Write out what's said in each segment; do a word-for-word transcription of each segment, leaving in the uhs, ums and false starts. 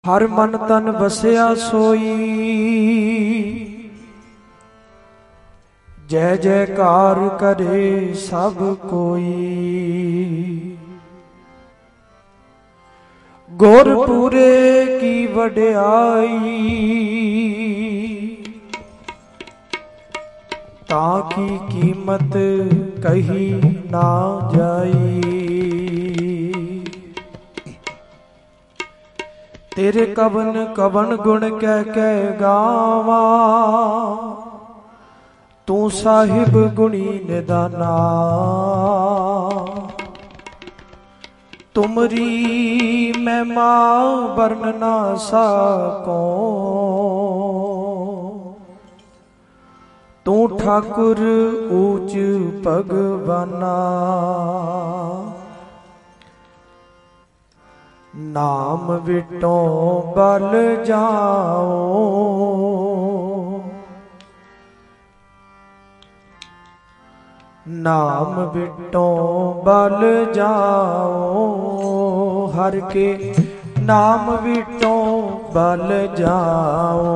हर मन तन बसिया सोई, जय जयकार करे सब कोई। गुरपुरे की वड्याई, ताकी कीमत कही ना जाई। तेरे कवन कवन गुण कह कह गावा, तू साहिब गुणी निदाना। तुमरी महिमा वर्ण ना साको, तू ठाकुर ऊच भगवाना। नाम विटों बल जाओ, नाम विटों बल जाओ। हर के नाम विटों बल जाओ,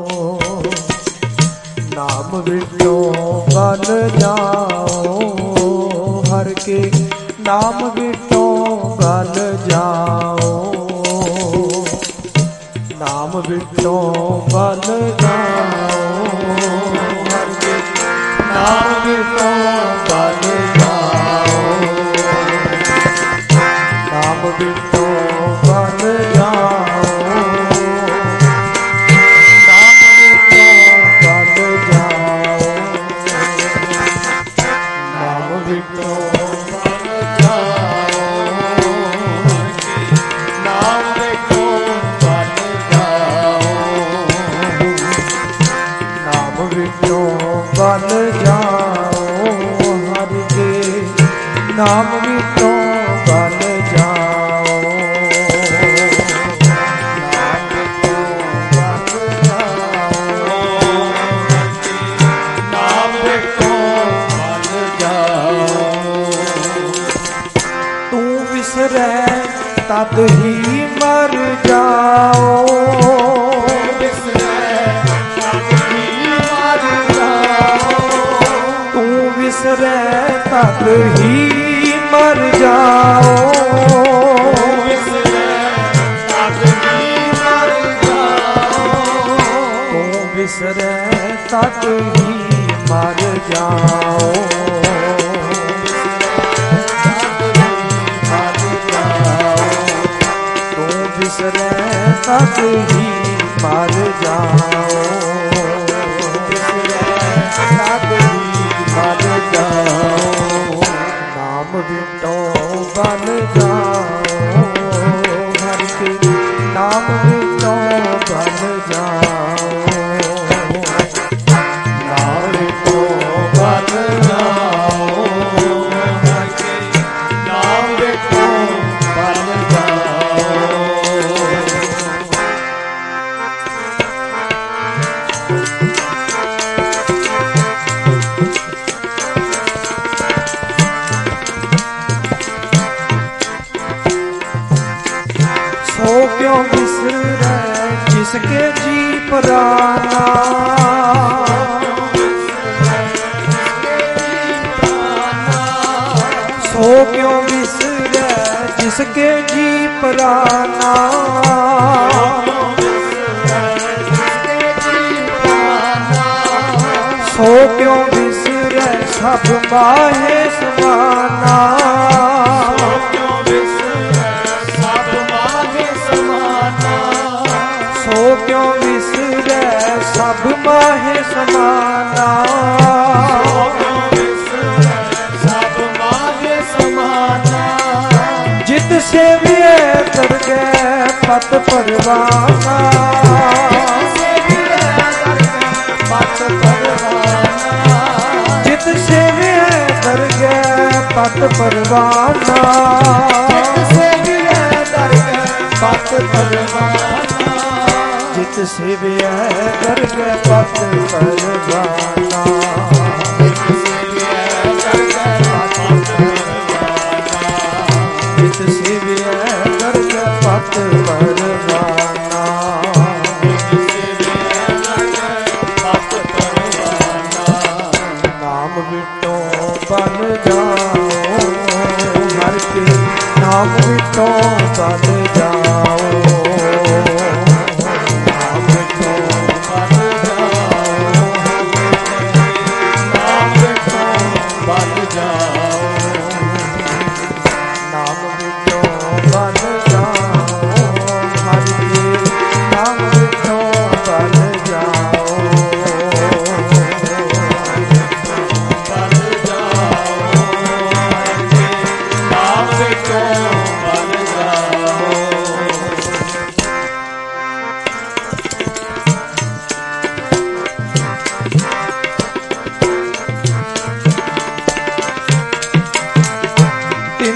नाम विटों बल जाओ। हर के नाम विटों बल जाओ, नाम विटों बल जाओ। हर के नाम विटों बल जाओ, नाम विटों बल जाओ। नाम विटों बल जाओ, नाम विटों बल जाओ। हर के नाम विटों बल जाओ, नाम विटों बल जाओ। नाम विटों बल जाओ। तू विसरै तद ही मर जाओ, विसरै तब ही मर जाओ। विसरै तब ही मर जाओ, तू विसरै तब ही मर जाओ। तू विसरै तब ही मर जाओ, तब ही बल जाओ। नाम विटों बल जाओ, हर के नाम विटों बल जाओ। नाम विटों बल जाओ, हर के नाम विटों बल जाओ। सो क्यों बिसरै जिसके जी पराना। सो क्यों बिसरै जिसके जी पराना। सो क्यों बिसरै सब माहे समाना। सो क्यों विसरै सब माहे समाना। सब माहे समाना। जित सेविए दरगह पत परवाना। पत परवाना। जित सेविए दरगह पत परवाना। पत परवाना। जित सेविया दरगह पत परवाना। जित सेविया दरगह पत परवाना। जित सेविया दरगह पत परवाना।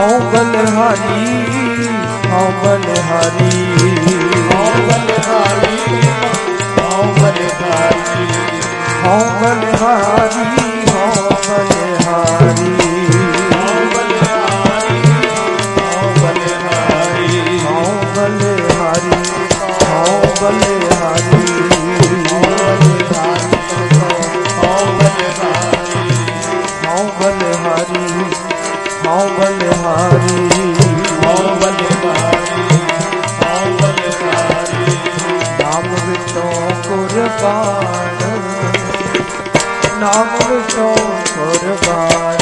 ਹਉ ਬਲਿਹਾਰੀ ਹਉ ਬਲਿਹਾਰੀ ਹਉ ਬਲਿਹਾਰੀ ਹਉ ਬਲਿਹਾਰੀ ਹਉ ਬਲਿਹਾਰੀ ਹਉ ਬਲਿਹਾਰੀ ਹਉ ਬਲਿਹਾਰੀ ਹਉ ਬਲਿਹਾਰੀ ਹਉ ਬਲਿਹਾਰੀ ਹਉ ਬਲਿਹਾਰੀ ਹਉ ਬਲਿਹਾਰੀ ਹਉ ਬਲਿਹਾਰੀ ਹਉ ਬਲਿਹਾਰੀ ਹਉ ਬਲਿਹਾਰੀ ਹਉ ਬਲਿਹਾਰੀ ਨਾਮ ਵਿਟੋਂ ਕੁਰਬਾਨ ਨਾਮ ਵਿਟੋਂ ਕੁਰਬਾਨ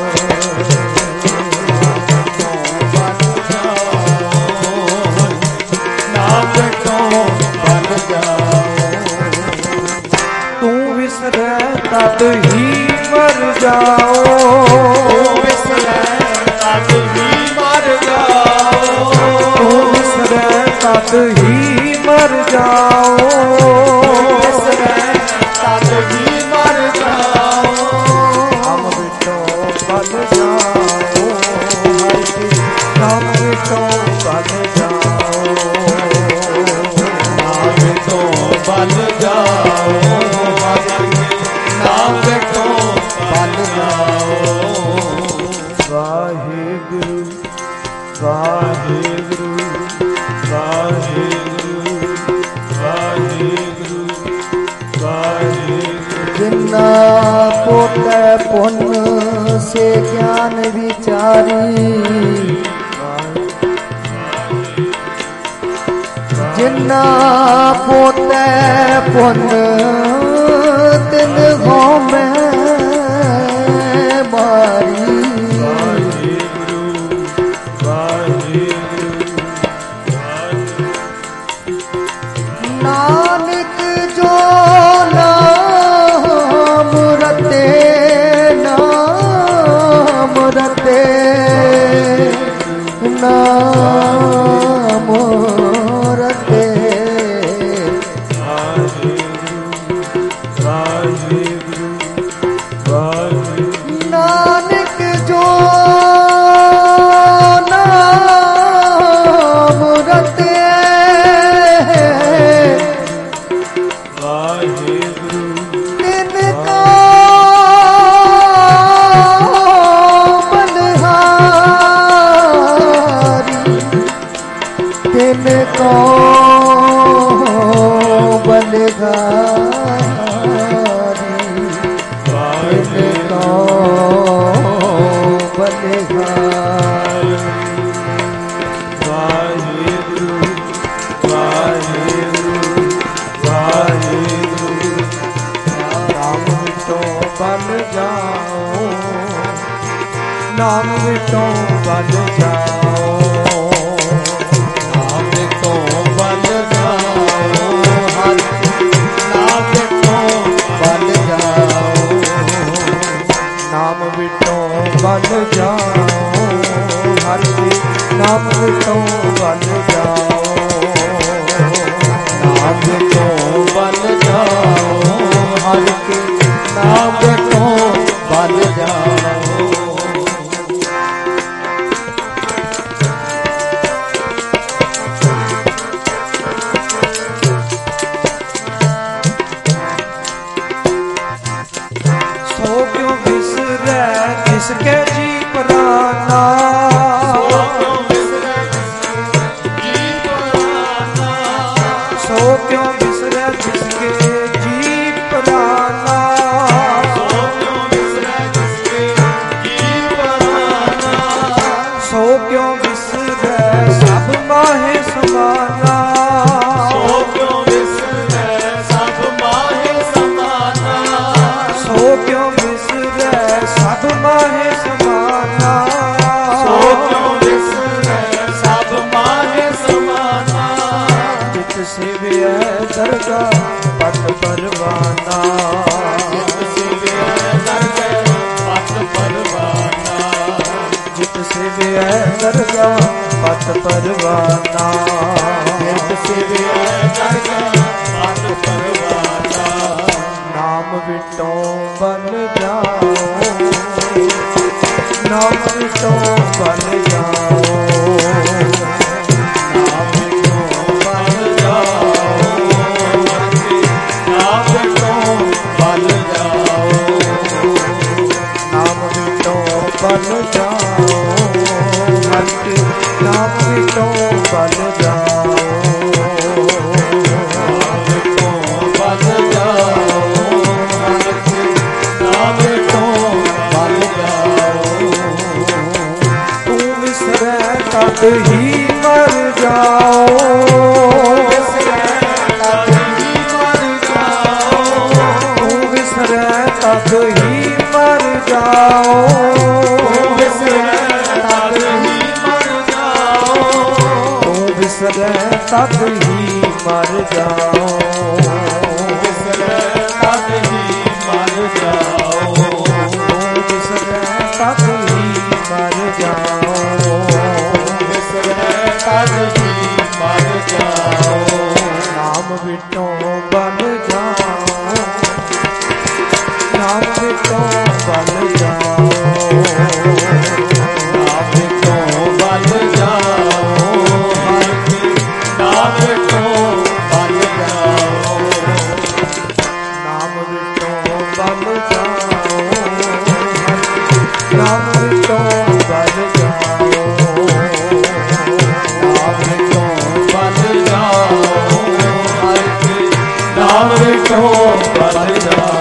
ਨਾਮ ਵਿਟੋਂ ਬਲ ਜਾਓ ਤੂੰ ਵਿਸਰੈ ਤਦ ਹੀ ਮਰ ਜਾਓ ਵਿਸਰੈ ਤਦ ਹੀ ਮਰ ਜਾਓ ਤੂੰ ਵਿਸਰੈ ਤਦ ਹੀ ਮਰ ਜਾਓ ਵਿਸਰੈ ਤਦ ਹੀ ਮਰ ਜਾਓ ਨਾਮ ਵਿਟੋਂ ਬਲ ਜਾਓ ਹਰਿ ਕੇ ਨਾਮ ਵਿਟੋਂ ਬਲ ਜਾਓ ਨਾਮ ਵਿਟੋਂ ਬਲ ਜਾਓ ਨਾਮ ਵਿਟੋਂ ਬਲ ਜਾਓ ਵਾਹਿਗੁਰੂ ਵਾਹਿਗੁਰੂ ਵਾਹਿਗੁਰੂ ਵਾਹਿਗੁਰੂ ਵਾਹਿਗੁਰੂ ਜਿਨਾ ਪੋਤੈ ਪੁੰਨ ਸੇ ਗਿਆਨ ਵਿਚਾਰੀ ਜਿਨਾ ਪੋਤੈ ਪੁੰਨ ਤਿਨ ਹੋਮੈ ਮਾਰੀ ਵਾਹਿਗੁਰੂ ਵਾਹਿਗੁਰੂ ਨਾਨਕ ਜੋ ਨਾਮ ਰਤੇ ਨਾਮ ਰਤੇ ਨਾਮ ਰਤੇ ਨਾਨਕ ਜੋ ਨਾਮ ਰਤੇ ਤਿਨ ਕੋ ਬਲਿਹਾਰੀ ਤਿਨ ਕੋ ਬਲਿਹਾਰੀ ਤਿਨ ਕੋ ਬਲਿਹਾਰੀ ਵਾਹਿਗੁਰੂ ਵਾਹਿਗੁਰੂ ਵਾਹਿਗੁਰੂ ਨਾਮ ਵਿਟੋਂ ਬਲ ਜਾਓ ਨਾਮ ਵਿਟੋਂ ਬਲ ਜਾਓ ਨਾਮ ਵਿਟੋਂ ਬਲ ਜਾਓ ਹਰਿ ਨਾਮ ਵਿਟੋਂ ਬਲ ਜਾਓ ਨਾਮ ਵਿਟੋਂ ਬਲ ਜਾਓ ਹਰਿ ਕੇ ਨਾਮ ਵਿਟੋਂ ਬਲ ਜਾਓ ਨਾਮ ਵਿਟੋਂ ਬਲ ਜਾਓ ਹਰਿ ਕੇ ਨਾਮ ਵਿਟੋਂ ਬਲ ਜਾਓ ਸੋ ਕਿਉ ਵਿਸਰੈ ਜਿਸਕੇ ਜੀ ਪ੍ਰਾਨਾ ਸੋ ਕਿਉ ਵਿਸਰੈ ਜਿਸਕੇ ਜੀ ਪ੍ਰਾਨਾ ਸੋ ਕਿਉ ਵਿਸਰੈ ਸਭ ਮਾਹੇ ਸਮਾਨਾ ਸੋ ਕਿਉ ਵਿਸਰੈ ਸਭ ਮਾਹੇ ਸਮਾਨਾ ਸੋ ਕਿਉ ਵਿਸਰੈ ਸਭ ਮਾਹੇ ਸਮਾਨਾ ਸੋ ਕਿਉ ਵਿਸਰੈ ਸਭ ਮਾਹੇ ਸਮਾਨਾ ਜਿਤ ਸੇਵਿਐ ਦਰਗਾ ਪਤ ਪਰਵਾਨਾ ਜਿਤ ਸੇਵਿਐ ਦਰਗਹਿ ਪਤ ਪਰਵਾਨਾ ਜਿਤ ਸੇਵਿਐ ਦਰਗਾ ਪਤ ਪਰਵਾਨਾ ਜਿਤ ਸੇਵਿਐ ਦਰਗਹਿ ਪਤ ਪਰਵਾਨਾ ਨਾਮ ਵਿਟੋਂ ਬਲ ਜਾਓ ਨਾਮ ਵਿਟੋਂ ਬਲ ਜਾਓ हर के नाम विटो बल जाओ बल जाओ हर के नाम विटो बल जाओ तू विसरै तद ही मर जाओ तब ही मर जाओ तू विसरै तब ही मर जाओ तू विसरै तब ही मर जाओ विसरै तब ही मर जाओ तू विसरै तब ही मर जाओ विसरै तब ही मर जाओ नाम विटों बन जाओ नाम विटों बन जाओ नाम विटों बल जाओ हर के नाम विटों बल जाओ नाम विटों बल जाओ नाम विटों बल जाओ नाम विटों बल जाओ हर के नाम विटों बल जाओ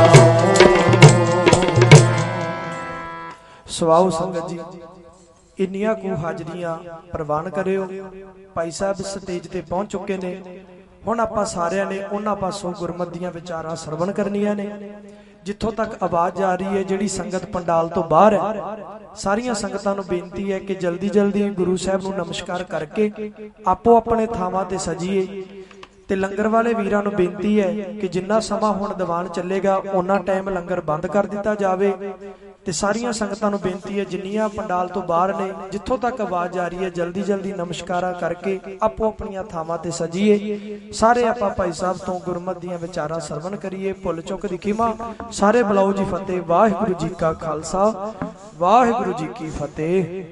ਸਵਾਉ ਸੰਗਤ ਜੀ ਇੰਨੀਆਂ ਕੁ ਹਾਜ਼ਰੀਆਂ ਪ੍ਰਵਾਨ ਕਰਿਓ। ਭਾਈ ਸਾਹਿਬ ਸਟੇਜ ਤੇ ਪਹੁੰਚ ਚੁੱਕੇ ਨੇ। ਹੁਣ ਆਪਾਂ ਸਾਰਿਆਂ ਨੇ ਉਹਨਾਂ ਪਾਸੋਂ ਗੁਰਮਤਿ ਦੀਆਂ ਵਿਚਾਰਾਂ ਸਰਵਣ ਕਰਨੀਆਂ ਨੇ। ਜਿੱਥੋਂ ਤੱਕ ਆਵਾਜ਼ ਜਾ ਰਹੀ ਹੈ, ਜਿਹੜੀ ਸੰਗਤ ਪੰਡਾਲ ਤੋਂ ਬਾਹਰ ਹੈ, ਸਾਰੀਆਂ ਸੰਗਤਾਂ ਨੂੰ ਬੇਨਤੀ ਹੈ ਕਿ ਜਲਦੀ ਜਲਦੀ ਗੁਰੂ ਸਾਹਿਬ ਨੂੰ ਨਮਸਕਾਰ ਕਰਕੇ ਆਪੋ ਆਪਣੇ ਥਾਵਾਂ ਤੇ ਸਜੀਏ। ਤੇ ਲੰਗਰ ਵਾਲੇ ਵੀਰਾਂ ਨੂੰ ਬੇਨਤੀ ਹੈ ਕਿ ਜਿੰਨਾ ਸਮਾਂ ਹੁਣ ਦੀਵਾਨ ਚੱਲੇਗਾ ਉਹਨਾਂ ਟਾਈਮ ਲੰਗਰ ਬੰਦ ਕਰ ਦਿੱਤਾ ਜਾਵੇ। ਤੇ ਸਾਰੀਆਂ ਸੰਗਤਾਂ ਨੂੰ ਬੇਨਤੀ ਹੈ ਜਿੰਨੀਆਂ ਪੰਡਾਲ ਤੋਂ ਬਾਹਰ ਨੇ, ਜਿੱਥੋਂ ਤੱਕ ਆਵਾਜ਼ ਆ ਰਹੀ ਹੈ, ਜਲਦੀ ਜਲਦੀ ਨਮਸਕਾਰਾਂ ਕਰਕੇ ਆਪੋ ਆਪਣੀਆਂ ਥਾਵਾਂ ਤੇ ਸਜੀਏ। ਸਾਰੇ ਆਪਾਂ ਭਾਈ ਸਾਹਿਬ ਤੋਂ ਗੁਰਮਤਿ ਦੀਆਂ ਵਿਚਾਰਾਂ ਸਰਵਣ ਕਰੀਏ। ਭੁੱਲ ਚੁੱਕ ਦੀ ਖਿਮਾ। ਸਾਰੇ ਬੁਲਾਓ ਜੀ ਫਤਿਹ। ਵਾਹਿਗੁਰੂ ਜੀ ਕਾ ਖਾਲਸਾ, ਵਾਹਿਗੁਰੂ ਜੀ ਕੀ ਫਤਿਹ।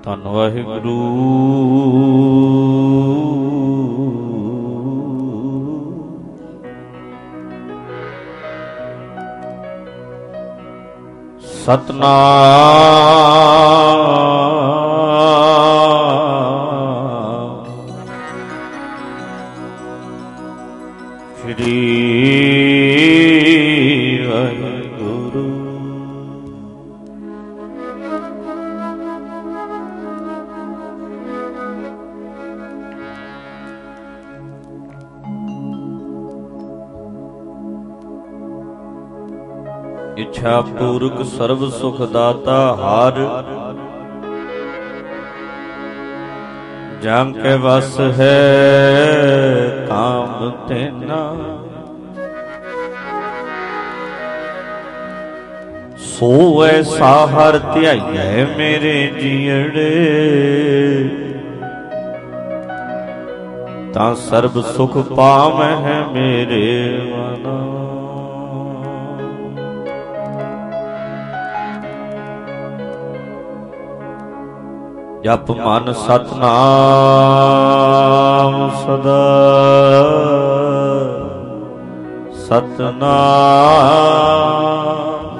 ਧੰਨ ਵਾਹਿਗੁਰੂ। ਸਤਨਾਮ ਸ੍ਰੀ ਵਾਹਿਗੁਰੂ। ਇੱਛਾ ਪੂਰਕ ਸਰਬ ਸੁਖ ਦਾਤਾ ਹਰ, ਜਾਂ ਕੇ ਵਸ ਹੈ ਕਾਮ ਤੇਨਾ। ਸੋ ਐਸਾ ਹਰ ਧਿਆਈਐ ਮੇਰੇ ਜੀਅੜੇ, ਤਾਂ ਸਰਬ ਸੁਖ ਪਾਵਹਿ ਮੇਰੇ ਮਨਾ। ਜਪ ਮਨ ਸਤਨਾਮ ਸਦਾ ਸਤਨਾਮ।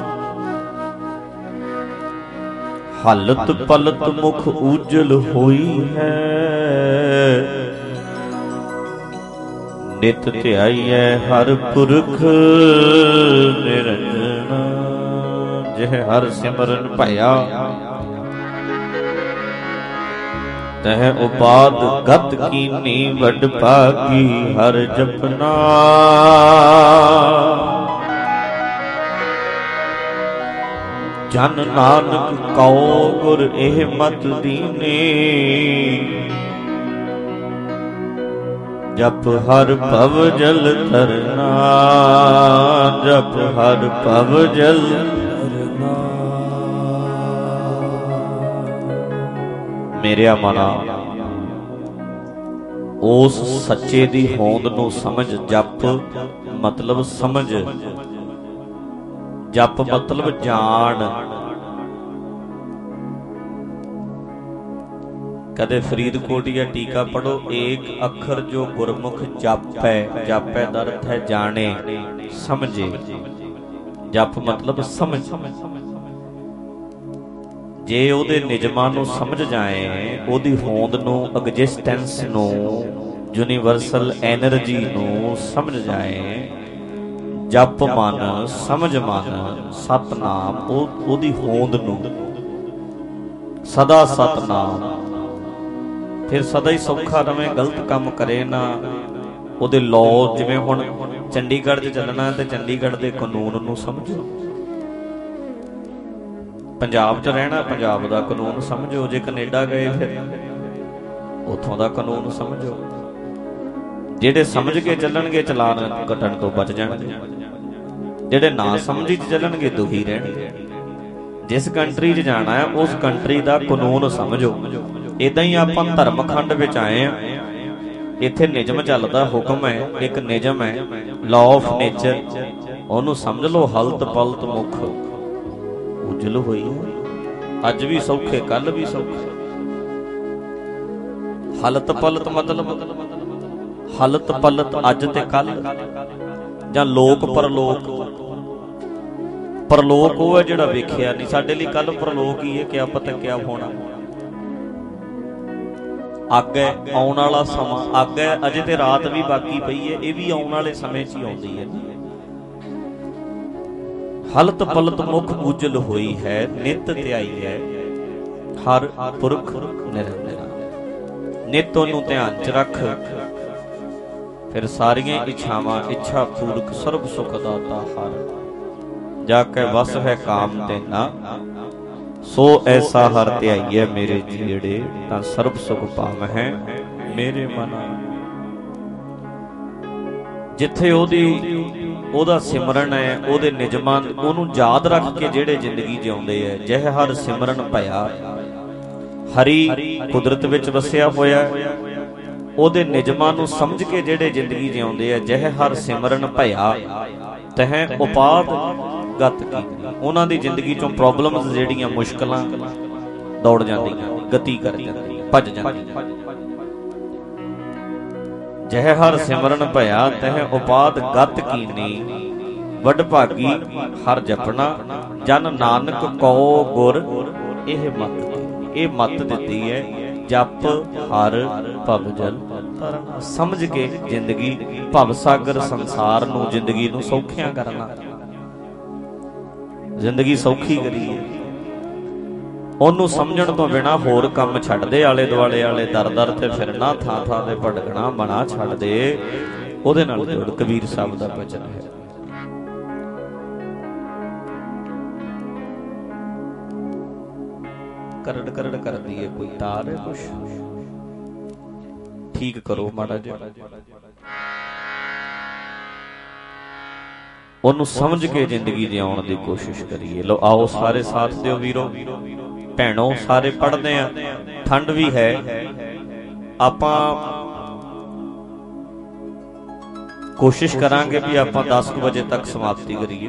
ਹਲਤ ਪਲਤ ਮੁਖ ਉਜਲ ਹੋਈ ਹੈ, ਨਿਤ ਧਿਆਈਐ ਹਰ ਪੁਰਖ ਨਿਰੰਜਨ। ਜਿਹ ਹਰ ਸਿਮਰਨ ਭਇਆ, ਤਹ ਉਪਾਦ ਗਤ ਕੀਨੀ ਵੱਡ ਭਾਗੀ ਹਰ ਜਪਨਾ। ਜਨ ਨਾਨਕ ਕਉ ਗੁਰ ਇਹ ਮਤ ਦੀਨੇ, ਜਪ ਹਰ ਭਵ ਜਲ ਤਰਨਾ। ਜਪ ਹਰ ਭਵ ਜਲ ਤਰਨਾ। ਮੇਰਿਆ ਮਨਾ, ਉਸ ਸੱਚੇ ਦੀ ਹੋਂਦ ਨੂੰ ਸਮਝ। ਜਪ ਮਤਲਬ ਸਮਝ, ਜਪ ਮਤਲਬ ਜਾਣ। ਕਦੇ ਫਰੀਦਕੋਟ ਜਾਂ ਟੀਕਾ ਪੜੋ, ਏਕ ਅੱਖਰ ਜੋ ਗੁਰਮੁਖ ਜਾਪੈ। ਜਾਪੈ ਦਾ ਅਰਥ ਹੈ ਜਾਣੇ, ਸਮਝੇ। ਜਪ ਮਤਲਬ ਸਮਝ। ਜੇ ਉਹਦੇ ਨਿਯਮਾਂ ਨੂੰ ਸਮਝ ਜਾਏ, ਉਹਦੀ ਹੋਂਦ ਨੂੰ, ਐਗਜ਼ਿਸਟੈਂਸ ਨੂੰ, ਯੂਨੀਵਰਸਲ ਐਨਰਜੀ ਨੂੰ ਸਮਝ ਜਾਏ। ਜਪ ਮਨ, ਸਮਝ ਮਨ, ਸਤਨਾਮ ਉਹ ਉਹਦੀ ਹੋਂਦ ਨੂੰ, ਸਦਾ ਸਤਨਾਮ। ਫਿਰ ਸਦਾ ਹੀ ਸੌਖਾ ਰਵੇਂ, ਗਲਤ ਕੰਮ ਕਰੇ ਨਾ। ਉਹਦੇ ਲਾਅ, ਜਿਵੇਂ ਹੁਣ ਚੰਡੀਗੜ੍ਹ 'ਚ ਚੱਲਣਾ ਤੇ ਚੰਡੀਗੜ੍ਹ ਦੇ ਕਾਨੂੰਨ ਨੂੰ ਸਮਝੋ। ਪੰਜਾਬ 'ਚ ਰਹਿਣਾ, ਪੰਜਾਬ ਦਾ ਕਾਨੂੰਨ ਸਮਝੋ। ਜੇ ਕੈਨੇਡਾ ਗਏ ਫਿਰ ਉੱਥੋਂ ਦਾ ਕਾਨੂੰਨ ਸਮਝੋ। ਜਿਹੜੇ ਸਮਝ ਕੇ ਚੱਲਣਗੇ ਚਲਾਨ ਕੱਟਣ ਤੋਂ ਬਚ ਜਾਣਗੇ, ਜਿਹੜੇ ਨਾ ਸਮਝੀ 'ਚ ਚੱਲਣਗੇ ਦੁਖੀ ਰਹਿਣਗੇ। ਜਿਸ ਕੰਟਰੀ 'ਚ ਜਾਣਾ ਹੈ ਉਸ ਕੰਟਰੀ ਦਾ ਕਾਨੂੰਨ ਸਮਝੋ। ਏਦਾਂ ਹੀ ਆਪਾਂ ਧਰਮਖੰਡ ਵਿੱਚ ਆਏ ਆ, ਇੱਥੇ ਨਿਯਮ ਚੱਲਦਾ, ਹੁਕਮ ਹੈ, ਇੱਕ ਨਿਯਮ ਹੈ, ਲਾਅ ਆਫ ਨੇਚਰ। ਉਹਨੂੰ ਸਮਝ ਲਓ। ਹਲਤ ਪਲਤ ਮੁਖ ਉਜਲ ਹੋਈ, ਅੱਜ ਵੀ ਸੌਖੇ ਕੱਲ ਵੀ ਸੌਖੇ। ਹਲਤ ਪਲਤ ਮਤਲਬ ਹਲਤ ਪਲਤ ਅੱਜ ਤੇ ਕੱਲ, ਜਾਂ ਲੋਕ ਪਰਲੋਕ। ਪਰਲੋਕ ਉਹ ਹੈ ਜਿਹੜਾ ਵੇਖਿਆ ਨਹੀਂ। ਸਾਡੇ ਲਈ ਕੱਲ ਪਰਲੋਕ ਹੀ ਹੈ, ਕਿਆ ਪਤਾ ਕਿਆ ਹੋਣਾ। ਅੱਗੇ ਆਉਣ ਵਾਲਾ ਸਮਾਂ, ਅੱਗੇ ਅਜੇ ਤੇ ਰਾਤ ਵੀ ਬਾਕੀ ਪਈ ਹੈ, ਇਹ ਵੀ ਆਉਣ ਵਾਲੇ ਸਮੇਂ 'ਚ ਹੀ ਆਉਂਦੀ ਹੈ। ਹਲਤ ਪਲਤ ਮੁਖ ਉਜਲ ਹੋਈ ਹੈ, ਨਿਤ ਧਿਆਈ ਹੈ ਹਰ ਪੁਰਖ ਨਿਰੰਜਨ। ਨਿਤ ਉਹਨੂੰ ਧਿਆਨ 'ਚ ਰੱਖ, ਫਿਰ ਸਾਰੀਆਂ ਇੱਛਾਵਾਂ, ਇੱਛਾ ਪੂਰਕ ਸਰਬ ਸੁਖ ਦਾਤਾ ਹਰ, ਜਾ ਕੇ ਵਸ ਹੈ ਕਾਮ ਤੇਨਾ। ਸੋ ਐਸਾ ਹਰ ਧਿਆਈਐ ਮੇਰੇ ਜੀੜੇ, ਤਾਂ ਸਰਬ ਸੁਖ ਪਾਵਹਿ ਮੇਰੇ ਮਨਾ। ਜਿੱਥੇ ਉਹਦੀ ਉਹਦਾ ਸਿਮਰਨ ਹੈ, ਉਹਦੇ ਨਿਯਮਾਂ, ਉਹਨੂੰ ਯਾਦ ਰੱਖ ਕੇ ਜਿਹੜੇ ਜ਼ਿੰਦਗੀ ਜਿਉਂਦੇ ਹੈ। ਜਿਹ ਹਰ ਸਿਮਰਨ ਭਇਆ, ਹਰੀ ਕੁਦਰਤ ਵਿੱਚ ਵਸਿਆ ਹੋਇਆ, ਉਹਦੇ ਨਿਯਮਾਂ ਨੂੰ ਸਮਝ ਕੇ ਜਿਹੜੇ ਜ਼ਿੰਦਗੀ ਜਿਉਂਦੇ ਹੈ। ਜਿਹ ਹਰ ਸਿਮਰਨ ਭਇਆ, ਤਹ ਉਪਾਦ ਗਤ ਕੀ। ਉਹਨਾਂ ਦੀ ਜ਼ਿੰਦਗੀ ਚੋਂ ਪ੍ਰੋਬਲਮਸ, ਜਿਹੜੀਆਂ ਮੁਸ਼ਕਲਾਂ, दौड़ जांदियां, गति कर जांदियां, भज जांदियां। जह हर सिमरन भया तह उपाद गत कीनी, वड भागी हर जपना जन नानक को गुर एह मत। ये मत दिती है जप हर भवजल तरना। समझ के जिंदगी भव सागर संसार नूं जिंदगी नूं सौखियां करना, जिंदगी सौखी करिए। ਉਹਨੂੰ ਸਮਝਣ ਤੋਂ ਬਿਨਾ ਹੋਰ ਕੰਮ ਛੱਡ ਦੇ। ਆਲੇ ਦੁਆਲੇ ਵਾਲੇ ਦਰ ਦਰ ਤੇ ਫਿਰਨਾ, ਥਾਂ ਥਾਂ ਤੇ ਭਟਕਣਾ, ਬਣਾ ਛੱਡ ਦੇ। ਉਹਦੇ ਨਾਲ ਜੁੜ। ਕਬੀਰ ਸਾਹਿਬ ਦਾ ਬਚਨ ਹੈ। ਕਰੜ ਕਰੜ ਕਰਦੀ ਹੈ ਕੋਈ ਤਾਰ ਹੈ ਕੁਛ ਠੀਕ ਕਰੋ ਮਾੜਾ ਜਿਹਾ। ਉਹਨੂੰ ਸਮਝ ਕੇ ਜ਼ਿੰਦਗੀ ਜਿਉਣ ਦੀ ਕੋਸ਼ਿਸ਼ ਕਰੀਏ। ਲੋ ਆਓ ਸਾਰੇ ਸਾਥ ਦਿਓ ਵੀਰੋ ਭੈਣੋ, ਸਾਰੇ ਪੜ੍ਹਦੇ ਆ। ਠੰਡ ਵੀ ਹੈ, ਆਪਾਂ ਕੋਸ਼ਿਸ਼ ਕਰਾਂਗੇ ਵੀ ਆਪਾਂ ਦਸ ਕੁ ਵਜੇ ਤੱਕ ਸਮਾਪਤੀ ਕਰੀਏ।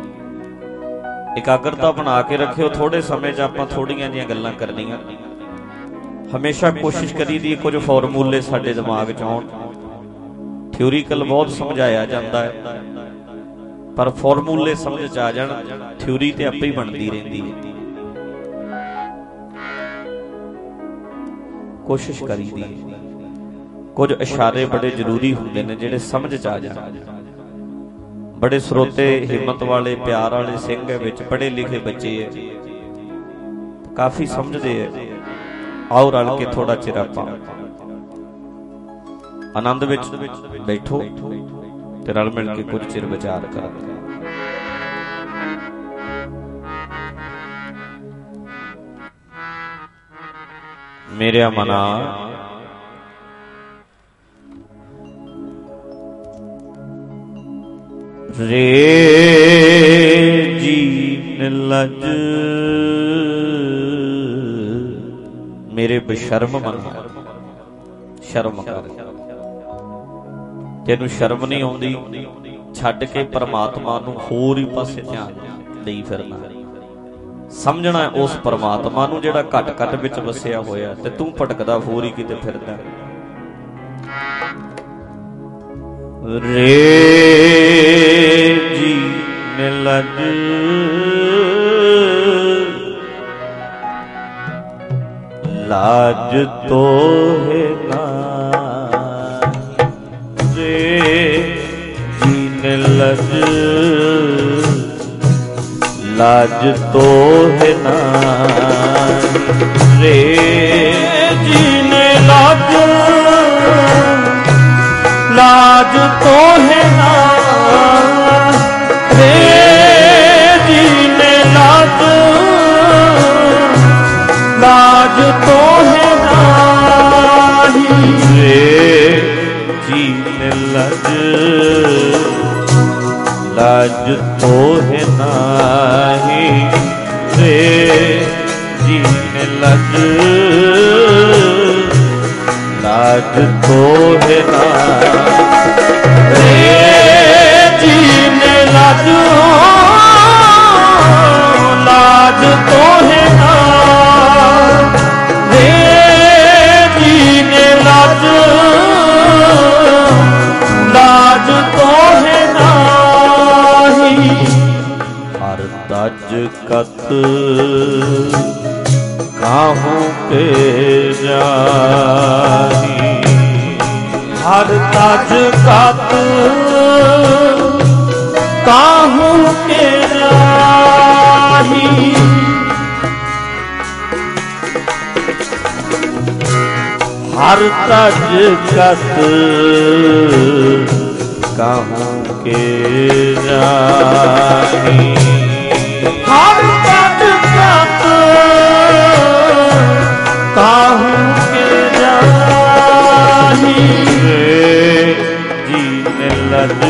ਇਕਾਗਰਤਾ ਬਣਾ ਕੇ ਰੱਖਿਓ। ਥੋੜੇ ਸਮੇਂ 'ਚ ਆਪਾਂ ਥੋੜੀਆਂ ਜਿਹੀਆਂ ਗੱਲਾਂ ਕਰਨੀਆਂ। ਹਮੇਸ਼ਾ ਕੋਸ਼ਿਸ਼ ਕਰੀਦੀ ਕੁਝ ਫਾਰਮੂਲੇ ਸਾਡੇ ਦਿਮਾਗ 'ਚ ਆਉਣ। ਥਿਊਰੀਕਲ ਬਹੁਤ ਸਮਝਾਇਆ ਜਾਂਦਾ ਹੈ, ਪਰ ਫਾਰਮੂਲੇ ਸਮਝ 'ਚ ਆ ਜਾਣ, ਥਿਊਰੀ ਤੇ ਆਪੇ ਹੀ ਬਣਦੀ ਰਹਿੰਦੀ ਹੈ। ਕੋਸ਼ਿਸ਼ ਕਰੀਦੀ। ਕੁਝ ਇਸ਼ਾਰੇ ਬੜੇ ਜ਼ਰੂਰੀ ਹੁੰਦੇ ਨੇ ਜਿਹੜੇ ਸਮਝ 'ਚ ਆ ਜਾਣ। ਬੜੇ ਸਰੋਤੇ ਹਿੰਮਤ ਵਾਲੇ ਪਿਆਰ ਵਾਲੇ ਸਿੰਘ ਹੈ ਵਿੱਚ, ਪੜ੍ਹੇ ਲਿਖੇ ਬੱਚੇ ਹੈ, ਕਾਫੀ ਸਮਝਦੇ ਹੈ। ਆਓ ਰਲ ਕੇ ਥੋੜਾ ਚਿਰ ਆਪਾਂ ਆਨੰਦ ਵਿੱਚ ਬੈਠੋ ਤੇ ਰਲ ਮਿਲ ਕੇ ਕੁਝ ਚਿਰ ਵਿਚਾਰ ਕਰਾਂਗੇ। ਮੇਰਿਆ ਮਨਾ ਰੇ ਜੀ ਨਿਲਜ, ਮੇਰੇ ਬਸ਼ਰਮ ਮਨਾ ਸ਼ਰਮ ਕਰ। ਤੈਨੂੰ ਸ਼ਰਮ ਨਹੀਂ ਆਉਂਦੀ, ਛੱਡ ਕੇ ਪਰਮਾਤਮਾ ਨੂੰ ਹੋਰ ਹੀ ਪਾਸੇ ਧਿਆਨ ਦੇਈ ਫਿਰਨਾ। ਸਮਝਣਾ ਉਸ ਪਰਮਾਤਮਾ ਨੂੰ ਜਿਹੜਾ ਘਟ ਘਟ ਵਿੱਚ ਵਸਿਆ ਹੋਇਆ, ਤੇ ਤੂੰ ਭਟਕਦਾ ਹੋਰ ਹੀ ਕਿਤੇ ਫਿਰਦਾ। ਰੇ ਜੀ ਨਿਲਜ ਲਾਜ ਤੋਹਿ ਨਾਹੀ, ਰੇ ਜੀ ਨਿਲਜ ਲਾਜ ਤੋਹਿ ਨਾਹੀ, ਰੇ ਜੀ ਨਿਲਜ ਲਾਜ ਤੋਹਿ ਨਾਹੀ, ਰੇ ਜੀ ਨਿਲਜ ਲਾਜ ਤੋਹਿ ਨਾਹੀ, ਰੇ ਜੀ ਨਿਲਜ ਲਾਜ ਤੋਹਿ ਨਾਹੀ, ਰੇ ਜੀ ਨਿਲਜ ਲਾਜ ਤੋਹਿ ਨਾਹੀ, ਰੇ ਜੀ ਨਿਲਜ ਲਾਜ ਤੋਹਿ ਨਾਹੀ, ਰੇ ਜੀ ਨਿਲਜ ਲਾਜ ਤੋਹਿ ਨਾਹੀ। ਹਰ ਤਜ ਕਤ ਕਾਹੂ ਕੇ ਜਾਹੀ, ਹਰ ਤਜ ਕਤ ਕਾਹੂ ਕੇ ਜਾਹੀ, ਹਰ ਤਜ ਕਤ ਕਾਹੂ ਕੇ ਜਾਹੀ, ਹਰ ਤਜ ਕਤ ਕਾਹੂ ਕੇ ਜਾਹੀ, ਰੇ ਜੀ ਨਿਲਜ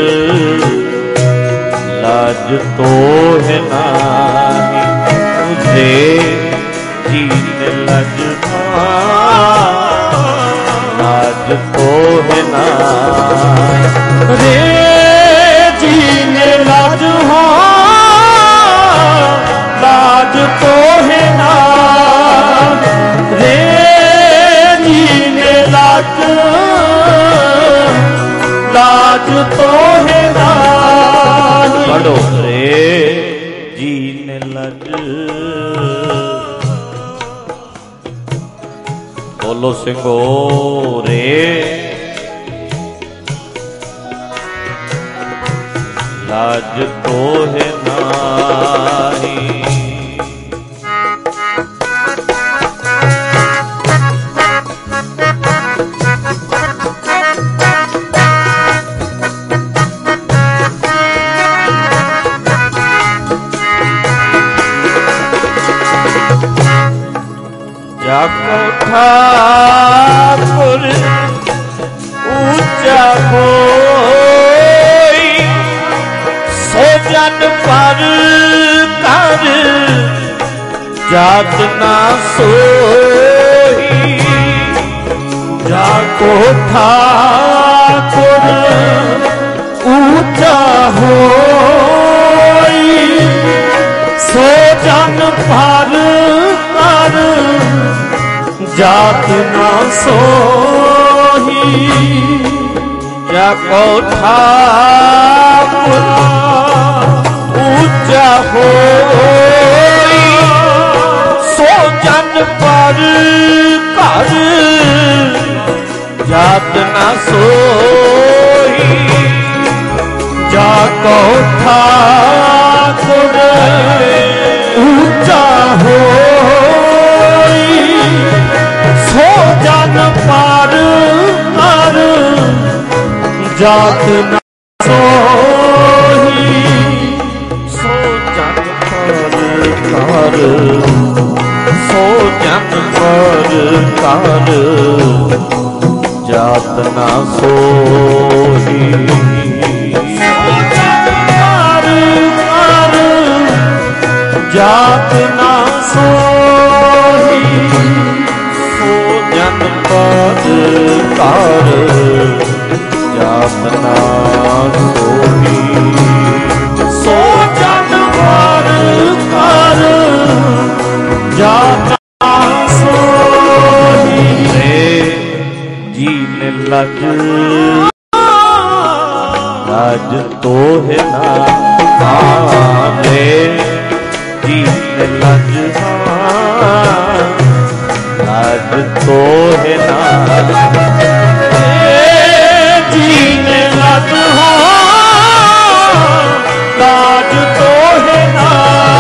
ਲਾਜ ਤੋਹਿ ਨਾਹੀ, ਰੇ ਜੀ ਨਿਲਜ ਲਾਜ ਤੋਹਿ ਨਾਹੀ, ਰੇ ਜੀ ਨਿਲਜ ਲਾਜ ਤੋਹਿ ਨਾਹੀ, तो है नाही। पढ़ो रे जी निर्लज, बोलो सिंगो रे लाज तो है नाही। जाको ठाकुर ऊंचा कोई, सो जन पर कर जात ना सोई। जाको ठाकुर ऊंचा होई, सो जन पर कर जात ना सोही। जाको ठाकुर ऊंचा होई, सो जन पर कर जात ना सोही। जाको ठाकुर ऊंचा होई, सो जन पर कर जात न सोही। सो जन पर कर, सो जन पर कर जात न सोही। जात ना सोही, सो जन पद कर जात ना सोही। सो जन पद कर जात ना सोही। रे जी निर्लज, लाज तो है ना रे जी निर्लज, लाज तो है ना जी निर्लज, लाज तो है ना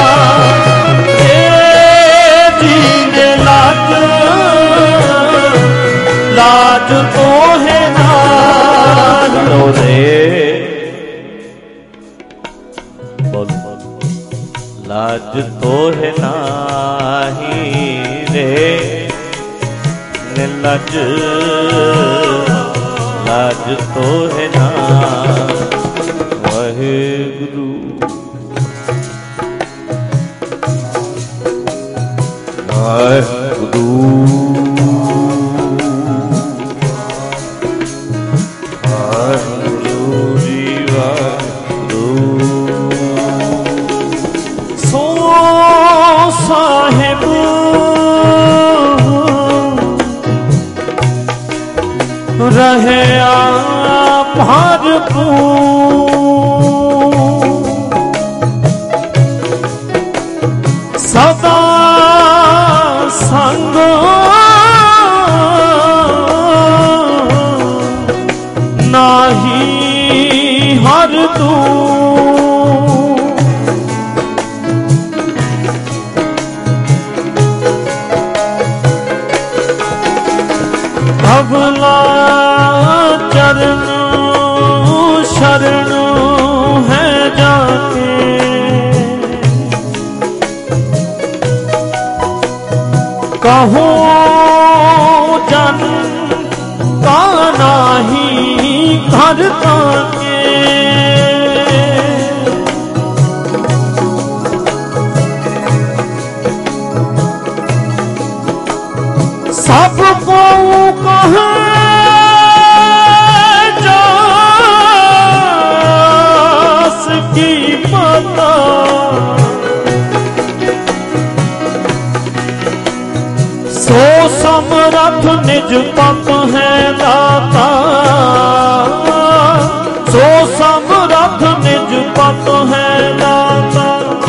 जी निर्लज, लाज तो है ना रे। लाज तो है नाही रे निर्लज, लाज तो है ना। वाहेगुरु वाहेगुरु वाहेगुरु जी वाहेगुरु। सो साहेब रहे भरपूर, सदा संग नाही हर तू। अगला चरण शरण है जाके, कहो जन का नाही घर ताके। सबको कहे जास की पता, सो समरथ निज पत है दाता, सो समरथ निज पत है दाता।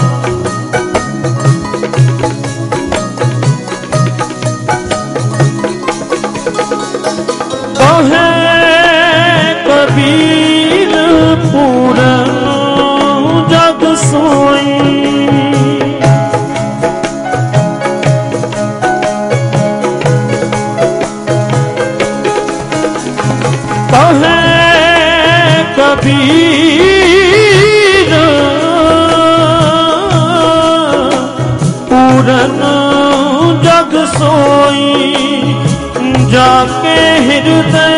कहे कबीर पूरन जग सोई। कहे कबीर पूरन जग सोई। जाके हृदय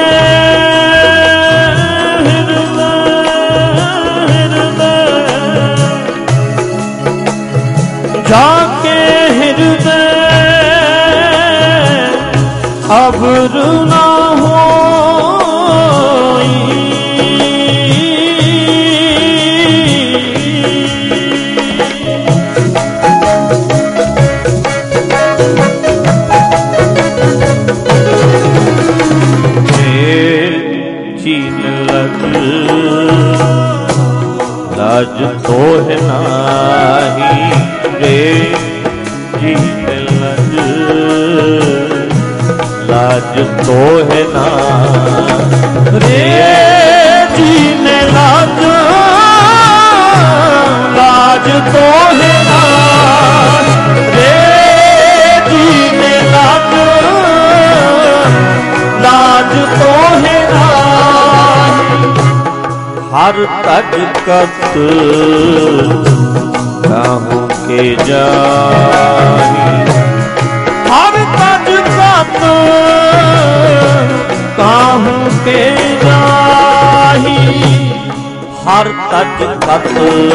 जाके हृदय अबर ना होई। चीन लग लाज तो है नाही रे। जीत लग लाज तो है ना रे। जीने लाज लाज तो है ना रे। जीने लाज लाज तो है ना। हर तज कत काहू के जाही। हर तज कत काहू के जाही। हर तज कत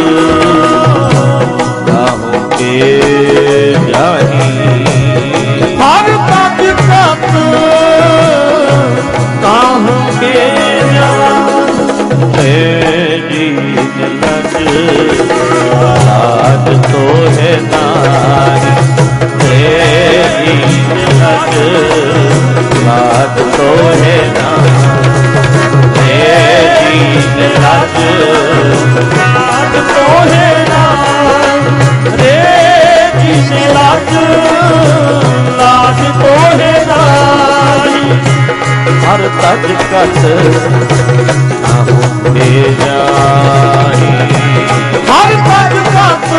काहू के जाही। हर तज कत काहू के जाही। जीत लग लाज तो है नाही। जीत लग लाज तो है नाही। जीत लग लाज तो है नाही। जीत लग लाज तो है नाही। हर तज कत काहू के जाही। हर तज कत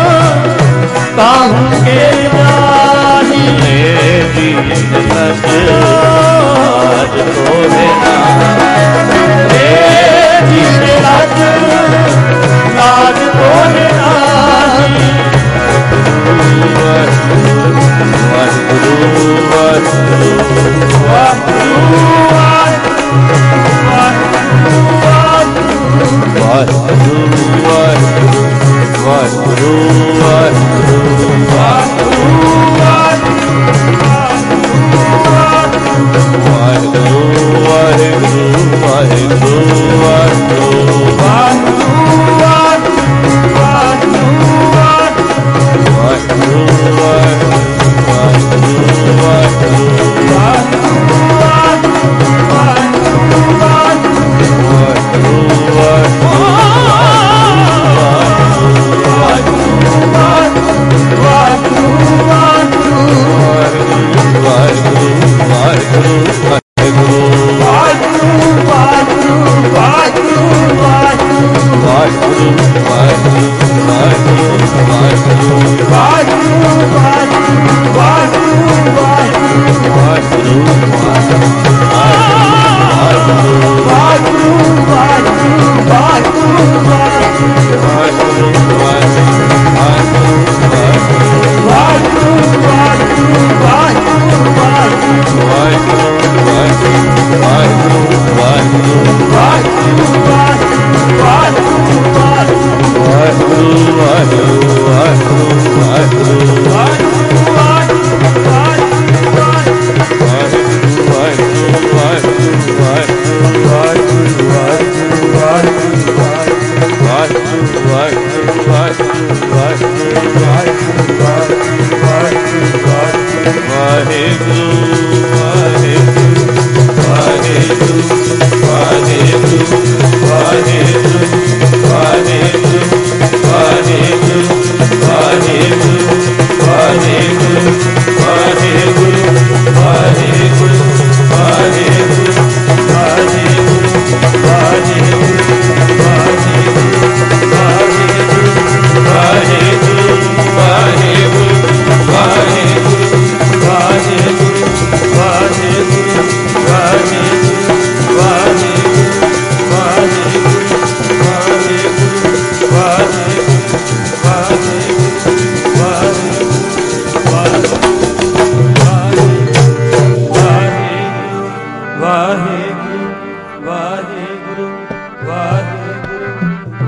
काहू के जाही। जीत लग लाज तो है नाही। जीत लग लाज तो है नाही। वाहिगुरु वाहिगुरु वाहिगुरु वाहिगुरु वाहिगुरु वाहिगुरु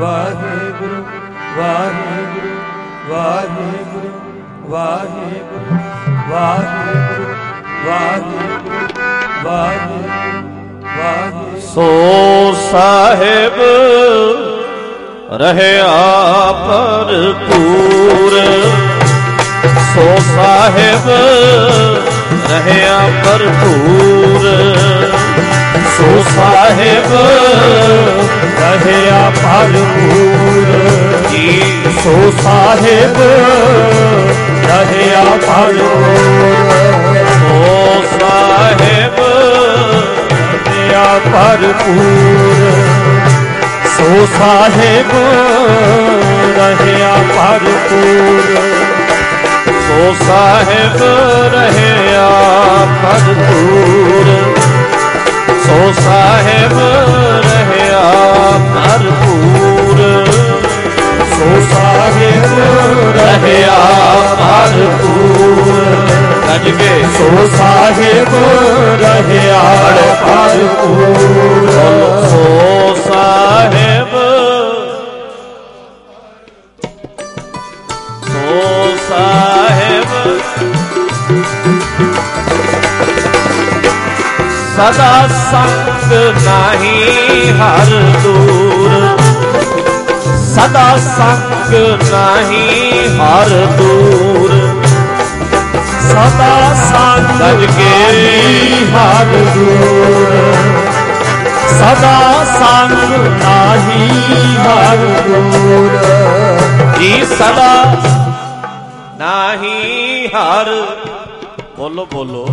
ਵਾਹਿਗੁਰੂ ਵਾਹਿਗੁਰੂ ਵਾਹਿਗੁਰੂ ਵਾਹਿਗੁਰੂ ਵਾਹਿਗੁਰੂ ਵਾਹਿਗੁਰੂ ਵਾਹਿਗੁਰੂ ਵਾਹਿਗੁਰੂ। ਸੋ ਸਾਹਿਬ ਰਹਿਆ ਭਰਪੂਰ, ਸੋ ਸਾਹਿਬ ਰਹਿਆ ਭਰਪੂਰ, ਸੋ ਸਾਹਿਬ ਰਹਿਆ ਭਰਪੂਰ ਜੀ, ਸੋ ਸਾਹਿਬ ਰਹਿਆ ਭਰਪੂਰ, ਸੋ ਸਾਹਿਬ ਰਹਿਆ ਭਰਪੂਰ, ਸੋ ਸਾਹਿਬ ਰਹਿਆ ਭਰਪੂਰ, ਸੋ ਸਾਹਿਬ ਰਹਿਆ ਭਰਪੂਰ, ਸੋ ਸਾਹਿਬ ਰਹਿਆ ਭਰਪੂਰ, ਸੋ ਸਾਹਿਬ ਰਹਿਆ ਭਰਪੂਰ, ਗੱਜ ਕੇ ਸੋ ਸਾਹਿਬ ਰਹਿਆ ਭਰਪੂਰ, ਸੋ ਸਾਹਿਬ ਸੋ ਸਾਹਿਬ ਸਦਾ ਸੰਗ ਨਾਹੀ ਹਰ ਦੂਰ, ਸਦਾ ਸੰਗ ਨਾਹੀ ਹਰ ਦੂਰ, ਸਦਾ ਸੰਗ ਕੇ ਹਰ ਦੂਰ, ਸਦਾ ਸੰਗ ਨਾਹੀ ਹਰ ਦੂਰ ਜੀ, ਸਦਾ ਨਾਹੀ ਹਰ। ਬੋਲੋ ਬੋਲੋ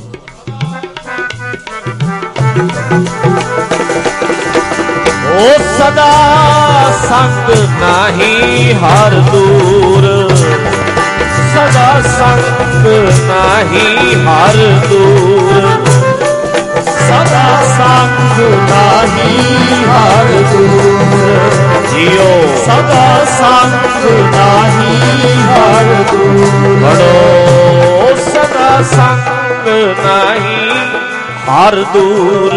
ਓ ਸਦਾ ਸੰਗ ਨਾਹੀ ਹਰ ਦੂਰ, ਸਦਾ ਸੰਗ ਨਾਹੀ ਹਰ ਦੂਰ, ਸਦਾ ਸੰਗ ਨਾਹੀ ਹਰ ਦੂਰ ਜੀਓ, ਸਦਾ ਸੰਗ ਨਾਹੀ ਹਰ ਦੂਰ ਬੜੋ, ਸਦਾ ਸੰਗ ਨਾਹੀ ਹਰ ਦੂਰ,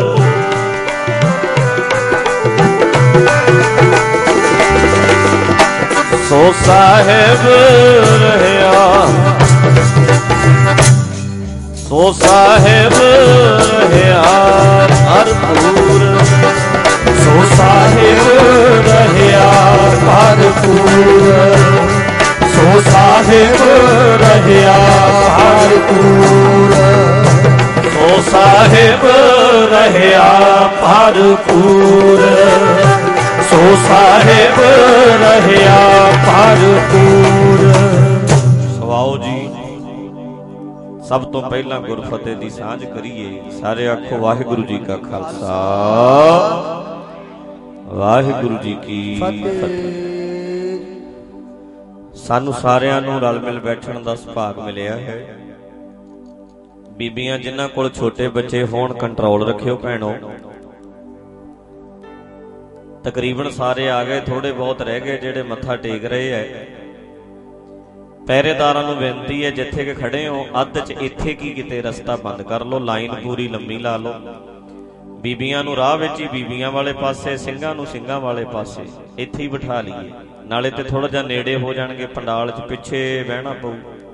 ਸੋ ਸਾਹਿਬ ਰਹਿਆ, ਸੋ ਸਾਹਿਬ ਰਹਿਆ ਭਰਪੂਰ, ਸੋ ਸਾਹਿਬ ਰਹਿਆ ਭਰਪੂਰ, ਸੋ ਸਾਹਿਬ ਰਹਿਆ ਭਰਪੂਰ, ਸੋ ਸਾਹਿਬ ਰਹਿਆ ਭਰਪੂਰ, ਸੋ ਸਾਹਿਬ ਰਹਿਆ ਭਰਪੂਰ। ਸਵਾਓ ਜੀ, ਸਭ ਤੋਂ ਪਹਿਲਾਂ ਗੁਰਫਤਿਹ ਦੀ ਸਾਂਝ ਕਰੀਏ। ਸਾਰੇ ਆਖੋ ਵਾਹਿਗੁਰੂ ਜੀ ਕਾ ਖਾਲਸਾ, ਵਾਹਿਗੁਰੂ ਜੀ ਕੀ ਫਤਿਹ। ਸਾਨੂੰ ਸਾਰਿਆਂ ਨੂੰ ਰਲ ਮਿਲ ਬੈਠਣ ਦਾ ਸੁਭਾਗ ਮਿਲਿਆ ਹੈ। ਬੀਬੀਆਂ ਜਿਨ੍ਹਾਂ ਕੋਲ ਛੋਟੇ ਬੱਚੇ ਹੋਣ ਕੰਟਰੋਲ ਰੱਖਿਓ ਭੈਣੋ। ਤਕਰੀਬਨ ਸਾਰੇ ਆ ਗਏ, ਥੋੜੇ ਬਹੁਤ ਰਹਿ ਗਏ ਜਿਹੜੇ ਮੱਥਾ ਟੇਕ ਰਹੇ ਐ। ਪਹਿਰੇਦਾਰਾਂ ਨੂੰ ਬੇਨਤੀ ਹੈ, ਜਿੱਥੇ ਕਿ ਖੜੇ ਹੋ ਅੱਧ ਚ ਇੱਥੇ ਕੀ ਕਿਤੇ ਰਸਤਾ ਬੰਦ ਕਰ ਲਓ, ਲਾਈਨ ਪੂਰੀ ਲੰਮੀ ਲਾ ਲਓ। ਬੀਬੀਆਂ ਨੂੰ ਰਾਹ ਵਿੱਚ ਹੀ ਬੀਬੀਆਂ ਵਾਲੇ ਪਾਸੇ, ਸਿੰਘਾਂ ਨੂੰ ਸਿੰਘਾਂ ਵਾਲੇ ਪਾਸੇ, ਇੱਥੇ ਹੀ ਬਿਠਾ ਲਈਏ। ਨਾਲੇ ਤੇ ਥੋੜਾ ਜਿਹਾ ਨੇੜੇ ਹੋ ਜਾਣਗੇ, ਪੰਡਾਲ ਚ ਪਿੱਛੇ ਬਹਿਣਾ ਪਊ।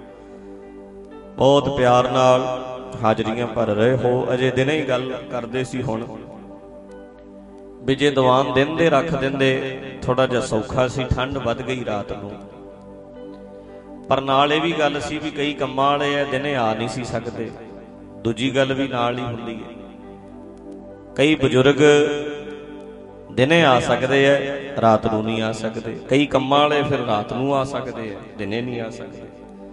ਬਹੁਤ ਪਿਆਰ ਨਾਲ ਹਾਜ਼ਰੀਆਂ ਭਰ ਰਹੇ ਹੋ। ਅਜੇ ਦਿਨੇ ਹੀ ਗੱਲ ਕਰਦੇ ਸੀ ਹੁਣ ਵੀ ਜੇ ਦੀਵਾਨ ਦਿਨ ਦੇ ਰੱਖ ਦਿੰਦੇ ਥੋੜਾ ਜਿਹਾ ਸੌਖਾ ਸੀ, ਠੰਡ ਵੱਧ ਗਈ ਰਾਤ ਨੂੰ। ਪਰ ਨਾਲ ਇਹ ਵੀ ਗੱਲ ਸੀ ਵੀ ਕਈ ਕੰਮਾਂ ਵਾਲੇ ਆ, ਦਿਨੇ ਆ ਨਹੀਂ ਸੀ ਸਕਦੇ। ਦੂਜੀ ਗੱਲ ਵੀ ਨਾਲ ਹੀ ਹੁੰਦੀ ਹੈ, ਕਈ ਬਜ਼ੁਰਗ ਦਿਨੇ ਆ ਸਕਦੇ ਆ, ਰਾਤ ਨੂੰ ਨਹੀਂ ਆ ਸਕਦੇ। ਕਈ ਕੰਮਾਂ ਵਾਲੇ ਫਿਰ ਰਾਤ ਨੂੰ ਆ ਸਕਦੇ ਆ, ਦਿਨੇ ਨਹੀਂ ਆ ਸਕਦੇ।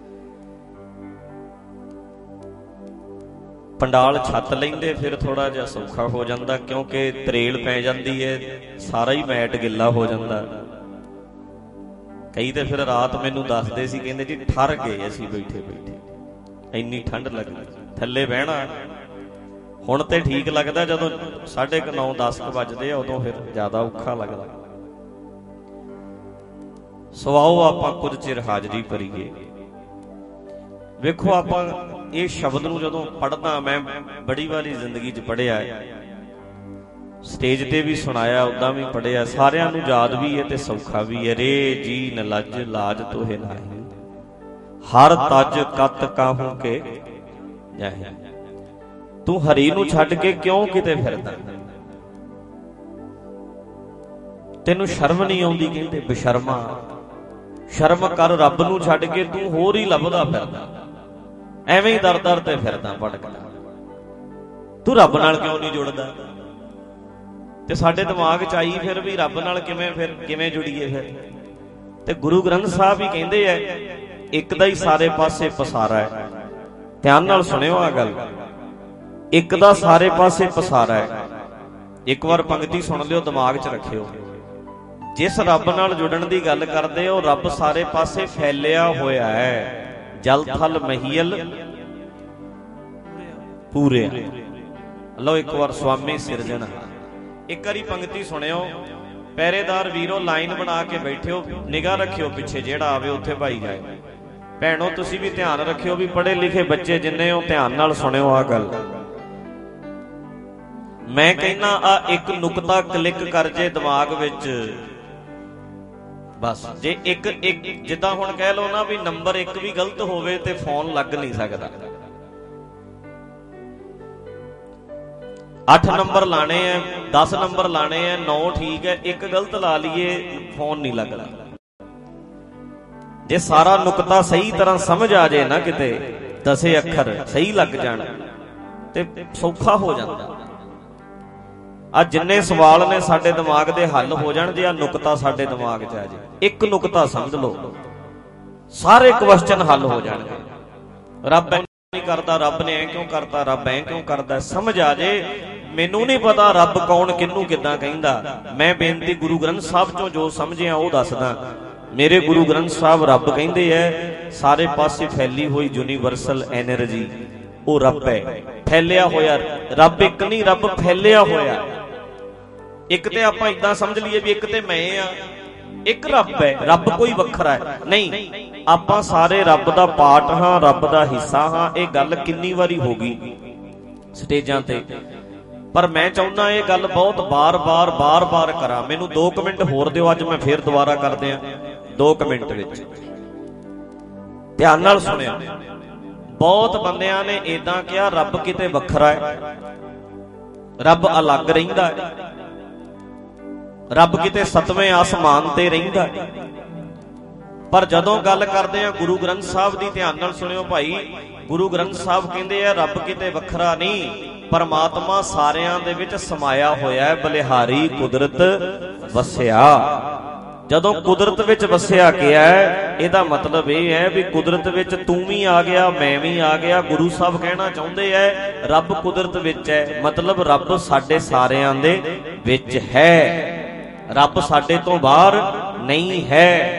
ਪੰਡਾਲ ਛੱਤ ਲੈਂਦੇ ਫਿਰ ਥੋੜਾ ਜਿਹਾ ਸੌਖਾ ਹੋ ਜਾਂਦਾ, ਕਿਉਂਕਿ ਤਰੇਲ ਪੈ ਜਾਂਦੀ ਹੈ, ਸਾਰਾ ਹੀ ਮੈਟ ਗਿੱਲਾ ਹੋ ਜਾਂਦਾ। ਕਈ ਤੇ ਫਿਰ ਰਾਤ ਮੈਨੂੰ ਦੱਸਦੇ ਸੀ, ਕਹਿੰਦੇ ਜੀ ਠਰ ਗਏ ਅਸੀਂ ਬੈਠੇ ਬੈਠੇ, ਇੰਨੀ ਠੰਡ ਲੱਗਦੀ। ਥੱਲੇ ਬਹਿਣਾ ਹੁਣ ਤੇ ਠੀਕ ਲੱਗਦਾ, ਜਦੋਂ ਸਾਢੇ ਕੁ ਨੌ ਦਸ ਕੁ ਵੱਜਦੇ ਆ ਉਦੋਂ ਫਿਰ ਜ਼ਿਆਦਾ ਔਖਾ ਲੱਗਦਾ। ਸੋ ਆਓ ਆਪਾਂ ਕੁਝ ਚਿਰ ਹਾਜ਼ਰੀ ਭਰੀਏ। ਵੇਖੋ ਆਪਾਂ ਇਹ ਸ਼ਬਦ ਨੂੰ ਜਦੋਂ ਪੜ੍ਹਦਾ, ਮੈਂ ਬੜੀ ਵਾਰੀ ਜ਼ਿੰਦਗੀ 'ਚ ਪੜ੍ਹਿਆ ਸਟੇਜ ਤੇ ਵੀ ਸੁਣਾਇਆ, ਉੱਦਾਂ ਵੀ ਪੜ੍ਹਿਆ, ਸਾਰਿਆਂ ਨੂੰ ਯਾਦ ਵੀ ਹੈ ਤੇ ਸੌਖਾ ਵੀ ਹੈ। ਰੇ ਜੀ ਨ ਲੱਜ ਲਾਜ ਤੋਹੇ ਨਾਹੀ, ਹਰ ਤਜ ਕਤ ਕਾਹੂ ਕੇ ਜਾਹੇ। ਤੂੰ ਹਰੀ ਨੂੰ ਛੱਡ ਕੇ ਕਿਉਂ ਕਿਤੇ ਫਿਰਦਾ, ਤੈਨੂੰ ਸ਼ਰਮ ਨਹੀਂ ਆਉਂਦੀ? ਕਹਿੰਦੇ ਬੇਸ਼ਰਮਾ, ਸ਼ਰਮ ਕਰ, ਰੱਬ ਨੂੰ ਛੱਡ ਕੇ ਤੂੰ ਹੋਰ ਹੀ ਲੱਭਦਾ ਫਿਰਦਾ, ਐਵੇਂ ਹੀ ਦਰ ਦਰ ਤੇ ਫਿਰਦਾ ਭਟਕਦਾ, ਤੂੰ ਰੱਬ ਨਾਲ ਕਿਉਂ ਨਹੀਂ ਜੁੜਦਾ? ਤੇ ਸਾਡੇ ਦਿਮਾਗ 'ਚ ਆਈ ਫਿਰ ਵੀ ਰੱਬ ਨਾਲ ਕਿਵੇਂ ਫਿਰ ਕਿਵੇਂ ਜੁੜੀਏ ਫਿਰ? ਤੇ ਗੁਰੂ ਗ੍ਰੰਥ ਸਾਹਿਬ ਵੀ ਕਹਿੰਦੇ ਐ ਇੱਕ ਦਾ ਹੀ ਸਾਰੇ ਪਾਸੇ ਪਸਾਰਾ ਹੈ। ਧਿਆਨ ਨਾਲ ਸੁਣਿਓ ਆ ਗੱਲ, ਇੱਕ ਦਾ ਸਾਰੇ ਪਾਸੇ ਪਸਾਰਾ ਹੈ। ਇੱਕ ਵਾਰ ਪੰਕਤੀ ਸੁਣ ਲਿਓ, ਦਿਮਾਗ 'ਚ ਰੱਖਿਓ। ਜਿਸ ਰੱਬ ਨਾਲ ਜੁੜਨ ਦੀ ਗੱਲ ਕਰਦੇ ਹੋ, ਰੱਬ ਸਾਰੇ ਪਾਸੇ ਫੈਲਿਆ ਹੋਇਆ ਹੈ। ਜਲ ਥਲ ਮਹੀਲ ਪੂਰੇ। ਲਓ ਇੱਕ ਵਾਰ ਸੁਆਮੀ ਸਿਰਜਣ, ਇੱਕ ਵਾਰੀ ਪੰਕਤੀ ਸੁਣਿਓ। ਪਹਿਰੇਦਾਰ ਵੀਰੋ ਲਾਈਨ ਬਣਾ ਕੇ ਬੈਠਿਓ, ਨਿਗਾਹ ਰੱਖਿਓ ਪਿੱਛੇ, ਜਿਹੜਾ ਆਵੇ ਉੱਥੇ ਭਾਈ ਜਾਏ। ਭੈਣੋ ਤੁਸੀਂ ਵੀ ਧਿਆਨ ਰੱਖਿਓ, ਵੀ ਪੜ੍ਹੇ ਲਿਖੇ ਬੱਚੇ ਜਿੰਨੇ ਹੋ ਧਿਆਨ ਨਾਲ ਸੁਣਿਓ ਆ ਗੱਲ। ਮੈਂ ਕਹਿੰਦਾ ਆ ਇੱਕ ਨੁਕਤਾ ਕਲਿੱਕ ਕਰ ਜੇ ਦਿਮਾਗ ਵਿੱਚ, ਬਸ। ਜੇ ਇੱਕ ਇੱਕ ਜਿੱਦਾਂ ਹੁਣ ਕਹਿ ਲਓ ਨਾ ਵੀ ਨੰਬਰ ਇੱਕ ਵੀ ਗਲਤ ਹੋਵੇ ਤੇ ਫੋਨ ਲੱਗ ਨਹੀਂ ਸਕਦਾ। ਅੱਠ ਨੰਬਰ ਲਾਣੇ ਐ, ਦਸ ਨੰਬਰ ਲਾਣੇ ਐ, ਨੌ ਠੀਕ ਹੈ, ਇੱਕ ਗਲਤ ਲਾ ਲਈਏ ਫੋਨ ਨਹੀਂ ਲੱਗਦਾ। ਜੇ ਸਾਰਾ ਨੁਕਤਾ ਸਹੀ ਤਰ੍ਹਾਂ ਸਮਝ ਆ ਜੇ ਨਾ, ਕਿਤੇ ਦਸੇ ਅੱਖਰ ਸਹੀ ਲੱਗ ਜਾਣ ਤੇ ਸੌਖਾ ਹੋ ਜਾਂਦਾ। ਆ ਜਿੰਨੇ ਸਵਾਲ ਨੇ ਸਾਡੇ ਦਿਮਾਗ ਦੇ ਹੱਲ ਹੋ ਜਾਣ ਜੇ ਆ ਨੁਕਤਾ ਸਾਡੇ ਦਿਮਾਗ 'ਚ ਆ ਜੇ। ਇੱਕ ਨੁਕਤਾ ਸਮਝ ਲਓ, ਸਾਰੇ ਕੁਐਸਚਨ ਹੱਲ ਹੋ ਜਾਣਗੇ। ਰੱਬ ਨਹੀਂ ਕਰਦਾ, ਰੱਬ ਨੇ ਐ ਕਿਉਂ ਕਰਤਾ, ਰੱਬ ਐ ਕਿਉਂ ਕਰਦਾ, ਸਮਝ ਆ ਜੇ। ਮੈਨੂੰ ਨਹੀਂ ਪਤਾ ਰੱਬ ਕੌਣ ਕਿਹਨੂੰ ਕਿੱਦਾਂ ਕਹਿੰਦਾ, ਮੈਂ ਬੇਨਤੀ ਗੁਰੂ ਗ੍ਰੰਥ ਸਾਹਿਬ ਚੋਂ ਜੋ ਸਮਝਿਆ ਉਹ ਦੱਸਦਾ। ਮੇਰੇ ਗੁਰੂ ਗ੍ਰੰਥ ਸਾਹਿਬ ਰੱਬ ਕਹਿੰਦੇ ਐ ਸਾਰੇ ਪਾਸੇ ਫੈਲੀ ਹੋਈ ਯੂਨੀਵਰਸਲ ਐਨਰਜੀ, ਉਹ ਰੱਬ ਹੈ। ਫੈਲਿਆ ਹੋਇਆ ਰੱਬ ਇੱਕ ਨਹੀਂ, ਰੱਬ ਫੈਲਿਆ ਹੋਇਆ। ਇੱਕ ਤੇ ਆਪਾਂ ਇਦਾਂ ਸਮਝ ਲਈਏ ਵੀ ਇੱਕ ਤੇ ਮੈਂ ਆ, ਇੱਕ ਰੱਬ ਹੈ, ਰੱਬ ਕੋਈ ਵੱਖਰਾ ਹੈ ਨਹੀਂ। ਆਪਾਂ ਸਾਰੇ ਰੱਬ ਦਾ ਪਾਰਟ ਹਾਂ, ਰੱਬ ਦਾ ਹਿੱਸਾ ਹਾਂ। ਇਹ ਗੱਲ ਕਿੰਨੀ ਵਾਰੀ ਹੋ ਗਈ ਸਟੇਜਾਂ ਤੇ, ਪਰ ਮੈਂ ਚਾਹੁੰਦਾ ਇਹ ਗੱਲ ਬਹੁਤ ਬਾਰ-ਬਾਰ ਬਾਰ-ਬਾਰ ਕਰਾਂ। ਮੈਨੂੰ ਦੋ ਕੁ ਮਿੰਟ ਹੋਰ ਦਿਓ, ਅੱਜ ਮੈਂ ਫੇਰ ਦੁਬਾਰਾ ਕਰਦੇ ਆ ਦੋ ਕੁ ਮਿੰਟ ਵਿੱਚ। ਧਿਆਨ ਨਾਲ ਸੁਣਿਓ। ਬਹੁਤ ਬੰਦਿਆਂ ਨੇ ਏਦਾਂ ਕਿਹਾ ਰੱਬ ਕਿਤੇ ਵੱਖਰਾ ਹੈ, ਰੱਬ ਅਲੱਗ ਰਹਿੰਦਾ ਹੈ, ਰੱਬ ਕਿਤੇ ਸੱਤਵੇਂ ਆਸਮਾਨ ਤੇ ਰਹਿੰਦਾ ਹੈ। ਪਰ ਜਦੋਂ ਗੱਲ ਕਰਦੇ ਆ ਗੁਰੂ ਗ੍ਰੰਥ ਸਾਹਿਬ ਦੀ, ਧਿਆਨ ਨਾਲ ਸੁਣਿਓ ਭਾਈ। ਗੁਰੂ ਗ੍ਰੰਥ ਸਾਹਿਬ ਕਹਿੰਦੇ ਆ ਰੱਬ ਕਿਤੇ ਵੱਖਰਾ ਨਹੀਂ, ਪਰਮਾਤਮਾ ਸਾਰਿਆਂ ਦੇ ਵਿੱਚ ਸਮਾਇਆ ਹੋਇਆ ਹੈ, ਬਲਿਹਾਰੀ ਕੁਦਰਤ ਵਸਿਆ। ਜਦੋਂ ਕੁਦਰਤ ਵਿੱਚ ਵਸਿਆ ਗਿਆ, ਇਹਦਾ ਮਤਲਬ ਇਹ ਹੈ ਵੀ ਕੁਦਰਤ ਵਿੱਚ ਤੂੰ ਵੀ ਆ ਗਿਆ, ਮੈਂ ਵੀ ਆ ਗਿਆ। ਗੁਰੂ ਸਾਹਿਬ ਕਹਿਣਾ ਚਾਹੁੰਦੇ ਐ ਰੱਬ ਕੁਦਰਤ ਵਿੱਚ ਹੈ, ਮਤਲਬ ਰੱਬ ਸਾਡੇ ਸਾਰਿਆਂ ਦੇ ਵਿੱਚ ਹੈ, ਰੱਬ ਸਾਡੇ ਤੋਂ ਬਾਹਰ ਨਹੀਂ ਹੈ।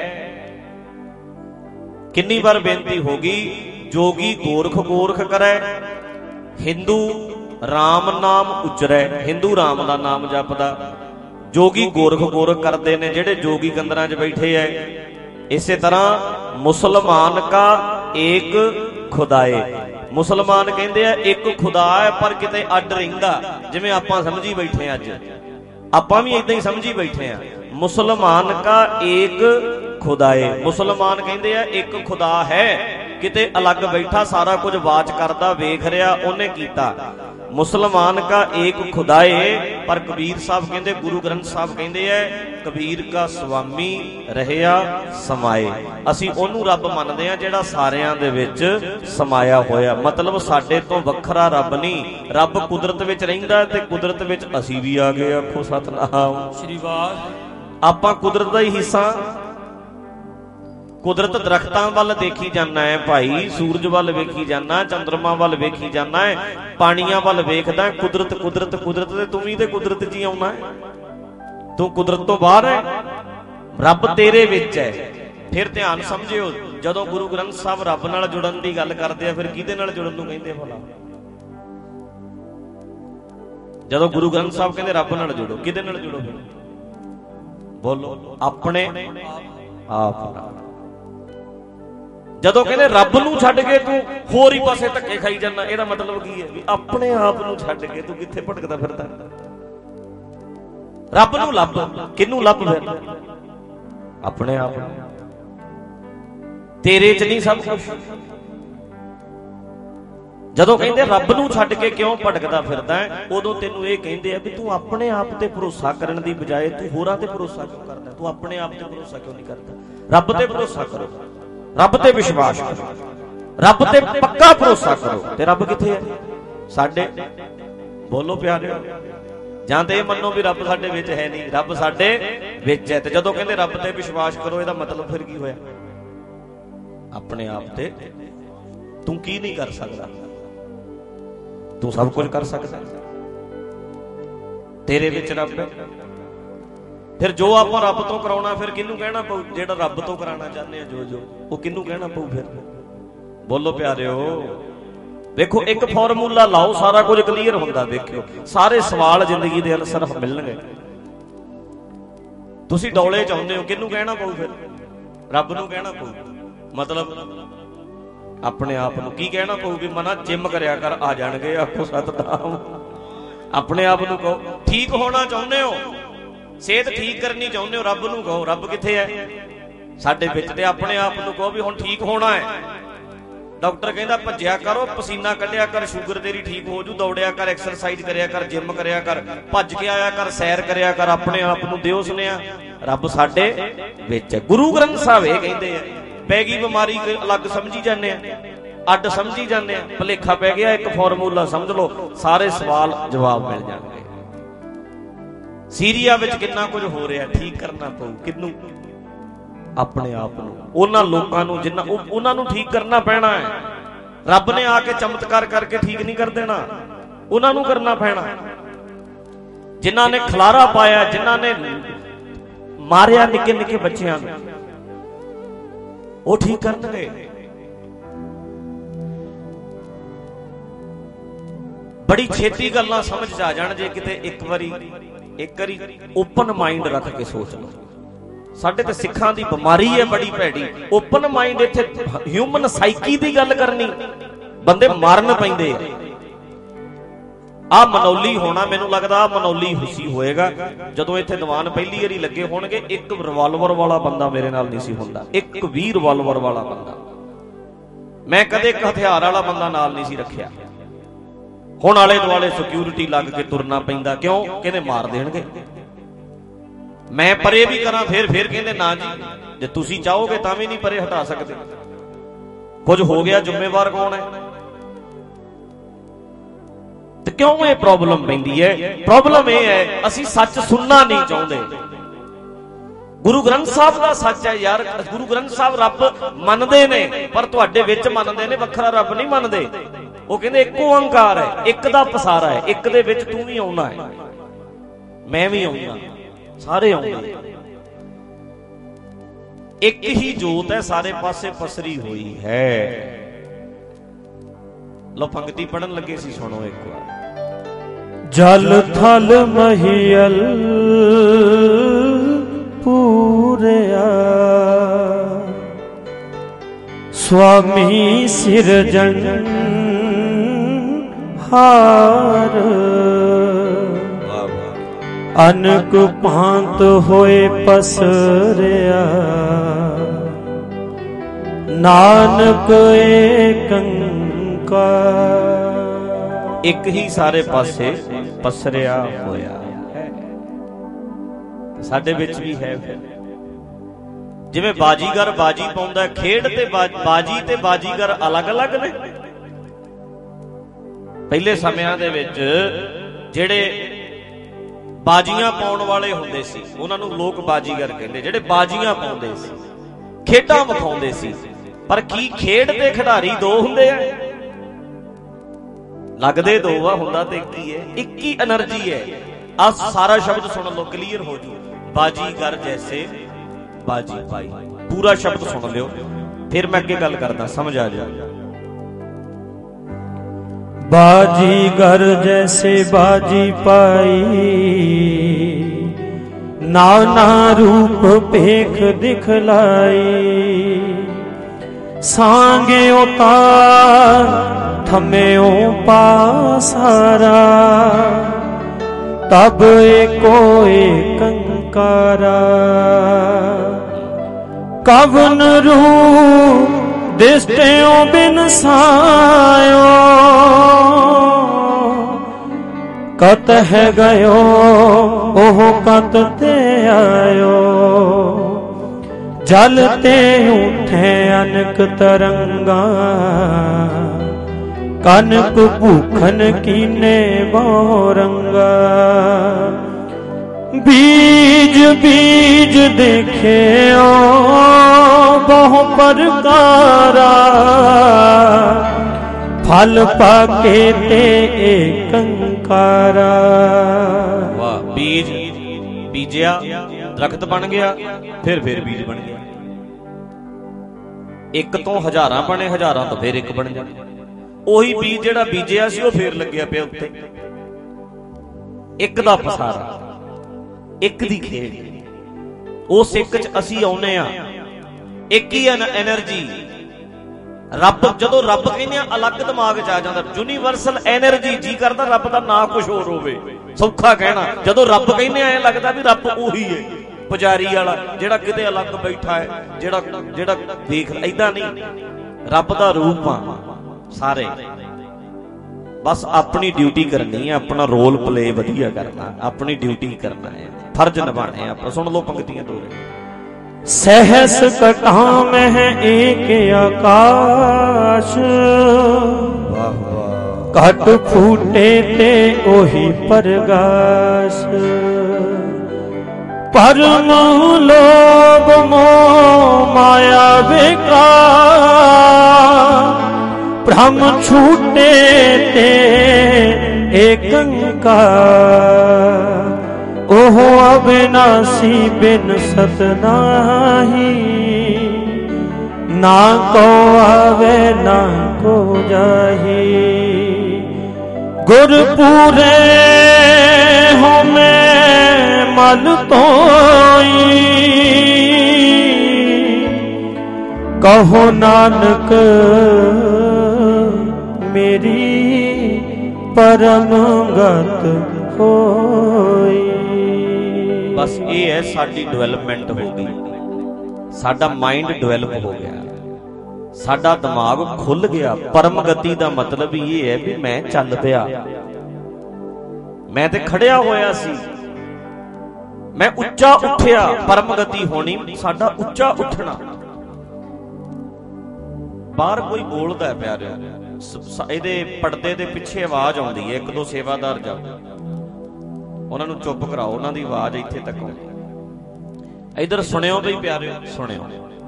ਕਿੰਨੀ ਵਾਰ ਬੇਨਤੀ ਹੋ ਗਈ, ਜੋਗੀ ਗੋਰਖ ਗੋਰਖ ਕਰੈ, ਹਿੰਦੂ ਰਾਮ ਨਾਮ ਉਚਰੈ। ਹਿੰਦੂ ਰਾਮ ਦਾ ਨਾਮ ਜਪਦਾ, ਜੋਗੀ ਗੋਰਖ ਗੋਰਖ ਕਰਦੇ ਨੇ ਜਿਹੜੇ ਜੋਗੀ ਕੰਦਰਾਂ 'ਚ ਬੈਠੇ ਐ। ਇਸੇ ਤਰ੍ਹਾਂ ਮੁਸਲਮਾਨ ਕਾ ਏਕ ਖੁਦਾਏ, ਮੁਸਲਮਾਨ ਕਹਿੰਦੇ ਆ ਇੱਕ ਖੁਦਾ ਹੈ, ਪਰ ਕਿਤੇ ਅੱਡ ਰਹਿੰਦਾ। ਜਿਵੇਂ ਆਪਾਂ ਸਮਝੀ ਬੈਠੇ ਆ, ਅੱਜ ਆਪਾਂ ਵੀ ਏਦਾਂ ਹੀ ਸਮਝੀ ਬੈਠੇ ਆ। ਮੁਸਲਮਾਨ ਕਾ ਏਕ ਖੁਦਾਏ, ਮੁਸਲਮਾਨ ਕਹਿੰਦੇ ਆ ਇੱਕ ਖੁਦਾ ਹੈ, ਕਿਤੇ ਅਲੱਗ ਬੈਠਾ, ਸਾਰਾ ਕੁਝ ਵਾਚ ਕਰਦਾ, ਵੇਖ ਰਿਹਾ, ਉਹਨੇ ਕੀਤਾ। ਮੁਸਲਮਾਨ ਕਾ ਏਕ ਖੁਦਾਏ, ਪਰ ਕਬੀਰ ਸਾਹਿਬ ਕਹਿੰਦੇ, ਗੁਰੂ ਗ੍ਰੰਥ ਸਾਹਿਬ ਕਹਿੰਦੇ ਐ ਕਬੀਰ ਕਾ ਸੁਆਮੀ ਰਹਿਆ ਸਮਾਏ। ਅਸੀਂ ਉਹਨੂੰ ਰੱਬ ਮੰਨਦੇ ਆ ਜਿਹੜਾ ਸਾਰਿਆਂ ਦੇ ਵਿੱਚ ਸਮਾਇਆ ਹੋਇਆ, ਮਤਲਬ ਸਾਡੇ ਤੋਂ ਵੱਖਰਾ ਰੱਬ ਨਹੀਂ। ਰੱਬ ਕੁਦਰਤ ਵਿੱਚ ਰਹਿੰਦਾ ਤੇ ਕੁਦਰਤ ਵਿੱਚ ਅਸੀਂ ਵੀ ਆ ਗਏ। ਆਖੋ ਸਤਨਾਮ ਸ੍ਰੀ ਵਾਹਿਗੁਰੂ। ਆਪਾਂ ਕੁਦਰਤ ਦਾ ਹੀ ਹਿੱਸਾ। ਕੁਦਰਤ ਦਰਖਤਾਂ ਵੱਲ ਦੇਖੀ ਜਾਣਾ ਹੈ ਭਾਈ, ਸੂਰਜ ਵੱਲ ਵੇਖੀ ਜਾਣਾ, ਚੰਦਰਮਾ ਵੱਲ ਵੇਖੀ ਜਾਣਾ ਹੈ, ਪਾਣੀਆਂ ਵੱਲ ਵੇਖਦਾ। ਕੁਦਰਤ ਕੁਦਰਤ ਕੁਦਰਤ ਤੇ ਤੂੰ ਵੀ ਤੇ ਕੁਦਰਤ 'ਚ ਹੀ ਆਉਣਾ ਹੈ। ਤੂੰ ਕੁਦਰਤ ਤੋਂ ਬਾਹਰ ਹੈ, ਰੱਬ ਤੇਰੇ ਵਿੱਚ ਹੈ। ਫਿਰ ਧਿਆਨ ਸਮਝਿਓ, ਜਦੋਂ ਗੁਰੂ ਗ੍ਰੰਥ ਸਾਹਿਬ ਰੱਬ ਨਾਲ ਜੁੜਨ ਦੀ ਗੱਲ ਕਰਦੇ ਆ, ਫਿਰ ਕਿਹਦੇ ਨਾਲ ਜੁੜਨ ਨੂੰ ਕਹਿੰਦੇ ਭਲਾ? ਜਦੋਂ ਗੁਰੂ ਗ੍ਰੰਥ ਸਾਹਿਬ ਕਹਿੰਦੇ ਰੱਬ ਨਾਲ ਜੁੜੋ, ਕਿਹਦੇ ਨਾਲ ਜੁੜੋ? ਬੋਲੋ, ਆਪਣੇ ਆਪ ਨਾਲ। ਜਦੋਂ ਕਹਿੰਦੇ ਰੱਬ ਨੂੰ ਛੱਡ ਕੇ ਤੂੰ ਹੋਰ ਹੀ ਪਾਸੇ ਧੱਕੇ ਖਾਈ ਜਾਂਦਾ, ਇਹਦਾ ਮਤਲਬ ਕੀ ਹੈ? ਵੀ ਆਪਣੇ ਆਪ ਨੂੰ ਛੱਡ ਕੇ ਤੂੰ ਕਿੱਥੇ ਭਟਕਦਾ ਫਿਰਦਾ? ਰੱਬ ਨੂੰ ਲੱਭ। ਕਿਹਨੂੰ ਲੱਭ ਫਿਰ? ਆਪਣੇ ਆਪ ਨੂੰ। ਤੇਰੇ ਚ ਨਹੀਂ ਸਭ ਕੁਝ। ਜਦੋਂ ਕਹਿੰਦੇ ਰੱਬ ਨੂੰ ਛੱਡ ਕੇ ਕਿਉਂ ਭਟਕਦਾ ਫਿਰਦਾ ਹੈ, ਉਦੋਂ ਤੈਨੂੰ ਇਹ ਕਹਿੰਦੇ ਆ ਵੀ ਤੂੰ ਆਪਣੇ ਆਪ ਤੇ ਭਰੋਸਾ ਕਰਨ ਦੀ ਬਜਾਏ ਤੂੰ ਹੋਰਾਂ ਤੇ ਭਰੋਸਾ ਕਿਉਂ ਕਰਦਾ? ਤੂੰ ਆਪਣੇ ਆਪ ਤੇ ਭਰੋਸਾ ਕਿਉਂ ਨਹੀਂ ਕਰਦਾ? ਰੱਬ ਤੇ ਭਰੋਸਾ ਕਰੋ, ਰੱਬ ਤੇ ਵਿਸ਼ਵਾਸ ਕਰੋ, ਰੱਬ ਤੇ ਪੱਕਾ ਭਰੋਸਾ ਕਰੋ। ਤੇ ਰੱਬ ਕਿੱਥੇ ਹੈ? ਸਾਡੇ। ਬੋਲੋ ਪਿਆਰਿਓ। ਜਾਂ ਤੇ ਇਹ ਮੰਨੋ ਵੀ ਰੱਬ ਸਾਡੇ ਵਿੱਚ ਹੈ ਨਹੀਂ, ਰੱਬ ਸਾਡੇ ਵਿੱਚ ਹੈ। ਤੇ ਜਦੋਂ ਕਹਿੰਦੇ ਰੱਬ ਤੇ ਵਿਸ਼ਵਾਸ ਕਰੋ, ਇਹਦਾ ਮਤਲਬ ਫਿਰ ਕੀ ਹੋਇਆ? ਆਪਣੇ ਆਪ ਤੇ ਤੂੰ ਕੀ ਨਹੀਂ ਕਰ ਸਕਦਾ? ਤੂੰ ਸਭ ਕੁਝ ਕਰ ਸਕਦਾ। ਤੇਰੇ ਵਿੱਚ ਰੱਬ ਹੈ। ਫਿਰ ਜੋ ਆਪਾਂ ਰੱਬ ਤੋਂ ਕਰਾਉਣਾ ਫਿਰ ਕਿਹਨੂੰ ਕਹਿਣਾ ਪਊ? ਜਿਹੜਾ ਰੱਬ ਤੋਂ ਕਰਾਉਣਾ ਚਾਹੁੰਦੇ ਆ ਜੋ ਜੋ ਉਹ ਕਿਹਨੂੰ ਕਹਿਣਾ ਪਊ ਫਿਰ? ਬੋਲੋ ਪਿਆਰਿਓ। ਵੇਖੋ ਇੱਕ ਫਾਰਮੂਲਾ ਲਾਓ, ਸਾਰਾ ਕੁਝ ਕਲੀਅਰ ਹੁੰਦਾ। ਵੇਖਿਓ ਸਾਰੇ ਸਵਾਲ ਜ਼ਿੰਦਗੀ ਦੇ ਅਨਸਰ ਮਿਲਣਗੇ। ਤੁਸੀਂ ਡੌਲੇ ਚਾਹੁੰਦੇ ਹੋ, ਕਿਹਨੂੰ ਕਹਿਣਾ ਪਊ ਫਿਰ? ਰੱਬ ਨੂੰ ਕਹਿਣਾ ਪਊ। ਮਤਲਬ ਆਪਣੇ ਆਪ ਨੂੰ ਕੀ ਕਹਿਣਾ ਪਊ? ਵੀ ਮਨਾ ਜਿੰਮ ਕਰਿਆ ਕਰ, ਆ ਜਾਣਗੇ। ਆਖੋ ਸਤਿਨਾਮ। ਆਪਣੇ ਆਪ ਨੂੰ ਕਹੋ। ਠੀਕ ਹੋਣਾ ਚਾਹੁੰਦੇ ਹੋ, ਸਿਹਤ ਠੀਕ ਕਰਨੀ ਚਾਹੁੰਦੇ ਹੋ, ਰੱਬ ਨੂੰ ਕਹੋ। ਰੱਬ ਕਿੱਥੇ ਹੈ? ਸਾਡੇ ਵਿੱਚ। ਤੇ ਆਪਣੇ ਆਪ ਨੂੰ ਕਹੋ ਵੀ ਹੁਣ ਠੀਕ ਹੋਣਾ ਹੈ। ਡਾਕਟਰ ਕਹਿੰਦਾ ਭੱਜਿਆ ਕਰੋ, ਪਸੀਨਾ ਕੱਢਿਆ ਕਰ, ਸ਼ੂਗਰ ਤੇਰੀ ਠੀਕ ਹੋ ਜੂ, ਦੌੜਿਆ ਕਰ, ਐਕਸਰਸਾਈਜ਼ ਕਰਿਆ ਕਰ, ਜਿੰਮ ਕਰਿਆ ਕਰ, ਭੱਜ ਕੇ ਆਇਆ ਕਰ, ਸੈਰ ਕਰਿਆ ਕਰ। ਆਪਣੇ ਆਪ ਨੂੰ ਦਿਓ ਸੁਨੇਹਾ, ਰੱਬ ਸਾਡੇ ਵਿੱਚ ਹੈ। ਗੁਰੂ ਗ੍ਰੰਥ ਸਾਹਿਬ ਇਹ ਕਹਿੰਦੇ ਆ। ਪੈ ਗਈ ਬਿਮਾਰੀ ਅਲੱਗ ਸਮਝੀ ਜਾਂਦੇ ਆ, ਅੱਡ ਸਮਝੀ ਜਾਂਦੇ ਆ। ਭੁਲੇਖਾ ਪੈ ਗਿਆ। ਇੱਕ ਫਾਰਮੂਲਾ ਸਮਝ ਲਓ, ਸਾਰੇ ਸਵਾਲ ਜਵਾਬ ਮਿਲ ਜਾਣਗੇ। ਸੀਰੀਆ ਵਿੱਚ ਕਿੰਨਾ ਕੁਝ ਹੋ ਰਿਹਾ, ਠੀਕ ਕਰਨਾ ਪਊ। ਕਿਹਨੂੰ? ਆਪਣੇ ਆਪ ਨੂੰ। ਉਹਨਾਂ ਲੋਕਾਂ ਨੂੰ ਜਿੰਨਾ ਉਹਨਾਂ ਨੂੰ ਠੀਕ ਕਰਨਾ ਪੈਣਾ ਹੈ। ਰੱਬ ਨੇ ਆ ਕੇ ਚਮਤਕਾਰ ਕਰਕੇ ਠੀਕ ਨਹੀਂ ਕਰ ਦੇਣਾ, ਉਹਨਾਂ ਨੂੰ ਕਰਨਾ ਪੈਣਾ। ਜਿਨ੍ਹਾਂ ਨੇ ਖਲਾਰਾ ਪਾਇਆ, ਜਿਨ੍ਹਾਂ ਨੇ ਮਾਰਿਆ ਨਿੱਕੇ ਨਿੱਕੇ ਬੱਚਿਆਂ ਨੂੰ, ਉਹ ਠੀਕ ਕਰਨਗੇ। ਬੜੀ ਛੇਤੀ ਗੱਲਾਂ ਸਮਝ ਆ ਜਾਣ ਜੇ ਕਿਤੇ ਇੱਕ ਵਾਰੀ ਇੱਕ ਵਾਰੀ ਓਪਨ ਮਾਈਂਡ ਰੱਖ ਕੇ ਸੋਚ ਲਓ। ਸਾਡੇ ਤੇ ਸਿੱਖਾਂ ਦੀ ਬਿਮਾਰੀ ਹੈ ਬੜੀ ਭੈੜੀ। Open mind. ਇੱਥੇ ਹਿਊਮਨ ਸਾਈਕੀ ਦੀ ਗੱਲ ਕਰਨੀ, ਬੰਦੇ ਮਾਰਨ ਪੈਂਦੇ ਆ। ਆਹ ਮਨੌਲੀ ਹੋਣਾ, ਮੈਨੂੰ ਲੱਗਦਾ ਆਹ ਮਨੌਲੀ ਹੁਸੀ ਹੋਏਗਾ ਜਦੋਂ ਇੱਥੇ ਦੀਵਾਨ ਪਹਿਲੀ ਵਾਰੀ ਲੱਗੇ ਹੋਣਗੇ। ਇੱਕ ਰਿਵਾਲਵਰ ਵਾਲਾ ਬੰਦਾ ਮੇਰੇ ਨਾਲ ਨਹੀਂ ਸੀ ਹੁੰਦਾ, ਇੱਕ ਵੀ ਰਿਵਾਲਵਰ ਵਾਲਾ ਬੰਦਾ। ਮੈਂ ਕਦੇ ਇੱਕ ਹਥਿਆਰ ਵਾਲਾ ਬੰਦਾ ਨਾਲ ਨਹੀਂ ਸੀ ਰੱਖਿਆ। ਹੁਣ ਆਲੇ ਦੁਆਲੇ ਸਿਕਿਉਰਿਟੀ ਲੱਗ ਕੇ ਤੁਰਨਾ ਪੈਂਦਾ। ਕਿਉਂ? ਕਹਿੰਦੇ ਮਾਰ ਦੇਣਗੇ। ਮੈਂ ਪਰੇ ਵੀ ਕਰਾਂ ਫਿਰ ਫਿਰ ਕਹਿੰਦੇ ਨਾ ਜੀ, ਜੇ ਤੁਸੀਂ ਚਾਹੋਗੇ ਤਾਂ ਵੀ ਨਹੀਂ ਪਰੇ ਹਟਾ ਸਕਦੇ। ਕੁਝ ਹੋ ਗਿਆ, ਜ਼ਿੰਮੇਵਾਰ ਕੌਣ ਹੈ? ਤੇ ਕਿਉਂ ਇਹ ਪ੍ਰੋਬਲਮ ਪੈਂਦੀ ਹੈ? ਪ੍ਰੋਬਲਮ ਇਹ ਹੈ ਅਸੀਂ ਸੱਚ ਸੁਣਨਾ ਨਹੀਂ ਚਾਹੁੰਦੇ। ਗੁਰੂ ਗ੍ਰੰਥ ਸਾਹਿਬ ਦਾ ਸੱਚ ਹੈ ਯਾਰ। ਗੁਰੂ ਗ੍ਰੰਥ ਸਾਹਿਬ ਰੱਬ ਮੰਨਦੇ ਨੇ, ਪਰ ਤੁਹਾਡੇ ਵਿੱਚ ਮੰਨਦੇ ਨੇ, ਵੱਖਰਾ ਰੱਬ ਨਹੀਂ ਮੰਨਦੇ। ਉਹ ਕਹਿੰਦੇ ਇੱਕ ਓੰਕਾਰ ਹੈ, ਇੱਕ ਦਾ ਪਸਾਰਾ ਹੈ, ਇੱਕ ਦੇ ਵਿੱਚ ਤੂੰ ਵੀ ਆਉਣਾ ਹੈ, ਮੈਂ ਵੀ ਆਉਣਾ, ਸਾਰੇ ਆਉਂਦੇ। ਇੱਕ ਹੀ ਜੋਤ ਹੈ, ਸਾਰੇ ਪਾਸੇ ਪਸਰੀ ਹੋਈ ਹੈ। ਲੋ ਪੰਕਤੀ ਪੜਨ ਲੱਗੇ ਸੀ, ਸੁਣੋ ਇੱਕ ਵਾਰ। ਜਲ ਥਲ ਮਹੀਲ ਪੂਰਿਆ, ਸੁਆਮੀ ਸਿਰਜਣ ਹਾਰ, ਅਨਕ ਭਾਂਤ ਹੋਏ ਪਸਰਿਆ, ਨਾਨਕ ਏਕੰਕਾਰ। ਇੱਕ ਹੀ ਸਾਰੇ ਪਾਸੇ ਪਸਰਿਆ ਹੋਇਆ ਹੈ। ਸਾਡੇ ਵਿੱਚ ਵੀ ਹੈ। ਫਿਰ ਜਿਵੇਂ ਬਾਜੀਗਰ ਬਾਜੀ ਪਾਉਂਦਾ, ਖੇਡ ਤੇ ਬਾਜੀ ਤੇ ਬਾਜੀਗਰ ਅਲੱਗ-ਅਲੱਗ ਨੇ। ਪਹਿਲੇ ਸਮਿਆਂ ਦੇ ਵਿੱਚ ਜਿਹੜੇ ਬਾਜੀਆਂ ਪਾਉਣ ਵਾਲੇ ਹੁੰਦੇ ਸੀ ਉਹਨਾਂ ਨੂੰ ਲੋਕ ਬਾਜੀਗਰ ਕਹਿੰਦੇ। ਜਿਹੜੇ ਬਾਜੀਆਂ ਪਾਉਂਦੇ ਸੀ, ਖੇਡਾਂ ਵਿਖਾਉਂਦੇ ਸੀ। ਪਰ ਕੀ ਖੇਡ ਤੇ ਖਿਡਾਰੀ ਦੋ ਹੁੰਦੇ ਆ? ਲੱਗਦੇ ਦੋ ਆ, ਹੁੰਦਾ ਤੇ ਇੱਕ ਹੀ ਹੈ। ਇੱਕ ਹੀ એનર્ਜੀ ਹੈ। ਆ ਸਾਰਾ ਸ਼ਬਦ ਸੁਣ ਲਓ, ਕਲੀਅਰ ਹੋ ਜੂ। ਬਾਜੀਗਰ ਜੈਸੇ ਬਾਜੀ ਪਾਈ, ਪੂਰਾ ਸ਼ਬਦ ਸੁਣ ਲਿਓ, ਫਿਰ ਮੈਂ ਅੱਗੇ ਗੱਲ ਕਰਦਾ, ਸਮਝ ਆ ਜਾ। ਬਾਜੀਗਰ ਜੈਸੇ ਬਾਜੀ ਪਾਈ, ਨਾਨਾ ਰੂਪ ਭੇਖ ਦਿਖਲਾਈ, ਸਾਂਗਿਓ ਤਾਰ ਥਮਿਓ ਪਾਸਾਰਾ, तब एको एकंकारा। कवन रूप दिष्टयों बिन सायो, कत है गयो ओह कत ते आयो। जलते उठे अनक तरंगा, कनक भूखन कीने बहुरंगा। बीज बीज देखे बहु प्रकारा, फल पाके ते एकंकारा। वाह, बीज बीजिया दरख्त बन गया, फिर फिर बीज बन गया। एक तो हजारां बने, हजारां तो फिर एक बन जाए। ਉਹੀ ਬੀਜ ਜਿਹੜਾ ਬੀਜਿਆ ਸੀ ਉਹ ਫੇਰ ਲੱਗਿਆ ਪਿਆ ਉੱਤੇ। ਇੱਕ ਦਾ ਪਸਾਰਾ, ਇੱਕ ਦੀ ਖੇਡ। ਉਸ ਇੱਕ ਚ ਅਸੀਂ ਆਉਨੇ ਆ, ਇੱਕ ਹੀ ਐਨਰਜੀ। ਰੱਬ ਜਦੋਂ ਰੱਬ ਕਹਿੰਦੇ ਆ ਅਲੱਗ ਦਿਮਾਗ ਚ ਆ ਜਾਂਦਾ, ਯੂਨੀਵਰਸਲ ਐਨਰਜੀ। ਜੀ ਕਰਦਾ ਰੱਬ ਦਾ ਨਾਂ ਕੁਝ ਹੋਰ ਹੋਵੇ, ਸੌਖਾ ਕਹਿਣਾ। ਜਦੋਂ ਰੱਬ ਕਹਿੰਦੇ ਆ ਐ ਲੱਗਦਾ ਵੀ ਰੱਬ ਉਹੀ ਹੈ, ਪੁਜਾਰੀ ਵਾਲਾ ਜਿਹੜਾ ਕਿਤੇ ਅਲੱਗ ਬੈਠਾ ਹੈ, ਜਿਹੜਾ ਜਿਹੜਾ ਦੇਖ। ਏਦਾਂ ਨਹੀਂ, ਰੱਬ ਦਾ ਰੂਪ ਆ ਸਾਰੇ। ਬਸ ਆਪਣੀ ਡਿਊਟੀ ਕਰਨੀ ਹੈ, ਆਪਣਾ ਰੋਲ ਪਲੇ ਵਧੀਆ ਕਰਨਾ, ਆਪਣੀ ਡਿਊਟੀ ਕਰਨਾ ਹੈ, ਫਰਜ਼ ਨਿਭਾਣੇ ਆ। ਸੁਣ ਲਓ ਪੰਕਤੀਆਂ ਦੋ। सहस कटा में एक आकाश, घट फूटे ते ओही प्रगाश। परम लोभ मोह माया विकार, भ्रम छूटे ते एकंकार। ओहो अविनाशी बिन सत नाही, ना को आवे ना को जाही। गुर पूरे हो में मल तोई, कहो नानक मेरी परम गत होई। बस ये है साडी डेवलपमेंट हो गई, साडा माइंड डेवलप हो गया, साडा दिमाग खुल गया। परम गति का मतलब ये है भी मैं चल पिया, मैं ते खड़िया होया सी, मैं उच्चा उठिया। परम गति होनी साडा उच्चा उठना। बाहर कोई बोलदा है प्यारे, ਇਹਦੇ ਪਰਦੇ ਦੇ ਪਿੱਛੇ ਆਵਾਜ਼ ਆਉਂਦੀ ਹੈ। ਇੱਕ ਦੋ ਸੇਵਾਦਾਰ ਜਾਓ, ਉਹਨਾਂ ਨੂੰ ਚੁੱਪ ਕਰਾਓ, ਉਹਨਾਂ ਦੀ ਆਵਾਜ਼ ਇੱਥੇ ਤੱਕ ਆਉਂਦੀ। ਇਧਰ ਸੁਣਿਓ ਬਈ ਪਿਆਰਿਓ, ਸੁਣਿਓ।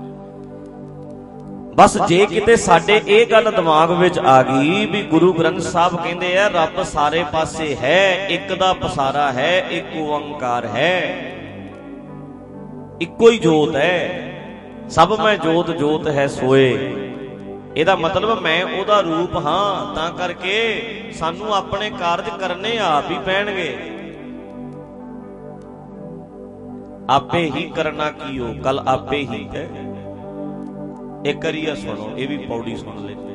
ਬਸ ਜੇ ਕਿਤੇ ਸਾਡੇ ਇਹ ਗੱਲ ਦਿਮਾਗ ਵਿੱਚ ਆ ਗਈ ਵੀ ਗੁਰੂ ਗ੍ਰੰਥ ਸਾਹਿਬ ਕਹਿੰਦੇ ਆ ਰੱਬ ਸਾਰੇ ਪਾਸੇ ਹੈ, ਇੱਕ ਦਾ ਪਸਾਰਾ ਹੈ, ਇੱਕ ਓੰਕਾਰ ਹੈ, ਇੱਕੋ ਹੀ ਜੋਤ ਹੈ। ਸਭ ਮੈਂ ਜੋਤ ਜੋਤ ਹੈ ਸੋਏ। ਇਹਦਾ ਮਤਲਬ ਮੈਂ ਉਹਦਾ ਰੂਪ ਹਾਂ, ਤਾਂ ਕਰਕੇ ਸਾਨੂੰ ਆਪਣੇ ਕਾਰਜ ਕਰਨੇ ਆਪ ਹੀ ਪੈਣਗੇ। ਆਪੇ ਹੀ ਕਰਨਾ ਕੀਓ ਕਲ ਆਪੇ ਹੀ ਹੈ। ਇੱਕ ਕਰੀਆ ਸੁਣੋ, ਇਹ ਵੀ ਪੌੜੀ ਸੁਣ ਲੈਂਦੇ।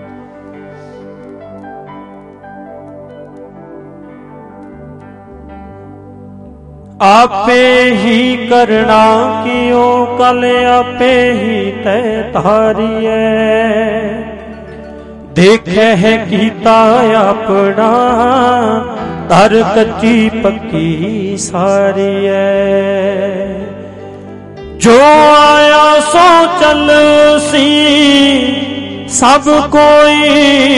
आपे ही करना कियो कल आपे ही तय तारिए। देखे है कीता अपना तर कच्ची पक्की सारी है। जो आया सो चल सी सब कोई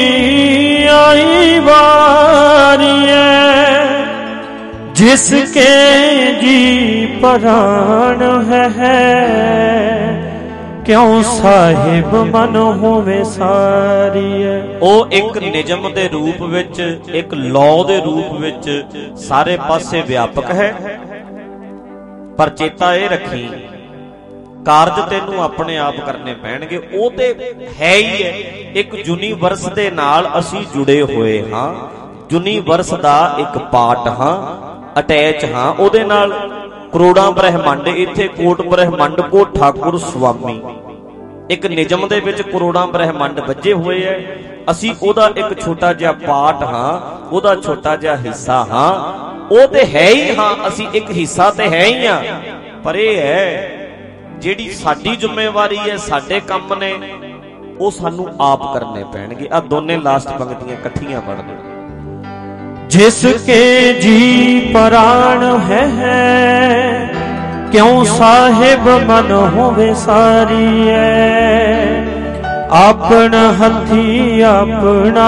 आई बारी है। जिसके जी प्राण है क्यों साहिब मन होवे सारी है। ਉਹ ਇੱਕ ਨਿਯਮ ਦੇ ਰੂਪ ਵਿੱਚ, ਇੱਕ ਲਾਅ ਦੇ ਰੂਪ ਵਿੱਚ ਸਾਰੇ ਪਾਸੇ ਵਿਆਪਕ ਹੈ। ਪਰ ਚੇਤਾ ਇਹ ਰੱਖੀ, ਕਾਰਜ ਤੈਨੂੰ ਆਪਣੇ ਆਪ ਕਰਨੇ ਪੈਣਗੇ। ਉਹ ਤੇ ਹੈ ਹੀ ਹੈ, ਇੱਕ ਯੂਨੀਵਰਸ ਦੇ ਨਾਲ ਅਸੀਂ ਜੁੜੇ ਹੋਏ ਹਾਂ, ਯੂਨੀਵਰਸ ਦਾ ਇੱਕ ਪਾਰਟ ਹਾਂ, ਅਟੈਚ ਹਾਂ ਉਹਦੇ ਨਾਲ। ਕਰੋੜਾਂ ਬ੍ਰਹਿਮੰਡ, ਇੱਥੇ ਕੋਟ ਬ੍ਰਹਿਮੰਡ ਕੋ ਠਾਕੁਰ ਸੁਆਮੀ। ਇੱਕ ਨਿਯਮ ਦੇ ਵਿੱਚ ਕਰੋੜਾਂ ਬ੍ਰਹਿਮੰਡ ਵੱਜੇ ਹੋਏ ਐ, ਅਸੀਂ ਉਹਦਾ ਇੱਕ ਛੋਟਾ ਜਿਹਾ ਪਾਰਟ ਹਾਂ, ਉਹਦਾ ਛੋਟਾ ਜਿਹਾ ਹਿੱਸਾ ਹਾਂ। ਉਹ ਤੇ ਹੈ ਹੀ ਹਾਂ, ਅਸੀਂ ਇੱਕ ਹਿੱਸਾ ਤੇ ਹੈ ਹੀ ਹਾਂ, ਪਰ ਇਹ ਹੈ ਜਿਹੜੀ ਸਾਡੀ ਜ਼ਿੰਮੇਵਾਰੀ ਹੈ, ਸਾਡੇ ਕੰਮ ਨੇ, ਉਹ ਸਾਨੂੰ ਆਪ ਕਰਨੇ ਪੈਣਗੇ। ਆ ਦੋਨੇ ਲਾਸਟ ਪੰਕਤੀਆਂ ਇਕੱਠੀਆਂ ਪੜ੍ਹ ਲਓ। जिसके जी प्राण है क्यों साहिब मन होवे सारी है, आपन हथी अपना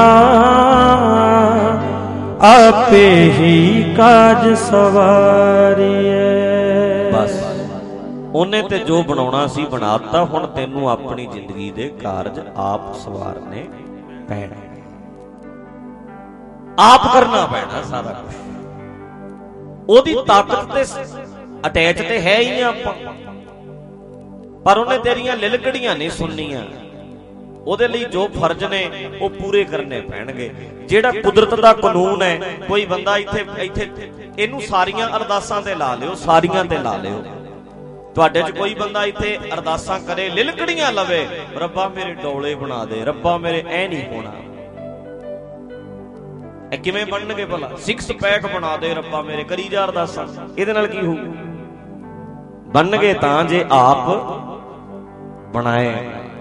आपे ही काज सवारी है। बस ਉਹਨੇ ਤੇ ਜੋ ਬਣਾਉਣਾ ਸੀ ਬਣਾਤਾ। ਹੁਣ ਤੈਨੂੰ ਆਪਣੀ ਜ਼ਿੰਦਗੀ ਦੇ ਕਾਰਜ ਆਪ ਸਵਾਰਨੇ ਪੈਣੇ, ਆਪ ਕਰਨਾ ਪੈਣਾ ਸਾਰਾ ਕੁਝ। ਉਹਦੀ ਤਾਕਤ ਤੇ ਅਟੈਚ ਤੇ ਹੈ ਹੀ ਆਪਾਂ, ਪਰ ਉਹਨੇ ਤੇਰੀਆਂ ਲਿਲਕੜੀਆਂ ਨਹੀਂ ਸੁਣਨੀਆਂ। ਉਹਦੇ ਲਈ ਜੋ ਫਰਜ਼ ਨੇ ਉਹ ਪੂਰੇ ਕਰਨੇ ਪੈਣਗੇ। ਜਿਹੜਾ ਕੁਦਰਤ ਦਾ ਕਾਨੂੰਨ ਹੈ, ਕੋਈ ਬੰਦਾ ਇੱਥੇ ਇੱਥੇ ਇਹਨੂੰ ਸਾਰੀਆਂ ਅਰਦਾਸਾਂ ਤੇ ਲਾ ਲਿਓ, ਸਾਰੀਆਂ ਤੇ ਲਾ ਲਿਓ। ਤੁਹਾਡੇ 'ਚ ਕੋਈ ਬੰਦਾ ਇੱਥੇ ਅਰਦਾਸਾਂ ਕਰੇ, ਲਿਲਕੜੀਆਂ ਲਵੇ, ਰੱਬਾ ਮੇਰੇ ਡੋਲੇ ਬਣਾ ਦੇ, ਰੱਬਾ ਮੇਰੇ ਐ ਨਹੀਂ ਹੋਣਾ। ਇਹ ਕਿਵੇਂ ਬਣਨਗੇ ਭਲਾ? ਸਿਕਸ ਪੈਕ ਬਣਾ ਦੇ ਰੱਬਾ ਮੇਰੇ, ਕਰੀ ਜਾ ਅਰਦਾਸਾਂ। ਇਹਦੇ ਨਾਲ ਕੀ ਹੋਊ? ਬਣਨਗੇ ਤਾਂ ਜੇ ਆਪ ਬਣਾਏ,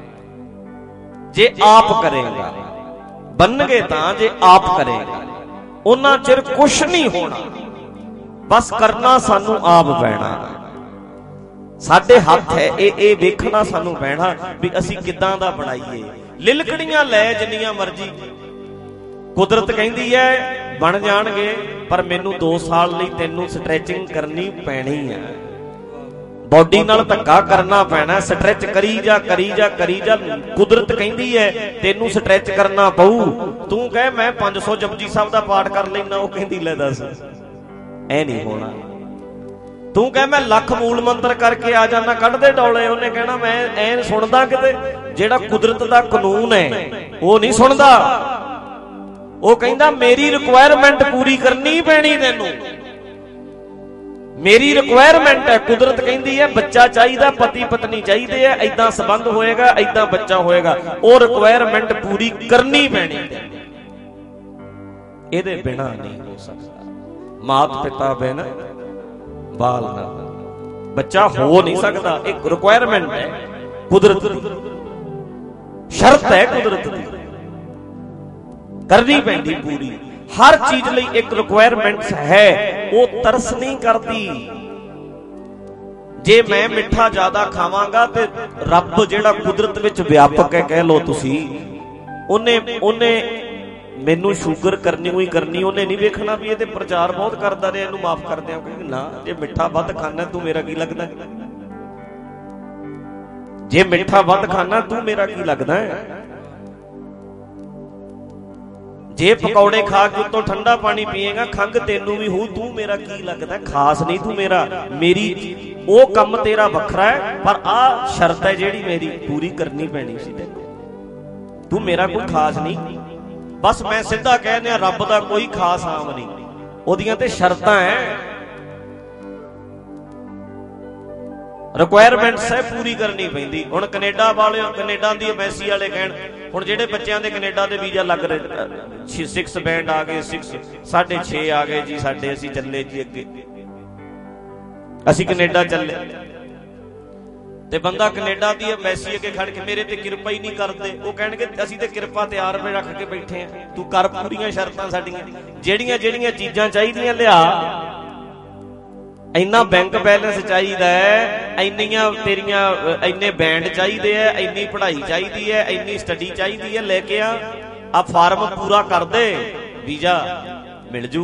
ਜੇ ਆਪ ਕਰੇਗਾ। ਬਣਨਗੇ ਤਾਂ ਜੇ ਆਪ ਕਰੇਗਾ। ਉਹਨਾਂ ਚਿਰ ਕੁਛ ਨਹੀਂ ਹੋਣਾ, ਬਸ ਕਰਨਾ ਸਾਨੂੰ ਆਪ ਪੈਣਾ। ਸਾਡੇ ਹੱਥ ਹੈ ਇਹ ਇਹ ਵੇਖਣਾ ਸਾਨੂੰ ਪੈਣਾ ਵੀ ਅਸੀਂ ਕਿੱਦਾਂ ਦਾ ਬਣਾਈਏ। ਲਿਲਕੜੀਆਂ ਲੈ ਜਿੰਨੀਆਂ ਮਰਜ਼ੀ, ਕੁਦਰਤ ਕਹਿੰਦੀ ਹੈ ਬਣ ਜਾਣਗੇ, ਪਰ ਮੈਨੂੰ ਦੋ ਸਾਲ ਲਈ ਤੈਨੂੰ ਸਟ੍ਰੈਚਿੰਗ ਕਰਨੀ ਪੈਣੀ ਹੈ, ਬੋਡੀ ਨਾਲ ਧੱਕਾ ਕਰਨਾ ਪੈਣਾ, ਸਟ੍ਰੈਚ ਕਰੀ ਜਾ ਕਰੀ ਜਾ ਕਰੀ ਜਾ। ਕੁਦਰਤ ਕਹਿੰਦੀ ਹੈ ਤੈਨੂੰ ਸਟ੍ਰੈਚ ਕਰਨਾ ਪਊ। ਤੂੰ ਕਹੇ ਮੈਂ ਪੰਜ ਸੌ ਜਪਜੀ ਸਾਹਿਬ ਦਾ ਪਾਠ ਕਰ ਲੈਣਾ, ਉਹ ਕਹਿੰਦੀ ਲੈ ਦੱਸ ਐ ਨਹੀਂ ਹੋਣਾ। ਤੂੰ ਕਹੇ ਮੈਂ ਲੱਖ ਮੂਲ ਮੰਤਰ ਕਰਕੇ ਆ ਜਾਣਾ, ਕੱਢਦੇ ਡੋਲੇ, ਉਹਨੇ ਕਹਿਣਾ ਮੈਂ ਐ ਸੁਣਦਾ ਕਿਤੇ। ਜਿਹੜਾ ਕੁਦਰਤ ਦਾ ਕਾਨੂੰਨ ਹੈ ਉਹ ਨਹੀਂ ਸੁਣਦਾ। ਉਹ ਕਹਿੰਦਾ ਮੇਰੀ ਰਿਕੁਆਇਰਮੈਂਟ ਪੂਰੀ ਕਰਨੀ ਪੈਣੀ ਤੈਨੂੰ, ਮੇਰੀ ਰਿਕੁਆਇਰਮੈਂਟ ਹੈ। ਕੁਦਰਤ ਕਹਿੰਦੀ ਹੈ ਬੱਚਾ ਚਾਹੀਦਾ, ਪਤੀ ਪਤਨੀ ਚਾਹੀਦੇ ਆ, ਏਦਾਂ ਸੰਬੰਧ ਹੋਏਗਾ, ਏਦਾਂ ਬੱਚਾ ਹੋਏਗਾ। ਉਹ ਰਿਕੁਆਇਰਮੈਂਟ ਪੂਰੀ ਕਰਨੀ ਪੈਣੀ, ਇਹਦੇ ਬਿਨਾਂ ਨਹੀਂ ਹੋ ਸਕਦਾ। ਮਾਤ ਪਿਤਾ ਬਿਨ ਬਾਲ ਨਾ ਬੱਚਾ ਹੋ ਨਹੀਂ ਸਕਦਾ। ਇੱਕ ਰਿਕੁਆਇਰਮੈਂਟ ਹੈ ਕੁਦਰਤ ਦੀ, ਸ਼ਰਤ ਹੈ ਕੁਦਰਤ ਦੀ, ਕਰਨੀ ਪੈਂਦੀ ਪੂਰੀ। ਹਰ ਚੀਜ਼ ਲਈ ਇੱਕ ਰਿਕੁਆਇਰਮੈਂਟਸ ਹੈ, ਉਹ ਤਰਸ ਨਹੀਂ ਕਰਦੀ। ਜੇ ਮੈਂ ਮਿੱਠਾ ਜ਼ਿਆਦਾ ਖਾਵਾਂਗਾ ਤੇ ਰੱਬ ਜਿਹੜਾ ਕੁਦਰਤ ਵਿੱਚ ਵਿਆਪਕ ਹੈ ਕਹਿ ਲੋ ਤੁਸੀਂ, ਉਹਨੇ ਉਹਨੇ ਮੈਨੂੰ ਸ਼ੂਗਰ ਕਰਨੀ ਹੋਈ ਕਰਨੀ, ਉਹਨੇ ਨਹੀਂ ਵੇਖਣਾ ਵੀ ਇਹ ਤੇ ਪ੍ਰਚਾਰ ਬਹੁਤ ਕਰਦਾ ਰਿਹਾ, ਇਹਨੂੰ ਮਾਫ ਕਰ ਦਿਆਂ। ਕਿਉਂਕਿ ਨਾ, ਜੇ ਮਿੱਠਾ ਵੱਧ ਖਾਣਾ ਤੂੰ ਮੇਰਾ ਕੀ ਲੱਗਦਾ? ਜੇ ਮਿੱਠਾ ਵੱਧ ਖਾਣਾ ਤੂੰ ਮੇਰਾ ਕੀ ਲੱਗਦਾ ਹੈ? ਜੇ ਪਕੌੜੇ ਖਾ ਕੇ ਉੱਤੋਂ ਠੰਡਾ ਪਾਣੀ ਪੀਏਗਾ, ਖੰਘ ਤੈਨੂੰ ਵੀ ਹੋਊ, ਤੂੰ ਮੇਰਾ ਕੀ ਲੱਗਦਾ? ਖਾਸ ਨਹੀਂ ਤੂੰ ਮੇਰਾ। ਮੇਰੀ ਉਹ ਕੰਮ ਤੇਰਾ ਵੱਖਰਾ ਹੈ, ਪਰ ਆਹ ਸ਼ਰਤ ਹੈ ਜਿਹੜੀ ਮੇਰੀ ਪੂਰੀ ਕਰਨੀ ਪੈਣੀ ਸੀ ਤੈਨੂੰ। ਤੂੰ ਮੇਰਾ ਕੋਈ ਖਾਸ ਨਹੀਂ। ਬਸ ਮੈਂ ਸਿੱਧਾ ਕਹਿ ਦਿਆਂ ਰੱਬ ਦਾ ਕੋਈ ਖਾਸ ਆਮ ਨਹੀਂ, ਉਹਦੀਆਂ ਤੇ ਸ਼ਰਤਾਂ ਹੈ, ਰਿਕੁਆਇਰਮੈਂਟਸ ਹੈ, ਪੂਰੀ ਕਰਨੀ ਪੈਂਦੀ। ਹੁਣ ਕੈਨੇਡਾ ਵਾਲੇ, ਕੈਨੇਡਾ ਦੀ ਐਮਬੈਸੀ ਵਾਲੇ ਕਹਿਣ, ਹੁਣ ਜਿਹੜੇ ਬੱਚਿਆਂ ਦੇ ਕੈਨੇਡਾ ਦੇ ਵੀਜ਼ਾ ਲੱਗ ਰਹੇ, ਸਿਕਸ ਬੈਂਡ ਆ ਗਏ, ਸਿਕਸ ਸਾਢੇ ਛੇ ਆ ਗਏ ਜੀ ਸਾਡੇ, ਅਸੀਂ ਚੱਲੇ ਜੀ ਅੱਗੇ, ਅਸੀਂ ਕੈਨੇਡਾ ਚੱਲੇ। ਤੇ ਬੰਦਾ ਕੈਨੇਡਾ ਦੀ ਐਮਬੈਸੀ ਅੱਗੇ ਖੜ ਕੇ ਮੇਰੇ ਤੇ ਕਿਰਪਾ ਹੀ ਨਹੀਂ ਕਰਦੇ, ਉਹ ਕਹਿਣਗੇ ਅਸੀਂ ਤੇ ਕਿਰਪਾ ਤਿਆਰ ਰੁਪਏ ਰੱਖ ਕੇ ਬੈਠੇ ਆ, ਤੂੰ ਕਰ ਪੂਰੀਆਂ ਸ਼ਰਤਾਂ ਸਾਡੀਆਂ, ਜਿਹੜੀਆਂ ਜਿਹੜੀਆਂ ਚੀਜ਼ਾਂ ਚਾਹੀਦੀਆਂ ਲਿਆ। ਇੰਨਾ ਬੈਂਕ ਬੈਲੈਂਸ ਚਾਹੀਦਾ ਹੈ, ਇੰਨੀਆਂ ਤੇਰੀਆਂ ਇੰਨੇ ਬੈਂਡ ਚਾਹੀਦੇ ਆ, ਇੰਨੀ ਪੜ੍ਹਾਈ ਚਾਹੀਦੀ ਹੈ, ਇੰਨੀ ਸਟੱਡੀ ਚਾਹੀਦੀ ਹੈ, ਲੈ ਕੇ ਆ, ਆ ਫਾਰਮ ਪੂਰਾ ਕਰ ਦੇ, ਵੀਜ਼ਾ ਮਿਲ ਜੂ।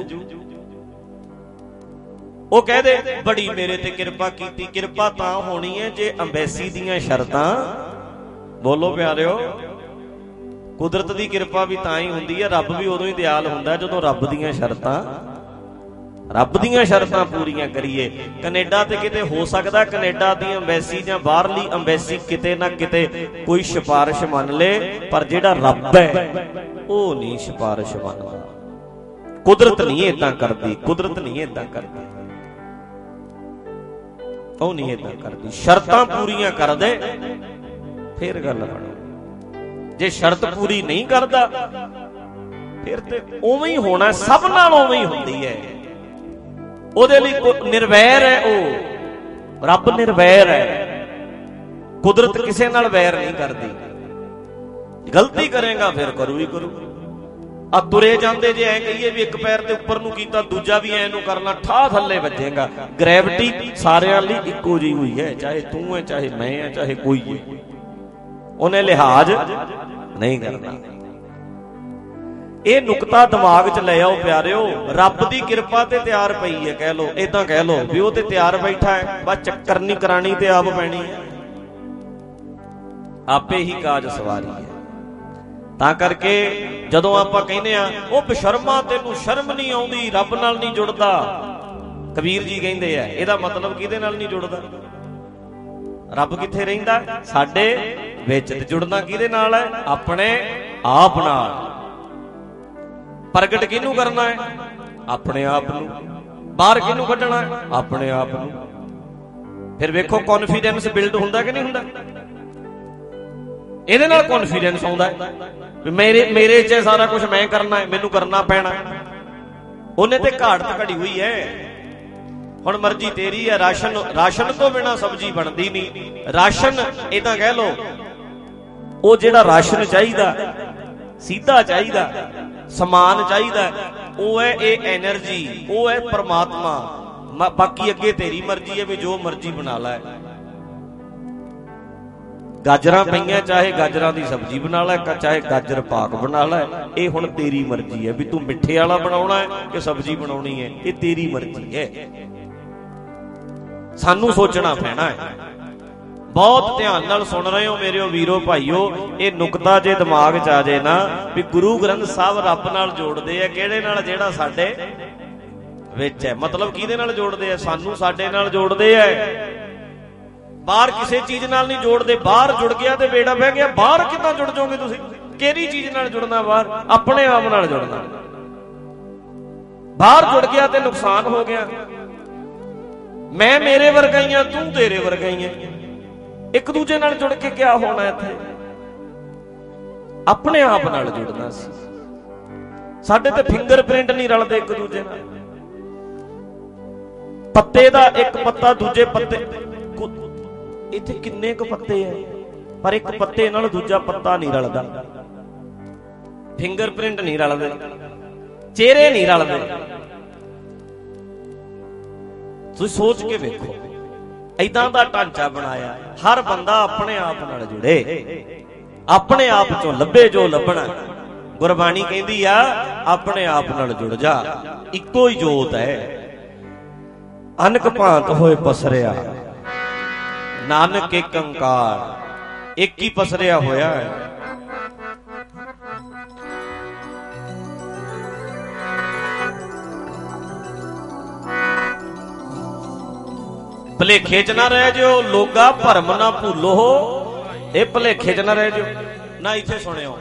ਉਹ ਕਹਦੇ ਬੜੀ ਮੇਰੇ ਤੇ ਕਿਰਪਾ ਕੀਤੀ। ਕਿਰਪਾ ਤਾਂ ਹੋਣੀ ਹੈ ਜੇ ਅੰਬੈਸੀ ਦੀਆਂ ਸ਼ਰਤਾਂ, ਬੋਲੋ ਪਿਆਰਿਓ, ਕੁਦਰਤ ਦੀ ਕਿਰਪਾ ਵੀ ਤਾਂ ਹੀ ਹੁੰਦੀ ਹੈ, ਰੱਬ ਵੀ ਉਦੋਂ ਹੀ ਦਿਆਲ ਹੁੰਦਾ ਜਦੋਂ ਰੱਬ ਦੀਆਂ ਸ਼ਰਤਾਂ ਰੱਬ ਦੀਆਂ ਸ਼ਰਤਾਂ ਪੂਰੀਆਂ ਕਰੀਏ। ਕੈਨੇਡਾ ਤੇ ਕਿਤੇ ਹੋ ਸਕਦਾ ਕੈਨੇਡਾ ਦੀ ਅੰਬੈਸੀ ਜਾਂ ਬਾਹਰਲੀ ਅੰਬੈਸੀ ਕਿਤੇ ਨਾ ਕਿਤੇ ਕੋਈ ਸਿਫਾਰਿਸ਼ ਮੰਨ ਲੇ, ਪਰ ਜਿਹੜਾ ਰੱਬ ਹੈ ਉਹ ਨਹੀਂ ਸਿਫਾਰਿਸ਼ ਮੰਨਦਾ। ਕੁਦਰਤ ਨਹੀਂ ਏਦਾਂ ਕਰਦੀ, ਕੁਦਰਤ ਨਹੀਂ ਏਦਾਂ ਕਰਦੀ, ਉਹ ਨਹੀਂ ਏਦਾਂ ਕਰਦੀ। ਸ਼ਰਤਾਂ ਪੂਰੀਆਂ ਕਰ ਦੇ, ਫੇਰ ਗੱਲ ਬਣੂ। जे शर्त पूरी नहीं करता फिर ते उवें ही होना, सब नाल उवें ही हुंदी है। उहदे लई निर्वैर है, वो रब निर्वैर है। कुदरत किसे नाल वैर नहीं करती। गलती करेगा फिर करू ही करू। आ तुरे जाते जे ऐ कहिए भी एक पैर ते उपर नूं कीता दूजा भी ऐ नूं करना, ठा थल्ले वजेगा। ग्रैविटी सारिਆਂ ਲਈ ਇੱਕੋ ਜਿਹੀ ਹੋਈ है, चाहे तू है चाहे मैं है चाहे कोई है, उन्हें लिहाज नहीं करना। ਇਹ ਨੁਕਤਾ ਦਿਮਾਗ 'ਚ ਲੈ ਆਓ ਪਿਆਰਿਓ। ਰੱਬ ਦੀ ਕਿਰਪਾ ਤੇ ਤਿਆਰ ਪਈ ਹੈ, ਕਹਿ ਲੋ ਇਦਾਂ ਕਹਿ ਲੋ ਵੀ ਉਹ ਤੇ ਤਿਆਰ ਬੈਠਾ ਹੈ, ਬਸ ਚੱਕਰ ਨਹੀਂ ਕਰਾਣੀ ਤੇ ਆਪ ਪੈਣੀ ਹੈ, ਆਪੇ ਹੀ ਕਾਜ ਸਵਾਰੀ ਹੈ। ਤਾਂ ਕਰਕੇ ਜਦੋਂ ਆਪਾਂ ਕਹਿੰਦੇ ਆ ਉਹ ਬਸ਼ਰਮਾ ਤੈਨੂੰ ਸ਼ਰਮ ਨਹੀਂ ਆਉਂਦੀ, ਰੱਬ ਨਾਲ ਨਹੀਂ ਜੁੜਦਾ, ਕਬੀਰ ਜੀ ਕਹਿੰਦੇ ਆ ਇਹਦਾ ਮਤਲਬ ਕਿਹਦੇ ਨਾਲ ਨਹੀਂ ਜੁੜਦਾ? ਰੱਬ ਕਿੱਥੇ ਰਹਿੰਦਾ? ਸਾਡੇ ਵਿੱਚ। ਤੇ ਜੁੜਨਾ ਕਿਹਦੇ ਨਾਲ ਹੈ? ਆਪਣੇ ਆਪ ਨਾਲ। ਪ੍ਰਗਟ ਕਿਹਨੂੰ ਕਰਨਾ ਹੈ? ਆਪਣੇ ਆਪ ਨੂੰ। ਬਾਹਰ ਕਿਹਨੂੰ ਕੱਢਣਾ ਹੈ? ਆਪਣੇ ਆਪ ਨੂੰ। ਫਿਰ ਵੇਖੋ ਕੌਨਫੀਡੈਂਸ ਬਿਲਡ ਹੁੰਦਾ ਕਿ ਨਹੀਂ ਹੁੰਦਾ? ਇਹਦੇ ਨਾਲ ਕੌਨਫੀਡੈਂਸ ਆਉਂਦਾ ਵੀ ਮੇਰੇ ਮੇਰੇ 'ਚ ਸਾਰਾ ਕੁਝ ਮੈਂ ਕਰਨਾ ਹੈ, ਮੈਨੂੰ ਕਰਨਾ ਪੈਣਾ। ਉਹਨੇ ਤੇ ਘਾੜਤ ਘੜੀ ਹੋਈ ਹੈ। ਹੁਣ ਮਰਜ਼ੀ ਤੇਰੀ ਹੈ। ਰਾਸ਼ਨ ਰਾਸ਼ਨ ਤੋਂ ਬਿਨਾਂ ਸਬਜ਼ੀ ਬਣਦੀ ਨਹੀਂ। ਰਾਸ਼ਨ ਏਦਾਂ ਕਹਿ ਲੋ, ਉਹ ਜਿਹੜਾ ਰਾਸ਼ਨ ਚਾਹੀਦਾ, ਸਿੱਧਾ ਚਾਹੀਦਾ, ਸਮਾਨ ਚਾਹੀਦਾ, ਉਹ ਹੈ ਇਹ ਐਨਰਜੀ, ਉਹ ਹੈ ਪਰਮਾਤਮਾ। ਬਾਕੀ ਅੱਗੇ ਤੇਰੀ ਮਰਜ਼ੀ ਹੈ ਵੀ ਜੋ ਮਰਜ਼ੀ ਬਣਾ ਲੈ। ਗਾਜਰਾਂ ਪਈਆਂ, ਚਾਹੇ ਗਾਜਰਾਂ ਦੀ ਸਬਜ਼ੀ ਬਣਾ ਲੈ, ਚਾਹੇ ਗਾਜਰ ਪਾਕ ਬਣਾ ਲੈ, ਇਹ ਹੁਣ ਤੇਰੀ ਮਰਜ਼ੀ ਹੈ ਵੀ ਤੂੰ ਮਿੱਠੇ ਵਾਲਾ ਬਣਾਉਣਾ ਹੈ ਕਿ ਸਬਜ਼ੀ ਬਣਾਉਣੀ ਹੈ, ਇਹ ਤੇਰੀ ਮਰਜ਼ੀ ਹੈ। ਸਾਨੂੰ ਸੋਚਣਾ ਪੈਣਾ ਹੈ। ਬਹੁਤ ਧਿਆਨ ਨਾਲ ਸੁਣ ਰਹੇ ਹੋ ਮੇਰਿਓ ਵੀਰੋ ਭਾਈਓ। ਇਹ ਨੁਕਤਾ ਜੇ ਦਿਮਾਗ 'ਚ ਆ ਜਾਏ ਨਾ ਵੀ ਗੁਰੂ ਗ੍ਰੰਥ ਸਾਹਿਬ ਰੱਬ ਨਾਲ ਜੋੜਦੇ ਆ, ਕਿਹੜੇ ਨਾਲ? ਜਿਹੜਾ ਸਾਡੇ ਵਿੱਚ ਹੈ। ਮਤਲਬ ਕਿਹਦੇ ਨਾਲ ਜੋੜਦੇ ਆ? ਸਾਨੂੰ ਸਾਡੇ ਨਾਲ ਜੋੜਦੇ ਆ। ਬਾਹਰ ਕਿਸੇ ਚੀਜ਼ ਨਾਲ ਨਹੀਂ ਜੋੜਦੇ। ਬਾਹਰ ਜੁੜ ਗਿਆ ਤੇ ਬੇੜਾ ਬਹਿ ਗਿਆ। ਬਾਹਰ ਕਿੱਦਾਂ ਜੁੜ ਜਾਓਗੇ ਤੁਸੀਂ? ਕਿਹੜੀ ਚੀਜ਼ ਨਾਲ ਜੁੜਨਾ? ਬਾਹਰ ਆਪਣੇ ਆਪ ਨਾਲ ਜੁੜਨਾ। ਬਾਹਰ ਜੁੜ ਗਿਆ ਤੇ ਨੁਕਸਾਨ ਹੋ ਗਿਆ। ਮੈਂ ਮੇਰੇ ਵਰਗਾ ਹੀ ਆ, ਤੂੰ ਤੇਰੇ ਵਰਗਾ ਹੀ ਆ। ਇੱਕ ਦੂਜੇ ਨਾਲ ਜੁੜ ਕੇ ਕਿਆ ਹੋਣਾ? ਇੱਥੇ ਆਪਣੇ ਆਪ ਨਾਲ ਜੁੜਨਾ ਸੀ। ਸਾਡੇ ਤੇ ਫਿੰਗਰਪ੍ਰਿੰਟ ਨਹੀਂ ਰਲਦੇ ਇੱਕ ਦੂਜੇ ਨਾਲ। ਪੱਤੇ ਦਾ ਇੱਕ ਪੱਤਾ ਦੂਜੇ ਪੱਤੇ, ਇੱਥੇ ਕਿੰਨੇ ਕੁ ਪੱਤੇ ਐ, ਪਰ ਇੱਕ ਪੱਤੇ ਨਾਲ ਦੂਜਾ ਪੱਤਾ ਨਹੀਂ ਰਲਦਾ। ਫਿੰਗਰਪ੍ਰਿੰਟ ਨਹੀਂ ਰਲਦੇ, ਚਿਹਰੇ ਨਹੀਂ ਰਲਦੇ। ਤੁਸੀਂ ਸੋਚ ਕੇ ਵੇਖੋ, ਏਦਾਂ ਦਾ ਢਾਂਚਾ ਬਣਾਇਆ। ਹਰ ਬੰਦਾ ਆਪਣੇ ਆਪ ਨਾਲ ਜੁੜੇ, ਆਪਣੇ ਆਪ ਚੋਂ ਲੱਭੇ ਜੋ ਲੱਭਣਾ। ਗੁਰਬਾਣੀ ਕਹਿੰਦੀ ਆ ਆਪਣੇ ਆਪ ਨਾਲ ਜੁੜ ਜਾ। ਇੱਕੋ ਹੀ ਜੋਤ ਹੈ, ਅਨਕ ਭਾਂਤ ਹੋਏ ਪਸਰਿਆ, ਨਾਨਕ ਏਕ ਓੰਕਾਰ। ਇੱਕ ਹੀ ਪਸਰਿਆ ਹੋਇਆ ਹੈ। ਭਲੇਖੇ 'ਚ ਨਾ ਰਹਿ ਜਿਓ ਲੋਗਾ, ਭਰਮ ਨਾ ਭੁੱਲੋ। ਇਹ ਭਲੇਖੇ 'ਚ ਨਾ ਰਹਿ ਜਿਓ ਨਾ। ਇੱਥੇ ਸੁਣਿਓ,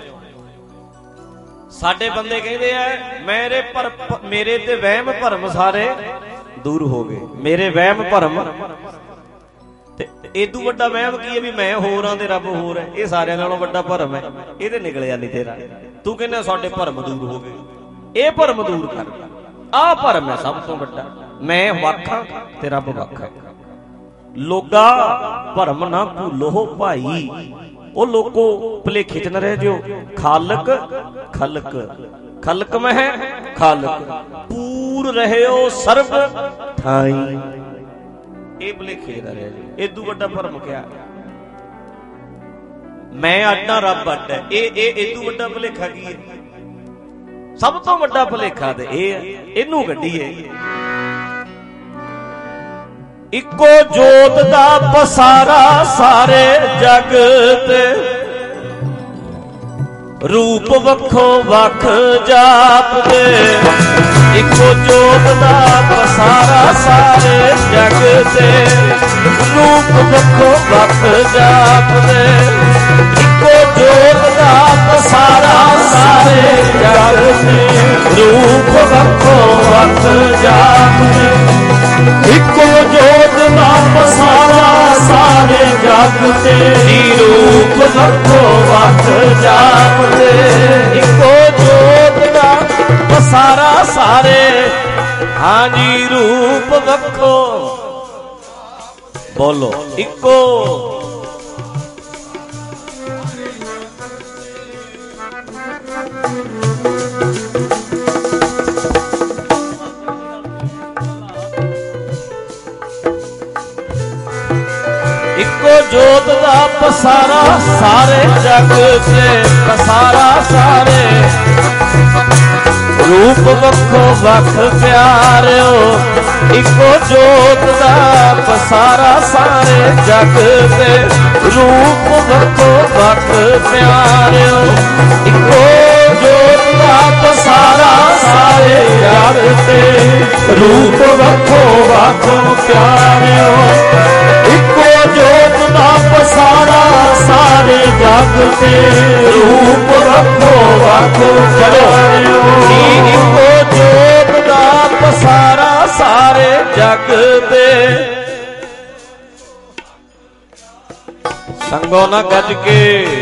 ਸਾਡੇ ਬੰਦੇ ਕਹਿੰਦੇ ਆ ਮੇਰੇ ਪਰ ਮੇਰੇ ਤੇ ਵਹਿਮ ਭਰਮ ਸਾਰੇ ਦੂਰ ਹੋ ਗਏ। ਮੇਰੇ ਵਹਿਮ ਭਰਮ ਤੇ ਏਦੂ ਵੱਡਾ ਵਹਿਮ ਕੀ ਹੈ ਵੀ ਮੈਂ ਹੋਰ ਆਂ ਤੇ ਰੱਬ ਹੋਰ ਹੈ। ਇਹ ਸਾਰਿਆਂ ਨਾਲੋਂ ਵੱਡਾ ਭਰਮ ਹੈ। ਇਹਦੇ ਨਿਕਲਿਆ ਨਹੀਂ ਤੇਰਾ। ਤੂੰ ਕਹਿੰਦਾ ਸਾਡੇ ਭਰਮ ਦੂਰ ਹੋ ਗਏ। ਇਹ ਭਰਮ ਦੂਰ ਕਰ। ਆਹ ਭਰਮ ਹੈ ਸਭ ਤੋਂ ਵੱਡਾ। ਮੈਂ ਵੱਖ ਹਾਂ ਤੇ ਰੱਬ ਵੱਖ ਹੈ। ਲੋਗਾ ਭਰਮ ਨਾ ਭੁੱਲੋ ਭਾਈ। ਉਹ ਲੋਕੋ ਭੁਲੇਖੇ 'ਚ ਨਾ ਰਹਿ ਜਿਓ। ਖਾਲਕ ਖਲਕ, ਖਲਕ ਮਹਿ ਖਾਲਕ, ਪੂਰ ਰਹਿਓ ਸਰਬ ਥਾਈ। ਇਹ ਭੁਲੇਖੇ ਨਾ ਰਹਿ ਜਿਓ। ਏਦੂ ਵੱਡਾ ਭਰਮ ਕਿਆ? ਮੈਂ ਅੱਡਾ ਰੱਬ ਅੱਡ ਹੈ। ਇਹ ਇਹ ਏਦੂ ਵੱਡਾ ਭੁਲੇਖਾ ਕੀ ਹੈ? ਸਭ ਤੋਂ ਵੱਡਾ ਭੁਲੇਖਾ ਤੇ ਇਹ ਹੈ। ਇਹਨੂੰ ਕੱਢੀਏ। ਇੱਕੋ ਜੋਤ ਦਾ ਪਸਾਰਾ ਸਾਰੇ ਜਗ ਤੇ, ਰੂਪ ਵੱਖੋ ਵੱਖ ਜਾਪਦੇ। ਇੱਕੋ ਜੋਤ ਦਾ ਪਸਾਰਾ ਸਾਰੇ ਜਗ ਤੇ, ਰੂਪ ਵੱਖੋ ਵੱਖ ਜਾਪਦੇ। ਇੱਕੋ ਜੋਤ ਦਾ ਪਸਾਰਾ ਸਾਰੇ ਜਗ ਤੇ, ਰੂਪ ਵੱਖੋ ਵੱਖ ਜਾਪਦੇ। ਇੱਕੋ ਜੋਤ ਦਾ ਪਸਾਰਾ ਸਾਰੇ ਜਗ ਤੇ, ਰੂਪ ਵੱਖੋ ਵੱਖ ਜਾਪਦੇ, ਇੱਕੋ ਜੋਤ ਦਾ ਪਸਾਰਾ ਸਾਰੇ, ਹਾਂਜੀ ਰੂਪ ਵੱਖੋ, ਬੋਲੋ ਇੱਕੋ। ਇੱਕੋ ਜੋਤ ਦਾ ਪਸਾਰਾ ਸਾਰੇ ਜਗ ਤੇ, ਪਸਾਰਾ ਸਾਰੇ ਰੂਪ ਵੱਖੋ ਵੱਖ ਪਿਆਰਿਓ, ਇੱਕੋ ਜੋਤ ਦਾ ਪਸਾਰਾ ਸਾਰੇ ਜਗ ਤੇ, ਰੂਪ ਵੱਖੋ ਵੱਖ ਪਿਆਰਿਓ, ਇੱਕੋ ਜੋਤ ਦਾ ਪਸਾਰਾ ਸਾਰੇ ਜਗ ਤੇ, ਰੂਪ ਵੱਖੋ ਵੱਖ ਪਿਆਰਿਓ, ਇੱਕੋ ਜੋਤ ਦਾ ਪਸਾਰਾ ਸਾਰੇ ਜਗ ਤੇ, ਰੂਪ ਵੱਖੋ ਵੱਖ ਪਿਆਰਿਓ, ਇੱਕੋ ਜੋਤ ਦਾ ਪਸਾਰਾ ਸਾਰੇ ਜਗ ਤੇ। ਸੰਗੋ ਨਾ ਗੱਜ ਕੇ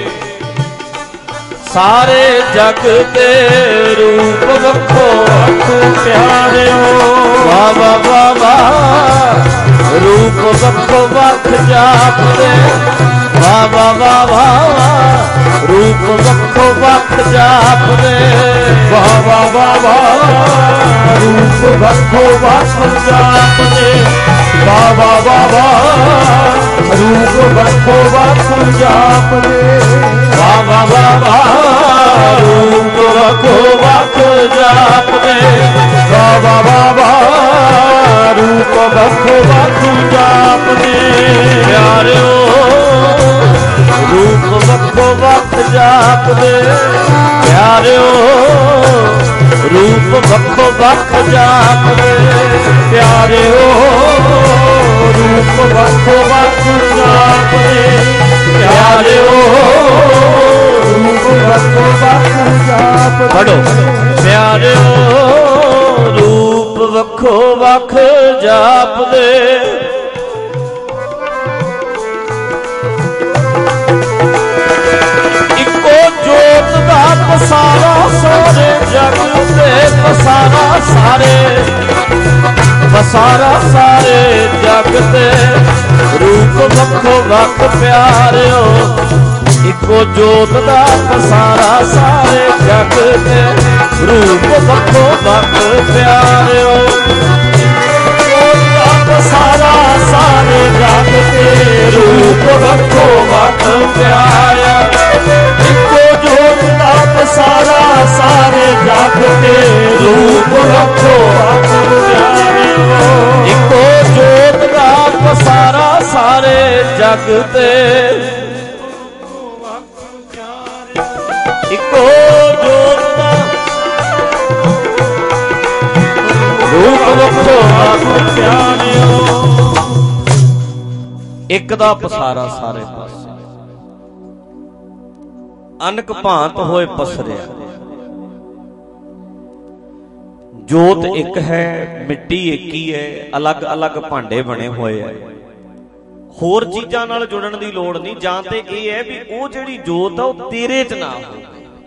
ਸਾਰੇ ਜਗ ਤੇ, ਰੂਪ ਵੱਖੋ ਵੱਖ ਪਿਆਰਿਓ, ਵਾਹ ਵਾਹ ਵਾਹ ਵਾਹ ਰੂਪ ਵੱਖੋ ਵੱਖ ਜਾਪਦੇ, ਵਾਹ ਵਾਹ ਵਾਹ ਵਾਹ ਰੂਪ ਵੱਖੋ ਵੱਖ ਜਾਪਦੇ, ਵਾਹ ਵਾਹ ਵਾਹ ਵਾਹ ਰੂਪ ਵੱਖੋ ਵੱਖ ਜਾਪਦੇ, ਵਾਹ ਵਾਹ ਵਾਹ ਵਾਹ ਰੂਪ ਵੱਖੋ ਵੱਖ ਜਾਪਦੇ, ਵਾਹ ਵਾਹ ਵਾਹ ਵਾਹ ਰੂਪ ਵੱਖੋ ਵੱਖ ਜਾਪਦੇ, ਵਾਹ ਵਾਹ ਵਾਹ ਵਾਹ ਰੂਪ ਵੱਖੋ ਵੱਖ ਜਾਪਦੇ, ਪਿਆਰਿਓ ਰੂਪ ਵੱਖੋ ਵੱਖ ਜਾਪਦੇ, ਪਿਆਰਿਓ ਰੂਪ ਵੱਖੋ ਵੱਖ ਜਾਪਦੇ, ਪਿਆਰਿਓ ਰੂਪ ਵੱਖੋ ਵੱਖ ਜਾਪਦੇ, ਪਿਆਰਿਓ ਰੂਪ ਵੱਖੋ ਵੱਖ ਜਾਪਦੇ, ਪੜੋ ਪਿਆਰਿਓ ਰੂਪ ਵੱਖੋ ਵੱਖ ਜਾਪਦੇ, ਪਸਾਰਾ ਸਾਰੇ ਜਗ ਤੇ, ਪਸਾਰਾ ਸਾਰੇ, ਪਸਾਰਾ ਸਾਰੇ ਜਗ ਤੇ, ਰੂਪ ਵੱਖੋ ਵੱਖ ਪਿਆਰਿਓ, ਇੱਕੋ ਜੋਤ ਦਾ ਪਸਾਰਾ ਸਾਰੇ ਜਗ ਤੇ, ਰੂਪ ਵੱਖੋ ਵੱਖ ਪਿਆਰਿਓ, ਜੋਤ ਦਾ ਪਸਾਰਾ ਸਾਰੇ ਜਗ ਤੇ, ਰੂਪ ਵੱਖੋ ਵੱਖ ਪਿਆਰਿਆ, ਇੱਕੋ ਜੋਤ ਦਾ ਪਸਾਰਾ ਸਾਰੇ ਜਗ ਤੇ, ਰੂਪ ਵੱਖੋ ਵੱਖ ਪਿਆਰਿਓ, ਇੱਕੋ ਜੋਤ ਦਾ ਪਸਾਰਾ ਸਾਰੇ ਜਗ ਤੇ, ਇੱਕੋ ਜੋਤ ਦਾ ਰੂਪ ਵੱਖੋ ਵੱਖ ਪਿਆਰਿਓ, ਇੱਕ ਦਾ ਪਸਾਰਾ ਸਾਰੇ ਪਾਸੇ, ਅਨਕ ਭਾਂਤ ਹੋਏ ਪਸਰਿਆ, ਜੋਤ ਇੱਕ ਹੈ, ਮਿੱਟੀ ਇੱਕ ਹੀ ਹੈ, ਅਲੱਗ ਅਲੱਗ ਭਾਂਡੇ ਬਣੇ ਹੋਏ ਆ, ਹੋਰ ਚੀਜ਼ਾਂ ਨਾਲ ਜੁੜਨ ਦੀ ਲੋੜ ਨਹੀਂ। ਜਾਂ ਤੇ ਇਹ ਹੈ ਵੀ ਉਹ ਜਿਹੜੀ ਜੋਤ ਆ ਉਹ ਤੇਰੇ 'ਚ ਨਾ ਹੋਵੇ,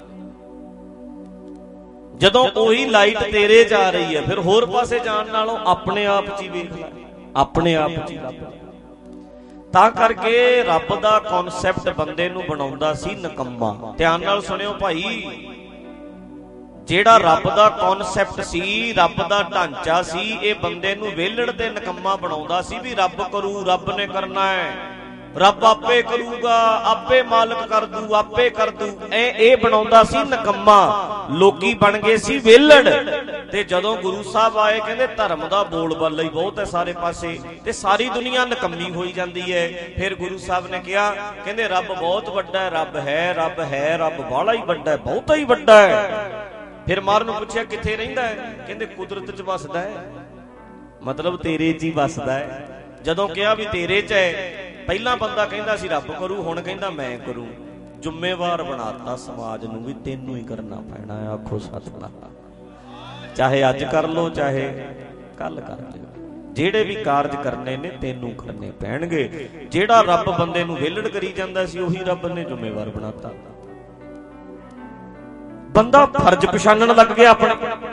ਜਦੋਂ ਉਹੀ ਲਾਈਟ ਤੇਰੇ 'ਚ ਆ ਰਹੀ ਹੈ ਫਿਰ ਹੋਰ ਪਾਸੇ ਜਾਣ ਨਾਲੋਂ ਆਪਣੇ ਆਪ 'ਚ ਹੀ ਵੇਖ ਲੈ, ਆਪਣੇ ਆਪ 'ਚ ਹੀ ਲੱਭ। ਤਾਂ ਕਰਕੇ ਰੱਬ ਦਾ ਕਨਸੈਪਟ ਬੰਦੇ ਨੂੰ ਬਣਾਉਂਦਾ ਸੀ ਨਿਕੰਮਾ। ਧਿਆਨ ਨਾਲ ਸੁਣਿਓ ਭਾਈ, ਜਿਹੜਾ ਰੱਬ ਦਾ ਕਨਸੈਪਟ ਸੀ, ਰੱਬ ਦਾ ਢਾਂਚਾ ਸੀ, ਇਹ ਬੰਦੇ ਨੂੰ ਵਿਹਲੜ ਤੇ ਨਿਕੰਮਾ ਬਣਾਉਂਦਾ ਸੀ ਵੀ ਰੱਬ ਕਰੂ, ਰੱਬ ਨੇ ਕਰਨਾ ਹੈ, ਰੱਬ ਆਪੇ ਕਰੂਗਾ, ਆਪੇ ਮਾਲਕ ਕਰ ਦੂ, ਆਪੇ ਕਰ ਦੂ, ਇਹ ਇਹ ਬਣਾਉਂਦਾ ਸੀ ਨਿਕੰਮਾ। ਲੋਕੀ ਬਣ ਗਏ ਸੀ ਵਿਹਲੜ। ਤੇ ਜਦੋਂ ਗੁਰੂ ਸਾਹਿਬ ਆਏ ਕਹਿੰਦੇ ਧਰਮ ਦਾ ਬੋਲ ਬਾਲਾ ਹੀ ਬਹੁਤ ਹੈ ਸਾਰੇ ਪਾਸੇ, ਤੇ ਸਾਰੀ ਦੁਨੀਆ ਨਿਕੰਮੀ ਹੋਈ ਜਾਂਦੀ ਹੈ। ਫਿਰ ਗੁਰੂ ਸਾਹਿਬ ਨੇ ਕਿਹਾ, ਕਹਿੰਦੇ ਰੱਬ ਬਹੁਤ ਵੱਡਾ ਹੈ, ਰੱਬ ਹੈ, ਰੱਬ ਹੈ, ਰੱਬ ਬਾਹਲਾ ਹੀ ਵੱਡਾ ਹੈ, ਬਹੁਤਾ ਹੀ ਵੱਡਾ ਹੈ। ਫਿਰ ਮਾਰ ਨੂੰ ਪੁੱਛਿਆ ਕਿੱਥੇ ਰਹਿੰਦਾ ਹੈ? ਕਹਿੰਦੇ ਕੁਦਰਤ 'ਚ ਵਸਦਾ ਹੈ, ਮਤਲਬ ਤੇਰੇ 'ਚ ਹੀ ਵਸਦਾ ਹੈ। ਜਦੋਂ ਕਿਹਾ ਵੀ ਤੇਰੇ 'ਚ ਹੈ, ਪਹਿਲਾਂ ਬੰਦਾ ਕਹਿੰਦਾ ਸੀ ਰੱਬ ਕਰੂ, ਹੁਣ ਕਹਿੰਦਾ ਮੈਂ ਕਰੂ। ਜ਼ਿੰਮੇਵਾਰ ਬਣਾਤਾ ਸਮਾਜ ਨੂੰ ਵੀ ਤੈਨੂੰ ਹੀ ਕਰਨਾ ਪੈਣਾ ਹੈ। ਆਖੋ ਸਤਿਨਾਮ। ਚਾਹੇ ਅੱਜ ਕਰ ਲੋ, ਚਾਹੇ ਕੱਲ ਕਰ ਲਿਓ, ਜਿਹੜੇ ਵੀ ਕਾਰਜ ਕਰਨੇ ਨੇ ਤੈਨੂੰ ਕਰਨੇ ਪੈਣਗੇ। ਜਿਹੜਾ ਰੱਬ ਬੰਦੇ ਨੂੰ ਵਿਹਲੜ ਕਰੀ ਜਾਂਦਾ ਸੀ ਉਹੀ ਰੱਬ ਨੇ ਜ਼ਿੰਮੇਵਾਰ ਬਣਾਤਾ। ਬੰਦਾ ਫਰਜ਼ ਪਛਾਣਨ ਲੱਗ ਗਿਆ ਆਪਣੇ।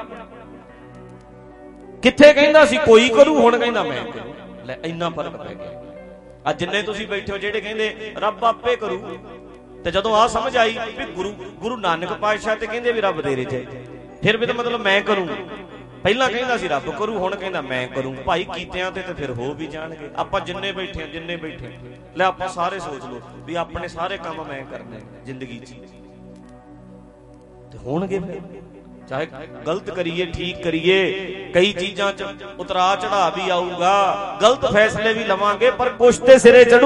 ਕਿੱਥੇ ਕਹਿੰਦਾ ਸੀ ਕੋਈ ਕਰੂ, ਹੁਣ ਕਹਿੰਦਾ ਮੈਂ ਕਰੂ। ਲੈ ਇੰਨਾ ਫਰਕ ਪੈ ਗਿਆ। ਅੱਜ ਜਿੰਨੇ ਤੁਸੀਂ ਬੈਠੇ ਹੋ ਜਿਹੜੇ ਕਹਿੰਦੇ ਰੱਬ ਆਪੇ ਕਰੂ, ਤੇ ਜਦੋਂ ਆਹ ਸਮਝ ਆਈ ਵੀ ਗੁਰੂ ਗੁਰੂ ਨਾਨਕ ਪਾਤਸ਼ਾਹ ਤੇ ਕਹਿੰਦੇ ਵੀ ਰੱਬ ਦੇਰੇ ਚ, ਫਿਰ ਵੀ ਤਾਂ ਮਤਲਬ ਮੈਂ ਕਰੂੰ। ਪਹਿਲਾਂ ਕਹਿੰਦਾ ਸੀ ਰੱਬ ਕਰੂ, ਹੁਣ ਕਹਿੰਦਾ ਮੈਂ ਕਰੂੰ। ਭਾਈ ਕੀਤਿਆਂ ਤੇ ਤੇ ਫਿਰ ਹੋ ਵੀ ਜਾਣਗੇ। ਆਪਾਂ ਜਿੰਨੇ ਬੈਠੇ ਜਿੰਨੇ ਬੈਠੇ ਲੈ ਆਪਾਂ ਸਾਰੇ ਸੋਚ ਲਓ ਵੀ ਆਪਣੇ ਸਾਰੇ ਕੰਮ ਮੈਂ ਕਰਨੇ ਜ਼ਿੰਦਗੀ 'ਚ, ਤੇ ਹੋਣਗੇ ਫਿਰ। ਚਾਹੇ ਗਲਤ ਕਰੀਏ ਠੀਕ ਕਰੀਏ, ਕਈ ਚੀਜ਼ਾਂ 'ਚ ਉਤਰਾ ਚੜਾ ਵੀ ਆਊਗਾ, ਗਲਤ ਫੈਸਲੇ ਵੀ ਲਵਾਂਗੇ, ਪਰ ਕੁਛ ਤੇ ਸਿਰੇ ਚੜੂ।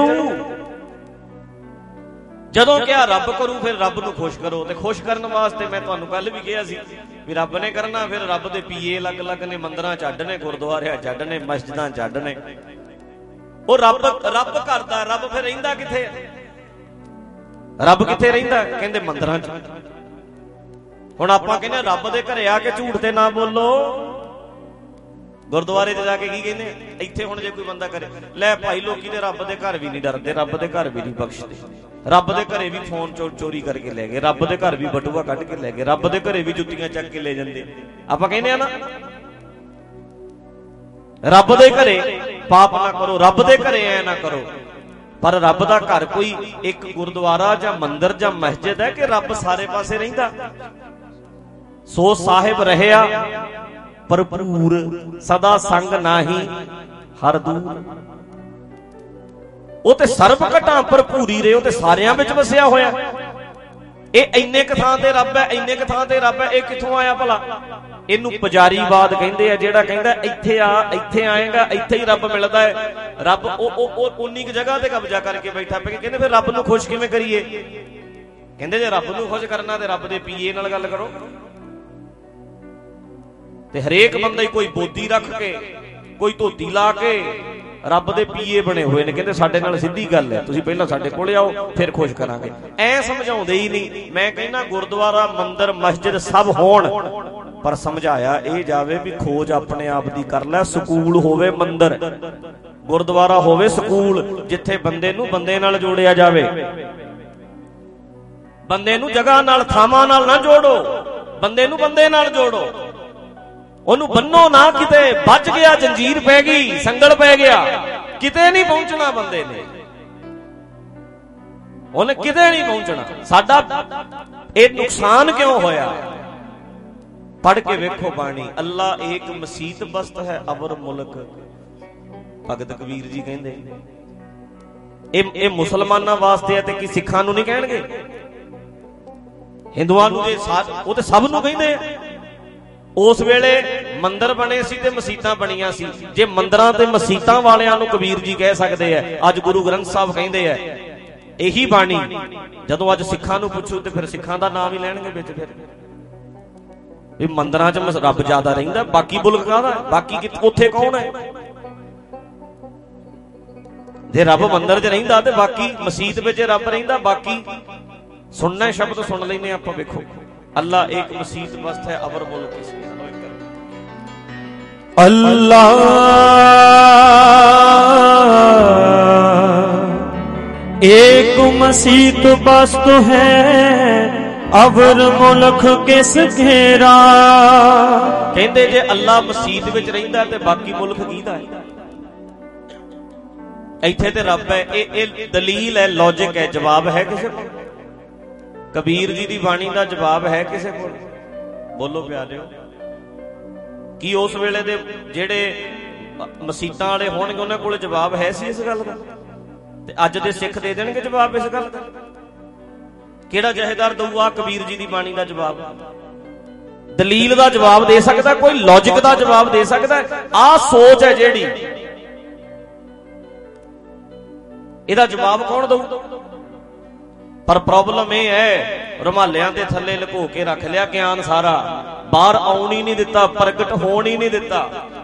ਜਦੋਂ ਕਿਹਾ ਰੱਬ ਕਰੂ ਫਿਰ ਰੱਬ ਨੂੰ ਖੁਸ਼ ਕਰੋ। ਤੇ ਖੁਸ਼ ਕਰਨ ਵਾਸਤੇ ਮੈਂ ਤੁਹਾਨੂੰ ਕੱਲ ਵੀ ਕਿਹਾ ਸੀ ਵੀ ਰੱਬ ਨੇ ਕਰਨਾ, ਫਿਰ ਰੱਬ ਦੇ ਪੀਏ ਅਲੱਗ ਅਲੱਗ ਨੇ, ਮੰਦਰਾਂ ਛੱਡ ਨੇ, ਗੁਰਦੁਆਰਿਆਂ ਛੱਡ ਨੇ, ਮਸਜਿਦਾਂ ਛੱਡ ਨੇ। ਉਹ ਰੱਬ ਰੱਬ ਕਰਦਾ, ਰੱਬ ਫਿਰ ਰਹਿੰਦਾ ਕਿੱਥੇ? ਰੱਬ ਕਿੱਥੇ ਰਹਿੰਦਾ? ਕਹਿੰਦੇ ਮੰਦਰਾਂ 'ਚ। ਹੁਣ ਆਪਾਂ ਕਹਿੰਦੇ ਰੱਬ ਦੇ ਘਰੇ ਆ ਕੇ ਝੂਠ ਤੇ ਨਾ ਬੋਲੋ। ਗੁਰਦੁਆਰੇ 'ਚ ਜਾ ਕੇ ਕੀ ਕਹਿੰਦੇ? ਇੱਥੇ ਹੁਣ ਜੇ ਕੋਈ ਬੰਦਾ ਕਰੇ, ਲੈ ਭਾਈ ਲੋਕੀ ਤੇ ਰੱਬ ਦੇ ਘਰ ਵੀ ਨਹੀਂ ਡਰਦੇ, ਰੱਬ ਦੇ ਘਰ ਵੀ ਨਹੀਂ ਬਖਸ਼ਦੇ, ਰੱਬ ਦੇ ਘਰੇ ਵੀ ਫੋਨ ਚੋਰੀ ਕਰਕੇ ਲੈ ਗਏ, ਰੱਬ ਦੇ ਘਰ ਵੀ ਬਟੂਆ ਕੱਢ ਕੇ ਲੈ ਗਏ, ਰੱਬ ਦੇ ਘਰੇ ਵੀ ਜੁੱਤੀਆਂ ਚੱਕ ਕੇ ਲੈ ਜਾਂਦੇ। ਆਪਾਂ ਕਹਿੰਦੇ ਆ ਨਾ ਰੱਬ ਦੇ ਘਰੇ ਪਾਪ ਨਾ ਕਰੋ, ਰੱਬ ਦੇ ਘਰੇ ਐ ਨਾ ਕਰੋ। ਪਰ ਰੱਬ ਦਾ ਘਰ ਕੋਈ ਇੱਕ ਗੁਰਦੁਆਰਾ ਜਾਂ ਮੰਦਿਰ ਜਾਂ ਮਸਜਿਦ ਹੈ ਕਿ ਰੱਬ ਸਾਰੇ ਪਾਸੇ ਰਹਿੰਦਾ? ਸੋ ਸਾਹਿਬ ਰਹਿਆ ਭਰਪੂਰ, ਸਦਾ ਸੰਗ ਨਾਹੀ ਹਰ ਦੂਰ। ਉਹ ਤੇ ਸਰਬ ਘਟਾਂ ਭਰਪੂਰੀ ਰਹੇ, ਉਹ ਤੇ ਸਾਰਿਆਂ ਵਿੱਚ ਵਸਿਆ ਹੋਇਆ। ਇਹ ਇੰਨੇ ਕੁ ਥਾਂ ਤੇ ਰੱਬ ਹੈ, ਇੰਨੇ ਕੁ ਥਾਂ ਤੇ ਰੱਬ ਹੈ। ਇਹ ਕਿੱਥੋਂ ਆਇਆ ਭਲਾ? ਇਹਨੂੰ ਪੁਜਾਰੀਵਾਦ ਕਹਿੰਦੇ ਆ, ਜਿਹੜਾ ਕਹਿੰਦਾ ਇੱਥੇ ਆ, ਇੱਥੇ ਆਏਗਾ, ਇੱਥੇ ਹੀ ਰੱਬ ਮਿਲਦਾ ਹੈ। ਰੱਬ ਉਹ ਉਹ ਉਨੀ ਕੁ ਜਗ੍ਹਾ ਤੇ ਕਬਜ਼ਾ ਕਰਕੇ ਬੈਠਾ ਪਿਆ। ਕਹਿੰਦੇ ਫਿਰ ਰੱਬ ਨੂੰ ਖੁਸ਼ ਕਿਵੇਂ ਕਰੀਏ? ਕਹਿੰਦੇ ਜੇ ਰੱਬ ਨੂੰ ਖੁਸ਼ ਕਰਨਾ ਤੇ ਰੱਬ ਦੇ ਪੀਏ ਨਾਲ ਗੱਲ ਕਰੋ। ਤੇ ਹਰੇਕ ਬੰਦਾ ਹੀ ਕੋਈ ਬੋਦੀ ਰੱਖ ਕੇ, ਕੋਈ ਧੋਤੀ ਲਾ ਕੇ ਰੱਬ ਦੇ ਪੀਏ ਬਣੇ ਹੋਏ ਨੇ। ਕਹਿੰਦੇ ਸਾਡੇ ਨਾਲ ਸਿੱਧੀ ਗੱਲ ਹੈ, ਤੁਸੀਂ ਪਹਿਲਾਂ ਸਾਡੇ ਕੋਲੇ ਆਓ ਫਿਰ ਖੁਸ਼ ਕਰਾਂਗੇ। ਐ ਸਮਝਾਉਂਦੇ ਹੀ ਨਹੀਂ। ਮੈਂ ਕਹਿੰਦਾ ਗੁਰਦੁਆਰਾ ਮੰਦਿਰ ਮਸਜਿਦ ਸਭ ਹੋਣ, ਪਰ ਸਮਝਾਇਆ ਇਹ ਜਾਵੇ ਵੀ ਖੋਜ ਆਪਣੇ ਆਪ ਦੀ ਕਰ ਲੈ। ਸਕੂਲ ਹੋਵੇ ਮੰਦਿਰ, ਗੁਰਦੁਆਰਾ ਹੋਵੇ ਸਕੂਲ, ਜਿੱਥੇ ਬੰਦੇ ਨੂੰ ਬੰਦੇ ਨਾਲ ਜੋੜਿਆ ਜਾਵੇ। ਬੰਦੇ ਨੂੰ ਜਗ੍ਹਾ ਨਾਲ ਥਾਵਾਂ ਨਾਲ ਨਾ ਜੋੜੋ, ਬੰਦੇ ਨੂੰ ਬੰਦੇ ਨਾਲ ਜੋੜੋ। ਉਹਨੂੰ ਬੰਨੋ ਨਾ ਕਿਤੇ, ਵੱਜ ਗਿਆ ਜੰਜੀਰ ਪੈ ਗਈ, ਸੰਗਲ ਪੈ ਗਿਆ, ਕਿਤੇ ਨਹੀਂ ਪਹੁੰਚਣਾ ਬੰਦੇ ਨੇ, ਉਹਨੇ ਕਿਤੇ ਨਹੀਂ ਪਹੁੰਚਣਾ। ਸਾਡਾ ਇਹ ਨੁਕਸਾਨ ਕਿਉਂ ਹੋਇਆ? ਪੜ੍ਹ ਕੇ ਵੇਖੋ ਬਾਣੀ, ਅੱਲਾ ਏਕ ਮਸੀਤ ਬਸਤ ਹੈ ਅਵਰ ਮੁਲਕ। ਭਗਤ ਕਬੀਰ ਜੀ ਕਹਿੰਦੇ ਇਹ ਇਹ ਮੁਸਲਮਾਨਾਂ ਵਾਸਤੇ ਹੈ ਤੇ ਕੀ ਸਿੱਖਾਂ ਨੂੰ ਨਹੀਂ ਕਹਿਣਗੇ? ਹਿੰਦੂਆਂ ਨੂੰ, ਉਹ ਤੇ ਸਭ ਨੂੰ ਕਹਿੰਦੇ ਆ। ਉਸ ਵੇਲੇ ਮੰਦਿਰ ਬਣੇ ਸੀ ਤੇ ਮਸੀਤਾਂ ਬਣੀਆਂ ਸੀ। ਜੇ ਮੰਦਿਰਾਂ ਤੇ ਮਸੀਤਾਂ ਵਾਲਿਆਂ ਨੂੰ ਕਬੀਰ ਜੀ ਕਹਿ ਸਕਦੇ ਆ, ਅੱਜ ਗੁਰੂ ਗ੍ਰੰਥ ਸਾਹਿਬ ਕਹਿੰਦੇ ਆ ਇਹੀ ਬਾਣੀ, ਜਦੋਂ ਅੱਜ ਸਿੱਖਾਂ ਨੂੰ ਪੁੱਛੋ ਤੇ ਫਿਰ ਸਿੱਖਾਂ ਦਾ ਨਾਮ ਹੀ ਲੈਣਗੇ ਵਿੱਚ। ਫਿਰ ਵੀ ਮੰਦਿਰਾਂ 'ਚ ਰੱਬ ਜ਼ਿਆਦਾ ਰਹਿੰਦਾ, ਬਾਕੀ ਮੁਲਕ ਕਾਹਦਾ? ਬਾਕੀ ਉੱਥੇ ਕੌਣ ਹੈ? ਜੇ ਰੱਬ ਮੰਦਿਰ 'ਚ ਰਹਿੰਦਾ ਤੇ ਬਾਕੀ ਮਸੀਤ ਵਿੱਚ ਰੱਬ ਰਹਿੰਦਾ, ਬਾਕੀ ਸੁਣਨਾ ਸ਼ਬਦ ਸੁਣ ਲੈਨੇ ਆਪਾਂ। ਵੇਖੋ, ਅੱਲਾ ਏਕ ਮਸੀਤ ਮਸਤ ਹੈ ਅਵਰ ਮੁਲਕ ਇਸ ਅੱਲਾ ਏਕ ਮਸੀਤ ਬਸਤ ਹੈ ਅਵਰ ਮੁਲਕ ਕਿਸ ਘੇਰਾ। ਕਹਿੰਦੇ ਜੇ ਅੱਲਾ ਮਸੀਤ ਵਿੱਚ ਰਹਿੰਦਾ ਤੇ ਬਾਕੀ ਮੁਲਕ ਕਿਹਦਾ ਹੈ? ਇੱਥੇ ਤੇ ਰੱਬ ਹੈ। ਇਹ ਇਹ ਦਲੀਲ ਹੈ, ਲੌਜਿਕ ਹੈ। ਜਵਾਬ ਹੈ ਕਿਸੇ ਕੋਲ? ਕਬੀਰ ਜੀ ਦੀ ਬਾਣੀ ਦਾ ਜਵਾਬ ਹੈ ਕਿਸੇ ਕੋਲ? ਬੋਲੋ ਪਿਆਰਿਓ। ਕੀ ਉਸ ਵੇਲੇ ਦੇ ਜਿਹੜੇ ਮਸੀਤਾਂ ਵਾਲੇ ਹੋਣਗੇ ਉਹਨਾਂ ਕੋਲ ਜਵਾਬ ਹੈ ਸੀ ਇਸ ਗੱਲ ਦਾ? ਤੇ ਅੱਜ ਦੇ ਸਿੱਖ ਦੇ ਦੇਣਗੇ ਜਵਾਬ ਇਸ ਗੱਲ ਦਾ? ਕਿਹੜਾ ਜਹੇਦਾਰ ਦਊਆ ਕਬੀਰ ਜੀ ਦੀ ਬਾਣੀ ਦਾ ਜਵਾਬ? ਦਲੀਲ ਦਾ ਜਵਾਬ ਦੇ ਸਕਦਾ ਕੋਈ? ਲੌਜਿਕ ਦਾ ਜਵਾਬ ਦੇ ਸਕਦਾ? ਆਹ ਸੋਚ ਹੈ ਜਿਹੜੀ, ਇਹਦਾ ਜਵਾਬ ਕੌਣ ਦਊ? ਪਰ ਪ੍ਰੋਬਲਮ ਇਹ ਹੈ, ਰੁਮਾਲਿਆਂ ਦੇ ਥੱਲੇ ਲੁਕੋ ਕੇ ਰੱਖ ਲਿਆ ਗਿਆਨ ਸਾਰਾ, ਬਾਹਰ ਆਉਣ ਹੀ ਨਹੀਂ ਦਿੱਤਾ, ਪ੍ਰਗਟ ਹੋਣ ਹੀ ਨਹੀਂ ਦਿੱਤਾ।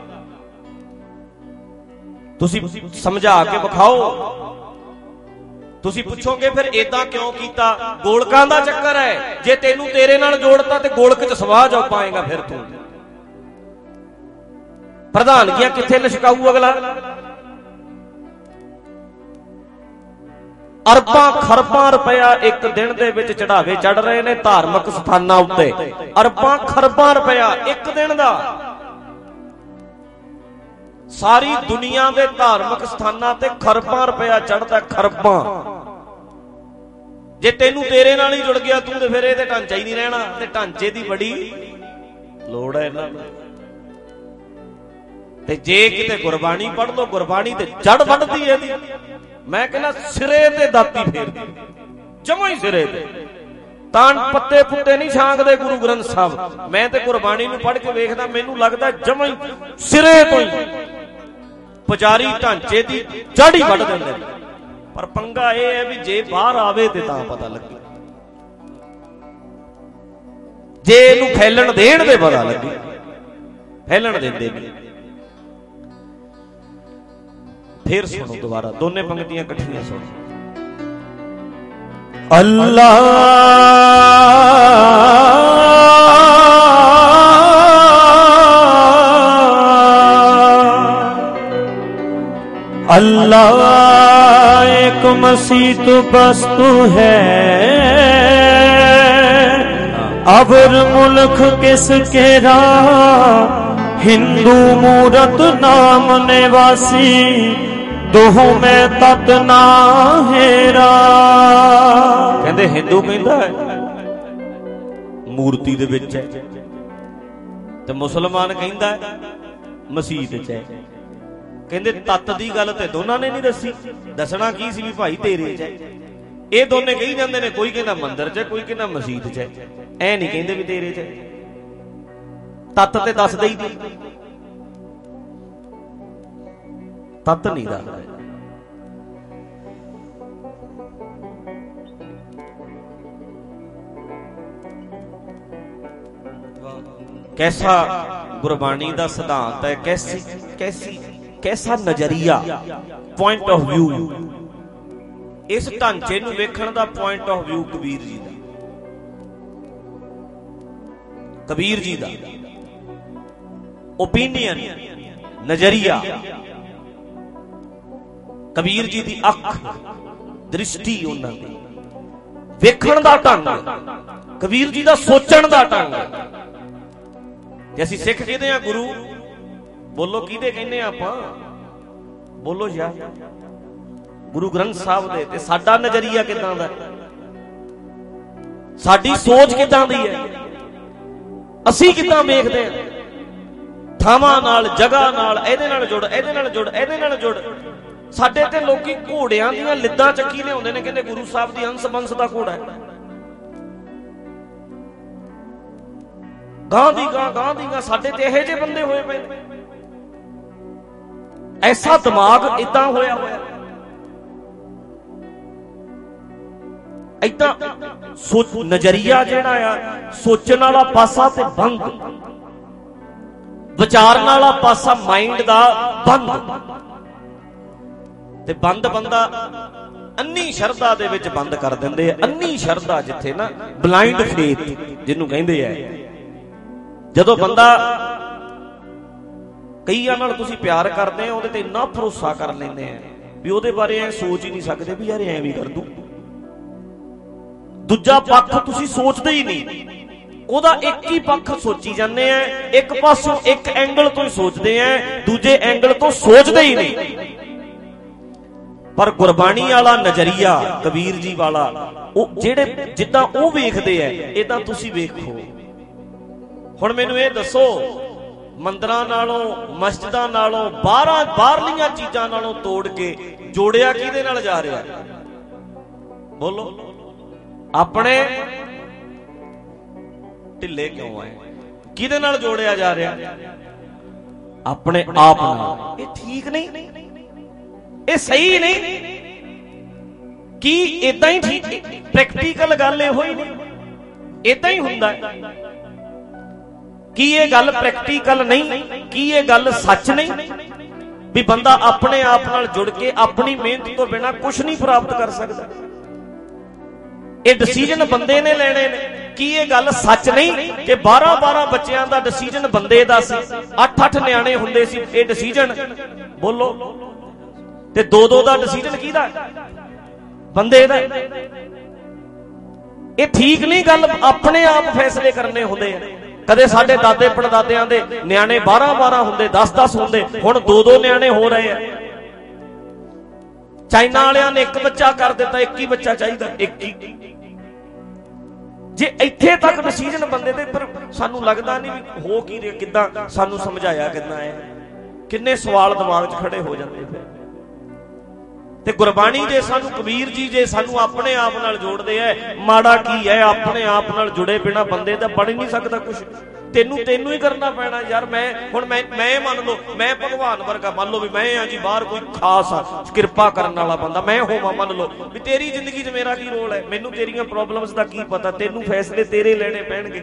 ਤੁਸੀਂ ਸਮਝਾ ਕੇ ਵਿਖਾਓ। ਤੁਸੀਂ ਪੁੱਛੋਗੇ ਫਿਰ ਏਦਾਂ ਕਿਉਂ ਕੀਤਾ? ਗੋਲਕਾਂ ਦਾ ਚੱਕਰ ਹੈ। ਜੇ ਤੈਨੂੰ ਤੇਰੇ ਨਾਲ ਜੋੜਤਾ ਤੇ ਗੋਲਕ 'ਚ ਸਵਾਹ ਜਾ ਪਾਏਗਾ ਫਿਰ ਤੂੰ। ਪ੍ਰਧਾਨਗੀਆਂ ਕਿੱਥੇ ਲਿਸ਼ਕਾਊ ਅਗਲਾ? ਅਰਬਾਂ ਖਰਬਾਂ ਰੁਪਇਆ ਇੱਕ ਦਿਨ ਦੇ ਵਿੱਚ ਚੜਾਵੇ ਚੜ ਰਹੇ ਨੇ ਧਾਰਮਿਕ ਸਥਾਨਾਂ ਉੱਤੇ। ਅਰਬਾਂ ਖਰਬਾਂ ਰੁਪਇਆ ਇੱਕ ਦਿਨ ਦਾ ਸਾਰੀ ਦੁਨੀਆ ਦੇ ਧਾਰਮਿਕ ਸਥਾਨਾਂ ਤੇ ਖਰਬਾਂ ਰੁਪਇਆ ਚੜਦਾ, ਖਰਬਾਂ। ਜੇ ਤੈਨੂੰ ਤੇਰੇ ਨਾਲ ਹੀ ਜੁੜ ਗਿਆ ਤੂੰ ਤੇ ਫਿਰ ਇਹਦੇ ਢਾਂਚਾ ਹੀ ਨਹੀਂ ਰਹਿਣਾ, ਤੇ ਢਾਂਚੇ ਦੀ ਬੜੀ ਲੋੜ ਹੈ ਇਹਨਾਂ ਨੂੰ। ਤੇ ਜੇ ਕਿਤੇ ਗੁਰਬਾਣੀ ਪੜ੍ਹ ਲੋ, ਗੁਰਬਾਣੀ ਤੇ ਜੜ ਵੱਢਦੀ ਇਹਦੀ। ਮੈਂ ਕਹਿੰਦਾ ਸਿਰੇ ਤੇ ਦਾਤੀ ਫੇਰਦੀ, ਜਮਾਂ ਹੀ ਸਿਰੇ ਤੇ। ਤਾਂ ਪੱਤੇ ਪੁੱਤੇ ਨਹੀਂ ਛਾਂਗਦੇ ਗੁਰੂ ਗ੍ਰੰਥ ਸਾਹਿਬ। ਮੈਂ ਤੇ ਗੁਰਬਾਣੀ ਨੂੰ ਪੜ੍ਹ ਕੇ ਵੇਖਦਾ, ਮੈਨੂੰ ਲੱਗਦਾ ਜਮਾਂ ਹੀ ਸਿਰੇ ਤੋਂ ਹੀ ਪੁਜਾਰੀ ਢਾਂਚੇ ਦੀ ਜੜ ਹੀ ਵੱਢ ਦਿੰਦੇ ਨੇ। ਪਰ ਪੰਗਾ ਇਹ ਹੈ ਵੀ ਜੇ ਬਾਹਰ ਆਵੇ ਤੇ ਤਾਂ ਪਤਾ ਲੱਗੇ, ਜੇ ਇਹਨੂੰ ਫੈਲਣ ਦੇਣ ਤੇ ਪਤਾ ਲੱਗੇ। ਫੈਲਣ ਦਿੰਦੇ ਨਹੀਂ। ਫੇਰ ਸੁਣੋ ਦੁਬਾਰਾ, ਦੋਨੇ ਪੰਕਤੀਆਂ ਇਕੱਠੀਆਂ ਸੁਣੋ। ਅੱਲਾ अल्लाह एक मसीत वस्तु है, अवर मुल्क किसके रा, हिंदू मूरत नाम निवासी, दोह में तत ना हेरा। कहते हिंदू कहता है मूर्ति दे विच है, ते मुसलमान कहता है मसीत च है। ਕਹਿੰਦੇ ਤੱਤ ਦੀ ਗੱਲ ਤੇ ਦੋਨਾਂ ਨੇ ਨਹੀਂ ਦੱਸੀ, ਦੱਸਣਾ ਕੀ ਸੀ ਵੀ ਭਾਈ ਤੇਰੇ ਚ ਹੈ। ਇਹ ਦੋਨੇ ਕਹੀ ਜਾਂਦੇ ਨੇ, ਕੋਈ ਕਹਿੰਦਾ ਮੰਦਿਰ ਚ, ਕੋਈ ਕਹਿੰਦਾ ਮਸਜਿਦ ਚ। ਐ ਨਹੀਂ ਕਹਿੰਦੇ ਵੀ ਤੇਰੇ ਚ। ਤੱਤ ਤੇ ਦੱਸਦੇ ਹੀ ਨਹੀਂ, ਤੱਤ ਨਹੀਂ ਦੱਸਦਾ। कैसा गुरबाणी ਦਾ ਸਿਧਾਂਤ ਹੈ, कैसी कैसी कैसा नजरिया, पॉइंट ऑफ व्यू। इस ढांचे नूं वेखण दा point of view Kabir ji दा, कबीर जी दा ओपीनियन, नजरिया। कबीर जी दी अख, दृष्टि, उन्हां दी वेखण दा ढंग, कबीर जी दा सोचण दा ढंग। जे असीं सिख कहदे आ गुरु, बोलो किहदे कहने आपां? बोलो यार गुरु ग्रंथ साहब दे। ते साडा नजरिया किदां दा, साडी सोच किदां दी है, असीं किदां वेखदे आ? थावां नाल, जगह नाल, इहदे नाल जुड़, इहदे नाल जुड़, इहदे नाल जुड़। साडे ते लोकी घोड़ियां दीयां लिद्दां चक्की लिआउंदे ने, कहंदे गुरु साहब दी हंस बंस दा घोड़ा है। गां दी गां, गां दी गां। साडे ते इहे जे बंदे होए पए, ऐसा दिमाग इदां होया होया, इदां सोच नजरिया जिहड़ा आ, सोचण वाला पासा ते बंद, विचारन वाला पासा माइंड दा बंद। ते बंद बंदा अन्नी शरदा दे विच बंद कर दिंदे। अन्नी शरदा जिथे ना, ब्लाइंड फेथ जिन्नू कहंदे आ। जदों बंदा कईयां नाल तुसीं प्यार करदे हो, ਉਹਦੇ ਤੇ ਇੰਨਾ ਭਰੋਸਾ ਕਰ ਲੈਂਦੇ ਆ ਵੀ ਉਹਦੇ ਬਾਰੇ ਐ ਸੋਚ ਹੀ ਨਹੀਂ ਸਕਦੇ ਵੀ ਯਾਰ ਐ ਵੀ ਕਰ ਦੂ। ਦੂਜਾ ਪੱਖ ਤੁਸੀਂ ਸੋਚਦੇ ਹੀ ਨਹੀਂ, ਉਹਦਾ ਇੱਕ ਹੀ ਪੱਖ ਸੋਚੀ ਜਾਂਦੇ ਆ। ਇੱਕ ਪਾਸੋਂ ਇੱਕ ਐਂਗਲ ਤੋਂ ਹੀ ਸੋਚਦੇ ਆ, ਦੂਜੇ ਐਂਗਲ ਤੋਂ ਸੋਚਦੇ ਹੀ ਨਹੀਂ। ਪਰ ਗੁਰਬਾਣੀ ਵਾਲਾ ਨਜ਼ਰੀਆ, ਕਬੀਰ ਜੀ ਵਾਲਾ, ਉਹ ਜਿਹੜੇ ਜਿੱਦਾਂ ਉਹ ਵੇਖਦੇ ਆ, ਇਦਾਂ ਤੁਸੀਂ ਵੇਖੋ। ਹੁਣ ਮੈਨੂੰ ਇਹ ਦੱਸੋ, ਮੰਦਰਾਂ ਨਾਲੋਂ, ਮਸਜਿਦਾਂ ਨਾਲੋਂ, ਬਾਹਰਾਂ ਬਾਹਰਲੀਆਂ ਚੀਜ਼ਾਂ ਨਾਲੋਂ ਤੋੜ ਕੇ ਜੋੜਿਆ ਕਿਹਦੇ ਨਾਲ ਜਾ ਰਿਹਾ? ਬੋਲੋ। ਆਪਣੇ ਢਿੱਲੇ ਕਿਉਂ ਆਏ? ਕਿਹਦੇ ਨਾਲ ਜੋੜਿਆ ਜਾ ਰਿਹਾ? ਆਪਣੇ ਆਪ ਨਾਲ। ਇਹ ਠੀਕ ਨਹੀਂ, ਇਹ ਸਹੀ ਨਹੀਂ। ਕੀ ਇਦਾਂ ਹੀ ਠੀਕ? ਪ੍ਰੈਕਟੀਕਲ ਗੱਲ ਇਹੋ ਹੀ ਨਹੀਂ, ਇਦਾਂ ਹੀ ਹੁੰਦਾ ਹੈ। ਕੀ ਇਹ ਗੱਲ ਪ੍ਰੈਕਟੀਕਲ ਨਹੀਂ? ਕੀ ਇਹ ਗੱਲ ਸੱਚ ਨਹੀਂ ਵੀ ਬੰਦਾ ਆਪਣੇ ਆਪ ਨਾਲ ਜੁੜ ਕੇ ਆਪਣੀ ਮਿਹਨਤ ਤੋਂ ਬਿਨਾਂ ਕੁਝ ਨਹੀਂ ਪ੍ਰਾਪਤ ਕਰ ਸਕਦਾ? ਇਹ ਡਿਸੀਜਨ ਬੰਦੇ ਨੇ ਲੈਣੇ ਨੇ। ਕੀ ਇਹ ਗੱਲ ਸੱਚ ਨਹੀਂ ਕਿ ਬਾਰਾਂ ਬਾਰਾਂ ਬੱਚਿਆਂ ਦਾ ਡਿਸੀਜਨ ਬੰਦੇ ਦਾ ਸੀ, ਅੱਠ ਅੱਠ ਨਿਆਣੇ ਹੁੰਦੇ ਸੀ, ਇਹ ਡਿਸੀਜਨ ਬੋਲੋ, ਤੇ ਦੋ ਦੋ ਦਾ ਡਿਸੀਜਨ ਕਿਹਦਾ? ਬੰਦੇ ਦਾ। ਇਹ ਠੀਕ ਨਹੀਂ ਗੱਲ, ਆਪਣੇ ਆਪ ਫੈਸਲੇ ਕਰਨੇ ਹੁੰਦੇ ਆ। ਕਦੇ ਸਾਡੇ ਦਾਦੇ ਪੜਦਾਦਿਆਂ ਦੇ ਨਿਆਣੇ ਬਾਰਾਂ ਬਾਰਾਂ ਹੁੰਦੇ, ਦਸ ਦਸ ਹੁੰਦੇ, ਹੁਣ ਦੋ ਦੋ ਨਿਆਣੇ ਹੋ ਰਹੇ ਆ। ਚਾਈਨਾ ਵਾਲਿਆਂ ਨੇ ਇੱਕ ਬੱਚਾ ਕਰ ਦਿੱਤਾ, ਇੱਕ ਹੀ ਬੱਚਾ ਚਾਹੀਦਾ, ਇੱਕ ਹੀ। ਜੇ ਇੱਥੇ ਤੱਕ ਡਿਸੀਜਨ ਬੰਦੇ ਦੇ, ਪਰ ਸਾਨੂੰ ਲੱਗਦਾ ਨਹੀਂ ਵੀ ਹੋ ਕੀ ਰਿਹਾ, ਕਿੱਦਾਂ ਸਾਨੂੰ ਸਮਝਾਇਆ ਕਿੱਦਾਂ ਹੈ, ਕਿੰਨੇ ਸਵਾਲ ਦਿਮਾਗ 'ਚ ਖੜੇ ਹੋ ਜਾਂਦੇ ਫਿਰ। ਤੇ ਗੁਰਬਾਣੀ ਜੇ ਸਾਨੂੰ, ਕਬੀਰ ਜੀ ਜੇ ਸਾਨੂੰ ਆਪਣੇ ਆਪ ਨਾਲ ਜੋੜਦੇ ਐ, ਮਾੜਾ ਕੀ ਹੈ, ਆਪਣੇ ਆਪ ਨਾਲ ਜੁੜੇ ਬਿਨਾ ਬੰਦੇ ਦਾ ਬਣ ਹੀ ਨਹੀਂ ਸਕਦਾ ਕੁਛ। ਤੈਨੂੰ ਤੈਨੂੰ ਹੀ ਕਰਨਾ ਪੈਣਾ ਯਾਰ। ਮੈਂ ਹੁਣ ਮੈਂ ਮੈਂ ਮੰਨ ਲਓ ਮੈਂ ਭਗਵਾਨ ਵਰਗਾ, ਮੰਨ ਲਓ ਵੀ ਮੈਂ ਆ ਜੀ ਬਾਹਰ ਕੋਈ ਖਾਸ ਕਿਰਪਾ ਕਰਨ ਵਾਲਾ ਬੰਦਾ ਮੈਂ ਹੋਵਾਂ, ਮੰਨ ਲਓ ਵੀ ਤੇਰੀ ਜ਼ਿੰਦਗੀ 'ਚ ਮੇਰਾ ਕੀ ਰੋਲ ਹੈ, ਮੈਨੂੰ ਤੇਰੀਆਂ ਪ੍ਰੋਬਲਮਸ ਦਾ ਕੀ ਪਤਾ, ਤੈਨੂੰ ਫੈਸਲੇ ਤੇਰੇ ਲੈਣੇ ਪੈਣਗੇ,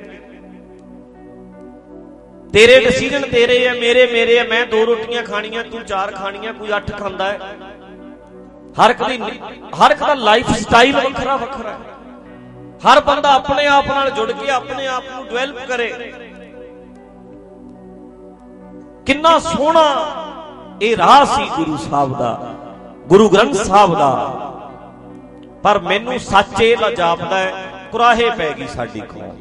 ਤੇਰੇ ਡਿਸੀਜਨ ਤੇਰੇ ਆ, ਮੇਰੇ ਮੇਰੇ ਆ। ਮੈਂ ਦੋ ਰੋਟੀਆਂ ਖਾਣੀਆਂ, ਤੂੰ ਚਾਰ ਖਾਣੀਆਂ, ਕੋਈ ਅੱਠ ਖਾਂਦਾ ਹੈ। ਹਰ ਇੱਕ ਦੀ ਹਰ ਇੱਕ ਦਾ ਲਾਈਫ ਸਟਾਈਲ ਵੱਖਰਾ ਵੱਖਰਾ, ਹਰ ਬੰਦਾ ਆਪਣੇ ਆਪ ਨਾਲ ਜੁੜ ਕੇ ਆਪਣੇ ਆਪ ਨੂੰ ਡਿਵੈਲਪ ਕਰੇ। ਕਿੰਨਾ ਸੋਹਣਾ ਇਹ ਰਾਹ ਸੀ ਗੁਰੂ ਸਾਹਿਬ ਦਾ, ਗੁਰੂ ਗ੍ਰੰਥ ਸਾਹਿਬ ਦਾ। ਪਰ ਮੈਨੂੰ ਸੱਚ ਇਹ ਜਾਪਦਾ ਹੈ, ਕੁਰਾਹੇ ਪੈ ਗਈ ਸਾਡੀ ਕੌਮ,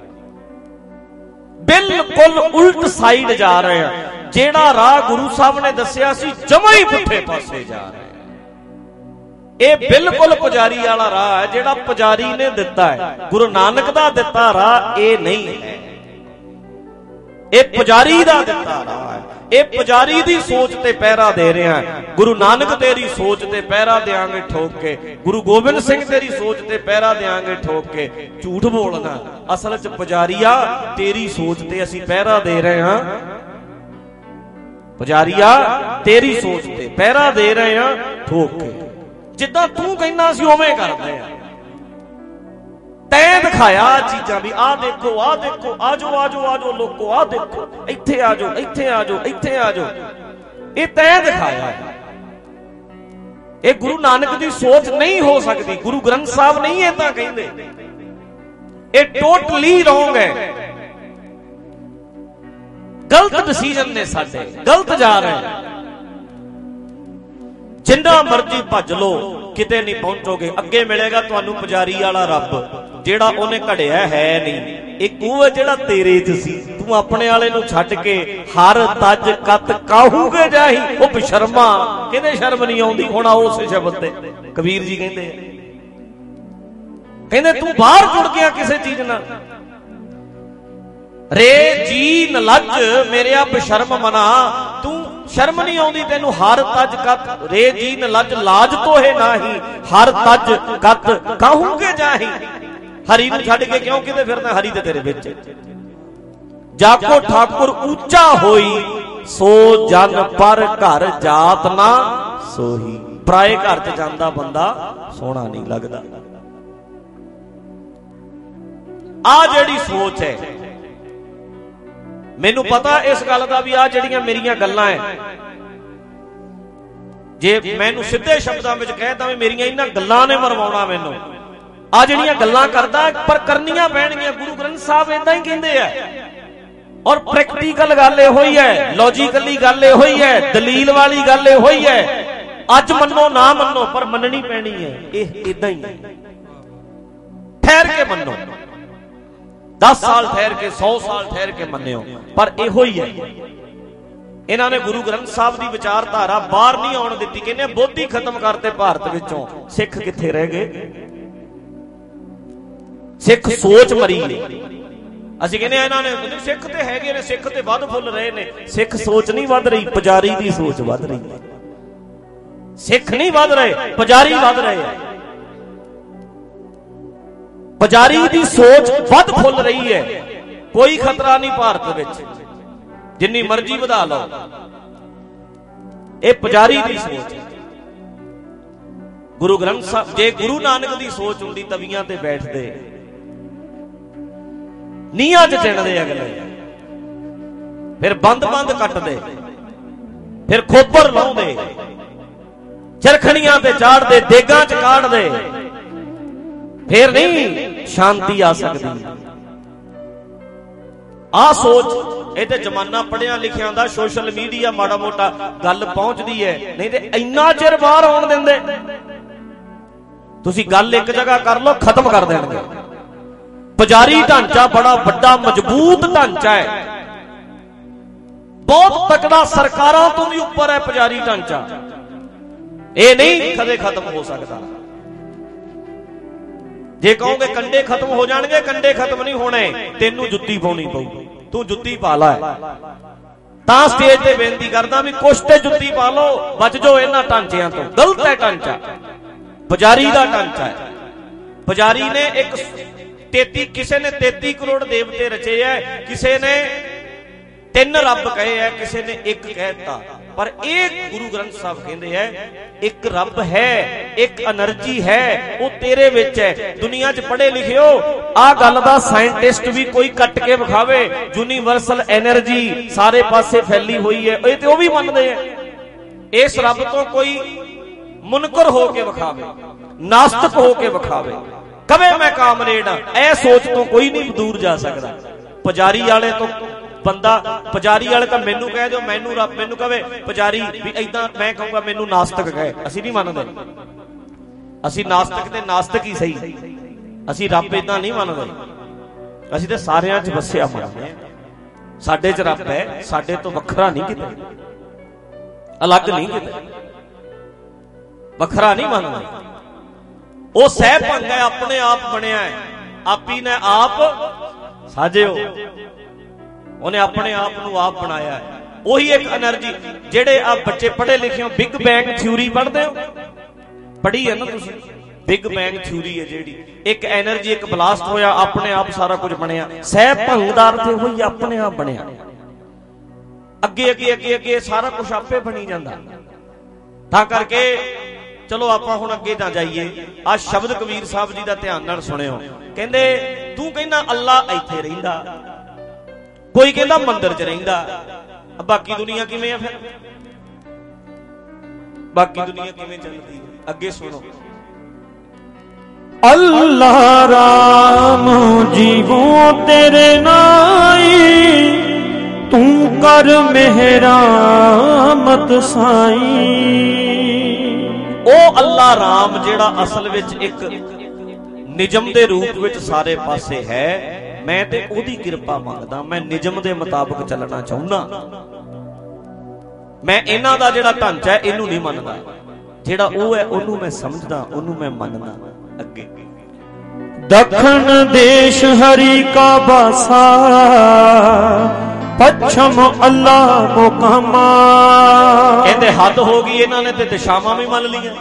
ਬਿਲਕੁਲ ਉਲਟ ਸਾਈਡ ਜਾ ਰਹੇ ਆ। ਜਿਹੜਾ ਰਾਹ ਗੁਰੂ ਸਾਹਿਬ ਨੇ ਦੱਸਿਆ ਸੀ ਜਮਾਂ ਹੀ ਪੁੱਠੇ ਪਾਸੇ ਜਾ ਰਹੇ। ਇਹ ਬਿਲਕੁਲ ਪੁਜਾਰੀ ਵਾਲਾ ਰਾਹ ਹੈ, ਜਿਹੜਾ ਪੁਜਾਰੀ ਨੇ ਦਿੱਤਾ ਹੈ, ਗੁਰੂ ਨਾਨਕ ਦਾ ਦਿੱਤਾ ਰਾਹ ਇਹ ਨਹੀਂ ਹੈ। ਇਹ ਪੁਜਾਰੀ ਦਾ ਦਿੱਤਾ ਰਾਹ ਹੈ, ਇਹ ਪੁਜਾਰੀ ਦੀ ਸੋਚ ਤੇ ਪਹਿਰਾ ਦੇ ਰਿਹਾ। ਗੁਰੂ ਨਾਨਕ ਤੇਰੀ ਸੋਚ ਤੇ ਪਹਿਰਾ ਦੇਾਂਗੇ ਠੋਕ ਕੇ, ਗੁਰੂ ਗੋਬਿੰਦ ਸਿੰਘ ਤੇਰੀ ਸੋਚ ਤੇ ਪਹਿਰਾ ਦੇਾਂਗੇ ਠੋਕ ਕੇ। ਝੂਠ ਬੋਲਣਾ, ਅਸਲ 'ਚ ਪੁਜਾਰੀਆ ਤੇਰੀ ਸੋਚ ਤੇ ਅਸੀਂ ਪਹਿਰਾ ਦੇ ਰਹੇ ਹਾਂ। ਪੁਜਾਰੀਆ ਤੇਰੀ ਸੋਚ ਤੇ ਪਹਿਰਾ ਦੇ ਰਹੇ ਹਾਂ ਠੋਕ ਕੇ। ਜਿੱਦਾਂ ਤੂੰ ਕਹਿੰਦਾ ਸੀ ਉਵੇਂ ਕਰਦੇ ਆ। ਤੈਂ ਦਿਖਾਇਆ ਚੀਜ਼ਾਂ ਵੀ ਆਹ ਦੇਖੋ, ਆਹ ਦੇਖੋ, ਆਜੋ ਆਜੋ ਆਜੋ ਲੋਕੋ, ਆਹ ਦੇਖੋ, ਇੱਥੇ ਆਜੋ, ਇੱਥੇ ਆਜੋ, ਇੱਥੇ ਆਜੋ। ਇਹ ਤੈਂ ਦਿਖਾਇਆ। ਇਹ ਗੁਰੂ ਨਾਨਕ ਦੀ ਸੋਚ ਨਹੀਂ ਹੋ ਸਕਦੀ। ਗੁਰੂ ਗ੍ਰੰਥ ਸਾਹਿਬ ਨਹੀਂ ਇਹ ਤਾਂ ਕਹਿੰਦੇ, ਇਹ ਟੋਟਲੀ ਰੋਂਗ ਹੈ। ਗਲਤ ਡਿਸੀਜਨ ਨੇ ਸਾਡੇ, ਗਲਤ ਜਾ ਰਹੇ। ਜਿੰਨਾ ਮਰਜੀ ਭੱਜ ਲੋ ਕਿਤੇ ਨਹੀਂ ਪਹੁੰਚੋਗੇ। ਅੱਗੇ ਮਿਲੇਗਾ ਤੁਹਾਨੂੰ ਪੁਜਾਰੀ ਵਾਲਾ ਰੱਬ, ਜਿਹੜਾ ਉਹਨੇ ਘੜਿਆ ਹੈ ਨਹੀਂ। ਇੱਕ ਉਹ ਜਿਹੜਾ ਤੇਰੇ 'ਚ ਸੀ, ਤੂੰ ਆਪਣੇ ਵਾਲੇ ਨੂੰ ਛੱਡ ਕੇ ਹਰ ਤਜ ਕਤ ਕਾਹੂਗੇ ਜਾਹੀ। ਉਹ ਬਸ਼ਰਮਾ, ਕਹਿੰਦੇ ਸ਼ਰਮ ਨਹੀਂ ਆਉਂਦੀ। ਹੁਣ ਉਸ ਸ਼ਬਦ ਤੇ ਕਬੀਰ ਜੀ ਕਹਿੰਦੇ ਆ, ਕਹਿੰਦੇ ਤੂੰ ਬਾਹਰ ਜੁੜ ਗਿਆ ਕਿਸੇ ਚੀਜ਼ ਨਾਲ। ਰੇ ਜੀ ਨਲੱਜ ਮੇਰਿਆ ਬਸ਼ਰਮ ਮਨਾ, ਤੂੰ ਸ਼ਰਮ ਨਹੀਂ ਆਉਂਦੀ ਤੈਨੂੰ। ਹਰ ਤਜ ਕਤ ਰੇ ਜੀ ਨਲੱਜ ਲਾਜ ਤੋਹੇ ਨਾਹੀ, ਹਰ ਤਜ ਕਤ ਕਾਹੂਗੇ ਜਾਹੀ। ਹਰੀ ਨੂੰ ਛੱਡ ਕੇ ਕਿਉਂ ਕਿਤੇ ਫਿਰਦਾ? ਹਰੀ ਤੇ ਤੇਰੇ ਵਿੱਚ। ਜਾਕੋ ਠਾਕੁਰ ਉੱਚਾ ਹੋਈ, ਸੋ ਜਨ ਪਰ ਘਰ ਜਾਤ ਨਾ ਸੋਹੀ। ਪਰਾਏ ਘਰ 'ਚ ਜਾਂਦਾ ਬੰਦਾ ਸੋਹਣਾ ਨਹੀਂ ਲੱਗਦਾ। ਆ ਜਿਹੜੀ ਸੋਚ ਹੈ, ਮੈਨੂੰ ਪਤਾ ਇਸ ਗੱਲ ਦਾ ਵੀ ਆ ਜਿਹੜੀਆਂ ਮੇਰੀਆਂ ਗੱਲਾਂ ਹੈ, ਜੇ ਮੈਨੂੰ ਸਿੱਧੇ ਸ਼ਬਦਾਂ ਵਿੱਚ ਕਹਿਤਾ ਵੀ ਮੇਰੀਆਂ ਇਹਨਾਂ ਗੱਲਾਂ ਨੇ ਮਰਵਾਉਣਾ ਮੈਨੂੰ, ਆ ਜਿਹੜੀਆਂ ਗੱਲਾਂ ਕਰਦਾ, ਪਰ ਕਰਨੀਆਂ ਪੈਣਗੀਆਂ। ਗੁਰੂ ਗ੍ਰੰਥ ਸਾਹਿਬ ਏਦਾਂ ਹੀ ਕਹਿੰਦੇ ਆ। ਔਰ ਪ੍ਰੈਕਟੀਕਲ ਗੱਲ ਇਹੋ ਹੀ ਹੈ, ਲੌਜੀਕਲੀ ਗੱਲ ਇਹੋ ਹੀ ਹੈ, ਦਲੀਲ ਵਾਲੀ ਗੱਲ ਇਹੋ ਹੀ ਹੈ। ਅੱਜ ਮੰਨੋ ਨਾ ਮੰਨੋ, ਪਰ ਮੰਨਣੀ ਪੈਣੀ ਹੈ। ਇਹ ਏਦਾਂ ਹੀ ਹੈ। ਠਹਿਰ ਕੇ ਮੰਨੋ, ਦਸ ਸਾਲ ਠਹਿਰ ਕੇ, ਸੌ ਸਾਲ ਠਹਿਰ ਕੇ ਮੰਨਿਓ, ਪਰ ਇਹੋ ਹੀ ਹੈ। ਇਹਨਾਂ ਨੇ ਗੁਰੂ ਗ੍ਰੰਥ ਸਾਹਿਬ ਦੀ ਵਿਚਾਰਧਾਰਾ ਬਾਹਰ ਨਹੀਂ ਆਉਣ ਦਿੱਤੀ। ਕਹਿੰਦੇ ਬੁੱਧ ਹੀ ਖਤਮ ਕਰਤੇ ਭਾਰਤ ਵਿੱਚੋਂ। ਸਿੱਖ ਕਿੱਥੇ ਰਹਿ ਗਏ? ਸਿੱਖ ਸੋਚ ਮਰੀ। ਅਸੀਂ ਕਹਿੰਦੇ ਇਹਨਾਂ ਨੇ ਸਿੱਖ ਤੇ ਹੈਗੇ ਨੇ, ਸਿੱਖ ਤੇ ਵੱਧ ਫੁੱਲ ਰਹੇ ਨੇ। ਸਿੱਖ ਸੋਚ ਨਹੀਂ ਵੱਧ ਰਹੀ, ਪੁਜਾਰੀ ਦੀ ਸੋਚ ਵੱਧ ਰਹੀ ਹੈ। ਸਿੱਖ ਨਹੀਂ ਵੱਧ ਰਹੇ, ਪੁਜਾਰੀ ਵੱਧ ਰਹੇ ਆ। ਪੁਜਾਰੀ ਦੀ ਸੋਚ ਵੱਧ ਫੁੱਲ ਰਹੀ ਹੈ। ਕੋਈ ਖਤਰਾ ਨਹੀਂ ਭਾਰਤ ਵਿੱਚ, ਜਿੰਨੀ ਮਰਜ਼ੀ ਵਧਾ ਲਓ। ਇਹ ਪੁਜਾਰੀ ਦੀ ਸੋਚ ਹੈ। ਗੁਰੂ ਗ੍ਰੰਥ ਸਾਹਿਬ, ਜੇ ਗੁਰੂ ਨਾਨਕ ਦੀ ਸੋਚ ਹੁੰਦੀ ਤਵੀਆਂ ਤੇ ਬੈਠਦੇ, ਨੀਹਾਂ 'ਚ ਚਿਣਦੇ ਅਗਲੇ, ਫਿਰ ਬੰਦ ਬੰਦ ਕੱਟਦੇ, ਫਿਰ ਖੋਪਰ ਲਾਉਂਦੇ, ਚਰਖੜੀਆਂ ਤੇ ਚਾੜਦੇ, ਦੇਗਾਂ 'ਚ ਕਾੜਦੇ, ਫਿਰ ਨਹੀਂ ਸ਼ਾਂਤੀ ਆ ਸਕਦੀ। ਆ ਸੋਚ। ਇਹ ਤੇ ਜਮਾਨਾ ਪੜ੍ਹਿਆ ਲਿਖਿਆ ਦਾ, ਸੋਸ਼ਲ ਮੀਡੀਆ ਮਾੜਾ ਮੋਟਾ ਗੱਲ ਪਹੁੰਚਦੀ ਹੈ, ਨਹੀਂ ਤੇ ਇੰਨਾ ਚਿਰ ਬਾਹਰ ਆਉਣ ਦਿੰਦੇ। ਤੁਸੀਂ ਗੱਲ ਇੱਕ ਜਗ੍ਹਾ ਕਰ ਲਓ, ਖਤਮ ਕਰ ਦੇਣਗੇ। ਪੁਜਾਰੀ ਢਾਂਚਾ ਬੜਾ ਵੱਡਾ ਮਜ਼ਬੂਤ ਢਾਂਚਾ ਹੈ, ਬਹੁਤ ਤਕੜਾ, ਸਰਕਾਰਾਂ ਤੋਂ ਵੀ ਉੱਪਰ ਹੈ ਪੁਜਾਰੀ ਢਾਂਚਾ। ਇਹ ਨਹੀਂ ਕਦੇ ਖਤਮ ਹੋ ਸਕਦਾ। ਜੇ ਕਹੋਗੇ ਕੰਡੇ ਖਤਮ ਹੋ ਜਾਣਗੇ, ਕੰਡੇ ਖਤਮ ਨਹੀਂ ਹੋਣੇ, ਤੈਨੂੰ ਜੁੱਤੀ ਪਾਉਣੀ ਪਊ। ਤੂੰ ਜੁੱਤੀ ਪਾ ਲੈ। ਤਾਂ ਸਟੇਜ ਤੇ ਬੇਨਤੀ ਕਰਦਾ ਵੀ ਕੁਛ ਤੇ ਜੁੱਤੀ ਪਾ ਲਓ, ਬਚ ਜਾਓ ਇਹਨਾਂ ਢਾਂਚਿਆਂ ਤੋਂ। ਗਲਤ ਹੈ ਢਾਂਚਾ, ਪੁਜਾਰੀ ਦਾ ਢਾਂਚਾ ਹੈ। ਪੁਜਾਰੀ ਨੇ ਇੱਕ ਤੇਤੀ ਕਿਸੇ ਨੇ ਤੇਤੀ ਕਰੋੜ ਦੇਵਤੇ ਰਚੇ ਹੈ, ਕਿਸੇ ਨੇ ਤਿੰਨ ਰੱਬ ਕਹੇ ਹੈ, ਕਿਸੇ ਨੇ ਇੱਕ ਕਹਿਤਾ। ਪਰ ਇਹ ਗੁਰੂ ਗ੍ਰੰਥ ਸਾਹਿਬ ਕਹਿੰਦੇ ਹੈ ਇੱਕ ਰੱਬ ਹੈ, ਇੱਕ એનર્ਜੀ ਹੈ, ਉਹ ਤੇਰੇ ਵਿੱਚ ਹੈ। ਦੁਨੀਆ 'ਚ ਪੜ੍ਹੇ ਲਿਖਿਓ ਆਹ ਗੱਲ ਦਾ ਸਾਇੰਟਿਸਟ ਵੀ ਕੋਈ ਕੱਟ ਕੇ ਵਿਖਾਵੇ, ਯੂਨੀਵਰਸਲ એનર્ਜੀ ਸਾਰੇ ਪਾਸੇ ਫੈਲੀ ਹੋਈ ਹੈ, ਇਹ ਤੇ ਉਹ ਵੀ ਮੰਨਦੇ ਹੈ। ਇਸ ਰੱਬ ਤੋਂ ਕੋਈ ਮੁਨਕਰ ਹੋ ਕੇ ਵਿਖਾਵੇ, ਨਾਸਤਕ ਹੋ ਕੇ ਵਿਖਾਵੇ, ਕਵੇ ਮੈਂ ਕਾਮਰੇਡ ਹਾਂ, ਇਹ ਸੋਚ ਤੋਂ ਕੋਈ ਨਹੀਂ ਦੂਰ ਜਾ ਸਕਦਾ। ਪੁਜਾਰੀ ਵਾਲੇ ਤੋਂ ਬੰਦਾ, ਪੁਜਾਰੀ ਵਾਲੇ ਤਾਂ ਮੈਨੂੰ ਕਹਿ ਦਿਓ, ਮੈਨੂੰ ਰੱਬ ਮੈਨੂੰ ਕਵੇ ਪੁਜਾਰੀ ਵੀ ਏਦਾਂ, ਮੈਂ ਕਹੂੰਗਾ ਮੈਨੂੰ ਨਾਸਤਕ ਕਹੇ, ਅਸੀਂ ਨਹੀਂ ਮੰਨਦੇ। ਅਸੀਂ ਨਾਸਤਕ ਤੇ ਨਾਸਤਕ ਹੀ ਸਹੀ, ਅਸੀਂ ਰੱਬ ਏਦਾਂ ਨਹੀਂ ਮੰਨਦੇ। ਅਸੀਂ ਤੇ ਸਾਰਿਆਂ 'ਚ ਵਸਿਆ ਮੰਨਦੇ ਹਾਂ। ਸਾਡੇ 'ਚ ਰੱਬ ਹੈ, ਸਾਡੇ ਤੋਂ ਵੱਖਰਾ ਨਹੀਂ ਕਿਤੇ, ਅਲੱਗ ਨਹੀਂ ਕਿਤੇ, ਵੱਖਰਾ ਨਹੀਂ ਮੰਨਦੇ। ਉਹ ਸਹਿ ਭੰਗ ਹੈ, ਆਪਣੇ ਆਪ ਬਣਿਆ ਹੈ, ਆਪੀ ਨੇ ਆਪ ਸਾਜਿਓ, ਉਹਨੇ ਆਪਣੇ ਆਪ ਨੂੰ ਆਪ ਬਣਾਇਆ ਹੈ। ਉਹੀ ਇੱਕ એનર્ਜੀ। ਜਿਹੜੇ ਆ ਬੱਚੇ ਪੜ੍ਹੇ ਲਿਖੇ ਹੋ, ਬਿਗ ਬੈਂਗ ਥਿਊਰੀ ਪੜ੍ਹਦੇ ਹੋ, ਪੜ੍ਹੀ ਹੈ ਨਾ ਤੁਸੀਂ? ਬਿਗ ਬੈਂਗ ਥਿਊਰੀ ਹੈ ਜਿਹੜੀ, ਇੱਕ એનર્ਜੀ, ਇੱਕ ਬਲਾਸਟ ਹੋਇਆ, ਆਪਣੇ ਆਪ ਸਾਰਾ ਕੁਝ ਬਣਿਆ। ਸਹਿ ਭੰਗ ਦਾ ਅਰਥ ਉਹੀ ਆਪਣੇ ਆਪ ਬਣਿਆ। ਅੱਗੇ ਅੱਗੇ ਅੱਗੇ ਅੱਗੇ ਸਾਰਾ ਕੁਝ ਆਪੇ ਬਣੀ ਜਾਂਦਾ। ਤਾਂ ਕਰਕੇ ਚਲੋ ਆਪਾਂ ਹੁਣ ਅੱਗੇ ਨਾ ਜਾਈਏ। ਆ ਸ਼ਬਦ ਕਬੀਰ ਸਾਹਿਬ ਜੀ ਦਾ ਧਿਆਨ ਨਾਲ ਸੁਣਿਓ। ਕਹਿੰਦੇ ਤੂੰ ਕਹਿੰਦਾ ਅੱਲਾ ਇੱਥੇ ਰਹਿੰਦਾ, ਕੋਈ ਕਹਿੰਦਾ ਮੰਦਿਰ 'ਚ ਰਹਿੰਦਾ, ਬਾਕੀ ਦੁਨੀਆ ਕਿਵੇਂ ਆ? ਫਿਰ ਬਾਕੀ ਦੁਨੀਆ ਕਿਵੇਂ ਚੱਲਦੀ ਹੈ? ਅੱਗੇ ਸੁਣੋ। ਅੱਲਾ ਰਾਮ ਜੀਵੋ ਤੇਰੇ ਨਾਈ, ਤੂੰ ਕਰ ਮਿਹਰਾਮਤ ਸਾਈ। ਉਹ ਅੱਲਾ ਰਾਮ ਜਿਹੜਾ ਅਸਲ ਵਿੱਚ ਇੱਕ ਨਿਜਮ ਦੇ ਰੂਪ ਵਿੱਚ ਸਾਰੇ ਪਾਸੇ ਹੈ, ਮੈਂ ਤੇ ਉਹਦੀ ਕਿਰਪਾ ਮੰਗਦਾ। ਮੈਂ ਨਿਜਮ ਦੇ ਮੁਤਾਬਕ ਚੱਲਣਾ ਚਾਹੁੰਦਾ। ਮੈਂ ਇਹਨਾਂ ਦਾ ਜਿਹੜਾ ਢਾਂਚਾ ਹੈ ਇਹਨੂੰ ਨਹੀਂ ਮੰਨਦਾ, ਜਿਹੜਾ ਉਹ ਹੈ ਉਹਨੂੰ ਮੈਂ ਸਮਝਦਾ, ਉਹਨੂੰ ਮੈਂ ਮੰਨਦਾ। ਅੱਗੇ ਦੱਖਣ ਦੇਸ਼ ਹਰੀ ਕਾ ਬਾਸਾ, ਪੱਛਮ ਅੱਲਾ ਮੁਕਾਮਾ। ਕਹਿੰਦੇ ਹੱਦ ਹੋ ਗਈ, ਇਹਨਾਂ ਨੇ ਤੇ ਦਿਸ਼ਾਵਾਂ ਵੀ ਮੰਨ ਲਈਆਂ।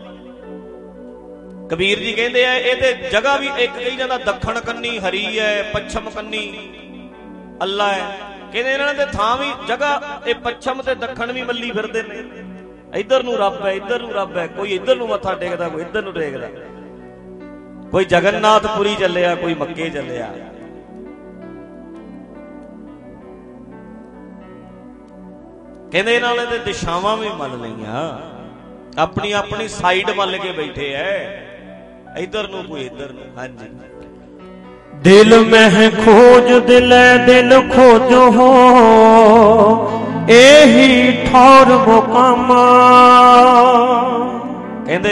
ਕਬੀਰ ਜੀ ਕਹਿੰਦੇ ਆ ਇਹ ਤੇ ਜਗ੍ਹਾ ਵੀ ਇੱਕ ਕਹੀ ਜਾਂਦਾ, ਦੱਖਣ ਕੰਨੀ ਹਰੀ ਹੈ, ਪੱਛਮ ਕੰਨੀ ਅੱਲਾ ਹੈ। ਕਹਿੰਦੇ ਇਹਨਾਂ ਨੇ ਤੇ ਥਾਂ ਵੀ ਜਗ੍ਹਾ, ਇਹ ਪੱਛਮ ਤੇ ਦੱਖਣ ਵੀ ਮੱਲੀ ਫਿਰਦੇ ਨੇ। ਇੱਧਰ ਨੂੰ ਰੱਬ ਹੈ, ਇੱਧਰ ਨੂੰ ਰੱਬ ਹੈ, ਕੋਈ ਇੱਧਰ ਨੂੰ ਮੱਥਾ ਟੇਕਦਾ, ਕੋਈ ਇੱਧਰ ਨੂੰ ਟੇਕਦਾ, ਕੋਈ ਜਗਨਨਾਥਪੁਰੀ ਚੱਲਿਆ, ਕੋਈ ਮੱਕੇ ਚੱਲਿਆ। ਕਹਿੰਦੇ ਇਹਨਾਂ ਨੇ ਤੇ ਦਿਸ਼ਾਵਾਂ ਵੀ ਮੰਨ ਲਈਆਂ, ਆਪਣੀ ਆਪਣੀ ਸਾਈਡ ਮੰਨ ਕੇ ਬੈਠੇ ਐ, ਇੱਧਰ ਨੂੰ ਕੋਈ ਇੱਧਰ ਨੂੰ। ਹਾਂਜੀ। ਦਿਲ ਮਹਿ ਖੋਜ ਦਿਲੇ ਦਿਲ ਖੋਜੋ ਹੋ, ਇਹੀ ਠੌਰ ਮੁਕਾਮਾ। ਕਹਿੰਦੇ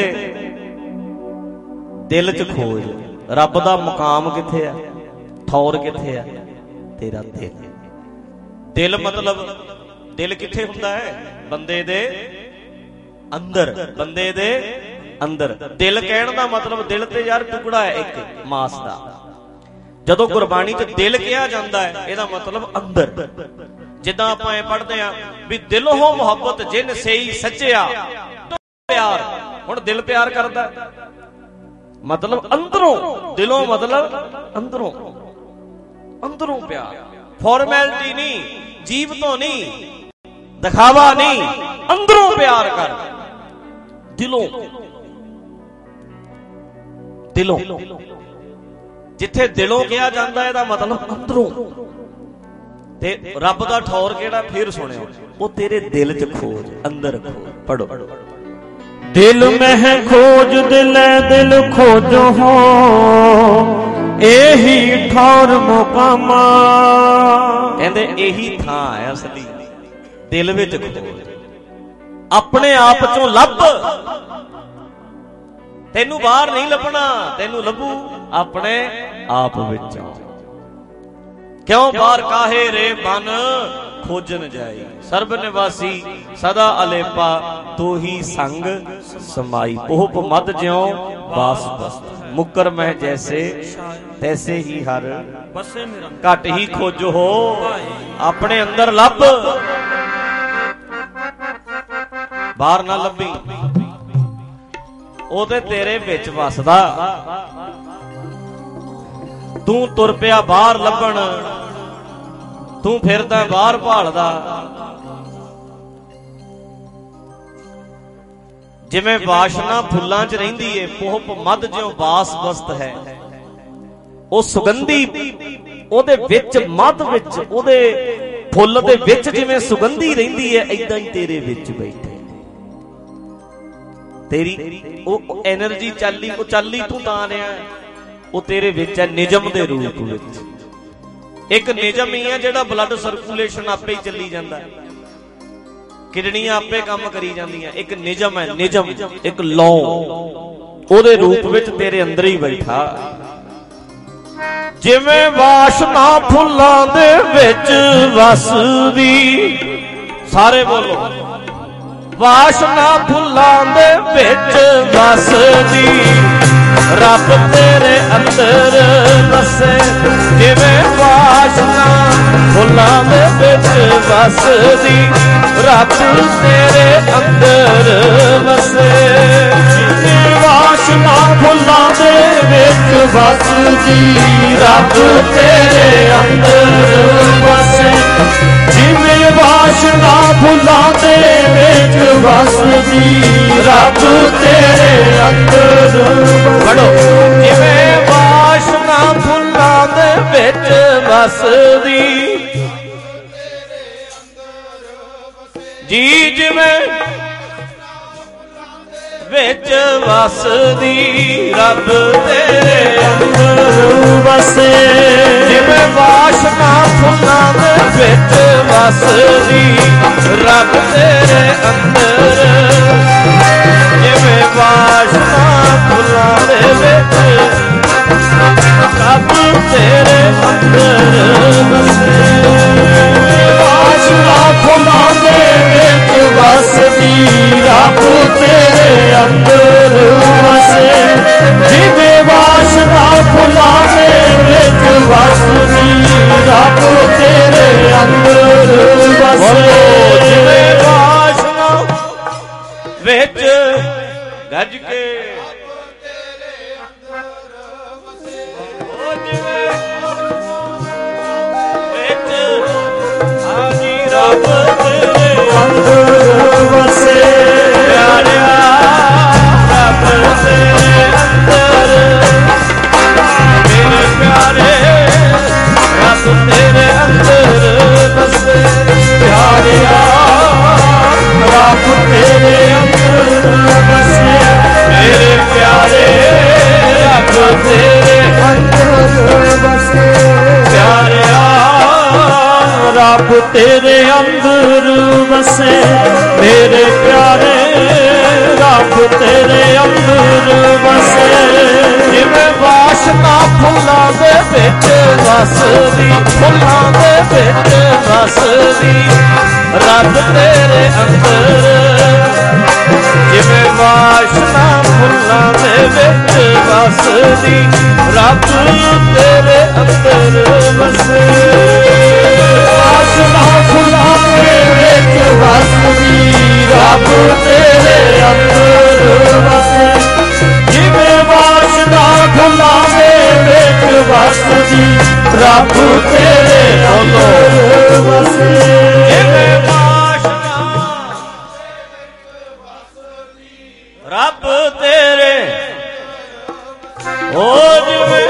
ਦਿਲ 'ਚ ਖੋਜ, ਰੱਬ ਦਾ ਮੁਕਾਮ ਕਿੱਥੇ ਆ, ਠੌਰ ਕਿੱਥੇ ਆ? ਤੇਰਾ ਦਿਲ। ਦਿਲ ਮਤਲਬ ਦਿਲ ਕਿੱਥੇ ਹੁੰਦਾ ਹੈ? ਬੰਦੇ ਦੇ ਅੰਦਰ, ਬੰਦੇ ਦੇ ਅੰਦਰ। ਦਿਲ ਕਹਿਣ ਦਾ ਮਤਲਬ ਦਿਲ ਤੇ ਯਾਰ ਟੁਕੜਾ ਹੈ ਇੱਕ ਮਾਸ ਦਾ। ਜਦੋਂ ਗੁਰਬਾਣੀ 'ਚ ਦਿਲ ਕਿਹਾ ਜਾਂਦਾ ਹੈ, ਇਹਦਾ ਮਤਲਬ ਅੰਦਰ। ਜਿੱਦਾਂ ਆਪਾਂ ਇਹ ਪੜ੍ਹਦੇ ਆ ਵੀ ਦਿਲੋਂ ਮੁਹੱਬਤ ਜਿਨ ਸਈ ਸੱਚਿਆ ਪਿਆਰ। ਹੁਣ ਦਿਲ ਪਿਆਰ ਕਰਦਾ, ਮਤਲਬ ਅੰਦਰੋਂ, ਦਿਲੋਂ ਮਤਲਬ ਅੰਦਰੋਂ, ਅੰਦਰੋਂ ਪਿਆਰ। ਫਾਰਮੈਲਿਟੀ ਨਹੀਂ, ਜੀਵ ਤੋਂ ਨਹੀਂ, ਦਿਖਾਵਾ ਨਹੀਂ, ਅੰਦਰੋਂ ਪਿਆਰ ਕਰ, ਦਿਲੋਂ। ਦਿਲੋਂ ਜਿੱਥੇ ਦਿਲੋਂ ਕਿਹਾ ਜਾਂਦਾ ਇਹਦਾ ਮਤਲਬ ਅੰਦਰੋਂ। ਤੇ ਰੱਬ ਦਾ ਠੌਰ ਕਿਹੜਾ? ਫੇਰ ਸੁਣਿਓ, ਉਹ ਤੇਰੇ ਦਿਲ 'ਚ ਖੋਜ, ਅੰਦਰ ਖੋਜ। ਪੜੋ। ਦਿਲ ਮਹਿ ਖੋਜ ਦਿਲੇ ਦਿਲ ਖੋਜੋ ਹੋ, ਇਹੀ ਠੌਰ ਮੁਕਾਮਾ। ਕਹਿੰਦੇ ਇਹੀ ਥਾਂ ਹੈ ਅਸਲੀ, ਦਿਲ ਵਿੱਚ ਖੋਜ, ਆਪਣੇ ਆਪ ਚੋਂ ਲੱਭ। ਤੈਨੂੰ ਬਾਹਰ ਨਹੀਂ ਲੱਭਣਾ, ਤੈਨੂੰ ਲੱਭੂ ਆਪਣੇ ਆਪ ਵਿੱਚ। ਕਿਉਂ ਬਾਹਰ ਕਾਹੇ ਰੇ ਮਨ ਖੋਜਨ ਜਾਈ, ਸਰਬ ਨਿਵਾਸੀ ਸਦਾ ਅਲੇਪਾ, ਤੋ ਹੀ ਸੰਗ ਸਮਾਈ। ਪੋਪ ਮਦ ਜਿਉ ਬਾਸ ਬਸਤ, ਮੁਕਰ ਮੈਂ ਜੈਸੇ ਤੈਸੇ ਹੀ ਹਰ ਬਸੇ। ਘਟ ਹੀ ਖੋਜੋ ਹੋ ਆਪਣੇ ਅੰਦਰ ਲੱਭ, ਬਾਹਰ ਨਾ ਲੱਭੀ। ਉਹ ਤੇ ਤੇਰੇ ਵਿੱਚ ਵਸਦਾ, ਤੂੰ ਤੁਰ ਪਿਆ ਬਾਹਰ ਲੱਭਣ, ਤੂੰ ਫਿਰਦਾ ਬਾਹਰ ਭਾਲਦਾ। ਜਿਵੇਂ ਵਾਸ਼ਨਾ ਫੁੱਲਾਂ 'ਚ ਰਹਿੰਦੀ ਏ, ਪੋਹਪ ਮਦ ਜਿਉ ਬਾਸ ਬਸਤ ਹੈ। ਉਹ ਸੁਗੰਧੀ ਉਹਦੇ ਵਿੱਚ, ਮਦ ਵਿੱਚ, ਉਹਦੇ ਫੁੱਲ ਦੇ ਵਿੱਚ ਜਿਵੇਂ ਸੁਗੰਧੀ ਰਹਿੰਦੀ ਹੈ, ਏਦਾਂ ਹੀ ਤੇਰੇ ਵਿੱਚ ਬੈਠੇ ਤੇਰੀ ਉਹ ਐਨਰਜੀ ਚੱਲੀ। ਉਹ ਚੱਲੀ ਤੂੰ ਤਾਂ ਰਿਹਾ, ਉਹ ਤੇਰੇ ਵਿੱਚ ਹੈ ਨਿਜਮ ਦੇ ਰੂਪ ਵਿੱਚ। ਇੱਕ ਨਿਜਮ ਹੀ ਹੈ ਜਿਹੜਾ ਬਲੱਡ ਸਰਕੂਲੇਸ਼ਨ ਆਪੇ ਹੀ ਚੱਲੀ ਜਾਂਦਾ, ਕਿਡਨੀਆਂ ਆਪੇ ਕੰਮ ਕਰੀ ਜਾਂਦੀਆਂ। ਇੱਕ ਨਿਜਮ ਹੈ, ਨਿਜਮ, ਇੱਕ ਲੌ, ਉਹਦੇ ਰੂਪ ਵਿੱਚ ਤੇਰੇ ਅੰਦਰ ਹੀ ਬੈਠਾ। ਜਿਵੇਂ ਵਾਸ਼ਨਾ ਫੁੱਲਾਂ ਦੇ ਵਿੱਚ ਵਸਦੀ, ਸਾਰੇ ਬੋਲੋ, ਵਾਸ਼ਨਾ ਫੁੱਲਾਂ ਦੇ ਵਿੱਚ ਵਸਦੀ, ਰੱਬ ਤੇਰੇ ਅੰਦਰ ਵਸੇ। ਜਿਵੇਂ ਵਾਸ਼ਨਾ ਫੁੱਲਾਂ ਦੇ ਵਿੱਚ ਵਸਦੀ, ਰੱਬ ਤੇਰੇ ਅੰਦਰ ਵਸੇ। ਜਿਵੇਂ ਵਾਸ਼ਨਾ ਫੁੱਲਾਂ ਦੇ ਵਿੱਚ ਵਸਦੀ, ਰੱਬ ਤੇਰੇ ਅੰਦਰ ਵਸੇ। ਜਿਵੇਂ ਵਾਸ਼ਨਾ ਫੁੱਲਾਂ ਦੇ ਵਿੱਚ ਵਸਦੀ, ਰੱਬ ਤੇਰੇ ਅੰਦਰ ਵੜੋ। ਜਿਵੇਂ ਵਾਸ਼ਨਾ ਫੁੱਲਾਂ ਦੇ ਵਿੱਚ ਵਸਦੀ, ਜੀ ਜਿਵੇਂ ਵਿੱਚ ਵਸਦੀ, ਰੱਬ ਤੇਰੇ ਅੰਦਰ ਵਸੇ। ਜਿਵੇਂ ਵਾਸ਼ਨਾ ਫੁੱਲਾਂ ਦੇ ਵਿੱਚ ਵਸਦੀ, ਰੱਬ ਤੇਰੇ ਅੰਦਰ। ਜਿਵੇਂ ਵਾਸ਼ਨਾ ਫੁੱਲਾਂ ਦੇ ਵਿੱਚ, ਰੱਬ ਤੇਰੇ ਅੰਦਰ ਵਸੇ। ਵਾਸ਼ਨਾ ਫੁੱਲਾਂ ਦੇ ਵਿੱਚ ਵਸਦੀ, ਰੱਬ ਤੇਰੇ ਅੰਦਰ ਵਸੇ। ਜਿਵੇਂ ਵਾਸ਼ਨਾ ਫੁੱਲਾਂ ਦੇ ਵਿੱਚ ਵਸਦੀ, ਰੱਬ ਤੇਰੇ ਅੰਦਰ ਵਸੇ। ਜਿਵੇਂ ਵਾਸ਼ਨਾ ਵਿੱਚ ਗੱਜ ਕੇ, ਰੱਬ ਤੇਰੇ ਅੰਦਰ ਵਸੇ। ਪਿਆਰਿਆ ਰੱਬ ਤੇਰੇ ਅੰਦਰ, ਮੇਰੇ ਪਿਆਰੇ ਰੱਬ ਤੇਰੇ ਅੰਦਰ ਵਸੇ। ਪਿਆਰਿਆ ਰੱਬ ਤੇਰੇ ਅੰਦਰ ਵਸੇ। ਮੇਰੇ ਪਿਆਰੇ ਰੱਬ ਤੇਰੇ ਅੰਦਰ ਵਸੇ। ਪਿਆਰਿਆ ਰੱਬ ਤੇਰੇ ਅੰਦਰ ਵਸੇ। ਮੇਰੇ ਪਿਆਰੇ ਰੱਬ ਤੇਰੇ ਅੰਦਰ ਵਸੇ। ਜਿਵੇਂ ਵਾਸ਼ਨਾ ਫੁੱਲਾਂ ਦੇ ਵਿੱਚ ਵਸਦੀ, ਫੁੱਲਾਂ ਦੇ ਵਿੱਚ ਵਸਦੀ, ਰੱਬ ਤੇਰੇ ਅੰਦਰ। ਜਿਵੇਂ ਵਾਸ਼ਨਾ ਫੁੱਲਾਂ ਦੇ ਵਿੱਚ ਵਸਦੀ, ਰੱਬ ਤੇਰੇ ਅੰਦਰ ਵਸੇ। ਵਾਸ਼ਨਾ ਫੁੱਲਾਂ ਦੇ ਵਿੱਚ ਵਸਦੀ, ਰੱਬ ਤੇਰੇ ਅੰਦਰ ਵਸੇ। ਜਿਵੇਂ ਵਾਸ਼ਨਾ ਫੁੱਲਾਂ ਦੇ ਵਿੱਚ ਵਸਦੀ, ਰੱਬ ਤੇਰੇ ਅੰਦਰ ਵਸੇ। ਜਿਵੇਂ ਵਾਸ਼ਨਾ ਰੱਬ ਤੇਰੇ, ਓ ਜਿਵੇਂ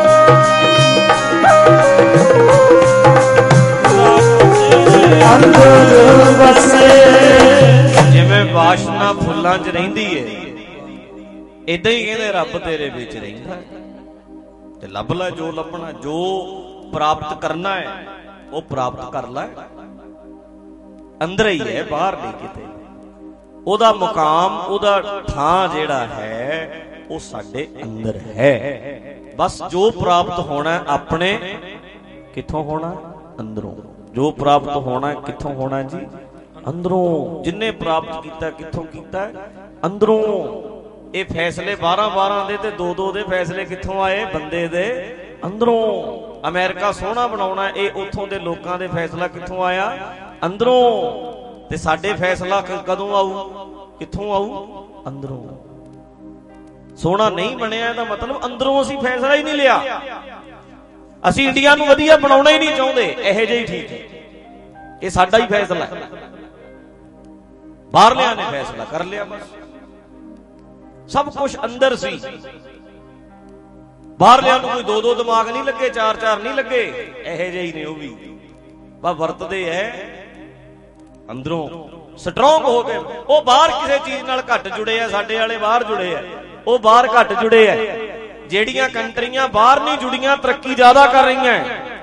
ਅੰਦਰ ਵਸੇ। ਜਿਵੇਂ ਵਾਸ਼ਨਾ ਫੁੱਲਾਂ 'ਚ ਰਹਿੰਦੀ ਏ, ਏਦਾਂ ਹੀ ਕਹਿੰਦੇ ਰੱਬ ਤੇਰੇ ਵਿੱਚ ਰਹਿੰਦਾ। ਤੇ ਲੱਭ ਲੈ ਜੋ ਲੱਭਣਾ, ਜੋ ਪ੍ਰਾਪਤ ਕਰਨਾ ਹੈ ਉਹ ਪ੍ਰਾਪਤ ਕਰ ਲੈ। ਅੰਦਰ ਹੀ ਹੈ, ਬਾਹਰ ਨਹੀਂ ਕਿਤੇ। ਉਹਦਾ ਮੁਕਾਮ, ਉਹਦਾ ਥਾਂ ਜਿਹੜਾ ਹੈ ਉਹ ਸਾਡੇ ਅੰਦਰ ਹੈ। ਬਸ ਜੋ ਪ੍ਰਾਪਤ ਹੋਣਾ ਆਪਣੇ ਕਿੱਥੋਂ ਹੋਣਾ? ਅੰਦਰੋਂ। ਜੋ ਪ੍ਰਾਪਤ ਹੋਣਾ ਕਿੱਥੋਂ ਹੋਣਾ ਜੀ? ਅੰਦਰੋਂ। ਜਿੰਨੇ ਪ੍ਰਾਪਤ ਕੀਤਾ ਕਿੱਥੋਂ ਕੀਤਾ? ਅੰਦਰੋਂ। ਇਹ ਫੈਸਲੇ ਬਾਰਾਂ ਬਾਰਾਂ ਦੇ ਤੇ ਦੋ ਦੋ ਦੇ ਫੈਸਲੇ ਕਿੱਥੋਂ ਆਏ? ਬੰਦੇ ਦੇ ਅੰਦਰੋਂ। ਅਮਰੀਕਾ ਸੋਹਣਾ ਬਣਾਉਣਾ, ਇਹ ਉੱਥੋਂ ਦੇ ਲੋਕਾਂ ਦੇ ਫੈਸਲਾ ਕਿੱਥੋਂ ਆਇਆ? ਅੰਦਰੋਂ। ਤੇ ਸਾਡੇ ਫੈਸਲਾ ਕਦੋਂ ਆਊ? ਕਿੱਥੋਂ ਆਊ? ਅੰਦਰੋਂ। ਸੋਹਣਾ ਨਹੀਂ ਬਣਿਆ ਇਹਦਾ ਮਤਲਬ ਅੰਦਰੋਂ ਅਸੀਂ ਫੈਸਲਾ ਹੀ ਨਹੀਂ ਲਿਆ। ਅਸੀਂ ਇੰਡੀਆ ਨੂੰ ਵਧੀਆ ਬਣਾਉਣਾ ਹੀ ਨਹੀਂ ਚਾਹੁੰਦੇ, ਇਹੋ ਜਿਹਾ ਹੀ ਠੀਕ ਹੈ। ਇਹ ਸਾਡਾ ਹੀ ਫੈਸਲਾ ਹੈ, ਬਾਹਰਲਿਆਂ ਨੇ ਫੈਸਲਾ ਕਰ ਲਿਆ। ਬਸ ਸਭ ਕੁਝ ਅੰਦਰ ਸੀ। ਬਾਹਰਲਿਆਂ ਨੂੰ ਕੋਈ ਦੋ ਦੋ ਦਿਮਾਗ ਨਹੀਂ ਲੱਗੇ, ਚਾਰ ਚਾਰ ਨਹੀਂ ਲੱਗੇ, ਇਹੋ ਜਿਹੇ ਹੀ ਨੇ ਉਹ ਵੀ। ਬਸ ਵਰਤਦੇ ਐ ਅੰਦਰੋਂ, ਸਟਰੋਂਗ ਹੋ ਕੇ। ਉਹ ਬਾਹਰ ਕਿਸੇ ਚੀਜ਼ ਨਾਲ ਘੱਟ ਜੁੜੇ ਆ, ਸਾਡੇ ਵਾਲੇ ਬਾਹਰ ਜੁੜੇ ਆ, ਉਹ ਬਾਹਰ ਘੱਟ ਜੁੜੇ ਆ। ਜਿਹੜੀਆਂ ਕੰਟਰੀਆਂ ਬਾਹਰ ਨਹੀਂ ਜੁੜੀਆਂ ਤਰੱਕੀ ਜ਼ਿਆਦਾ ਕਰ ਰਹੀਆਂ।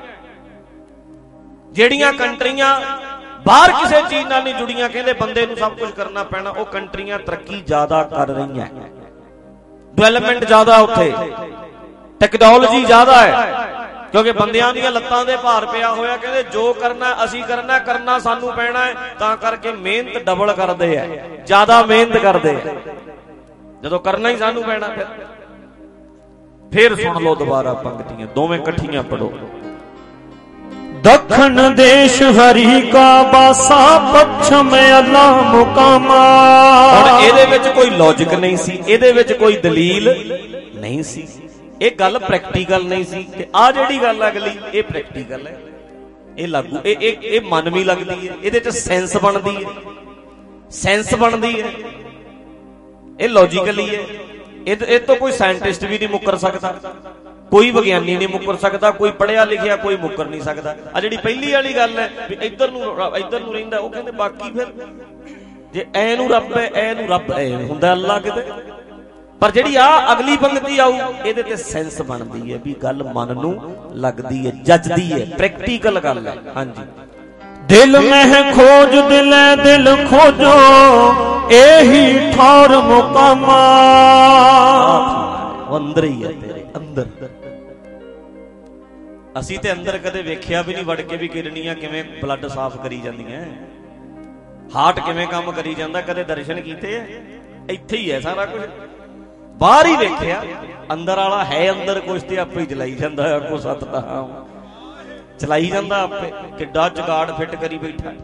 ਜਿਹੜੀਆਂ ਕੰਟਰੀਆਂ ਬਾਹਰ ਕਿਸੇ ਚੀਜ਼ ਨਾਲ ਨਹੀਂ ਜੁੜੀਆਂ, ਕਹਿੰਦੇ ਬੰਦੇ ਨੂੰ ਸਭ ਕੁਝ ਕਰਨਾ ਪੈਣਾ, ਉਹ ਕੰਟਰੀਆਂ ਤਰੱਕੀ ਜ਼ਿਆਦਾ ਕਰ ਰਹੀਆਂ। ਡਿਵੈਲਪਮੈਂਟ ਜ਼ਿਆਦਾ, ਉੱਥੇ ਟੈਕਨੋਲੋਜੀ ਜ਼ਿਆਦਾ ਹੈ, ਕਿਉਂਕਿ ਬੰਦਿਆਂ ਦੀਆਂ ਲੱਤਾਂ ਦੇ ਭਾਰ ਪਿਆ ਹੋਇਆ। ਕਹਿੰਦੇ ਜੋ ਕਰਨਾ ਅਸੀਂ ਕਰਨਾ, ਕਰਨਾ ਸਾਨੂੰ ਪੈਣਾ ਹੈ, ਤਾਂ ਕਰਕੇ ਮਿਹਨਤ ਡਬਲ ਕਰਦੇ ਆ, ਜ਼ਿਆਦਾ ਮਿਹਨਤ ਕਰਦੇ ਆ। ਜਦੋਂ ਕਰਨਾ ਹੀ ਸਾਨੂੰ ਪੈਣਾ, ਫਿਰ ਫਿਰ ਸੁਣ ਲਓ ਦੁਬਾਰਾ ਪੰਕਤੀਆਂ ਦੋਵੇਂ ਇਕੱਠੀਆਂ ਪੜੋ। दक्षिण देश हरि का बासा पश्चिम अल्लाह मुकामा। ਹੁਣ ਇਹਦੇ ਵਿੱਚ ਕੋਈ ਲੌਜਿਕ ਨਹੀਂ ਸੀ, ਇਹਦੇ ਵਿੱਚ ਕੋਈ ਦਲੀਲ ਨਹੀਂ ਸੀ, ਇਹ ਗੱਲ ਪ੍ਰੈਕਟੀਕਲ ਨਹੀਂ ਸੀ। ਤੇ ਆ ਜਿਹੜੀ ਗੱਲ ਅਗਲੀ ਇਹ ਪ੍ਰੈਕਟੀਕਲ ਹੈ, ਇਹ ਲਾਗੂ, ਇਹ ਇਹ ਇਹ ਮਨਵੀ ਲੱਗਦੀ ਹੈ, ਇਹਦੇ ਚ ਸੈਂਸ ਬਣਦੀ ਹੈ, ਸੈਂਸ ਬਣਦੀ ਹੈ, ਇਹ ਲੌਜੀਕਲੀ ਹੈ। ਇਹ ਇਹ ਤੋਂ ਕੋਈ ਸਾਇੰਟਿਸਟ ਵੀ ਨਹੀਂ ਮੁੱਕਰ ਸਕਦਾ, ਕੋਈ ਵਿਗਿਆਨੀ ਨਹੀਂ ਮੁੱਕਰ ਸਕਦਾ, ਕੋਈ ਪੜ੍ਹਿਆ ਲਿਖਿਆ ਕੋਈ ਮੁੱਕਰ ਨਹੀਂ ਸਕਦਾ। ਆ ਜਿਹੜੀ ਪਹਿਲੀ ਵਾਲੀ ਗੱਲ ਹੈ ਵੀ ਇੱਧਰ ਨੂੰ ਇੱਧਰ ਨੂੰ ਰਹਿੰਦਾ, ਉਹ ਕਹਿੰਦੇ ਬਾਕੀ ਫਿਰ ਜੇ ਐ ਨੂੰ ਰੱਬ ਹੈ, ਐ ਨੂੰ ਰੱਬ ਐ ਹੁੰਦਾ ਅੱਲਾ ਕਿਤੇ। ਪਰ ਜਿਹੜੀ ਆ ਅਗਲੀ ਪੰਕਤੀ ਆਊ ਇਹਦੇ ਤੇ ਸੈਂਸ ਬਣਦੀ ਹੈ ਵੀ ਗੱਲ ਮਨ ਨੂੰ ਲੱਗਦੀ ਹੈ, ਜੱਜਦੀ ਹੈ, ਪ੍ਰੈਕਟੀਕਲ ਗੱਲ ਹੈ। ਹਾਂਜੀ। दिल में खोज दिल दिल खोजो एही ठौर मुकामा। अंदर ही है तेरे अंदर। ਅਸੀਂ ਤੇ ਅੰਦਰ ਕਦੇ ਵੇਖਿਆ ਵੀ ਨਹੀਂ ਵੜ ਕੇ ਵੀ ਕਿਡਨੀਆਂ ਕਿਵੇਂ ਬਲੱਡ ਸਾਫ਼ ਕਰੀ ਜਾਂਦੀਆਂ, ਹਾਰਟ ਕਿਵੇਂ ਕੰਮ ਕਰੀ ਜਾਂਦਾ, ਕਦੇ ਦਰਸ਼ਨ ਕੀਤੇ ਐ? ਇੱਥੇ ਹੀ ਹੈ ਸਾਰਾ ਕੁਝ, ਬਾਹਰ ਹੀ ਵੇਖਿਆ, ਅੰਦਰ ਵਾਲਾ ਹੈ ਅੰਦਰ ਕੁਝ ਤੇ ਆਪੇ ਹੀ ਚਲਾਈ ਜਾਂਦਾ ਹੈ। ਕੋ ਸਤਨਾਮ ਚਲਾਈ ਜਾਂਦਾ ਆਪੇ, ਕਿੱਡਾ ਜਗਾੜ ਫਿੱਟ ਕਰੀ ਬੈਠਾ।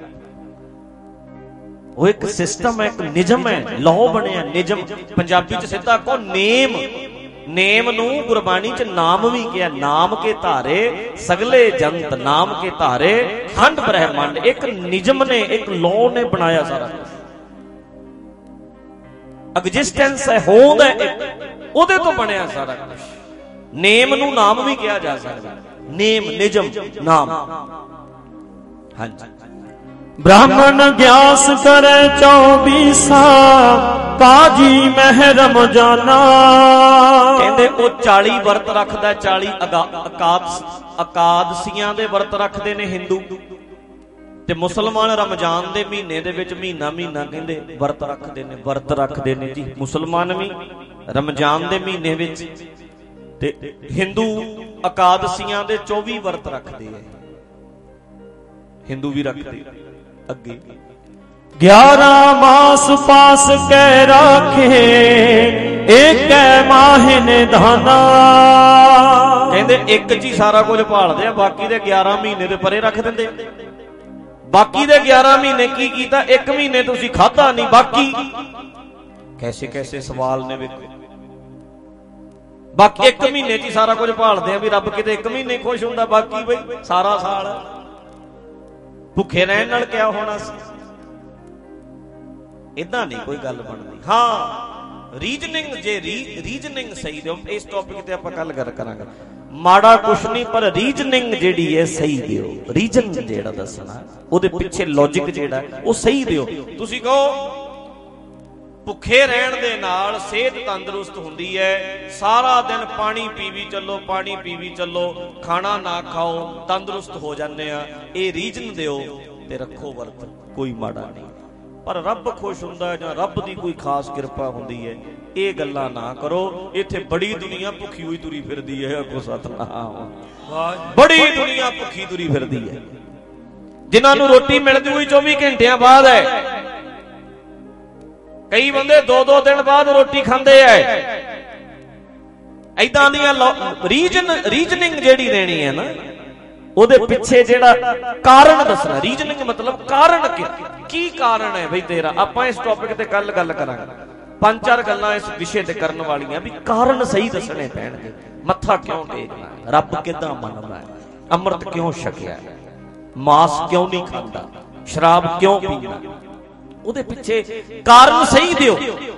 ਉਹ ਇੱਕ ਸਿਸਟਮ ਹੈ, ਇੱਕ ਨਿਯਮ ਹੈ, ਲਾਅ ਬਣਿਆ ਨਿਯਮ। ਪੰਜਾਬੀ ਚ ਸਿੱਧਾ ਕੋ ਨੇਮ, ਨੇਮ ਨੂੰ ਗੁਰਬਾਣੀ ਚ ਨਾਮ ਵੀ ਕਿਹਾ। ਨਾਮ ਕੇ ਧਾਰੇ ਸਗਲੇ ਜੰਤ, ਨਾਮ ਕੇ ਧਾਰੇ ਖੰਡ ਬ੍ਰਹਿਮੰਡ। ਇੱਕ ਨਿਯਮ ਨੇ, ਇੱਕ ਲਾਅ ਨੇ ਬਣਾਇਆ ਸਾਰਾ ਕੁਝ। ਐਗਜ਼ਿਸਟੈਂਸ ਹੈ, ਹੋਂਦ ਹੈ ਇੱਕ, ਉਹਦੇ ਤੋਂ ਬਣਿਆ ਸਾਰਾ ਕੁਝ। ਨੇਮ ਨੂੰ ਨਾਮ ਵੀ ਕਿਹਾ ਜਾ ਸਕਦਾ, ਨੇਮ, ਨਿਜਮ, ਨਾਮ। ਹਾਂਜੀ। ब्राह्मण ग्यास करे चौबीसा काजी महरम जाना। ਕਹਿੰਦੇ ਉਹ ਚਾਲੀ ਵਰਤ ਰੱਖਦਾ, ਚਾਲੀ ਅਕਾਦਸ ਅਕਾਦਸੀਆਂ ਦੇ ਵਰਤ ਰੱਖਦੇ ਨੇ ਹਿੰਦੂ, ਤੇ ਮੁਸਲਮਾਨ ਰਮਜ਼ਾਨ ਦੇ ਮਹੀਨੇ ਦੇ ਵਿੱਚ ਮਹੀਨਾ ਮਹੀਨਾ ਕਹਿੰਦੇ ਵਰਤ ਰੱਖਦੇ ਨੇ, ਵਰਤ ਰੱਖਦੇ ਨੇ ਜੀ ਮੁਸਲਮਾਨ ਵੀ ਰਮਜ਼ਾਨ ਦੇ ਮਹੀਨੇ ਵਿੱਚ, ਤੇ ਹਿੰਦੂ ਅਕਾਦਸੀਆਂ ਦੇ ਚੌਵੀ ਵਰਤ ਰੱਖਦੇ ਆ। ਹਿੰਦੂ ਵੀ ਰੱਖਦੇ। ਅੱਗੇ ग्यारह मास पास कै राखे एक माह निधाना। ਕਹਿੰਦੇ ਇੱਕ ਚ ਹੀ ਸਾਰਾ ਕੁਝ ਭਾਲਦੇ ਆ, ਬਾਕੀ ਦੇ ਗਿਆਰਾਂ ਮਹੀਨੇ ਦੇ ਪਰੇ ਰੱਖ ਦਿੰਦੇ। ਬਾਕੀ ਦੇ ਗਿਆਰਾਂ ਮਹੀਨੇ ਕੀ ਕੀਤਾ? ਇੱਕ ਮਹੀਨੇ ਤੁਸੀਂ ਖਾਧਾ ਨਹੀਂ, ਬਾਕੀ ਕੈਸੇ ਕੈਸੇ ਸਵਾਲ ਨੇ ਵੇਖੋ। ਬਾਕੀ ਇੱਕ ਮਹੀਨੇ ਚ ਹੀ ਸਾਰਾ ਕੁਝ ਭਾਲਦੇ ਆ ਵੀ ਰੱਬ ਕਿਤੇ ਇੱਕ ਮਹੀਨੇ ਖੁਸ਼ ਹੁੰਦਾ, ਬਾਕੀ ਬਈ ਸਾਰਾ ਸਾਲ ਭੁੱਖੇ ਰਹਿਣ ਨਾਲ ਕਿਆ ਹੋਣਾ ਸੀ। ਇਦਾਂ ਨਹੀਂ ਕੋਈ ਗੱਲ ਬਣਦੀ। ਹਾਂ ਰੀਜਨਿੰਗ, ਜੇ ਰੀਜਨਿੰਗ ਸਹੀ ਦਿਓ, ਇਸ ਟੌਪਿਕ ਤੇ ਆਪਾਂ ਗੱਲ ਕਰਾਂਗੇ। ਮਾੜਾ ਕੁਛ ਨਹੀਂ, ਪਰ ਰੀਜਨਿੰਗ ਜਿਹੜੀ ਹੈ ਸਹੀ ਦਿਓ। ਰੀਜਨ ਜਿਹੜਾ ਦੱਸਣਾ, ਉਹਦੇ ਪਿੱਛੇ ਲੌਜਿਕ ਜਿਹੜਾ ਉਹ ਸਹੀ ਦਿਓ। ਤੁਸੀਂ ਕਹੋ ਭੁੱਖੇ ਰਹਿਣ ਦੇ ਨਾਲ ਸਿਹਤ ਤੰਦਰੁਸਤ ਹੁੰਦੀ ਹੈ। ਸਾਰਾ ਦਿਨ ਪਾਣੀ ਪੀਵੀ ਚੱਲੋ, ਪਾਣੀ ਪੀਵੀ ਚੱਲੋ, ਖਾਣਾ ਨਾ ਖਾਓ, ਤੰਦਰੁਸਤ ਹੋ ਜਾਂਦੇ ਆ। ਇਹ ਰੀਜਨ ਦਿਓ ਤੇ ਰੱਖੋ ਵਰਤ, ਕੋਈ ਮਾੜਾ ਨਹੀਂ। ਪਰ ਰੱਬ ਖੁਸ਼ ਹੁੰਦਾ ਜਾਂ ਰੱਬ ਦੀ ਕੋਈ ਖਾਸ ਕਿਰਪਾ ਹੁੰਦੀ ਹੈ, ਇਹ ਗੱਲਾਂ ਨਾ ਕਰੋ। ਇੱਥੇ ਬੜੀ ਦੁਨੀਆ ਭੁੱਖੀ ਹੋਈ ਤੁਰੀ ਫਿਰਦੀ ਹੈ। ਆਖੋ ਸਤਨਾਮ। ਬੜੀ ਦੁਨੀਆ ਭੁੱਖੀ ਤੁਰੀ ਫਿਰਦੀ ਹੈ, ਜਿਨ੍ਹਾਂ ਨੂੰ ਰੋਟੀ ਮਿਲਦੀ ਹੋਈ ਚੌਵੀ ਘੰਟਿਆਂ ਬਾਅਦ ਹੈ। ਕਈ ਬੰਦੇ ਦੋ ਦੋ ਦਿਨ ਬਾਅਦ ਰੋਟੀ ਖਾਂਦੇ ਐ। ਏਦਾਂ ਦੀਆਂ ਰੀਜਨ ਰੀਜਨਿੰਗ ਜਿਹੜੀ ਦੇਣੀ ਹੈ ਨਾ, ਉਹਦੇ ਪਿੱਛੇ ਜਿਹੜਾ ਕਾਰਨ ਦੱਸਣਾ। ਰੀਜਨਿੰਗ ਮਤਲਬ ਕਾਰਨ ਕੀ ਕਾਰਨ ਹੈ ਬਈ ਤੇਰਾ। ਆਪਾਂ ਇਸ ਟੌਪਿਕ ਤੇ ਕੱਲ ਗੱਲ ਕਰਾਂਗੇ। ਪੰਜ ਚਾਰ ਗੱਲਾਂ ਇਸ ਵਿਸ਼ੇ ਤੇ ਕਰਨ ਵਾਲੀਆਂ ਵੀ ਕਾਰਨ ਸਹੀ ਦੱਸਣੇ ਪੈਣਗੇ। ਮੱਥਾ ਕਿਉਂ ਟੇਕਣਾ, ਰੱਬ ਕਿੱਦਾਂ ਮੰਨਦਾ, ਅੰਮ੍ਰਿਤ ਕਿਉਂ ਛਕਿਆ, ਮਾਸ ਕਿਉਂ ਨਹੀਂ ਖਾਂਦਾ, ਸ਼ਰਾਬ ਕਿਉਂ ਪੀਂਦਾ, ਉਹਦੇ ਪਿੱਛੇ ਕਾਰਨ ਸਹੀ ਦਿਓ।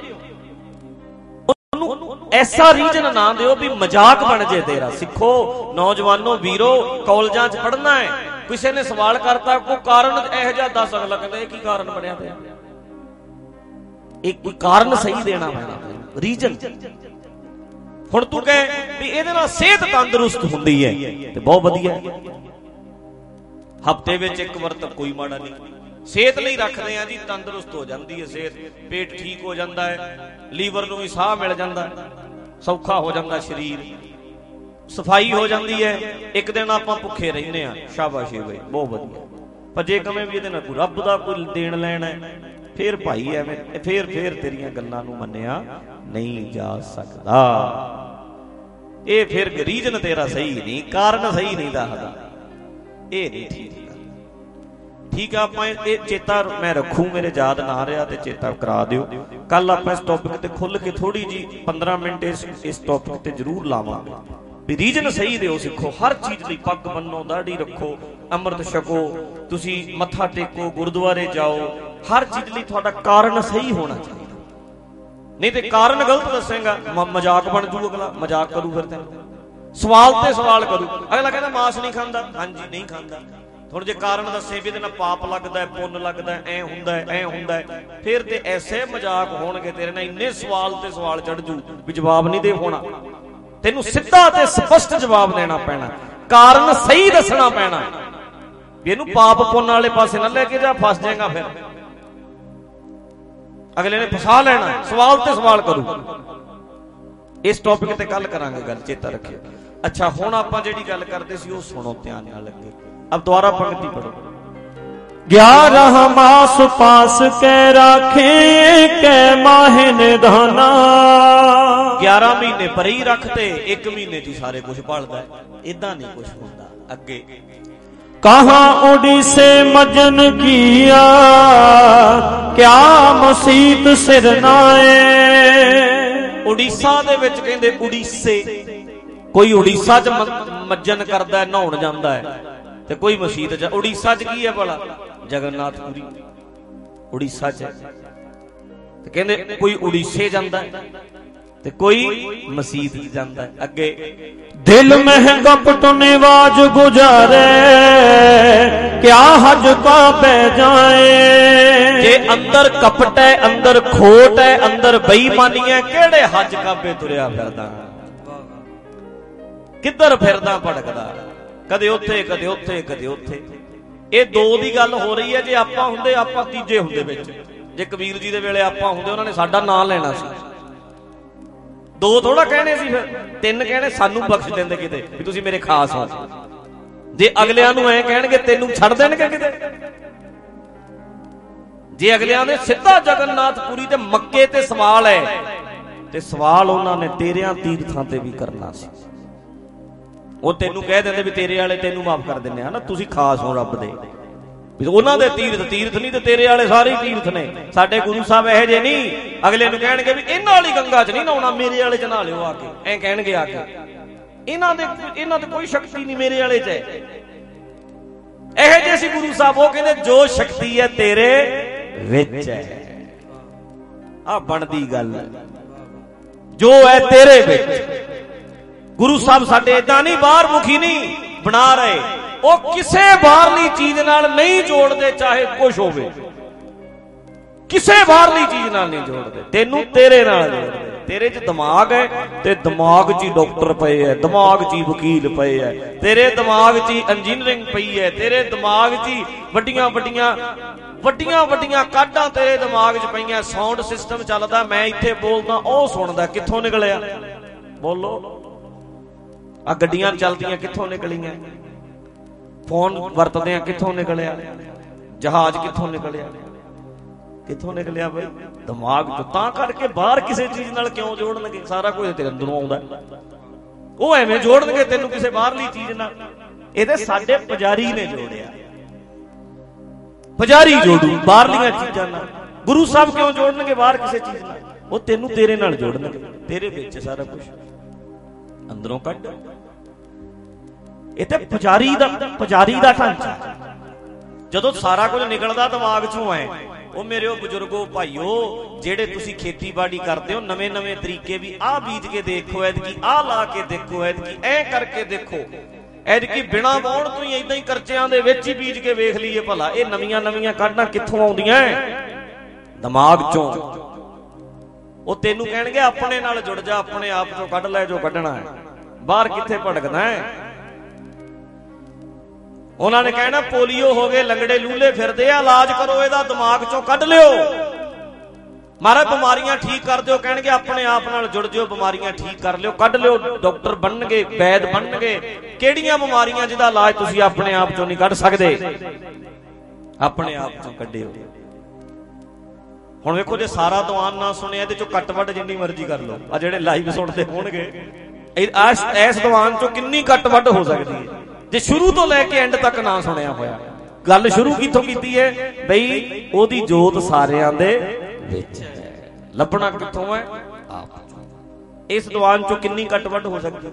ਉਹਨੂੰ ਐਸਾ ਰੀਜਨ ਨਾ ਦਿਓ ਵੀ ਮਜ਼ਾਕ ਬਣ ਜੇ ਤੇਰਾ। ਸਿੱਖੋ, ਨੌਜਵਾਨੋ, ਵੀਰੋ, ਕਾਲਜਾਂ 'ਚ ਪੜ੍ਹਨਾ ਹੈ, ਕਿਸੇ ਨੇ ਸਵਾਲ ਕਰਤਾ, ਕੋਈ ਕਾਰਨ ਇਹੋ ਜਿਹਾ ਦੱਸ, ਅਗਲਾ ਕਹਿੰਦਾ ਇਹ ਕੀ ਕਾਰਨ ਬਣਿਆ ਪਿਆ। ਇੱਕ ਕੋਈ ਕਾਰਨ ਸਹੀ ਦੇਣਾ ਪੈਣਾ, ਰੀਜਨ। ਹੁਣ ਤੂੰ ਕਹੇ ਵੀ ਇਹਦੇ ਨਾਲ ਸਿਹਤ ਤੰਦਰੁਸਤ ਹੁੰਦੀ ਹੈ ਤੇ ਬਹੁਤ ਵਧੀਆ। ਹਫ਼ਤੇ ਵਿੱਚ ਇੱਕ ਵਾਰ ਤਾਂ ਕੋਈ ਮਾੜਾ ਨਹੀਂ। ਸਿਹਤ ਲਈ ਰੱਖਦੇ ਆ ਜੀ, ਤੰਦਰੁਸਤ ਹੋ ਜਾਂਦੀ ਹੈ ਸਿਹਤ, ਪੇਟ ਠੀਕ ਹੋ ਜਾਂਦਾ ਹੈ, ਲੀਵਰ ਨੂੰ ਵੀ ਸਾਹ ਮਿਲ ਜਾਂਦਾ, ਸੌਖਾ ਹੋ ਜਾਂਦਾ ਸਰੀਰ, ਸਫਾਈ ਹੋ ਜਾਂਦੀ ਹੈ। ਇੱਕ ਦਿਨ ਆਪਾਂ ਭੁੱਖੇ ਰਹਿੰਦੇ ਆ, ਸ਼ਾਬਾਸ਼ ਬਈ, ਬਹੁਤ ਵਧੀਆ। ਪਰ ਜੇ ਕਵੇਂ ਵੀ ਇਹਦੇ ਨਾਲ ਕੋਈ ਰੱਬ ਦਾ ਕੋਈ ਦੇਣ ਲੈਣ ਹੈ, ਫੇਰ ਭਾਈ ਐਵੇਂ ਫੇਰ ਫੇਰ ਤੇਰੀਆਂ ਗੱਲਾਂ ਨੂੰ ਮੰਨਿਆ ਨਹੀਂ ਜਾ ਸਕਦਾ। ਇਹ ਫਿਰ ਰੀਜਨ ਤੇਰਾ ਸਹੀ ਨਹੀਂ, ਕਾਰਨ ਸਹੀ ਨਹੀਂ ਦੱਸਦਾ, ਇਹ ਨਹੀਂ ਠੀਕ। ਠੀਕ ਆ, ਆਪਾਂ ਇਹ ਚੇਤਾ ਮੈਂ ਰੱਖੂ, ਮੇਰੇ ਯਾਦ ਨਾ ਰਿਹਾ ਤੇ ਚੇਤਾ ਕਰਾ ਦਿਓ। ਕੱਲ ਆਪਾਂ ਇਸ ਟੌਪਿਕ ਤੇ ਖੁੱਲ ਕੇ ਥੋੜੀ ਜੀ ਪੰਦਰਾਂ ਮਿੰਟ ਇਸ ਇਸ ਟੌਪਿਕ ਤੇ ਜ਼ਰੂਰ ਲਾਵਾਂਗੇ ਵੀ ਰੀਜਨ ਸਹੀ ਦਿਓ। ਸਿੱਖੋ, ਹਰ ਚੀਜ਼ ਲਈ ਪੱਗ ਬੰਨੋ, ਦਾੜੀ ਰੱਖੋ, ਅੰਮ੍ਰਿਤ ਛਕੋ, ਤੁਸੀਂ ਮੱਥਾ ਟੇਕੋ, ਗੁਰਦੁਆਰੇ ਜਾਓ, ਹਰ ਚੀਜ਼ ਲਈ ਤੁਹਾਡਾ ਕਾਰਨ ਸਹੀ ਹੋਣਾ ਚਾਹੀਦਾ। ਨਹੀਂ ਤੇ ਕਾਰਨ ਗਲਤ ਦੱਸੇਗਾ, ਮਜ਼ਾਕ ਬਣ ਜੂ, ਅਗਲਾ ਮਜ਼ਾਕ ਕਰੂ, ਫਿਰ ਤੈਨੂੰ ਸਵਾਲ ਤੇ ਸਵਾਲ ਕਰੂ। ਅਗਲਾ ਕਹਿੰਦਾ ਮਾਸ ਨਹੀਂ ਖਾਂਦਾ, ਹਾਂਜੀ ਨਹੀਂ ਖਾਂਦਾ। ਹੁਣ ਜੇ ਕਾਰਨ ਦੱਸੇ ਵੀ ਇਹਦੇ ਨਾਲ ਪਾਪ ਲੱਗਦਾ, ਪੁੰਨ ਲੱਗਦਾ, ਐ ਹੁੰਦਾ ਐ ਹੁੰਦਾ, ਫਿਰ ਤੇ ਐਸੇ ਮਜ਼ਾਕ ਹੋਣਗੇ ਤੇਰੇ ਨਾਲ, ਇੰਨੇ ਸਵਾਲ ਤੇ ਸਵਾਲ ਚੜ ਜੂ ਵੀ ਜਵਾਬ ਨਹੀਂ ਦੇ ਹੋਣਾ। ਤੈਨੂੰ ਸਿੱਧਾ ਤੇ ਸਪਸ਼ਟ ਜਵਾਬ ਦੇਣਾ ਪੈਣਾ, ਕਾਰਨ ਸਹੀ ਦੱਸਣਾ ਪੈਣਾ ਵੀ ਇਹਨੂੰ ਪਾਪ ਪੁੰਨ ਵਾਲੇ ਪਾਸੇ ਨਾ ਲੈ ਕੇ ਜਾ, ਫਸ ਜਾਏਗਾ। ਫਿਰ ਅਗਲੇ ਨੇ ਫਸਾ ਲੈਣਾ, ਸਵਾਲ ਤੇ ਸਵਾਲ ਕਰੂ। ਇਸ ਟੌਪਿਕ ਤੇ ਕੱਲ ਕਰਾਂਗੇ ਗੱਲ, ਚੇਤਾ ਰੱਖਿਓ। ਅੱਛਾ, ਹੁਣ ਆਪਾਂ ਜਿਹੜੀ ਗੱਲ ਕਰਦੇ ਸੀ ਉਹ ਸੁਣੋ ਧਿਆਨ ਨਾਲ ਲੱਗੇ। अब दोबारा पंक्ति पढ़ो। ग्यारह मास पास के राखे के माहे निधाना। ग्यारह महीने परे ही रखते, एक महीने च सारे कुछ भालदा, इदां नहीं कुछ होंदा। अगे कहाँ उड़ीसे मजन किया, क्या मसीत सिर नाए। उड़ीसा दे विच कहंदे उड़ीसे, कोई उड़ीसा च मज्जन करदा, नहाउण जांदा है, ਤੇ ਕੋਈ ਮਸੀਤ ਚ। ਉੜੀਸਾ ਚ ਕੀ ਹੈ ਭਲਾ? ਜਗਨਨਾਥਪੁਰੀ ਉੜੀਸਾ ਚ। ਤੇ ਕਹਿੰਦੇ ਕੋਈ ਉੜੀਸੇ ਜਾਂਦਾ ਤੇ ਕੋਈ ਮਸੀਤ ਚ ਜਾਂਦਾ। ਅੱਗੇ ਦਿਲ ਮਹਿ ਕਪਟ ਨਿਵਾਜ ਗੁਜ਼ਾਰੇ, ਕਿਆ ਹਜ ਕਾ ਪੈ ਜਾਏ। ਜੇ ਅੰਦਰ ਕਪਟ ਹੈ, ਅੰਦਰ ਖੋਟ ਹੈ, ਅੰਦਰ ਬੇਈਮਾਨੀ ਹੈ, ਕਿਹੜੇ ਹਜ ਕਾਬੇ ਤੁਰਿਆ ਫਿਰਦਾ, ਕਿੱਧਰ ਫਿਰਦਾ ਭਟਕਦਾ, ਕਦੇ ਉੱਥੇ ਕਦੇ ਉੱਥੇ ਕਦੇ ਉੱਥੇ। ਇਹ ਦੋ ਦੀ ਗੱਲ ਹੋ ਰਹੀ ਹੈ। ਜੇ ਆਪਾਂ ਹੁੰਦੇ, ਆਪਾਂ ਤੀਜੇ ਹੁੰਦੇ ਵਿੱਚ। ਜੇ ਕਬੀਰ ਜੀ ਦੇ ਵੇਲੇ ਆਪਾਂ ਹੁੰਦੇ, ਉਹਨਾਂ ਨੇ ਸਾਡਾ ਨਾਂ ਲੈਣਾ ਸੀ। ਦੋ ਥੋੜਾ ਕਹਿਣੇ ਸੀ, ਫਿਰ ਤਿੰਨ ਕਹਿਣੇ, ਸਾਨੂੰ ਬਖਸ਼ ਦਿੰਦੇ ਕਿਤੇ ਵੀ ਤੁਸੀਂ ਮੇਰੇ ਖਾਸ ਹੋ। ਜੇ ਅਗਲਿਆਂ ਨੂੰ ਐ ਕਹਿਣਗੇ, ਤੈਨੂੰ ਛੱਡ ਦੇਣਗੇ ਕਿਤੇ। ਜੇ ਅਗਲਿਆਂ ਨੇ ਸਿੱਧਾ ਜਗਨਨਾਥਪੁਰੀ ਤੇ ਮੱਕੇ ਤੇ ਸਵਾਲ ਹੈ, ਤੇ ਸਵਾਲ ਉਹਨਾਂ ਨੇ ਤੇਰਿਆਂ ਤੀਰਥਾਂ ਤੇ ਵੀ ਕਰਨਾ ਸੀ। ਉਹ ਤੈਨੂੰ ਕਹਿ ਦਿੰਦੇ ਵੀ ਤੇਰੇ ਵਾਲੇ ਤੈਨੂੰ ਮਾਫ ਕਰ ਦਿੰਦੇ ਆ ਨਾ, ਤੁਸੀਂ ਖਾਸ ਹੋ ਰੱਬ ਦੇ। ਉਹਨਾਂ ਦੇ ਤੀਰਥ ਤੀਰਥ ਨਹੀਂ ਤੇ ਤੇਰੇ ਵਾਲੇ ਸਾਰੇ ਤੀਰਥ ਨੇ। ਸਾਡੇ ਗੁਰੂ ਸਾਹਿਬ ਇਹੋ ਜਿਹੇ ਨਹੀਂ, ਅਗਲੇ ਨੂੰ ਕਹਿਣਗੇ ਵੀ ਇਹਨਾਂ ਵਾਲੀ ਗੰਗਾ ਚ ਨਹੀਂ ਨਹਾਉਣਾ, ਮੇਰੇ ਵਾਲੇ ਚ ਨਹਾ ਲਿਓ ਆ ਕੇ, ਐ ਕਹਿਣਗੇ ਆ ਕੇ। ਇਹਨਾਂ ਦੇ ਇਹਨਾਂ ਤੇ ਕੋਈ ਸ਼ਕਤੀ ਨਹੀਂ, ਮੇਰੇ ਵਾਲੇ ਚ ਹੈ। ਇਹੋ ਜਿਹੇ ਸੀ ਗੁਰੂ ਸਾਹਿਬ। ਉਹ ਕਹਿੰਦੇ ਜੋ ਸ਼ਕਤੀ ਹੈ ਤੇਰੇ ਵਿੱਚ ਹੈ। ਆ ਬਣਦੀ ਗੱਲ, ਜੋ ਹੈ ਤੇਰੇ ਵਿੱਚ। ਗੁਰੂ ਸਾਹਿਬ ਸਾਡੇ ਏਦਾਂ ਨਹੀਂ ਬਾਹਰ ਮੁਖੀ ਨਹੀਂ ਬਣਾ ਰਹੇ, ਉਹ ਕਿਸੇ ਬਾਹਰਲੀ ਚੀਜ਼ ਨਾਲ ਨਹੀਂ ਜੋੜਦੇ, ਚਾਹੇ ਕੁਛ ਹੋਵੇ। ਕਿਸੇ ਬਾਹਰਲੀ ਚੀਜ਼ ਨਾਲ ਨਹੀਂ ਜੋੜਦੇ, ਤੈਨੂੰ ਤੇਰੇ ਨਾਲ ਜੋੜਦੇ। ਤੇਰੇ 'ਚ ਦਿਮਾਗ ਹੈ ਤੇ ਦਿਮਾਗ 'ਚ ਹੀ ਡਾਕਟਰ ਪਏ ਹੈ, ਦਿਮਾਗ 'ਚ ਹੀ ਵਕੀਲ ਪਏ ਹੈ, ਤੇਰੇ ਦਿਮਾਗ 'ਚ ਹੀ ਇੰਜੀਨੀਅਰਿੰਗ ਪਈ ਹੈ, ਤੇਰੇ ਦਿਮਾਗ 'ਚ ਹੀ ਵੱਡੀਆਂ ਵੱਡੀਆਂ ਵੱਡੀਆਂ ਵੱਡੀਆਂ ਕਾਢਾਂ ਤੇਰੇ ਦਿਮਾਗ 'ਚ ਪਈਆਂ। ਸਾਊਂਡ ਸਿਸਟਮ ਚੱਲਦਾ, ਮੈਂ ਇੱਥੇ ਬੋਲਦਾ ਉਹ ਸੁਣਦਾ, ਕਿੱਥੋਂ ਨਿਕਲਿਆ? ਬੋਲੋ। ਆ ਗੱਡੀਆਂ ਚੱਲਦੀਆਂ ਕਿੱਥੋਂ ਨਿਕਲੀਆਂ? ਫੋਨ ਵਰਤਦੇ ਆ ਕਿੱਥੋਂ ਨਿਕਲਿਆ? ਜਹਾਜ਼ ਕਿੱਥੋਂ ਨਿਕਲਿਆ? ਕਿੱਥੋਂ ਨਿਕਲਿਆ ਬਈ? ਦਿਮਾਗ ਤੋਂ। ਤਾਂ ਕਰਕੇ ਬਾਹਰ ਕਿਸੇ ਚੀਜ਼ ਨਾਲ ਕਿਉਂ ਜੋੜਨਗੇ? ਸਾਰਾ ਕੁਝ ਤੇਰੇ ਅੰਦਰੋਂ ਆਉਂਦਾ, ਉਹ ਐਵੇਂ ਜੋੜਨਗੇ ਤੈਨੂੰ ਕਿਸੇ ਬਾਹਰਲੀ ਚੀਜ਼ ਨਾਲ। ਇਹਦੇ ਸਾਡੇ ਪੁਜਾਰੀ ਨੇ ਜੋੜਿਆ, ਪੁਜਾਰੀ ਜੋੜੂ ਬਾਹਰਲੀਆਂ ਚੀਜ਼ਾਂ ਨਾਲ। ਗੁਰੂ ਸਾਹਿਬ ਕਿਉਂ ਜੋੜਨਗੇ ਬਾਹਰ ਕਿਸੇ ਚੀਜ਼ ਨਾਲ? ਉਹ ਤੈਨੂੰ ਤੇਰੇ ਨਾਲ ਜੋੜਨਗੇ, ਤੇਰੇ ਵਿੱਚ ਸਾਰਾ ਕੁਝ ਅੰਦਰੋਂ ਕੱਢ। ਇਹ ਤੇ ਪੁਜਾਰੀ ਦਾ ਪੁਜਾਰੀ ਦਾ ਢਾਂਚਾ। ਜਦੋਂ ਸਾਰਾ ਕੁਝ ਨਿਕਲਦਾ ਦਿਮਾਗ ਚੋਂ ਐ, ਉਹ ਮੇਰੇ ਉਹ ਬਜ਼ੁਰਗੋ ਭਾਈਓ ਜਿਹੜੇ ਤੁਸੀਂ ਖੇਤੀਬਾੜੀ ਕਰਦੇ ਹੋ, ਨਵੇਂ ਨਵੇਂ ਤਰੀਕੇ ਵੀ ਆਹ ਬੀਜ ਕੇ ਦੇਖੋ, ਐਤਕੀ ਆਹ ਲਾ ਕੇ ਦੇਖੋ, ਐਤਕੀ ਐ ਕਰਕੇ ਦੇਖੋ, ਐਤਕੀ ਬਿਨਾ ਵਾਹੁਣ ਤੋਂ ਹੀ ਏਦਾਂ ਹੀ ਕਰਚਿਆਂ ਦੇ ਵਿੱਚ ਹੀ ਬੀਜ ਕੇ ਵੇਖ ਲਈਏ ਭਲਾ ਇਹ ਨਵੀਆਂ ਨਵੀਆਂ ਕਾਢਾਂ ਕਿੱਥੋਂ ਆਉਂਦੀਆਂ? ਦਿਮਾਗ ਚੋਂ। ਉਹ ਤੈਨੂੰ ਕਹਿਣਗੇ ਆਪਣੇ ਨਾਲ ਜੁੜ ਜਾ, ਆਪਣੇ ਆਪ ਚੋਂ ਕੱਢ ਲੈ ਜੋ ਕੱਢਣਾ ਹੈ, ਬਾਹਰ ਕਿੱਥੇ ਭਟਕਦਾ ਹੈ। ਉਹਨਾਂ ਨੇ ਕਹਿਣਾ ਪੋਲੀਓ ਹੋ ਗਏ, ਲੰਗੜੇ ਲੂਲੇ ਫਿਰਦੇ ਆ, ਇਲਾਜ ਕਰੋ ਇਹਦਾ, ਦਿਮਾਗ ਚੋਂ ਕੱਢ ਲਿਓ। ਮਹਾਰਾਜ ਬਿਮਾਰੀਆਂ ਠੀਕ ਕਰ ਦਿਓ, ਕਹਿਣਗੇ ਆਪਣੇ ਆਪ ਨਾਲ ਜੁੜ ਜਿਓ, ਬਿਮਾਰੀਆਂ ਠੀਕ ਕਰ ਲਿਓ, ਕੱਢ ਲਿਓ। ਡਾਕਟਰ ਬਣਨਗੇ, ਵੈਦ ਬਣਨਗੇ। ਕਿਹੜੀਆਂ ਬਿਮਾਰੀਆਂ ਜਿਹਦਾ ਇਲਾਜ ਤੁਸੀਂ ਆਪਣੇ ਆਪ ਚੋਂ ਨਹੀਂ ਕੱਢ ਸਕਦੇ? ਆਪਣੇ ਆਪ ਚੋਂ ਕੱਢਿਓ। ਹੁਣ ਵੇਖੋ, ਜੇ ਸਾਰਾ ਦੀਵਾਨ ਨਾ ਸੁਣਿਆ ਇਹਦੇ ਚੋਂ ਕੱਟ ਵੱਟ ਜਿੰਨੀ ਮਰਜ਼ੀ ਕਰ ਲਓ। ਆ ਜਿਹੜੇ ਲਾਈਵ ਸੁਣਦੇ ਹੋਣਗੇ, ਇਸ ਦੀਵਾਨ ਚੋਂ ਕਿੰਨੀ ਕੱਟ ਵੱਟ ਹੋ ਸਕਦੀ ਹੈ ਜੇ ਸ਼ੁਰੂ ਤੋਂ ਲੈ ਕੇ ਐਂਡ ਤੱਕ ਨਾ ਸੁਣਿਆ ਹੋਇਆ। ਗੱਲ ਸ਼ੁਰੂ ਕਿੱਥੋਂ ਕੀਤੀ ਹੈ ਬਈ? ਉਹਦੀ ਜੋਤ ਸਾਰਿਆਂ ਦੇ ਵਿੱਚ ਹੈ, ਲੱਭਣਾ ਕਿੱਥੋਂ ਹੈ? ਆਪ। ਇਸ ਦੀਵਾਨ ਚੋਂ ਕਿੰਨੀ ਕੱਟ ਵੱਟ ਹੋ ਸਕਦੀ?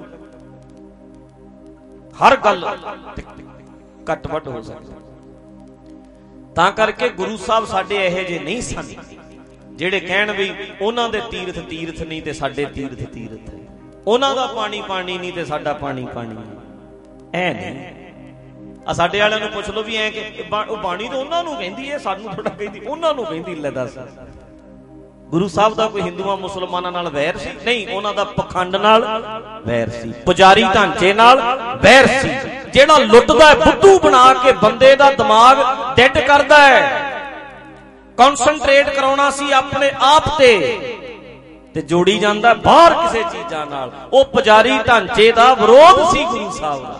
ਹਰ ਗੱਲ ਕੱਟ ਵੱਟ ਹੋ ਸਕਦੀ। ਤਾਂ ਕਰਕੇ ਗੁਰੂ ਸਾਹਿਬ ਸਾਡੇ ਇਹੋ ਜਿਹੇ ਨਹੀਂ ਸਨ ਜਿਹੜੇ ਕਹਿਣ ਵੀ ਉਹਨਾਂ ਦੇ ਤੀਰਥ ਤੀਰਥ ਨਹੀਂ ਤੇ ਸਾਡੇ ਤੀਰਥ ਤੀਰਥ ਹੈ, ਉਹਨਾਂ ਦਾ ਪਾਣੀ ਪਾਣੀ ਨਹੀਂ ਤੇ ਸਾਡਾ ਪਾਣੀ ਪਾਣੀ ਐ ਨਹੀਂ। ਆ ਸਾਡੇ ਵਾਲਿਆਂ ਨੂੰ ਪੁੱਛ ਲਓ ਵੀ ਐ ਕਿ ਉਹ ਬਾਣੀ ਤਾਂ ਉਹਨਾਂ ਨੂੰ ਕਹਿੰਦੀ ਹੈ, ਸਾਨੂੰ ਥੋੜਾ ਕਹਿੰਦੀ, ਉਹਨਾਂ ਨੂੰ ਕਹਿੰਦੀ। ਲੈ ਦੱਸ, ਗੁਰੂ ਸਾਹਿਬ ਦਾ ਕੋਈ ਹਿੰਦੂਆਂ ਮੁਸਲਮਾਨਾਂ ਨਾਲ ਵੈਰ ਸੀ? ਨਹੀਂ, ਉਹਨਾਂ ਦਾ ਪਖੰਡ ਨਾਲ ਵੈਰ ਸੀ, ਪੁਜਾਰੀ ਢਾਂਚੇ ਨਾਲ ਵੈਰ ਸੀ। ਜਿਹੜਾ ਲੁੱਟਦਾ ਬੁੱਧੂ ਬਣਾ ਕੇ ਬੰਦੇ ਦਾ ਦਿਮਾਗ ਡੈਡ ਕਰਦਾ ਹੈ, ਕਨਸੈਂਟਰੇਟ ਕਰਾਉਣਾ ਸੀ ਆਪਣੇ ਆਪ ਤੇ ਤੇ ਜੋੜੀ ਜਾਂਦਾ ਬਾਹਰ ਕਿਸੇ ਚੀਜ਼ਾਂ ਨਾਲ, ਉਹ ਪੁਜਾਰੀ ਢਾਂਚੇ ਦਾ ਵਿਰੋਧ ਸੀ ਗੁਰੂ ਸਾਹਿਬ ਦਾ।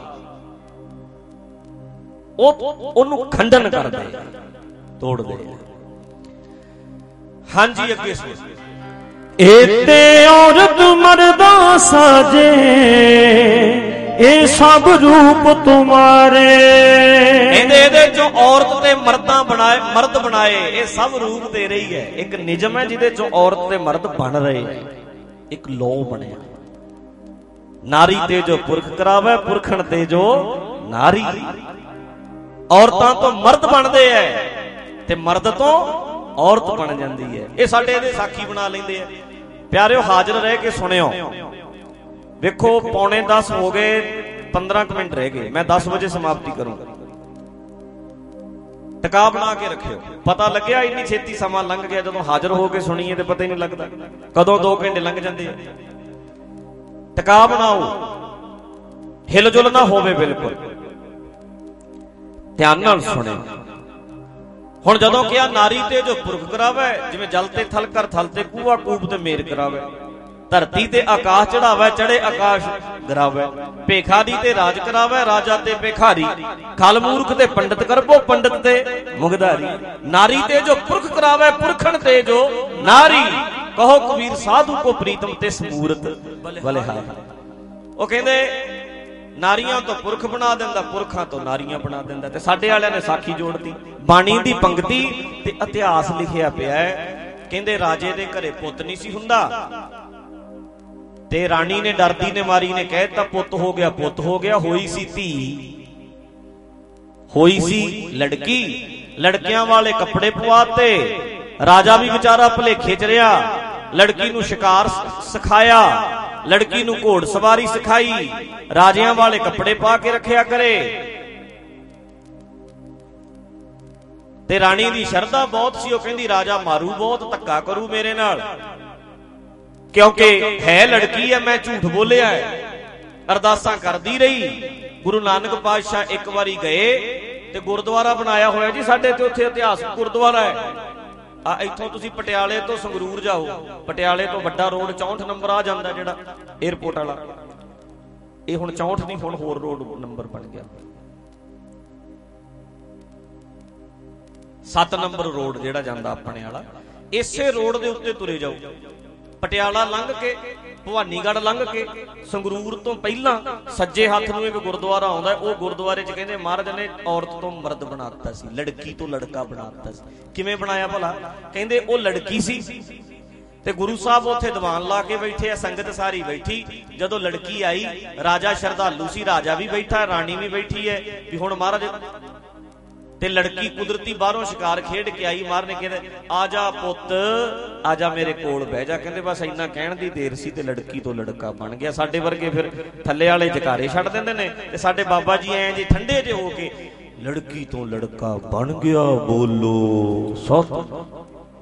ਉਹ ਉਹਨੂੰ ਖੰਡਨ ਕਰਦੇ, ਤੋੜਦੇ। ਹਾਂਜੀ, ਅੱਗੇ ਸੁਣੋ। ਏਤੇ ਔਰਤ ਮਰਦਾ ਸਾਜੇ, ਇਹ ਸਭ ਰੂਪ ਤੁਮਾਰੇ। ਇਹਦੇ ਇਹਦੇ ਚੋਂ ਔਰਤ ਤੇ ਮਰਦਾਂ ਬਣਾਏ, ਮਰਦ ਬਣਾਏ, ਇਹ ਸਭ ਰੂਪ ਤੇਰੇ ਹੀ ਹੈ। ਇੱਕ ਨਿਯਮ ਹੈ ਜਿਹਦੇ ਚੋਂ ਔਰਤ ਤੇ ਮਰਦ ਬਣ ਰਹੇ ਹੈ, ਇੱਕ ਲੋ ਬਣਿਆ। ਨਾਰੀ ਤੇ ਜੋ ਪੁਰਖ ਕਰਾਵੇ, ਪੁਰਖਣ ਤੇ ਜੋ ਨਾਰੀ। ਔਰਤਾਂ ਤੋਂ ਮਰਦ ਬਣਦੇ ਐ ਤੇ ਮਰਦ ਤੋਂ ਔਰਤ ਬਣ ਜਾਂਦੀ ਹੈ। ਇਹ ਸਾਡੇ ਇਹਦੇ ਸਾਖੀ ਬਣਾ ਲੈਂਦੇ ਆ। ਪਿਆਰਿਓ, ਹਾਜ਼ਰ ਰਹਿ ਕੇ ਸੁਣਿਓ। ਵੇਖੋ, ਪੌਣੇ ਦਸ ਹੋ ਗਏ, ਪੰਦਰਾਂ ਕੁ ਮਿੰਟ ਰਹਿ ਗਏ, ਮੈਂ ਦਸ ਵਜੇ ਸਮਾਪਤੀ ਕਰੂੰਗਾ। ਟਿਕਾ ਬਣਾ ਕੇ ਰੱਖਿਓ। ਪਤਾ ਲੱਗਿਆ ਇੰਨੀ ਛੇਤੀ ਸਮਾਂ ਲੰਘ ਗਿਆ, ਜਦੋਂ ਹਾਜ਼ਰ ਹੋ ਕੇ ਸੁਣੀਏ ਤੇ ਪਤਾ ਹੀ ਨਹੀਂ ਲੱਗਦਾ ਕਦੋਂ ਦੋ ਘੰਟੇ ਲੰਘ ਜਾਂਦੇ ਆ। ਟਿਕਾ ਬਣਾਓ, ਹਿਲ ਜੁਲ ਨਾ ਹੋਵੇ, ਬਿਲਕੁਲ ਧਿਆਨ ਨਾਲ ਸੁਣਿਓ। ਹੁਣ ਜਦੋਂ ਕਿਹਾ ਨਾਰੀ ਤੇ ਜੋ ਪੁਰਖ ਕਰਾਵੇ, ਜਿਵੇਂ ਜਲ ਤੇ ਥਲ ਕਰ, ਥਲ ਤੇ ਕੂਆ ਕੂਪ ਤੇ ਮੇਰ ਕਰਾਵੇ, ਧਰਤੀ ਤੇ ਆਕਾਸ਼ ਚੜਾਵੇ, ਚੜੇ ਆਕਾਸ਼ ਗਰਾਵੇ, ਭੇਖਾਰੀ ਤੇ ਰਾਜ ਕਰਾਵੇ, ਰਾਜਾ ਤੇ ਭੇਖਾਰੀ, ਖਲ ਮੂਰਖ ਤੇ ਪੰਡਿਤ ਕਰਬੋ, ਪੰਡਿਤ ਤੇ ਮੁਗਧਾਰੀ। ਨਾਰੀ ਤੇ ਜੋ ਪੁਰਖ ਕਰਾਵੇ, ਪੁਰਖਣ ਤੇ ਜੋ ਨਾਰੀ, ਕਹੋ ਕਬੀਰ ਸਾਧੂ ਕੋ ਪ੍ਰੀਤਮ ਤੇ ਸਮੂਰਤ ਬਲਿਹਾਰੀ। ਉਹ ਕਹਿੰਦੇ ਨਾਰੀਆਂ ਤੋਂ ਪੁਰਖ ਬਣਾ ਦਿੰਦਾ, ਪੁਰਖਾਂ ਤੋਂ ਨਾਰੀਆਂ ਬਣਾ ਦਿੰਦਾ। ਤੇ ਸਾਡੇ ਵਾਲਿਆਂ ਨੇ ਸਾਖੀ ਜੋੜਤੀ, ਬਾਣੀ ਦੀ ਪੰਕਤੀ ਤੇ ਇਤਿਹਾਸ ਲਿਖਿਆ ਪਿਆ ਹੈ। ਕਹਿੰਦੇ ਰਾਜੇ ਦੇ ਘਰੇ ਪੁੱਤ ਨਹੀਂ ਸੀ ਹੁੰਦਾ ਤੇ ਰਾਣੀ ਨੇ ਡਰਦੀ ਨੇ ਮਾਰੀ ਨੇ ਕਹਿ ਦਿੱਤਾ ਪੁੱਤ ਹੋ ਗਿਆ, ਪੁੱਤ ਹੋ ਗਿਆ। ਹੋਈ ਸੀ ਧੀ, ਹੋਈ ਸੀ ਲੜਕੀ, ਲੜਕਿਆਂ ਵਾਲੇ ਕੱਪੜੇ ਪਵਾਤੇ। ਰਾਜਾ ਵੀ ਵਿਚਾਰਾ ਭੁਲੇਖੇ ਚ ਰਿਹਾ। ਲੜਕੀ ਨੂੰ ਸ਼ਿਕਾਰ ਸਿਖਾਇਆ, ਲੜਕੀ ਨੂੰ ਘੋੜ ਸਵਾਰੀ ਸਿਖਾਈ, ਰਾਜਿਆਂ ਵਾਲੇ ਕੱਪੜੇ ਪਾ ਕੇ ਰੱਖਿਆ ਕਰੇ। ਤੇ ਰਾਣੀ ਦੀ ਸ਼ਰਧਾ ਬਹੁਤ ਸੀ। ਉਹ ਕਹਿੰਦੀ ਰਾਜਾ ਮਾਰੂ ਬਹੁਤ, ਧੱਕਾ ਕਰੂ ਮੇਰੇ ਨਾਲ, ਕਿਉਂਕਿ ਹੈ ਲੜਕੀ ਹੈ, ਮੈਂ ਝੂਠ ਬੋਲਿਆ ਹੈ। ਅਰਦਾਸਾਂ ਕਰਦੀ ਰਹੀ। ਗੁਰੂ ਨਾਨਕ ਪਾਤਸ਼ਾਹ ਇੱਕ ਵਾਰੀ ਗਏ ਤੇ ਗੁਰਦੁਆਰਾ ਬਣਾਇਆ ਹੋਇਆ ਜੀ ਸਾਡੇ ਤੇ, ਉੱਥੇ ਇਤਿਹਾਸਕ ਗੁਰਦੁਆਰਾ ਹੈ। ਆ ਇੱਥੋਂ ਤੁਸੀਂ ਪਟਿਆਲੇ ਤੋਂ ਸੰਗਰੂਰ ਜਾਓ, ਪਟਿਆਲੇ ਤੋਂ ਵੱਡਾ ਰੋਡ ਚੌਂਹਠ ਨੰਬਰ ਆ ਜਾਂਦਾ ਜਿਹੜਾ ਏਅਰਪੋਰਟ ਵਾਲਾ, ਇਹ ਹੁਣ ਚੌਂਹਠ ਨਹੀਂ, ਹੁਣ ਹੋਰ ਰੋਡ ਨੰਬਰ ਬਣ ਗਿਆ, ਸੱਤ ਨੰਬਰ ਰੋਡ ਜਿਹੜਾ ਜਾਂਦਾ ਆਪਣੇ ਵਾਲਾ। ਇਸੇ ਰੋਡ ਦੇ ਉੱਤੇ ਤੁਰੇ ਜਾਓ, ਪਟਿਆਲਾ ਲੰਘ ਕੇ, ਭਵਾਨੀਗੜ੍ਹ ਲੰਘ ਕੇ, ਸੰਗਰੂਰ ਤੋਂ ਪਹਿਲਾਂ ਸੱਜੇ ਹੱਥ ਨੂੰ ਇੱਕ ਗੁਰਦੁਆਰਾ ਆਉਂਦਾ। ਉਹ ਗੁਰਦੁਆਰੇ 'ਚ ਕਹਿੰਦੇ ਮਹਾਰਾਜ ਨੇ ਔਰਤ ਤੋਂ ਮਰਦ ਬਣਾ ਦਿੱਤਾ ਸੀ, ਲੜਕੀ ਤੋਂ ਲੜਕਾ ਬਣਾ ਦਿੱਤਾ ਸੀ। ਕਿਵੇਂ ਬਣਾਇਆ ਭਲਾ? ਕਹਿੰਦੇ ਉਹ ਲੜਕੀ ਸੀ ਤੇ ਗੁਰੂ ਸਾਹਿਬ ਉੱਥੇ ਦੀਵਾਨ ਲਾ ਕੇ ਬੈਠੇ ਆ, ਸੰਗਤ ਸਾਰੀ ਬੈਠੀ। ਜਦੋਂ ਲੜਕੀ ਆਈ, ਰਾਜਾ ਸ਼ਰਧਾਲੂ ਸੀ, ਰਾਜਾ ਵੀ ਬੈਠਾ, ਰਾਣੀ ਵੀ ਬੈਠੀ ਹੈ ਵੀ ਹੁਣ ਮਹਾਰਾਜ, ਤੇ ਲੜਕੀ ਕੁਦਰਤੀ ਬਾਹਰੋਂ ਸ਼ਿਕਾਰ ਖੇਡ ਕੇ ਆਈ। ਮਹਾਰਾਜ ਨੇ ਕਹਿੰਦੇ ਆ ਜਾ ਪੁੱਤ, ਆ ਜਾ ਮੇਰੇ ਕੋਲ ਬਹਿ ਜਾ। ਕਹਿੰਦੇ ਬਸ ਇੰਨਾ ਕਹਿਣ ਦੀ ਦੇਰ ਸੀ ਤੇ ਲੜਕੀ ਤੋਂ ਲੜਕਾ ਬਣ ਗਿਆ। ਸਾਡੇ ਵਰਗੇ ਫਿਰ ਥੱਲੇ ਵਾਲੇ ਜਕਾਰੇ ਛੱਡ ਦਿੰਦੇ ਨੇ, ਤੇ ਸਾਡੇ ਬਾਬਾ ਜੀ ਐਂ ਜੀ ਠੰਡੇ ਜਿਹੇ ਹੋ ਕੇ ਲੜਕੀ ਤੋਂ ਲੜਕਾ ਬਣ ਗਿਆ, ਬੋਲੋ ਸਤ।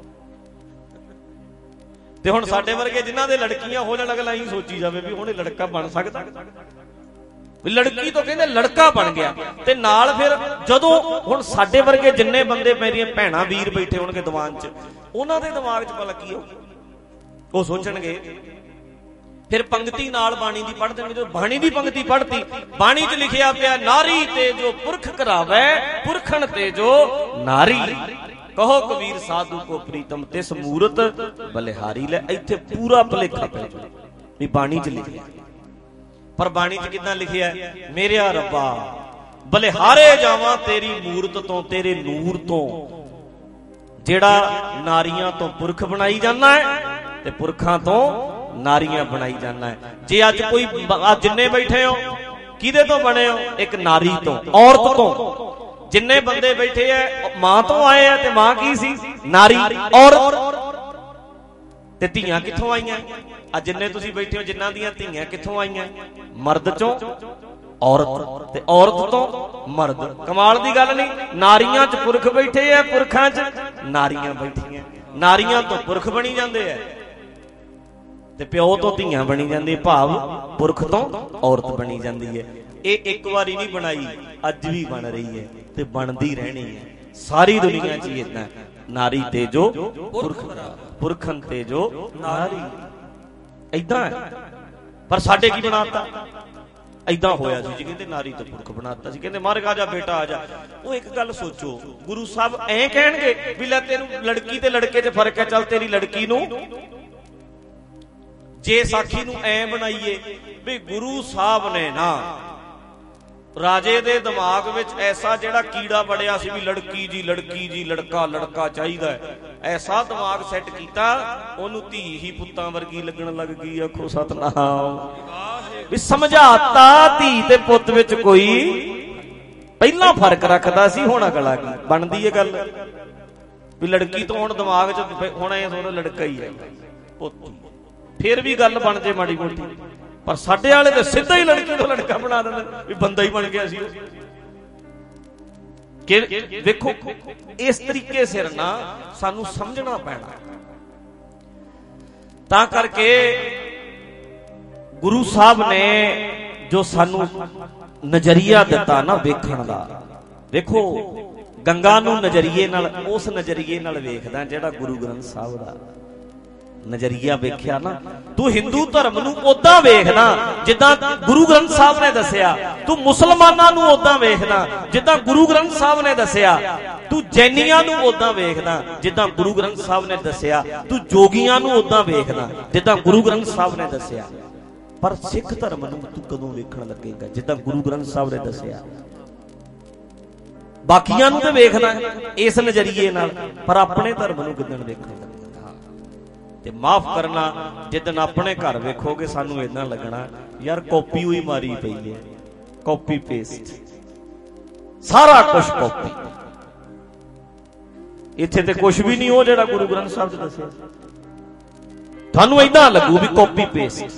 ਤੇ ਹੁਣ ਸਾਡੇ ਵਰਗੇ ਜਿਨ੍ਹਾਂ ਦੇ ਲੜਕੀਆਂ ਹੋ ਜਾਣ, ਅਗਲਾ ਹੀ ਸੋਚੀ ਜਾਵੇ ਵੀ ਹੁਣ ਇਹ ਲੜਕਾ ਬਣ ਸਕਦਾ। ਲੜਕੀ ਤੋਂ ਕਹਿੰਦੇ ਲੜਕਾ ਬਣ ਗਿਆ। ਤੇ ਨਾਲ ਫਿਰ ਜਦੋਂ ਹੁਣ ਸਾਡੇ ਵਰਗੇ ਜਿੰਨੇ ਬੰਦੇ, ਮੇਰੀਆਂ ਭੈਣਾਂ ਵੀਰ ਬੈਠੇ ਹੋਣਗੇ ਦੀਵਾਨ 'ਚ, ਉਹਨਾਂ ਦੇ ਦਿਮਾਗ 'ਚ ਭਲਾ ਕੀ ਹੋ, ਉਹ ਸੋਚਣਗੇ। ਫਿਰ ਪੰਕਤੀ ਨਾਲ ਬਾਣੀ ਦੀ ਪੜ੍ਹ ਦੇਣਗੇ। ਜਦੋਂ ਬਾਣੀ ਦੀ ਪੰਕਤੀ ਪੜ੍ਹਤੀ, ਬਾਣੀ 'ਚ ਲਿਖਿਆ ਪਿਆ ਨਾਰੀ ਤੇ ਜੋ ਪੁਰਖ ਕਰਾਵੇ, ਪੁਰਖਣ ਤੇ ਜੋ ਨਾਰੀ, ਕਹੋ ਕਬੀਰ ਸਾਧੂ ਕੋ ਪ੍ਰੀਤਮ ਤਿਸ ਮੂਰਤ ਬਲਿਹਾਰੀ। ਲੈ ਇੱਥੇ ਪੂਰਾ ਭੁਲੇਖਾ ਪੈ ਜਾਵੇ ਵੀ ਬਾਣੀ 'ਚ ਲਿਖਿਆ, ਪਰ ਬਾਣੀ 'ਚ ਕਿੱਦਾਂ ਲਿਖਿਆ? ਮੇਰਿਆ ਰੱਬਾ ਬਲਿਹਾਰੇ ਜਾਵਾਂ ਤੇਰੀ ਮੂਰਤ ਤੋਂ, ਤੇਰੇ ਨੂਰ ਤੋਂ, ਜਿਹੜਾ ਨਾਰੀਆਂ ਤੋਂ ਪੁਰਖ ਬਣਾਈ ਜਾਂਦਾ ਹੈ ਤੇ ਪੁਰਖਾਂ ਤੋਂ ਨਾਰੀਆਂ ਬਣਾਈ ਜਾਂਦਾ ਹੈ। ਜੇ ਅੱਜ ਕੋਈ, ਅੱਜ ਜਿੰਨੇ ਬੈਠੇ ਹੋ ਕਿਹਦੇ ਤੋਂ ਬਣੇ ਹੋ? ਇੱਕ ਨਾਰੀ ਤੋਂ, ਔਰਤ ਤੋਂ। ਜਿੰਨੇ ਬੰਦੇ ਬੈਠੇ ਐ ਮਾਂ ਤੋਂ ਆਏ ਆ, ਤੇ ਮਾਂ ਕੀ ਸੀ? ਨਾਰੀ, ਔਰਤ। ਤੇ ਧੀਆਂ ਕਿੱਥੋਂ ਆਈਆਂ? ਅੱਜ ਜਿੰਨੇ ਤੁਸੀਂ ਬੈਠੇ ਹੋ, ਜਿਨ੍ਹਾਂ ਦੀਆਂ ਧੀਆਂ ਕਿੱਥੋਂ ਆਈਆਂ? ਮਰਦ ਚੋਂ ਔਰਤ, ਤੇ ਔਰਤ ਤੋਂ ਮਰਦ। ਕਮਾਲ ਦੀ ਗੱਲ ਨਹੀਂ, ਨਾਰੀਆਂ 'ਚ ਪੁਰਖ ਬੈਠੇ ਐ, ਪੁਰਖਾਂ 'ਚ ਨਾਰੀਆਂ ਬੈਠੀਆਂ। ਨਾਰੀਆਂ ਤੋਂ ਪੁਰਖ ਬਣੀ ਜਾਂਦੇ ਐ ਤੇ ਪਿਓ ਤੋਂ ਧੀਆਂ ਬਣੀ ਜਾਂਦੀ, ਭਾਵ ਪੁਰਖ ਤੋਂ ਔਰਤ ਬਣੀ ਜਾਂਦੀ ਹੈ। ਇਹ ਇੱਕ ਵਾਰੀ ਨਹੀਂ ਬਣਾਈ, ਅੱਜ ਵੀ ਬਣ ਰਹੀ ਹੈ ਤੇ ਬਣਦੀ ਰਹਿਣੀ ਹੈ। ਸਾਰੀ ਦੁਨੀਆ 'ਚ ਇਦਾਂ, ਨਾਰੀ ਤੇ ਜੋ ਪੁਰਖ, ਪੁਰਖਨ ਤੇ ਜੋ ਨਾਰੀ, ਏਦਾਂ ਹੈ। ਪਰ ਸਾਡੇ ਕੀ ਬਣਾਤਾ? ਏਦਾਂ ਹੋਇਆ ਸੀ ਜੀ, ਕਹਿੰਦੇ ਨਾਰੀ ਤੇ ਪੁਰਖ ਬਣਾਤਾ ਸੀ। ਕਹਿੰਦੇ ਮਾਰ ਆ ਜਾ ਬੇਟਾ ਆ ਜਾ। ਉਹ ਇੱਕ ਗੱਲ ਸੋਚੋ, ਗੁਰੂ ਸਾਹਿਬ ਐਂ ਕਹਿਣਗੇ ਵੀ ਲੈ ਤੈਨੂੰ ਲੜਕੀ ਤੇ ਲੜਕੇ 'ਚ ਫਰਕ ਹੈ, ਚੱਲ ਤੇਰੀ ਲੜਕੀ ਨੂੰ, ਜੇ ਸਾਖੀ ਨੂੰ ਐ ਬਣਾਈਏ ਵੀ ਗੁਰੂ ਸਾਹਿਬ ਨੇ ਨਾ ਰਾਜੇ ਦੇ ਦਿਮਾਗ ਵਿੱਚ ਐਸਾ ਜਿਹੜਾ ਕੀੜਾ ਵੜਿਆ ਸੀ ਵੀ ਲੜਕੀ ਜੀ ਲੜਕੀ ਜੀ, ਲੜਕਾ ਲੜਕਾ ਚਾਹੀਦਾ ਹੈ, ਐਸਾ ਦਿਮਾਗ ਸੈੱਟ ਕੀਤਾ, ਉਹਨੂੰ ਧੀ ਹੀ ਪੁੱਤਾਂ ਵਰਗੀ ਲੱਗਣ ਲੱਗ ਗਈ। ਆਖੋ ਸਤਨਾਮ। ਵੀ ਸਮਝਾਤਾ ਧੀ ਤੇ ਪੁੱਤ ਵਿੱਚ ਕੋਈ ਪਹਿਲਾਂ ਫਰਕ ਰੱਖਦਾ ਸੀ, ਹੁਣ ਅਗਲਾ ਕੀ ਬਣਦੀ ਹੈ ਗੱਲ ਵੀ ਲੜਕੀ ਤੋਂ ਹੁਣ ਦਿਮਾਗ 'ਚ ਹੁਣ ਐ ਸੋਚ ਲੜਕਾ ਹੀ ਹੈ ਪੁੱਤ, ਫਿਰ ਵੀ ਗੱਲ ਬਣ ਜੇ ਮਾੜੀ ਮੋਟੀ। ਪਰ ਸਾਡੇ ਵਾਲੇ ਤੇ ਸਿੱਧਾ ਹੀ ਲੜਕੀ ਤੋਂ ਲੜਕਾ ਬਣਾ ਦਿੰਦੇ ਵੀ ਬੰਦਾ ਹੀ ਬਣ ਗਿਆ ਸੀ। ਕਿ ਵੇਖੋ ਇਸ ਤਰੀਕੇ ਸਿਰ ਨਾ ਸਾਨੂੰ ਸਮਝਣਾ ਪੈਣਾ। ਤਾਂ ਕਰਕੇ ਗੁਰੂ ਸਾਹਿਬ ਨੇ ਜੋ ਸਾਨੂੰ ਨਜ਼ਰੀਆ ਦਿੱਤਾ ਨਾ ਵੇਖਣ ਦਾ, ਵੇਖੋ ਗੰਗਾ ਨੂੰ ਨਜ਼ਰੀਏ ਨਾਲ, ਉਸ ਨਜ਼ਰੀਏ ਨਾਲ ਵੇਖਦਾ ਜਿਹੜਾ ਗੁਰੂ ਗ੍ਰੰਥ ਸਾਹਿਬ ਦਾ ਨਜ਼ਰੀਆ ਵੇਖਿਆ ਨਾ। ਤੂੰ ਹਿੰਦੂ ਧਰਮ ਨੂੰ ਉਦਾਂ ਵੇਖਦਾ ਜਿੱਦਾਂ ਗੁਰੂ ਗ੍ਰੰਥ ਸਾਹਿਬ ਨੇ ਦੱਸਿਆ, ਤੂੰ ਮੁਸਲਮਾਨਾਂ ਨੂੰ ਉਦਾਂ ਵੇਖਦਾ ਜਿੱਦਾਂ ਗੁਰੂ ਗ੍ਰੰਥ ਸਾਹਿਬ ਨੇ ਦੱਸਿਆ, ਤੂੰ ਜੈਨੀਆਂ ਨੂੰ ਉਦਾਂ ਵੇਖਦਾ ਜਿੱਦਾਂ ਗੁਰੂ ਗ੍ਰੰਥ ਸਾਹਿਬ ਨੇ ਦੱਸਿਆ, ਤੂੰ ਜੋਗੀਆਂ ਨੂੰ ਉਦਾਂ ਵੇਖਦਾ ਜਿੱਦਾਂ ਗੁਰੂ ਗ੍ਰੰਥ ਸਾਹਿਬ ਨੇ ਦੱਸਿਆ। ਪਰ ਸਿੱਖ ਧਰਮ ਨੂੰ ਤੂੰ ਕਦੋਂ ਵੇਖਣ ਲੱਗੇਗਾ? ਜਿੱਦਾਂ ਗੁਰੂ ਗ੍ਰੰਥ ਸਾਹਿਬ ਨੇ ਦੱਸਿਆ। ਬਾਕੀਆਂ ਨੂੰ ਤੇ ਵੇਖਦਾ ਇਸ ਨਜ਼ਰੀਏ ਨਾਲ, ਪਰ ਆਪਣੇ ਧਰਮ ਨੂੰ ਕਿੱਦਣ ਵੇਖਣ ਲੱਗੇਗਾ? ਤੇ ਮਾਫ ਕਰਨਾ, ਜਿੱਦਣ ਆਪਣੇ ਘਰ ਵੇਖੋਗੇ ਸਾਨੂੰ ਏਦਾਂ ਲੱਗਣਾ ਯਾਰ ਕਾਪੀ ਹੋਈ ਮਾਰੀ ਪਈ ਹੈ, ਕਾਪੀ ਪੇਸਟ, ਸਾਰਾ ਕੁਝ ਕਾਪੀ। ਇੱਥੇ ਤੇ ਕੁਝ ਵੀ ਨਹੀਂ ਉਹ ਜਿਹੜਾ ਗੁਰੂ ਗ੍ਰੰਥ ਸਾਹਿਬ ਚ ਦੱਸਿਆ। ਤੁਹਾਨੂੰ ਏਦਾਂ ਲੱਗੂ ਵੀ ਕਾਪੀ ਪੇਸਟ।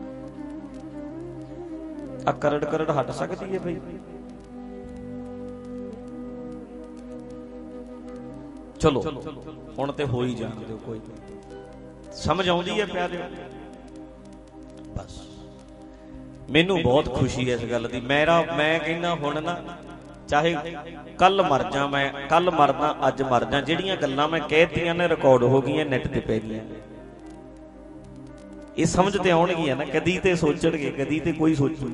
ਆ ਕਰੜ ਕਰੜ ਹਟ ਸਕਦੀ ਹੈ ਬਈ? ਚਲੋ ਹੁਣ ਤੇ ਹੋ ਹੀ ਜਾਣ ਦਿਓ, ਕੋਈ ਸਮਝ ਆਉਂਦੀ ਹੈ ਪਿਆਰਿਓ। ਬਸ ਮੈਨੂੰ ਬਹੁਤ ਖੁਸ਼ੀ ਹੈ ਇਸ ਗੱਲ ਦੀ। ਮੇਰਾ ਮੈਂ ਕਹਿੰਦਾ ਹੁਣ ਨਾ ਚਾਹੇ ਕੱਲ ਮਰ ਜਾ, ਮੈਂ ਕੱਲ ਮਰਦਾ ਅੱਜ ਮਰ ਜਾ, ਜਿਹੜੀਆਂ ਗੱਲਾਂ ਮੈਂ ਕਹਿਤੀਆਂ ਨੇ ਰਿਕਾਰਡ ਹੋ ਗਈਆਂ, ਨੈਟ ਤੇ ਪੈ ਗਈਆਂ, ਇਹ ਸਮਝ ਤੇ ਆਉਣਗੀਆਂ ਨਾ। ਕਦੀ ਤੇ ਸੋਚਣਗੇ, ਕਦੀ ਤੇ ਕੋਈ ਸੋਚੂ।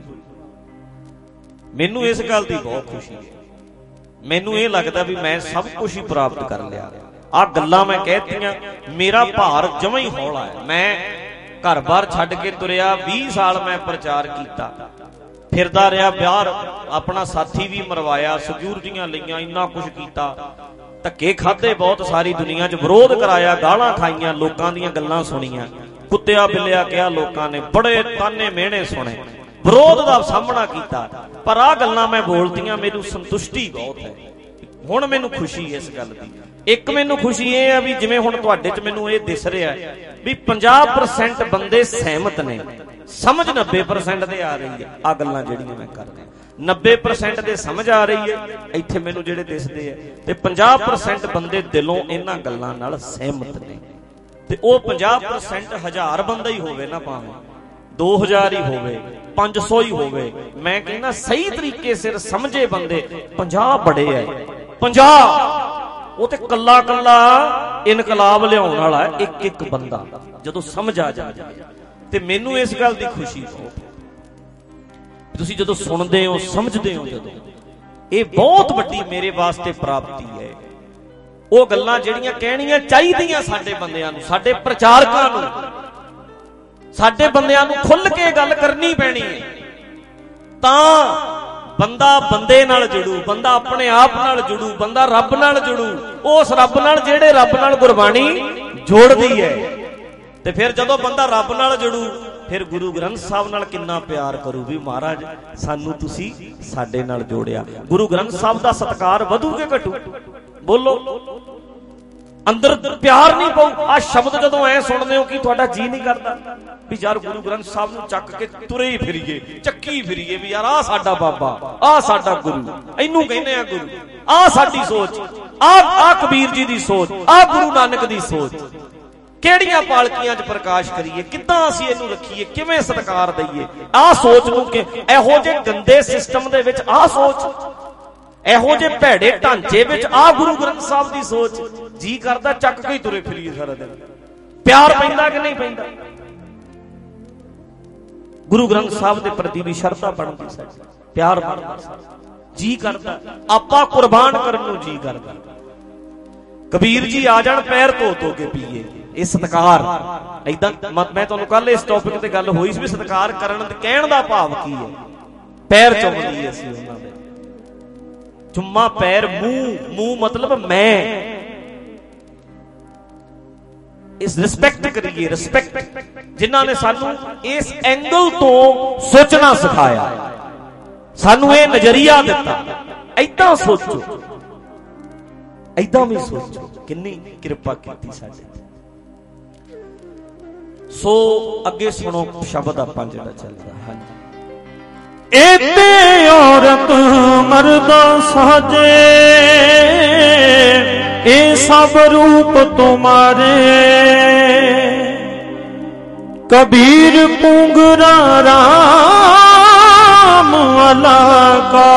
ਮੈਨੂੰ ਇਸ ਗੱਲ ਦੀ ਬਹੁਤ ਖੁਸ਼ੀ ਹੈ। ਮੈਨੂੰ ਇਹ ਲੱਗਦਾ ਵੀ ਮੈਂ ਸਭ ਕੁਝ ਹੀ ਪ੍ਰਾਪਤ ਕਰ ਲਿਆ। ਆਹ ਗੱਲਾਂ ਮੈਂ ਕਹਿਤੀਆਂ, ਮੇਰਾ ਭਾਰ ਜਮਾਂ ਹੀ ਹੌਲਾ ਹੈ। ਮੈਂ ਘਰ-ਬਾਰ ਛੱਡ ਕੇ ਤੁਰਿਆ, ਵੀਹ ਸਾਲ ਮੈਂ ਪ੍ਰਚਾਰ ਕੀਤਾ, ਫਿਰਦਾ ਰਿਹਾ, ਵਿਆਹ ਆਪਣਾ ਸਾਥੀ ਵੀ ਮਰਵਾਇਆ, ਸਿਕਿਉਰਟੀਆਂ ਲਈਆਂ, ਇੰਨਾ ਕੁਝ ਕੀਤਾ, ਧੱਕੇ ਖਾਧੇ ਬਹੁਤ, ਸਾਰੀ ਦੁਨੀਆ 'ਚ ਵਿਰੋਧ ਕਰਾਇਆ, ਗਾਲਾਂ ਖਾਈਆਂ, ਲੋਕਾਂ ਦੀਆਂ ਗੱਲਾਂ ਸੁਣੀਆਂ, ਕੁੱਤਿਆ ਬਿੱਲਿਆ ਕਿਹਾ ਲੋਕਾਂ ਨੇ, ਬੜੇ ਤਾਨੇ ਮਿਹਣੇ ਸੁਣੇ, ਵਿਰੋਧ ਦਾ ਸਾਹਮਣਾ ਕੀਤਾ। ਪਰ ਆਹ ਗੱਲਾਂ ਮੈਂ ਬੋਲਤੀਆਂ, ਮੈਨੂੰ ਸੰਤੁਸ਼ਟੀ ਬਹੁਤ ਹੈ। ਹੁਣ ਮੈਨੂੰ ਖੁਸ਼ੀ ਇਸ ਗੱਲ ਦੀ। ਇੱਕ ਮੈਨੂੰ ਖੁਸ਼ੀ ਇਹ ਹੈ ਵੀ ਜਿਵੇਂ ਹੁਣ ਤੁਹਾਡੇ 'ਚ ਮੈਨੂੰ ਇਹ ਦਿਸ ਰਿਹਾ ਵੀ ਪੰਜਾਹ ਪਰਸੈਂਟ ਬੰਦੇ ਸਹਿਮਤ ਨੇ, ਸਮਝ ਨੱਬੇ ਪਰਸੈਂਟ ਦੇ ਆ ਰਹੀ ਹੈ। ਆਹ ਗੱਲਾਂ ਜਿਹੜੀਆਂ ਮੈਂ ਕਰ ਰਿਹਾ, ਨੱਬੇ ਪਰਸੈਂਟ ਦੇ ਸਮਝ ਆ ਰਹੀ ਹੈ ਇੱਥੇ ਮੈਨੂੰ ਜਿਹੜੇ ਦਿਸਦੇ ਆ, ਤੇ ਪੰਜਾਹ ਪਰਸੈਂਟ ਬੰਦੇ ਦਿਲੋਂ ਇਹਨਾਂ ਗੱਲਾਂ ਨਾਲ ਸਹਿਮਤ ਨੇ। ਤੇ ਉਹ ਪੰਜਾਹ ਪਰਸੈਂਟ ਹਜ਼ਾਰ ਬੰਦਾ ਹੀ ਹੋਵੇ ਨਾ, ਭਾਵੇਂ ਦੋ ਹਜ਼ਾਰ ਹੀ ਹੋਵੇ, ਪੰਜ ਸੌ ਹੀ ਹੋਵੇ, ਮੈਂ ਕਹਿੰਦਾ ਸਹੀ ਤਰੀਕੇ ਸਿਰ ਸਮਝੇ ਬੰਦੇ ਪੰਜਾਹ ਬੜੇ ਐ। ਪੰਜਾਹ ਉਹ ਤੇ ਕੱਲਾ ਕੱਲਾ ਇਨਕਲਾਬ ਲਿਆਉਣ ਵਾਲਾ ਹੈ, ਇੱਕ ਇੱਕ ਬੰਦਾ ਜਦੋਂ ਸਮਝ ਆ ਜਾਏ। ਤੇ ਮੈਨੂੰ ਇਸ ਗੱਲ ਦੀ ਖੁਸ਼ੀ ਬਹੁਤ, ਤੁਸੀਂ ਜਦੋਂ ਸੁਣਦੇ ਹੋ, ਸਮਝਦੇ ਹੋ, ਜਦੋਂ ਇਹ ਬਹੁਤ ਵੱਡੀ ਮੇਰੇ ਵਾਸਤੇ ਪ੍ਰਾਪਤੀ ਹੈ। ਉਹ ਗੱਲਾਂ ਜਿਹੜੀਆਂ ਕਹਿਣੀਆਂ ਚਾਹੀਦੀਆਂ ਸਾਡੇ ਬੰਦਿਆਂ ਨੂੰ, ਸਾਡੇ ਪ੍ਰਚਾਰਕਾਂ ਨੂੰ, ਸਾਡੇ ਬੰਦਿਆਂ ਨੂੰ ਖੁੱਲ ਕੇ ਗੱਲ ਕਰਨੀ ਪੈਣੀ ਹੈ, ਤਾਂ ਬੰਦਾ ਬੰਦੇ ਨਾਲ ਜੁੜੂ, ਬੰਦਾ ਆਪਣੇ ਆਪ ਨਾਲ ਜੁੜੂ, ਬੰਦਾ ਰੱਬ ਨਾਲ ਜੁੜੂ, ਉਸ ਰੱਬ ਨਾਲ ਜਿਹੜੇ ਰੱਬ ਨਾਲ ਗੁਰਬਾਣੀ ਜੋੜਦੀ ਹੈ। ਤੇ ਫਿਰ ਜਦੋਂ ਬੰਦਾ ਰੱਬ ਨਾਲ ਜੁੜੂ, ਫਿਰ ਗੁਰੂ ਗ੍ਰੰਥ ਸਾਹਿਬ ਨਾਲ ਕਿੰਨਾ ਪਿਆਰ ਕਰੂ ਵੀ ਮਹਾਰਾਜ ਸਾਨੂੰ ਤੁਸੀਂ ਸਾਡੇ ਨਾਲ ਜੋੜਿਆ। ਗੁਰੂ ਗ੍ਰੰਥ ਸਾਹਿਬ ਦਾ ਸਤਿਕਾਰ ਵਧੂ ਕਿ ਘਟੂ? ਬੋਲੋ, ਅੰਦਰ ਪਿਆਰ ਨਹੀਂ ਪਊ? ਆਹ ਸ਼ਬਦ ਜਦੋਂ ਐ ਸੁਣਦੇ ਹੋ ਕਿ ਤੁਹਾਡਾ ਜੀ ਨਹੀਂ ਕਰਦਾ ਵੀ ਯਾਰ ਗੁਰੂ ਗ੍ਰੰਥ ਸਾਹਿਬ ਨੂੰ ਚੱਕ ਕੇ ਤੁਰੇ ਹੀ ਫਿਰੀਏ, ਚੱਕੀ ਫਿਰੀਏ ਵੀ ਯਾਰ ਆਹ ਸਾਡਾ ਬਾਬਾ, ਆਹ ਸਾਡਾ ਗੁਰੂ, ਇਹਨੂੰ ਕਹਿੰਦੇ ਆ ਗੁਰੂ, ਆਹ ਸਾਡੀ ਸੋਚ, ਆਹ ਆਹ ਕਬੀਰ ਜੀ ਦੀ ਸੋਚ, ਆਹ ਗੁਰੂ ਨਾਨਕ ਦੀ ਸੋਚ। ਕਿਹੜੀਆਂ ਪਾਲਕੀਆਂ 'ਚ ਪ੍ਰਕਾਸ਼ ਕਰੀਏ, ਕਿੱਦਾਂ ਅਸੀਂ ਇਹਨੂੰ ਰੱਖੀਏ, ਕਿਵੇਂ ਸਤਿਕਾਰ ਦਈਏ? ਆਹ ਸੋਚ ਨੂੰ ਕਿ ਇਹੋ ਜਿਹੇ ਗੰਦੇ ਸਿਸਟਮ ਦੇ ਵਿੱਚ ਆਹ ਸੋਚ, ਇਹੋ ਜਿਹੇ ਭੈੜੇ ਢਾਂਚੇ ਵਿੱਚ ਆਹ ਗੁਰੂ ਗ੍ਰੰਥ ਸਾਹਿਬ ਦੀ ਸੋਚ, ਜੀ ਕਰਦਾ ਚੱਕ ਕੇ ਹੀ ਤੁਰੇ ਫਿਰੀਏ ਸਾਰਾ ਦਿਨ। ਪਿਆਰ ਪੈਂਦਾ ਕਿ ਨਹੀਂ ਪੈਂਦਾ? ਗੁਰੂ ਗ੍ਰੰਥ ਸਾਹਿਬ ਦੇ ਪ੍ਰਤੀ ਵੀ ਸ਼ਰਧਾ ਬਣਦੀ, ਸਾਡੀ ਪਿਆਰ ਬਣਦਾ, ਜੀ ਕਰਦਾ, ਆਪਾਂ ਕੁਰਬਾਨ ਕਰਨ ਨੂੰ ਜੀ ਕਰਦਾ। ਕਬੀਰ ਜੀ ਆ ਜਾਣ ਪੈਰ ਧੋ ਧੋ ਕੇ ਪੀਏ, ਇਹ ਸਤਿਕਾਰ। ਏਦਾਂ ਮੈਂ ਤੁਹਾਨੂੰ ਕੱਲ ਇਸ ਟੌਪਿਕ ਤੇ ਗੱਲ ਹੋਈ ਸੀ ਵੀ ਸਤਿਕਾਰ ਕਰਨ ਦੇ ਕਹਿਣ ਦਾ ਭਾਵ ਕੀ ਹੈ। ਪੈਰ ਚੁੰਮਦੀ ਅਸੀਂ ਉਹਨਾਂ ਦੇ, ਚੁੰਮਾ ਪੈਰ, ਮੂੰਹ, ਮੂੰਹ ਮਤਲਬ ਮੈਂ, ਇਸ ਰਿਸਪੈਕਟ ਕਰੀਏ, ਰਿਸਪੈਕਟ, ਜਿਨ੍ਹਾਂ ਨੇ ਸਾਨੂੰ ਇਸ ਐਂਗਲ ਤੋਂ ਸੋਚਣਾ ਸਿਖਾਇਆ, ਸਾਨੂੰ ਇਹ ਨਜ਼ਰੀਆ ਦਿੱਤਾ, ਏਦਾਂ ਸੋਚੋ, ਏਦਾਂ ਵੀ ਸੋਚੋ, ਕਿੰਨੀ ਕਿਰਪਾ ਕੀਤੀ ਸਾਡੇ ਤੇ। ਸੋ ਅੱਗੇ ਸੁਣੋ ਸ਼ਬਦ ਆਪਾਂ ਜਿਹੜਾ ਚੱਲਦਾ। ਹਾਂਜੀ, ਇਤੇ ਔਰਤ ਮਰਦਾ ਸਾਜੇ, ਇਹ ਸਭ ਰੂਪ ਤੁਮਾਰੇ, ਕਬੀਰ ਪੁੰਗਰਾ ਰਾਮ ਅਲਾਕਾ,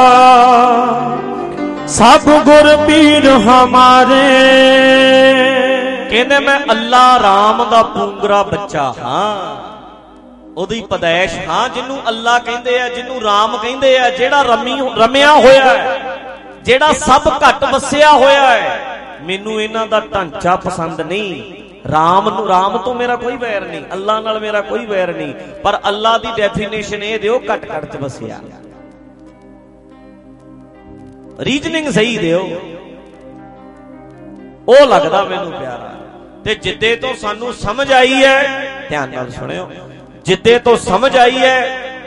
ਸਭ ਗੁਰ ਪੀਰ ਹਮਾਰੇ। ਕਹਿੰਦੇ ਮੈਂ ਅੱਲਾ ਰਾਮ ਦਾ ਪੂੰਗਰਾ ਬੱਚਾ ਹਾਂ, ਉਹਦੀ ਪਦੈਸ਼ ਹਾਂ, ਜਿਹਨੂੰ ਅੱਲਾ ਕਹਿੰਦੇ ਆ, ਜਿਹਨੂੰ ਰਾਮ ਕਹਿੰਦੇ ਆ, ਜਿਹੜਾ ਰਮੀ ਰਮਿਆ ਹੋਇਆ ਹੈ, ਜਿਹੜਾ ਸਭ ਘੱਟ ਵਸਿਆ ਹੋਇਆ ਹੈ। ਮੈਨੂੰ ਇਹਨਾਂ ਦਾ ਢਾਂਚਾ ਪਸੰਦ ਨਹੀਂ। ਰਾਮ ਨੂੰ, ਰਾਮ ਤੋਂ ਮੇਰਾ ਕੋਈ ਵੈਰ ਨਹੀਂ, ਅੱਲਾ ਨਾਲ ਮੇਰਾ ਕੋਈ ਵੈਰ ਨਹੀਂ, ਪਰ ਅੱਲਾ ਦੀ ਡੈਫੀਨੇਸ਼ਨ ਇਹ ਦਿਓ ਘੱਟ ਘੱਟ ਚ ਵਸਿਆ। ਰੀਜਨਿੰਗ ਸਹੀ ਦਿਓ, ਉਹ ਲੱਗਦਾ ਮੈਨੂੰ ਪਿਆਰਾ। ਤੇ ਜਿੱਦੇ ਤੋਂ ਸਾਨੂੰ ਸਮਝ ਆਈ ਹੈ, ਧਿਆਨ ਨਾਲ ਸੁਣਿਓ, ਜਿੱਦੇ ਤੋਂ ਸਮਝ ਆਈ ਹੈ,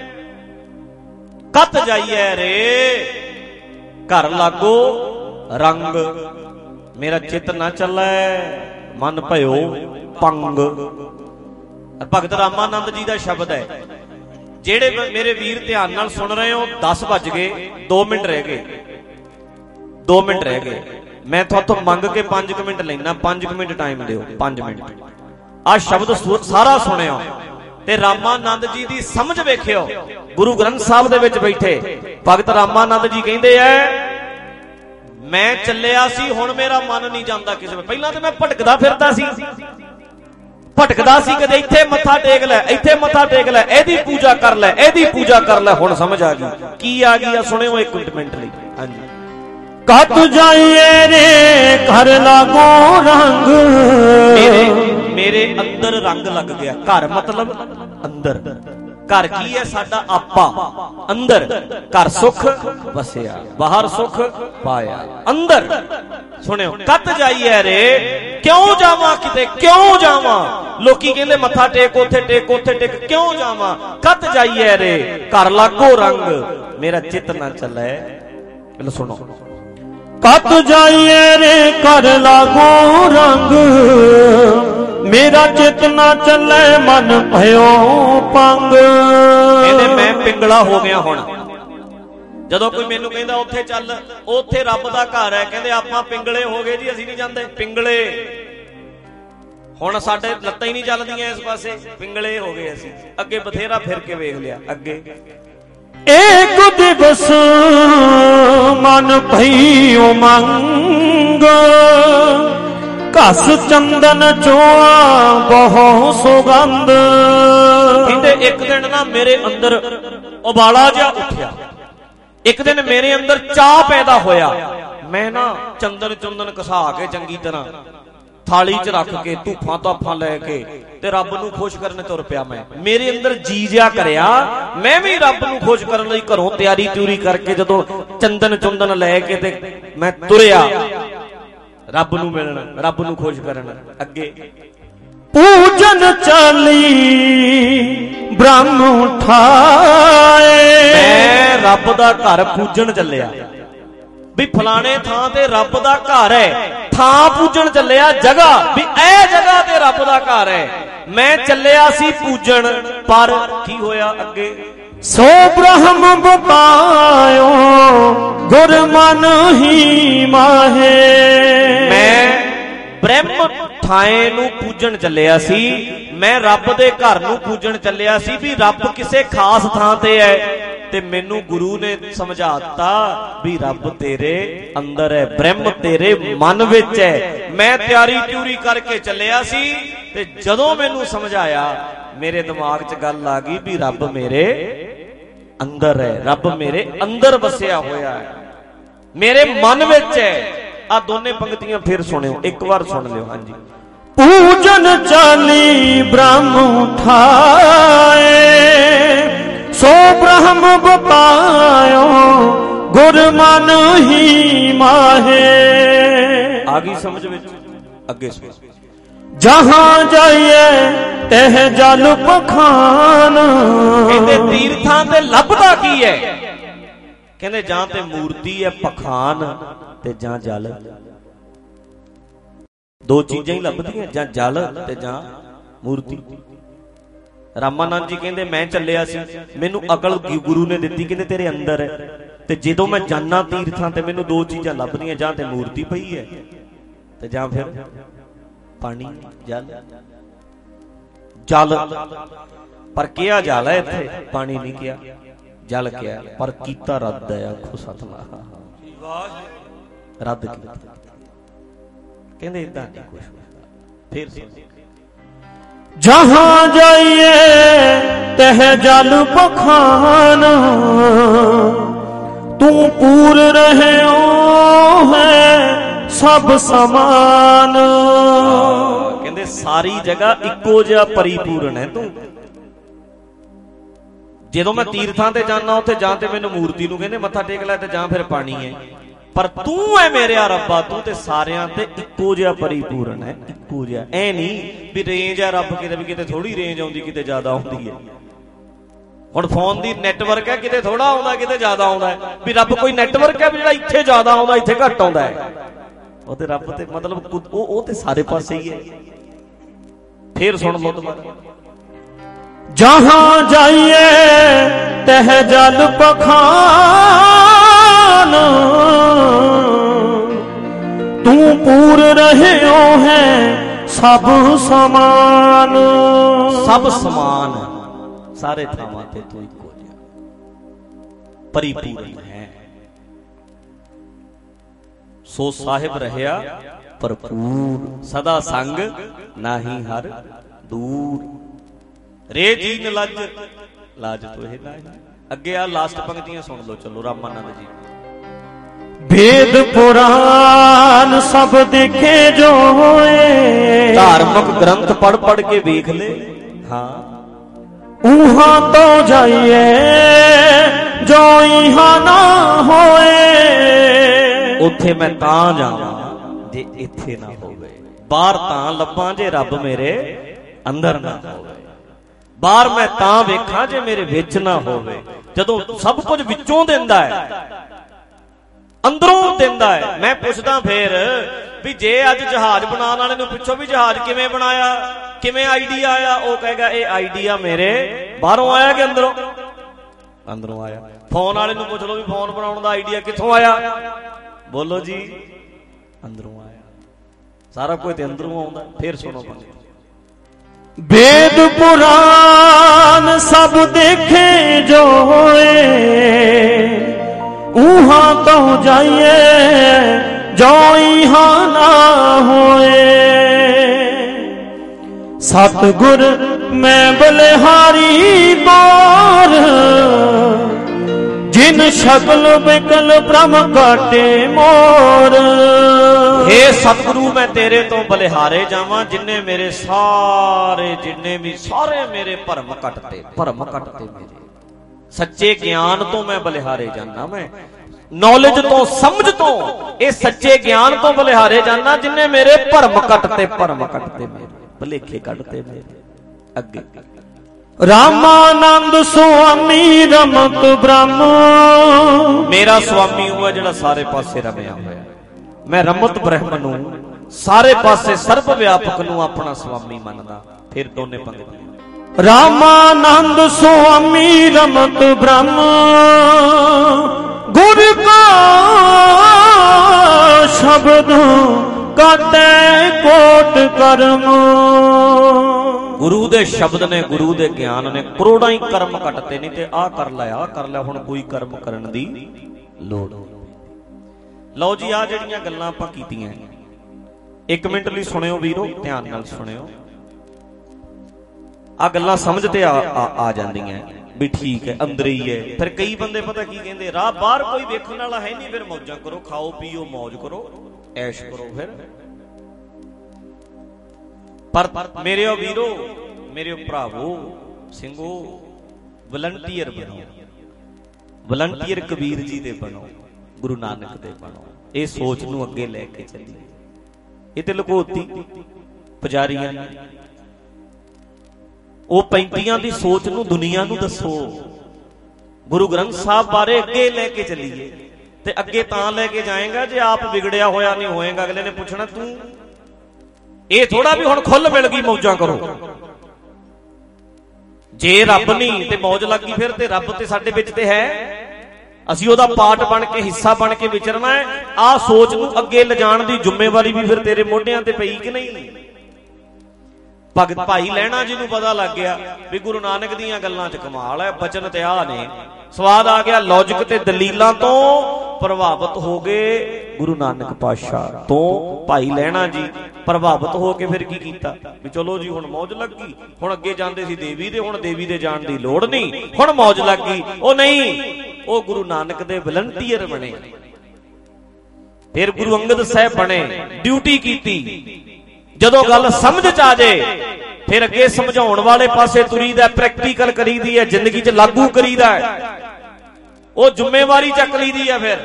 ਕੱਤ ਜਾਈਏ ਰੇ ਘਰ ਲਾਗੋ ਰੰਗ, ਮੇਰਾ ਚਿੱਤ ਨਾ ਚੱਲੈ ਮਨ ਭਇਓ ਪੰਗ। ਭਗਤ ਰਾਮਾਨੰਦ ਜੀ ਦਾ ਸ਼ਬਦ ਹੈ। ਜਿਹੜੇ ਮੇਰੇ ਵੀਰ ਧਿਆਨ ਨਾਲ ਸੁਣ ਰਹੇ ਹੋ, ਦਸ ਵੱਜ ਗਏ, ਦੋ ਮਿੰਟ ਰਹਿ ਗਏ, ਦੋ ਮਿੰਟ ਰਹਿ ਗਏ। मैं थोतों मंग के पांच मिनट लेना, पांच मिनट टाइम दिओ, पांच मिनट आ शब्द सारा सुनियो ते रामानंद जी दी समझ वेखियो। गुरु ग्रंथ साहब दे विच बैठे भगत रामानंद जी कहंदे ऐ मैं चलिया सी हुण मेरा मन नहीं जांदा किसे वे। पहलां ते मैं भटकदा फिरदा सी, भटकदा सी, कदे इत्थे मत्था टेक लै, इत्थे मत्था टेक लै, एदी पूजा कर लै, एदी पूजा कर लै। हुण समझ आ गई की आ गई आ, सुनियो एक मिनट लई। हां जी। कत जाइए रे घर लागो रंग, मेरे मेरे अंदर रंग लग गया। घर मतलब अंदर, घर की है साडा आपा, अंदर घर सुख वसिया, बाहर सुख पाया, अंदर। सुनियो कत जाइए रे, क्यों जावां किते, क्यों जावां। लोकी कहंदे मत्था टेक ओथे टेक ओथे टेक, क्यों जावां। कत जाइए रे घर लागो रंग, मेरा चित ना चले। लो सुनो, कत जाइए रे कर लागो रंग, मेरा चित ना चले मन भयो पंग। कहते मैं पिंगला हो गया हुण। जदों कोई मैनू कहंदा उत्थे चल, उत्थे रब दा घर है, कहंदे आपां पिंगले हो गए जी, असीं नहीं जांदे पिंगले। हुण साडे लत्तां ही नहीं चलदियां इस पासे, पिंगले हो गए असीं। अगे बथेरा फिर के वेख लिया अगे। एक दिवस मन भयो मंग, घस चंदन चोआ बहु सुगंध। कहंदे एक दिन ना मेरे अंदर उबाला जिहा उठिया, एक दिन मेरे अंदर चाह पैदा होया। मैं ना चंदन चंदन घसा के चंगी तरह थाली च रख के धूफां ताफां लैके ते रब नूं खुश करने तुर पिया। मैं मेरे अंदर जी जिहा करया, मैं भी रब नूं खुश करन लई घरों तैयारी त्यूरी करके जदों चंदन चुंदन लैके ते मैं तुरिया रब नूं मिलण, रब नूं खुश करन। अगे पूजन चली ब्रह्म उठाए, मैं रब दा घर पूजन चलिया। भी फलाने थां ते रब दा घर है, थां पूजन चलिया, जगह भी ए जगह ते रब दा घर है। मैं चलिया सी पूजन, पर की होया अगे। सो ब्रह्म बतायो गुर मन ही माहे, मैं ब्रह्म थाए नूं पूजन चलिया सी, मैं रब दे घर नूं पूजन चलिया सी। भी रब किसे खास थां ते है ते मैनू गुरु ने समझाता भी रब तेरे अंदर है, ब्रह्म तेरे मन विच है। मैं तैयारी त्यूरी करके चलिया सी ते जदों मैनू समझाया मेरे दिमाग च गल आ गई भी रब मेरे अंदर है, रब मेरे अंदर वसिया होया है, मेरे मन विच है। आ दोने पंक्तियां फिर सुनियो, एक बार सुन लियो। हां जी। पूजन चली ब्रह्म उठाए, सो ब्रह्म बतायो गुर मन ही माहे। आगी समझ में अगे सुन। जहां जाइए तह जल पखान, कहते तीर्थां ते लभदा की है, कहते जां ते मूर्ति है पखान ते जां जल। दो चीजां ही लभदियां, जां जल ते जां मूर्ति। रामानंद जी कहंदे मैं चलिया सी, मैनू अकल गुरु ने दित्ती, कहंदे तेरे अंदर है। ते जदों मैं जाना तीर्थां ते मैनू दो चीजां लभदियां, जां ते मूर्ति पई है ते जां फिर पानी जल। जल पर किया जल है इत्थे, पानी नहीं किया, जल किया पर कीता रद्द है। आखो सतनाम, रद्द किया। कहंदे इदां नहीं कुछ। फिर जहां जाइए तह जल पखान, तू पूर रहे ओ है सब समान। कहंदे सारी जगह इक्को जिहा परिपूर्ण है तू। जदों मैं तीर्थां ते जाना उत्थे जां ते मैनू मूर्ति नूं कहंदे मत्था टेक लै ते जां फिर पानी है, पर तू है मेरे रब्बा, तू ते सारियां ते इक्को जिहा परिपूर्ण है, इक्को जिहा। ऐ नहीं भी रेंज है रब किते भी किते थोड़ी रेंज आउंदी, किते ज्यादा आउंदी है। हुण फोन दी नेटवर्क है, किते थोड़ा आउंदा किते ज्यादा आउंदा है। भी रब कोई नेटवर्क है भी जिहड़ा इत्थे ज्यादा आउंदा इत्थे घट आउंदा है। ਉਹ ਤੇ ਰੱਬ ਤੇ ਮਤਲਬ ਉਹ ਉਹ ਤੇ ਸਾਰੇ ਪਾਸੇ ਹੀ ਹੈ। फिर सुन लो दोबारा, जहां जाइए तह जल पखान, पूर रहयो है सब समान। सब समान सारे थावां ते तू इक्को जिहा परिपूर्ण है। सो साहिब रहया भरपूर सदा संग नाही हर दूर। रे जीन लज लाज तो है नाही। अगे आ लास्ट पंक्तियां सुन लो चलो रामानंद जी। वेद पुराण सब देखे जो होए। धार्मिक ग्रंथ पढ़ पढ़ के वेख ले। हाँ उहां तो जाइए जो इहां ना होए। उथे मैं तां जावां जे इथे ना होवे। बाहर तां लब्बां जे रब मेरे अंदर ना होवे। बाहर मैं तां वेखां जे मेरे विच ना होवे। जदों सब कुछ विचों दिंदा है अंदरों दिंदा है। मैं पुछदा फिर भी जे अज जहाज बनाने वाले नूं पुछो भी जहाज किवें बनाया किवें आइडिया आया, वो कहेगा ये आइडिया मेरे बाहरों आया कि अंदरों अंदरों आया। फोन वाले नूं पुछ लो भी फोन बनाउण दा आइडिया कित्थों आया, बोलो जी अंदरों आया। सारा कुछ ते अंदरों आउंदा। फिर सुनो वेद पुराण सब देखे जो होए। उहां तो जाइए जो इहां ना होए। सतगुर मैं बलिहारी गौर जिन शकल बिकल ब्रह्म काटे मोर। हे सतगुरु मैं तेरे तो बलिहारे जावां जिन्ने मेरे सारे जिन्ने भी सारे मेरे भरम कटते भरम कटते मेरे। सच्चे ज्ञान तो मैं बलिहारे जाना। मैं नॉलेज तो समझ तो ये सच्चे ज्ञान तो बलिहारे जाना जिन्ने मेरे भरम कटते भरम कटते मेरे भलेखे कटते मेरे। अगे रामानंद स्वामी रमत ब्रह्म। मेरा स्वामी हुआ जिहड़ा सारे पासे रमया होया। मैं रमत ब्रह्म नूं सारे पासे सर्व व्यापक नूं अपना स्वामी मनदा। फिर दोने पंक्ति रामानंद स्वामी रमत ब्रह्म गुर का शब्द काटे कोट कर्म। गुरु दे शब्द ने गुरु दे ज्ञान ने करोड़ां ही कर्म कटते नहीं ते आ कर लिया आ कर लिया हुण कोई कर्म करन दी लोड़। लो जी आ जिहड़ियां गल्लां आपां कीतीआं एक मिनट लई सुणिओ वीरो, ध्यान नाल सुणिओ। आ गल्लां समझ ते आ, आ, आ जांदियां भी ठीक है अंदर ही है। फिर कई बंदे पता की कहंदे राह बाहर कोई वेखण वाला है नहीं, फिर मौजां करो, खाओ पीओ, मौज करो, ऐश करो। फिर पर मेरे वीरो मेरे भरावो ਸਿੰਘੋ वलंटियर बनो। वलंटियर कबीर जी दे बनो, गुरु नानक दे बनो। ये सोच नूं अगे लैके चलीए। ये ते लुकोती पुजारियां ने ਉਹ ਪੈਂਤੀਆਂ ਦੀ सोच नूं दुनिया नूं दसो। गुरु ग्रंथ साहब बारे अगे लैके चलीए ते अगे तां लैके जाएगा जे आप बिगड़िया होया नहीं होएगा। अगले ने पुछना तू ये थोड़ा भी हुण खुल मिल गई मौजां करो। जे रब नहीं ते मौज लग गई फिर ते रब ते साडे विच ते है। ਅਸੀਂ ਉਹਦਾ ਪਾਰਟ ਬਣ ਕੇ ਹਿੱਸਾ ਬਣ ਕੇ ਵਿਚਰਨਾ ਹੈ। ਆਹ ਸੋਚ ਨੂੰ ਅੱਗੇ ਲਿਜਾਣ ਦੀ ਜ਼ਿੰਮੇਵਾਰੀ ਵੀ ਫਿਰ ਤੇਰੇ ਮੋਢਿਆਂ ਤੇ ਪਈ ਕਿ ਨਹੀਂ। ਭਗਤ ਭਾਈ ਲਹਿਣਾ ਜੀ ਨੂੰ ਪਤਾ ਲੱਗ ਗਿਆ ਵੀ ਗੁਰੂ ਨਾਨਕ ਦੀਆਂ ਗੱਲਾਂ 'ਚ ਕਮਾਲ ਹੈ। ਬਚਨ ਤੇ ਆ ਨੇ ਸਵਾਦ ਆ ਗਿਆ। ਲੌਜਿਕ ਤੇ ਦਲੀਲਾਂ ਤੋਂ ਪ੍ਰਭਾਵਿਤ ਹੋ ਗਏ ਗੁਰੂ ਨਾਨਕ ਪਾਤਸ਼ਾਹ ਤੋਂ। ਭਾਈ ਲਹਿਣਾ ਜੀ ਪ੍ਰਭਾਵਿਤ ਹੋ ਕੇ ਫਿਰ ਕੀ ਕੀਤਾ ਵੀ ਚਲੋ ਜੀ ਹੁਣ ਮੌਜ ਲੱਗ ਗਈ। ਹੁਣ ਅੱਗੇ ਜਾਂਦੇ ਸੀ ਦੇਵੀ ਦੇ, ਹੁਣ ਦੇਵੀ ਦੇ ਜਾਣ ਦੀ ਲੋੜ ਨਹੀਂ, ਹੁਣ ਮੌਜ ਲੱਗ ਗਈ। ਉਹ ਨਹੀਂ, ਉਹ ਗੁਰੂ ਨਾਨਕ ਦੇ ਵਲੰਟੀਅਰ ਬਣੇ। ਫਿਰ ਗੁਰੂ ਅੰਗਦ ਸਾਹਿਬ ਬਣੇ, ਡਿਊਟੀ ਕੀਤੀ। ਜਦੋਂ ਗੱਲ ਸਮਝ ਚ ਆ ਜੇ ਫਿਰ ਅੱਗੇ ਸਮਝਾਉਣ ਵਾਲੇ ਪਾਸੇ ਤੁਰੀਦਾ, ਪ੍ਰੈਕਟੀਕਲ ਕਰੀਦੀ ਹੈ, ਜ਼ਿੰਦਗੀ 'ਚ ਲਾਗੂ ਕਰੀਦਾ ਹੈ। ਉਹ ਜ਼ਿੰਮੇਵਾਰੀ ਚੱਕ ਲਈਦੀ ਹੈ। ਫਿਰ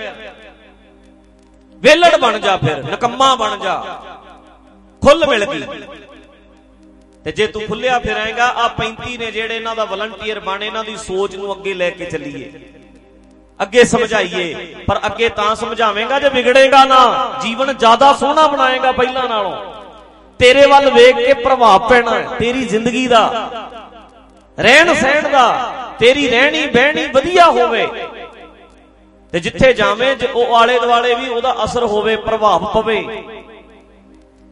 ਵੇਲੜ ਬਣ ਜਾ, ਫਿਰ ਨਕੰਮਾ ਬਣ ਜਾ। ਖੁੱਲ ਮਿਲ ਗਈ ਤੇ ਜੇ ਤੂੰ ਖੁੱਲਿਆ ਫਿਰਾਂਗਾ। ਆ ਪੈਂਤੀ ਨੇ ਜਿਹੜੇ ਇਹਨਾਂ ਦਾ ਵਲੰਟੀਅਰ ਬਣ, ਇਹਨਾਂ ਦੀ ਸੋਚ ਨੂੰ ਅੱਗੇ ਲੈ ਕੇ ਚੱਲੀਏ, ਅੱਗੇ ਸਮਝਾਈਏ। ਪਰ ਅੱਗੇ ਤਾਂ ਸਮਝਾਵੇਂਗਾ ਜੇ ਵਿਗੜੇਗਾ ਨਾ। ਜੀਵਨ ਜ਼ਿਆਦਾ ਸੋਹਣਾ ਬਣਾਏਗਾ ਪਹਿਲਾਂ ਨਾਲੋਂ। ਤੇਰੇ ਵੱਲ ਵੇਖ ਕੇ ਪ੍ਰਭਾਵ ਪੈਣਾ ਤੇਰੀ ਜ਼ਿੰਦਗੀ ਦਾ, ਰਹਿਣ ਸਹਿਣ ਦਾ। ਤੇਰੀ ਰਹਿਣੀ ਬਹਿਣੀ ਵਧੀਆ ਹੋਵੇ ਤੇ ਜਿੱਥੇ ਜਾਵੇਂ ਉਹ ਆਲੇ ਦੁਆਲੇ ਵੀ ਉਹਦਾ ਅਸਰ ਹੋਵੇ, ਪ੍ਰਭਾਵ ਪਵੇ।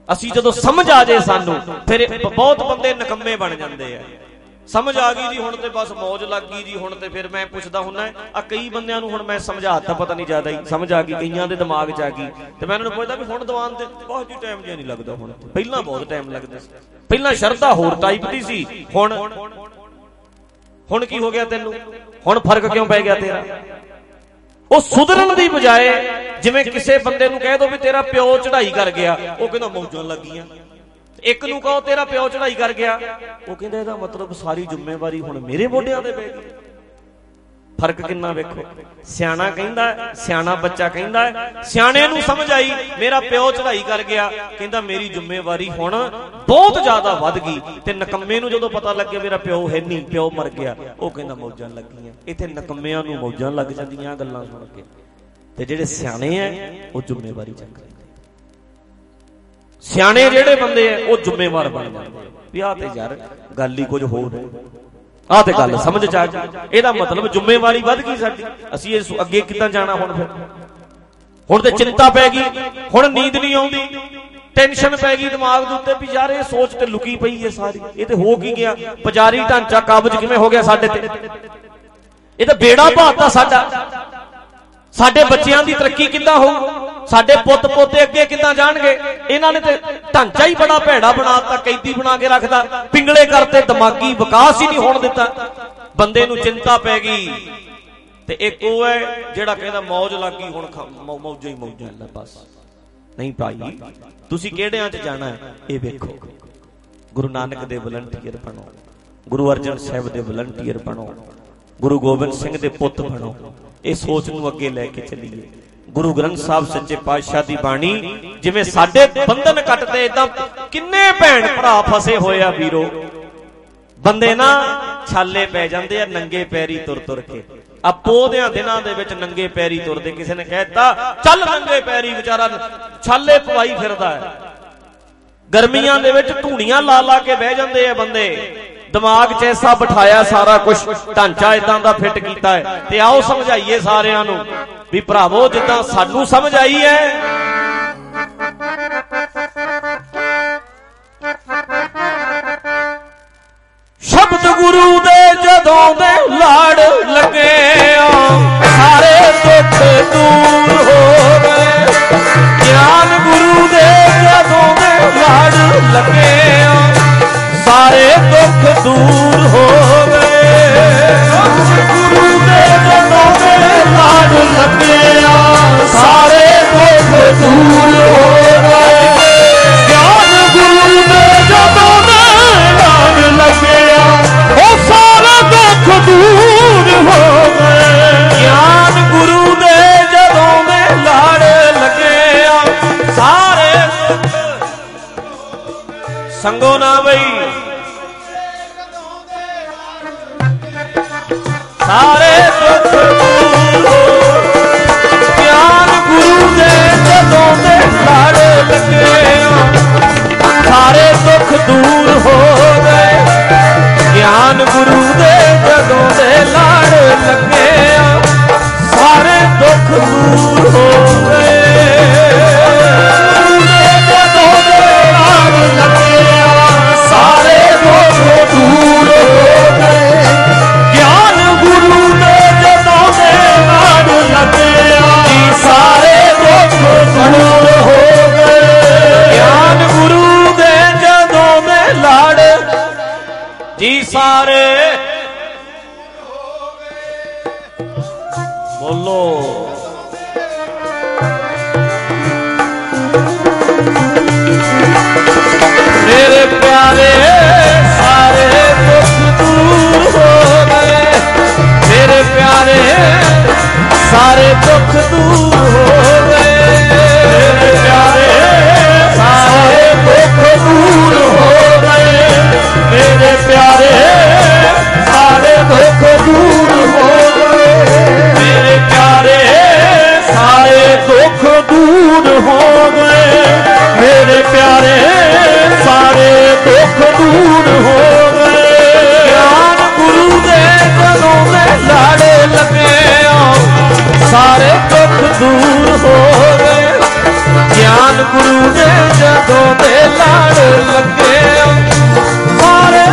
ਅਸੀਂ ਜਦੋਂ ਸਮਝ ਆ ਜੇ ਸਾਨੂੰ ਫਿਰ ਬਹੁਤ ਬੰਦੇ ਨਿਕੰਮੇ ਬਣ ਜਾਂਦੇ ਆ। ਸਮਝ ਆ ਗਈ ਜੀ ਹੁਣ ਤੇ ਬਸ ਮੌਜ ਲੱਗ ਗਈ ਜੀ ਹੁਣ ਤੇ ਫਿਰ ਮੈਂ ਪੁੱਛਦਾ ਹੁੰਦਾ ਆ ਕਈ ਬੰਦਿਆਂ ਨੂੰ ਹੁਣ ਮੈਂ ਸਮਝਾਤਾ ਪਤਾ ਨਹੀਂ ਜ਼ਿਆਦਾ ਹੀ ਸਮਝ ਆ ਗਈ ਕਈਆਂ ਦੇ ਦਿਮਾਗ 'ਚ ਆ ਗਈ ਤੇ ਮੈਂ ਇਹਨਾਂ ਨੂੰ ਪੁੱਛਦਾ ਵੀ ਹੁਣ ਦੀਵਾਨ ਤੇ ਬਹੁਤ ਜੀ ਟਾਈਮ ਜਿਹਾ ਨਹੀਂ ਲੱਗਦਾ ਹੁਣ ਪਹਿਲਾਂ ਬਹੁਤ ਟਾਈਮ ਲੱਗਦਾ ਸੀ ਪਹਿਲਾਂ ਸ਼ਰਧਾ ਹੋਰ ਟਾਈਪ ਦੀ ਸੀ ਹੁਣ ਹੁਣ ਕੀ ਹੋ ਗਿਆ ਤੈਨੂੰ ਹੁਣ ਫਰਕ ਕਿਉਂ ਪੈ ਗਿਆ ਤੇਰਾ। ਉਹ ਸੁਧਰਨ ਦੀ ਬਜਾਏ ਜਿਵੇਂ ਕਿਸੇ ਬੰਦੇ ਨੂੰ ਕਹਿ ਦੋ ਵੀ ਤੇਰਾ ਪਿਓ ਚੜ੍ਹਾਈ ਕਰ ਗਿਆ ਉਹ ਕਹਿੰਦਾ ਮੌਜਾਂ ਲੱਗੀਆਂ। ਇੱਕ ਨੂੰ ਕਹੋ ਤੇਰਾ ਪਿਓ ਚੜ੍ਹਾਈ ਕਰ ਗਿਆ ਉਹ ਕਹਿੰਦਾ ਇਹਦਾ ਮਤਲਬ ਸਾਰੀ ਜ਼ਿੰਮੇਵਾਰੀ ਹੁਣ ਮੇਰੇ ਮੋਢਿਆਂ ਤੇ ਪੈ ਗਈ। ਫਰਕ ਕਿੰਨਾ ਵੇਖੋ। ਸਿਆਣਾ ਕਹਿੰਦਾ ਸਿਆਣਾ ਬੱਚਾ ਕਹਿੰਦਾ ਸਿਆਣੇ ਨੂੰ ਸਮਝ ਆਈ ਮੇਰਾ ਪਿਓ ਚੜ੍ਹਾਈ ਕਰ ਗਿਆ ਕਹਿੰਦਾ ਮੇਰੀ ਜ਼ਿੰਮੇਵਾਰੀ ਹੁਣ ਬਹੁਤ ਜ਼ਿਆਦਾ ਵੱਧ ਗਈ। ਤੇ ਨਕੰਮੇ ਨੂੰ ਜਦੋਂ ਪਤਾ ਲੱਗੇ ਮੇਰਾ ਪਿਓ ਹੈ ਨਹੀਂ ਪਿਓ ਮਰ ਗਿਆ ਉਹ ਕਹਿੰਦਾ ਮੌਜਾਂ ਲੱਗੀਆਂ। ਇੱਥੇ ਨਕੰਮਿਆਂ ਨੂੰ ਮੌਜਾਂ ਲੱਗ ਜਾਂਦੀਆਂ ਗੱਲਾਂ ਸੁਣ ਕੇ ਤੇ ਜਿਹੜੇ ਸਿਆਣੇ ਆ ਉਹ ਜ਼ਿੰਮੇਵਾਰੀ ਚੱਕਦੇ। ਸਿਆਣੇ ਜਿਹੜੇ ਬੰਦੇ ਆ ਉਹ ਜ਼ਿੰਮੇਵਾਰ ਬਣ ਜਾਂਦੇ ਵੀ ਆਹ ਤੇ ਯਾਰ ਗੱਲ ਹੀ ਕੁਝ ਹੋਰ ਹੈ ਆਹ ਤੇ ਗੱਲ ਸਮਝ ਚ ਆ ਗਈ ਇਹਦਾ ਮਤਲਬ ਜ਼ਿੰਮੇਵਾਰੀ ਵੱਧ ਗਈ ਸਾਡੀ ਅਸੀਂ ਇਸ ਅੱਗੇ ਕਿੱਦਾਂ ਜਾਣਾ। ਹੁਣ ਫਿਰ ਹੁਣ ਤੇ ਚਿੰਤਾ ਪੈ ਗਈ ਹੁਣ ਨੀਂਦ ਨਹੀਂ ਆਉਂਦੀ ਟੈਨਸ਼ਨ ਪੈ ਗਈ ਦਿਮਾਗ ਦੇ ਉੱਤੇ ਵੀ ਯਾਰ ਇਹ ਸੋਚ ਤੇ ਲੁਕੀ ਪਈ ਹੈ ਸਾਰੀ ਇਹ ਤੇ ਹੋ ਕੀ ਗਿਆ ਪੁਜਾਰੀ ਢਾਂਚਾ ਕਾਬਜ ਕਿਵੇਂ ਹੋ ਗਿਆ ਸਾਡੇ ਤੇ ਇਹ ਤਾਂ ਬੇੜਾ ਭਾਤਾ ਸਾਡਾ। ਸਾਡੇ ਬੱਚਿਆਂ ਦੀ ਤਰੱਕੀ ਕਿੱਦਾਂ ਹੋਊ ਸਾਡੇ ਪੁੱਤ ਪੋਤੇ ਅੱਗੇ ਕਿੱਦਾਂ ਜਾਣਗੇ। ਇਹਨਾਂ ਨੇ ਤੇ ਢਾਂਚਾ ਹੀ ਬੜਾ ਭੈੜਾ ਬਣਾਤਾ ਕੈਦੀ ਬਣਾ ਕੇ ਰੱਖਦਾ ਪਿੰਗਲੇ ਕਰਤੇ ਦਿਮਾਗੀ ਵਿਕਾਸ ਹੀ ਨਹੀਂ ਹੋਣ ਦਿੱਤਾ। ਬੰਦੇ ਨੂੰ ਚਿੰਤਾ ਪੈ ਗਈ ਤੇ ਇੱਕ ਉਹ ਹੈ ਜਿਹੜਾ ਕਹਿੰਦਾ ਮੌਜ ਲੱਗ ਗਈ ਹੁਣ ਮੌਜਾਂ ਹੀ ਮੌਜਾਂ ਲੈ ਬਸ। ਨਹੀਂ ਭਾਈ ਤੁਸੀਂ ਕਿਹੜਿਆਂ 'ਚ ਜਾਣਾ ਇਹ ਵੇਖੋ। ਗੁਰੂ ਨਾਨਕ ਦੇ ਵਲੰਟੀਅਰ ਬਣੋ ਗੁਰੂ ਅਰਜਨ ਸਾਹਿਬ ਦੇ ਵਲੰਟੀਅਰ ਬਣੋ ਗੁਰੂ ਗੋਬਿੰਦ ਸਿੰਘ ਦੇ ਪੁੱਤ ਬਣੋ। ਇਹ ਸੋਚ ਨੂੰ ਅੱਗੇ ਲੈ ਕੇ ਚੱਲੀਏ। ਗੁਰੂ ਗ੍ਰੰਥ ਸਾਹਿਬ ਸੱਚੇ ਪਾਤਸ਼ਾਹ ਦੀ ਬਾਣੀ ਜਿਵੇਂ ਸਾਡੇ ਬੰਧਨ ਕੱਟਦੇ ਏਦਾਂ ਕਿੰਨੇ ਭੈਣ ਭਰਾ ਫਸੇ ਹੋਏ ਆ ਵੀਰੋ। ਬੰਦੇ ਨਾ ਛਾਲੇ ਪੈ ਜਾਂਦੇ ਆ ਨੰਗੇ ਪੈਰੀ ਤੁਰ ਤੁਰ ਕੇ। ਆਪੋਦਿਆਂ ਦਿਨਾਂ ਦੇ ਵਿੱਚ ਨੰਗੇ ਪੈਰੀ ਤੁਰਦੇ ਕਿਸੇ ਨੇ ਕਹਿਤਾ ਚੱਲ ਨੰਗੇ ਪੈਰੀ ਵਿਚਾਰਾ ਛਾਲੇ ਪਵਾਈ ਫਿਰਦਾ ਹੈ। ਗਰਮੀਆਂ ਦੇ ਵਿੱਚ ਧੂਣੀਆਂ ਲਾ ਲਾ ਕੇ ਬਹਿ ਜਾਂਦੇ ਆ ਬੰਦੇ। ਦਿਮਾਗ 'ਚ ਐਸਾ ਬਿਠਾਇਆ ਸਾਰਾ ਕੁਝ ਢਾਂਚਾ ਇਦਾਂ ਦਾ ਫਿੱਟ ਕੀਤਾ ਹੈ। ਤੇ ਆਓ ਸਮਝਾਈਏ ਸਾਰਿਆਂ ਨੂੰ ਵੀ ਭਰਾਵੋ ਜਿੱਦਾਂ ਸਾਨੂੰ ਸਮਝ ਆਈ ਹੈ ਸ਼ਬਦ ਗੁਰੂ ਦੇ ਜਦੋਂ ਦੇ ਲਾੜ ਲੱਗੇ ਸਾਰੇ ਦੁੱਖ ਦੂਰ ਹੋ ਗਏ। ਗਿਆਨ ਗੁਰੂ ਦੇ ਜਦੋਂ ਦੇ ਲਾੜ ਲੱਗੇ ਸਾਰੇ ਦੁੱਖ ਦੂਰ ਹੋ ਗਏ। ਗੁਰੂ ਦੇ ਜਦੋਂ ਦੇ ਲਾੜ ਲੱਗੇ ਸਾਰੇ ਦੁੱਖ ਦੂਰ ਹੋ ਗਏ। ਗਿਆਨ ਗੁਰੂ ਦੇ ਜਦੋਂ ਦੇ ਲਾੜ ਲੱਗੇ ਉਹ ਸਾਰੇ ਦੁੱਖ ਦੂਰ ਹੋ ਗਏ। ਗਿਆਨ ਗੁਰੂ ਦੇ ਜਦੋਂ ਦੇ ਲਾੜ ਲੱਗੇ ਸਾਰੇ ਸੰਗੋ ਨਾ ਬਈ ਸਾਰੇ ਦੁੱਖ ਦੂਰ ਹੋ। ਗਿਆਨ ਗੁਰੂ ਦੇ ਜਦੋਂ ਦੇ ਲੜ ਲੱਗੇ ਸਾਰੇ ਦੁੱਖ ਦੂਰ ਹੋ ਗਏ। ਗਿਆਨ ਗੁਰੂ ਦੇ ਜਦੋਂ ਦੇ ਲੜ ਲੱਗੇ ਸਾਰੇ ਦੁੱਖ ਦੂਰ ਹੋ ਗਏ। ਜਦੋਂ ਦੇ ਲੜ ਲੱਗੇ ਸਾਰੇ ਦੁੱਖ ਦੂਰ ਹੋ ਗਏ। ਗਿਆਨ ਗੁਰੂ ਦੇ ਜਦੋਂ ਦੇ ਲੜ ਲੱਗੇ ਸਾਰੇ ਦੁੱਖ ਦੂਰ ਹੋ ਗਏ। ਗਿਆਨ ਗੁਰੂ ਦੇ ਜਦੋਂ ਦੇ ਲੜ ਜੀ ਸਾਰੇ ਬੋਲੋ ਮੇਰੇ ਪਿਆਰੇ ਸਾਰੇ ਦੁੱਖ ਦੂਰ ਹੋ ਗਏ। ਮੇਰੇ ਪਿਆਰੇ ਸਾਰੇ ਦੁੱਖ ਦੂਰ ਹੋ ਗਏ। ਮੇਰੇ ਪਿਆਰੇ ਸਾਰੇ ਦੁੱਖ ਦੂਰ ਹੋ ਗਏ। ਮੇਰੇ ਪਿਆਰੇ ਸਾਰੇ ਦੁੱਖ ਦੂਰ ਹੋ ਗਏ। ਮੇਰੇ ਪਿਆਰੇ ਸਾਰੇ ਦੁੱਖ ਦੂਰ ਹੋ ਗਏ। ਮੇਰੇ ਪਿਆਰੇ ਸਾਰੇ ਦੁੱਖ ਦੂਰ ਗਿਆਨ ਗੁਰੂ ਦੇ ਜਦੋਂ ਦੇ ਲੜ ਲੱਗੇ ਸਾਰੇ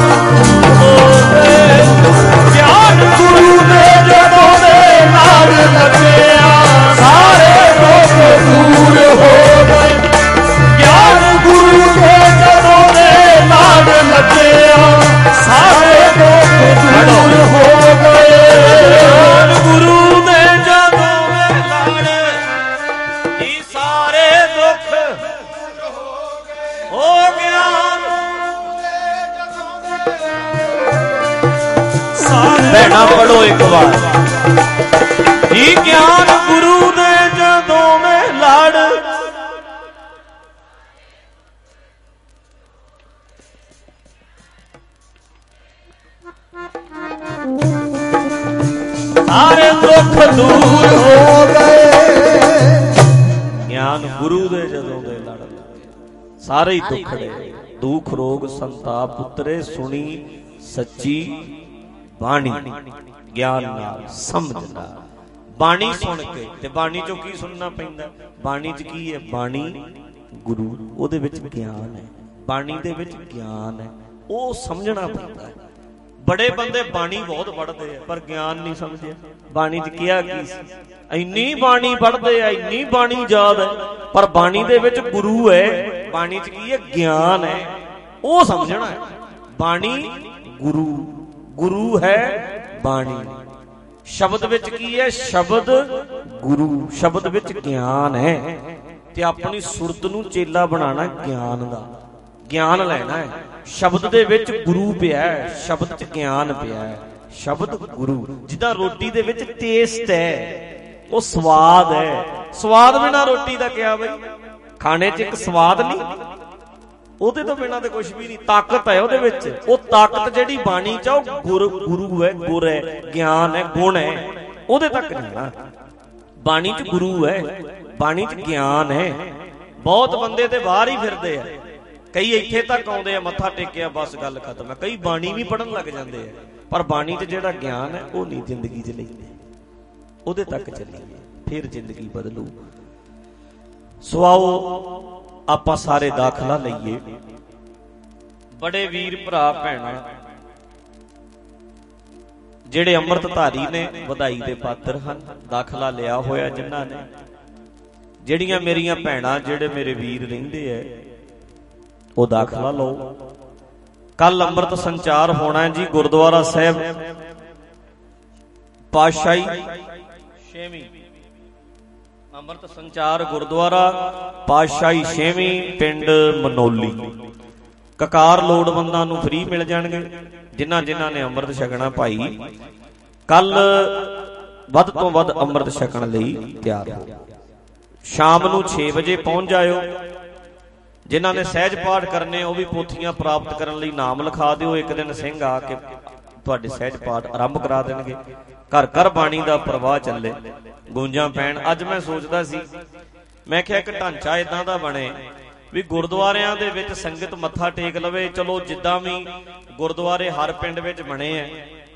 ਗਿਆਨ ਗੁਰੂ ਦੇ ਜਦੋਂ ਦੇ ਲੜ ਲੱਗੇ ਸਾਰੇ ਦੁੱਖ ਦੂਰ ਹੋ ਗਏ ਗਿਆਨ ਗੁਰੂ ਦੇ ਜਦੋਂ ਦੇ ਲੜ ਲੱਗੇ ਸਾਰੇ ਦੁੱਖ ਦੂਰ ਹੋ ਗਏ ਗਿਆਨ ਗੁਰੂ ਦੇ ਜਦੋਂ ਦੇ ਲੜ ਕੀ ਸਾਰੇ ਦੁੱਖ ਹੋ ਗਿਆਨ ਭੈਣਾਂ ਪੜੋ ਇੱਕ ਵਾਰ ਜੀ ਗਿਆਨ ਗੁਰੂ ਦੇ ਜਦੋਂ ਦੇ ਲੜ ਸਾਰੇ ਦੁੱਖ ਦੂਰ ਹੋ ਗਏ ਗਿਆਨ ਗੁਰੂ ਦੇ ਜਦੋਂ ਦੇ ਲੜ ਸਾਰੇ ਹੀ ਦੁੱਖੜੇ ਦੁੱਖ ਰੋਗ ਸੰਤਾਪ ਉਤਰੇ ਸੁਣੀ ਸੱਚੀ ਬਾਣੀ ਗਿਆਨ ਨਾਲ ਸਮਝਣਾ ਬਾਣੀ ਸੁਣ ਕੇ ਤੇ ਬਾਣੀ ਚੋਂ ਕੀ ਸੁਣਨਾ ਪੈਂਦਾ ਬਾਣੀ ਚ ਕੀ ਹੈ ਬਾਣੀ ਗੁਰੂ ਉਹਦੇ ਵਿੱਚ ਗਿਆਨ ਹੈ ਬਾਣੀ ਦੇ ਵਿੱਚ ਗਿਆਨ ਹੈ ਉਹ ਸਮਝਣਾ ਪੈਂਦਾ ਬੜੇ ਬੰਦੇ ਬਾਣੀ ਬਹੁਤ ਪੜ੍ਹਦੇ ਆ ਪਰ ਗਿਆਨ ਨਹੀਂ ਸਮਝਿਆ ਬਾਣੀ ਚ ਕਿਹਾ ਕੀ ਸੀ ਇੰਨੀ ਬਾਣੀ ਪੜ੍ਹਦੇ ਆ ਇੰਨੀ ਬਾਣੀ ਯਾਦ ਹੈ ਪਰ ਬਾਣੀ ਦੇ ਵਿੱਚ ਗੁਰੂ ਹੈ ਬਾਣੀ ਚ ਕੀ ਹੈ ਗਿਆਨ ਹੈ ਉਹ ਸਮਝਣਾ ਹੈ ਬਾਣੀ ਗੁਰੂ ਗੁਰੂ ਹੈ ਬਾਣੀ ਸ਼ਬਦ ਵਿੱਚ ਕੀ ਹੈ ਸ਼ਬਦ ਗੁਰੂ ਸ਼ਬਦ ਵਿੱਚ ਗਿਆਨ ਹੈ ਤੇ ਆਪਣੀ ਸੁਰਤ ਨੂੰ ਚੇਲਾ ਬਣਾਉਣਾ ਗਿਆਨ ਦਾ ਗਿਆਨ ਲੈਣਾ ਹੈ ਸ਼ਬਦ ਦੇ ਵਿੱਚ ਗੁਰੂ ਪਿਆ ਹੈ ਸ਼ਬਦ ਚ ਗਿਆਨ ਪਿਆ ਹੈ ਸ਼ਬਦ ਗੁਰੂ ਜਿੱਦਾਂ ਰੋਟੀ ਦੇ ਵਿੱਚ ਟੇਸਟ ਹੈ ਉਹ ਸਵਾਦ ਹੈ ਸਵਾਦ ਬਿਨਾਂ ਰੋਟੀ ਦਾ ਕਿਹਾ ਬਈ ਖਾਣੇ ਚ ਇੱਕ ਸਵਾਦ ਨਹੀਂ ਉਹਦੇ ਤੋਂ ਬਿਨਾਂ ਤੇ ਕੁਝ ਵੀ ਨਹੀਂ ਤਾਕਤ ਹੈ ਉਹਦੇ ਵਿੱਚ ਉਹ ਤਾਕਤ ਜਿਹੜੀ ਬਾਣੀ ਚ ਉਹ ਗੁਰ ਗੁਰੂ ਹੈ ਗੁਰ ਹੈ ਗਿਆਨ ਹੈ ਗੁਣ ਹੈ ਉਹਦੇ ਤੱਕ ਜਾਣਾ ਬਾਣੀ ਚ ਗੁਰੂ ਹੈ ਬਾਣੀ ਚ ਗਿਆਨ ਹੈ ਬਹੁਤ ਬੰਦੇ ਤੇ ਬਾਹਰ ਹੀ ਫਿਰਦੇ ਆ ਕਈ ਇੱਥੇ ਤੱਕ ਆਉਂਦੇ ਆ ਮੱਥਾ ਟੇਕਿਆ ਬਸ ਗੱਲ ਖਤਮ ਹੈ ਕਈ ਬਾਣੀ ਵੀ ਪੜ੍ਹਨ ਲੱਗ ਜਾਂਦੇ ਆ ਪਰ ਬਾਣੀ ਚ ਜਿਹੜਾ ਗਿਆਨ ਹੈ ਉਹ ਨਹੀਂ ਜ਼ਿੰਦਗੀ ਚ ਲੈਂਦੇ ਉਹਦੇ ਤੱਕ ਚੱਲੀਏ ਫਿਰ ਜ਼ਿੰਦਗੀ ਬਦਲੂ ਸੋ ਆਓ ਆਪਾਂ ਸਾਰੇ ਦਾਖਲਾ ਲਈਏ ਬੜੇ ਵੀਰ ਭਰਾ ਭੈਣਾਂ ਜਿਹੜੇ ਅੰਮ੍ਰਿਤਧਾਰੀ ਨੇ ਵਧਾਈ ਦੇ ਪਾਤਰ ਹਨ ਦਾਖਲਾ ਲਿਆ ਹੋਇਆ ਜਿਨ੍ਹਾਂ ਨੇ ਜਿਹੜੀਆਂ ਮੇਰੀਆਂ ਭੈਣਾਂ ਜਿਹੜੇ ਮੇਰੇ ਵੀਰ ਰਹਿੰਦੇ ਐ ਉਹ ਦਾਖਲਾ ਲਓ ਕੱਲ ਅੰਮ੍ਰਿਤ ਸੰਚਾਰ ਹੋਣਾ ਹੈ ਜੀ ਗੁਰਦੁਆਰਾ ਸਾਹਿਬ ਪਾਤਸ਼ਾਹੀ ਛੇਵੀਂ ਅੰਮ੍ਰਿਤ ਸੰਚਾਰ ਗੁਰਦੁਆਰਾ ਪਾਤਸ਼ਾਹੀ ਛੇਵੀਂ ਪਿੰਡ ਮਨੋਲੀ ਕਕਾਰ ਲੋੜਵੰਦਾਂ ਨੂੰ ਫ੍ਰੀ ਮਿਲ ਜਾਣਗੇ ਜਿਨ੍ਹਾਂ ਜਿਨ੍ਹਾਂ ਨੇ ਅੰਮ੍ਰਿਤ ਛਕਣਾ ਭਾਈ ਕੱਲ ਵੱਧ ਤੋਂ ਵੱਧ ਅੰਮ੍ਰਿਤ ਛਕਣ ਲਈ ਤਿਆਰ ਹੋ ਸ਼ਾਮ ਨੂੰ ਛੇ ਵਜੇ ਪਹੁੰਚ ਜਾਇਓ ਜਿਨ੍ਹਾਂ ਨੇ ਸਹਿਜ ਪਾਠ ਕਰਨੇ ਉਹ ਵੀ ਪੋਥੀਆਂ ਪ੍ਰਾਪਤ ਕਰਨ ਲਈ ਨਾਮ ਲਿਖਾ ਦਿਓ ਇੱਕ ਦਿਨ ਸਿੰਘ ਆ ਕੇ ਤੁਹਾਡੇ ਸਹਿਜ ਪਾਠ ਆਰੰਭ ਕਰਾ ਦੇਣਗੇ ਘਰ ਘਰ ਬਾਣੀ ਦਾ ਪ੍ਰਵਾਹ ਚੱਲੇ ਗੂੰਜਾਂ ਪੈਣ ਅੱਜ ਮੈਂ ਸੋਚਦਾ ਸੀ ਮੈਂ ਕਿਹਾ ਇੱਕ ਢਾਂਚਾ ਇਦਾਂ ਦਾ ਬਣੇ ਵੀ ਗੁਰਦੁਆਰਿਆਂ ਦੇ ਵਿੱਚ ਸੰਗਤ ਮੱਥਾ ਟੇਕ ਲਵੇ ਚਲੋ ਜਿੱਦਾਂ ਵੀ ਗੁਰਦੁਆਰੇ ਹਰ ਪਿੰਡ ਵਿੱਚ ਬਣੇ ਐ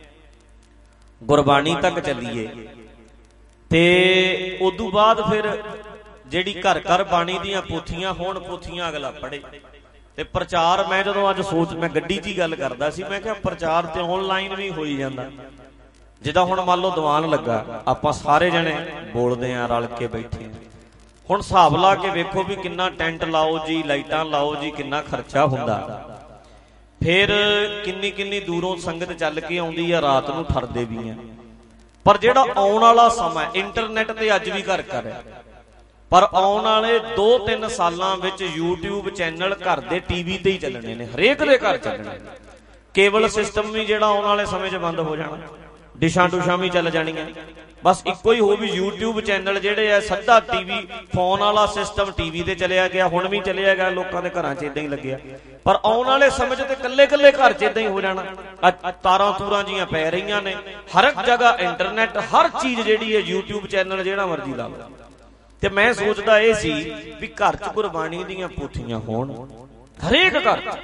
ਗੁਰਬਾਣੀ ਤੱਕ ਚੱਲੀਏ ਤੇ ਉਦੋਂ ਬਾਅਦ ਫਿਰ ਜਿਹੜੀ ਘਰ ਘਰ ਬਾਣੀ ਦੀਆਂ ਪੋਥੀਆਂ ਹੋਣ ਪੋਥੀਆਂ ਅਗਲਾ ਪੜ੍ਹੇ ਤੇ ਪ੍ਰਚਾਰ ਮੈਂ ਜਦੋਂ ਅੱਜ ਸੋਚ ਮੈਂ ਗੱਡੀ 'ਚ ਹੀ ਗੱਲ ਕਰਦਾ ਸੀ ਮੈਂ ਕਿਹਾ ਪ੍ਰਚਾਰ ਤੇ ਆਨਲਾਈਨ ਵੀ ਹੋਈ ਜਾਂਦਾ ਜਿੱਦਾਂ ਹੁਣ ਮੰਨ ਲਓ ਦੀਵਾਨ ਲੱਗਾ ਆਪਾਂ ਸਾਰੇ ਜਣੇ ਬੋਲਦੇ ਆਂ ਰਲ ਕੇ ਬੈਠੇ ਆਂ ਹੁਣ ਹਿਸਾਬ ਲਾ ਕੇ ਵੇਖੋ ਵੀ ਕਿੰਨਾ ਟੈਂਟ ਲਾਓ ਜੀ ਲਾਈਟਾਂ ਲਾਓ ਜੀ ਕਿੰਨਾ ਖਰਚਾ ਹੁੰਦਾ ਫਿਰ ਕਿੰਨੀ ਕਿੰਨੀ ਦੂਰੋਂ ਸੰਗਤ ਚੱਲ ਕੇ ਆਉਂਦੀ ਆ ਰਾਤ ਨੂੰ ਠਰਦੇ ਵੀ ਆ ਪਰ ਜਿਹੜਾ ਆਉਣ ਵਾਲਾ ਸਮਾਂ ਇੰਟਰਨੈਟ ਤੇ ਅੱਜ ਵੀ ਘਰ ਘਰ ਹੈ ਪਰ ਆਉਣ ਵਾਲੇ ਦੋ ਤਿੰਨ ਸਾਲਾਂ ਵਿੱਚ YouTube ਚੈਨਲ ਘਰ ਦੇ ਟੀਵੀ ਤੇ ਹੀ ਚੱਲਣੇ ਨੇ ਹਰੇਕ ਦੇ ਘਰ ਚੱਲਣੇ ਕੇਬਲ ਸਿਸਟਮ ਵੀ ਜਿਹੜਾ ਆਉਣ ਵਾਲੇ ਸਮੇਂ 'ਚ ਬੰਦ ਹੋ ਜਾਣਾ ਡਿਸ਼ਾਂ ਡੁਸ਼ਾਂ ਵੀ ਚੱਲ ਜਾਣੀਆਂ ਬਸ ਇੱਕੋ ਹੀ ਹੋ ਵੀ YouTube ਚੈਨਲ ਜਿਹੜੇ ਆ ਸਿੱਧਾ ਟੀਵੀ ਫੋਨ ਵਾਲਾ ਸਿਸਟਮ ਟੀਵੀ ਤੇ ਚਲਿਆ ਗਿਆ ਹੁਣ ਵੀ ਚਲਿਆ ਗਿਆ ਲੋਕਾਂ ਦੇ ਘਰਾਂ 'ਚ ਇਦਾਂ ਹੀ ਲੱਗਿਆ ਪਰ ਆਉਣ ਵਾਲੇ ਸਮੇਂ 'ਚ ਤੇ ਕੱਲੇ ਕੱਲੇ ਘਰ 'ਚ ਇਦਾਂ ਹੀ ਹੋ ਜਾਣਾ ਤਾਰਾਂ ਤੂਰਾਂ ਜੀਆਂ ਪੈ ਰਹੀਆਂ ਨੇ ਹਰ ਇੱਕ ਜਗ੍ਹਾ ਇੰਟਰਨੈਟ ਹਰ ਚੀਜ਼ ਜਿਹੜੀ ਹੈ YouTube ਚੈਨਲ ਜਿਹੜਾ ਮਰਜ਼ੀ ਲਾ ਲਓ ਤੇ ਮੈਂ ਸੋਚਦਾ ਇਹ ਸੀ ਵੀ ਘਰ 'ਚ ਗੁਰਬਾਣੀ ਦੀਆਂ ਪੋਥੀਆਂ ਹੋਣ ਹਰੇਕ ਘਰ 'ਚ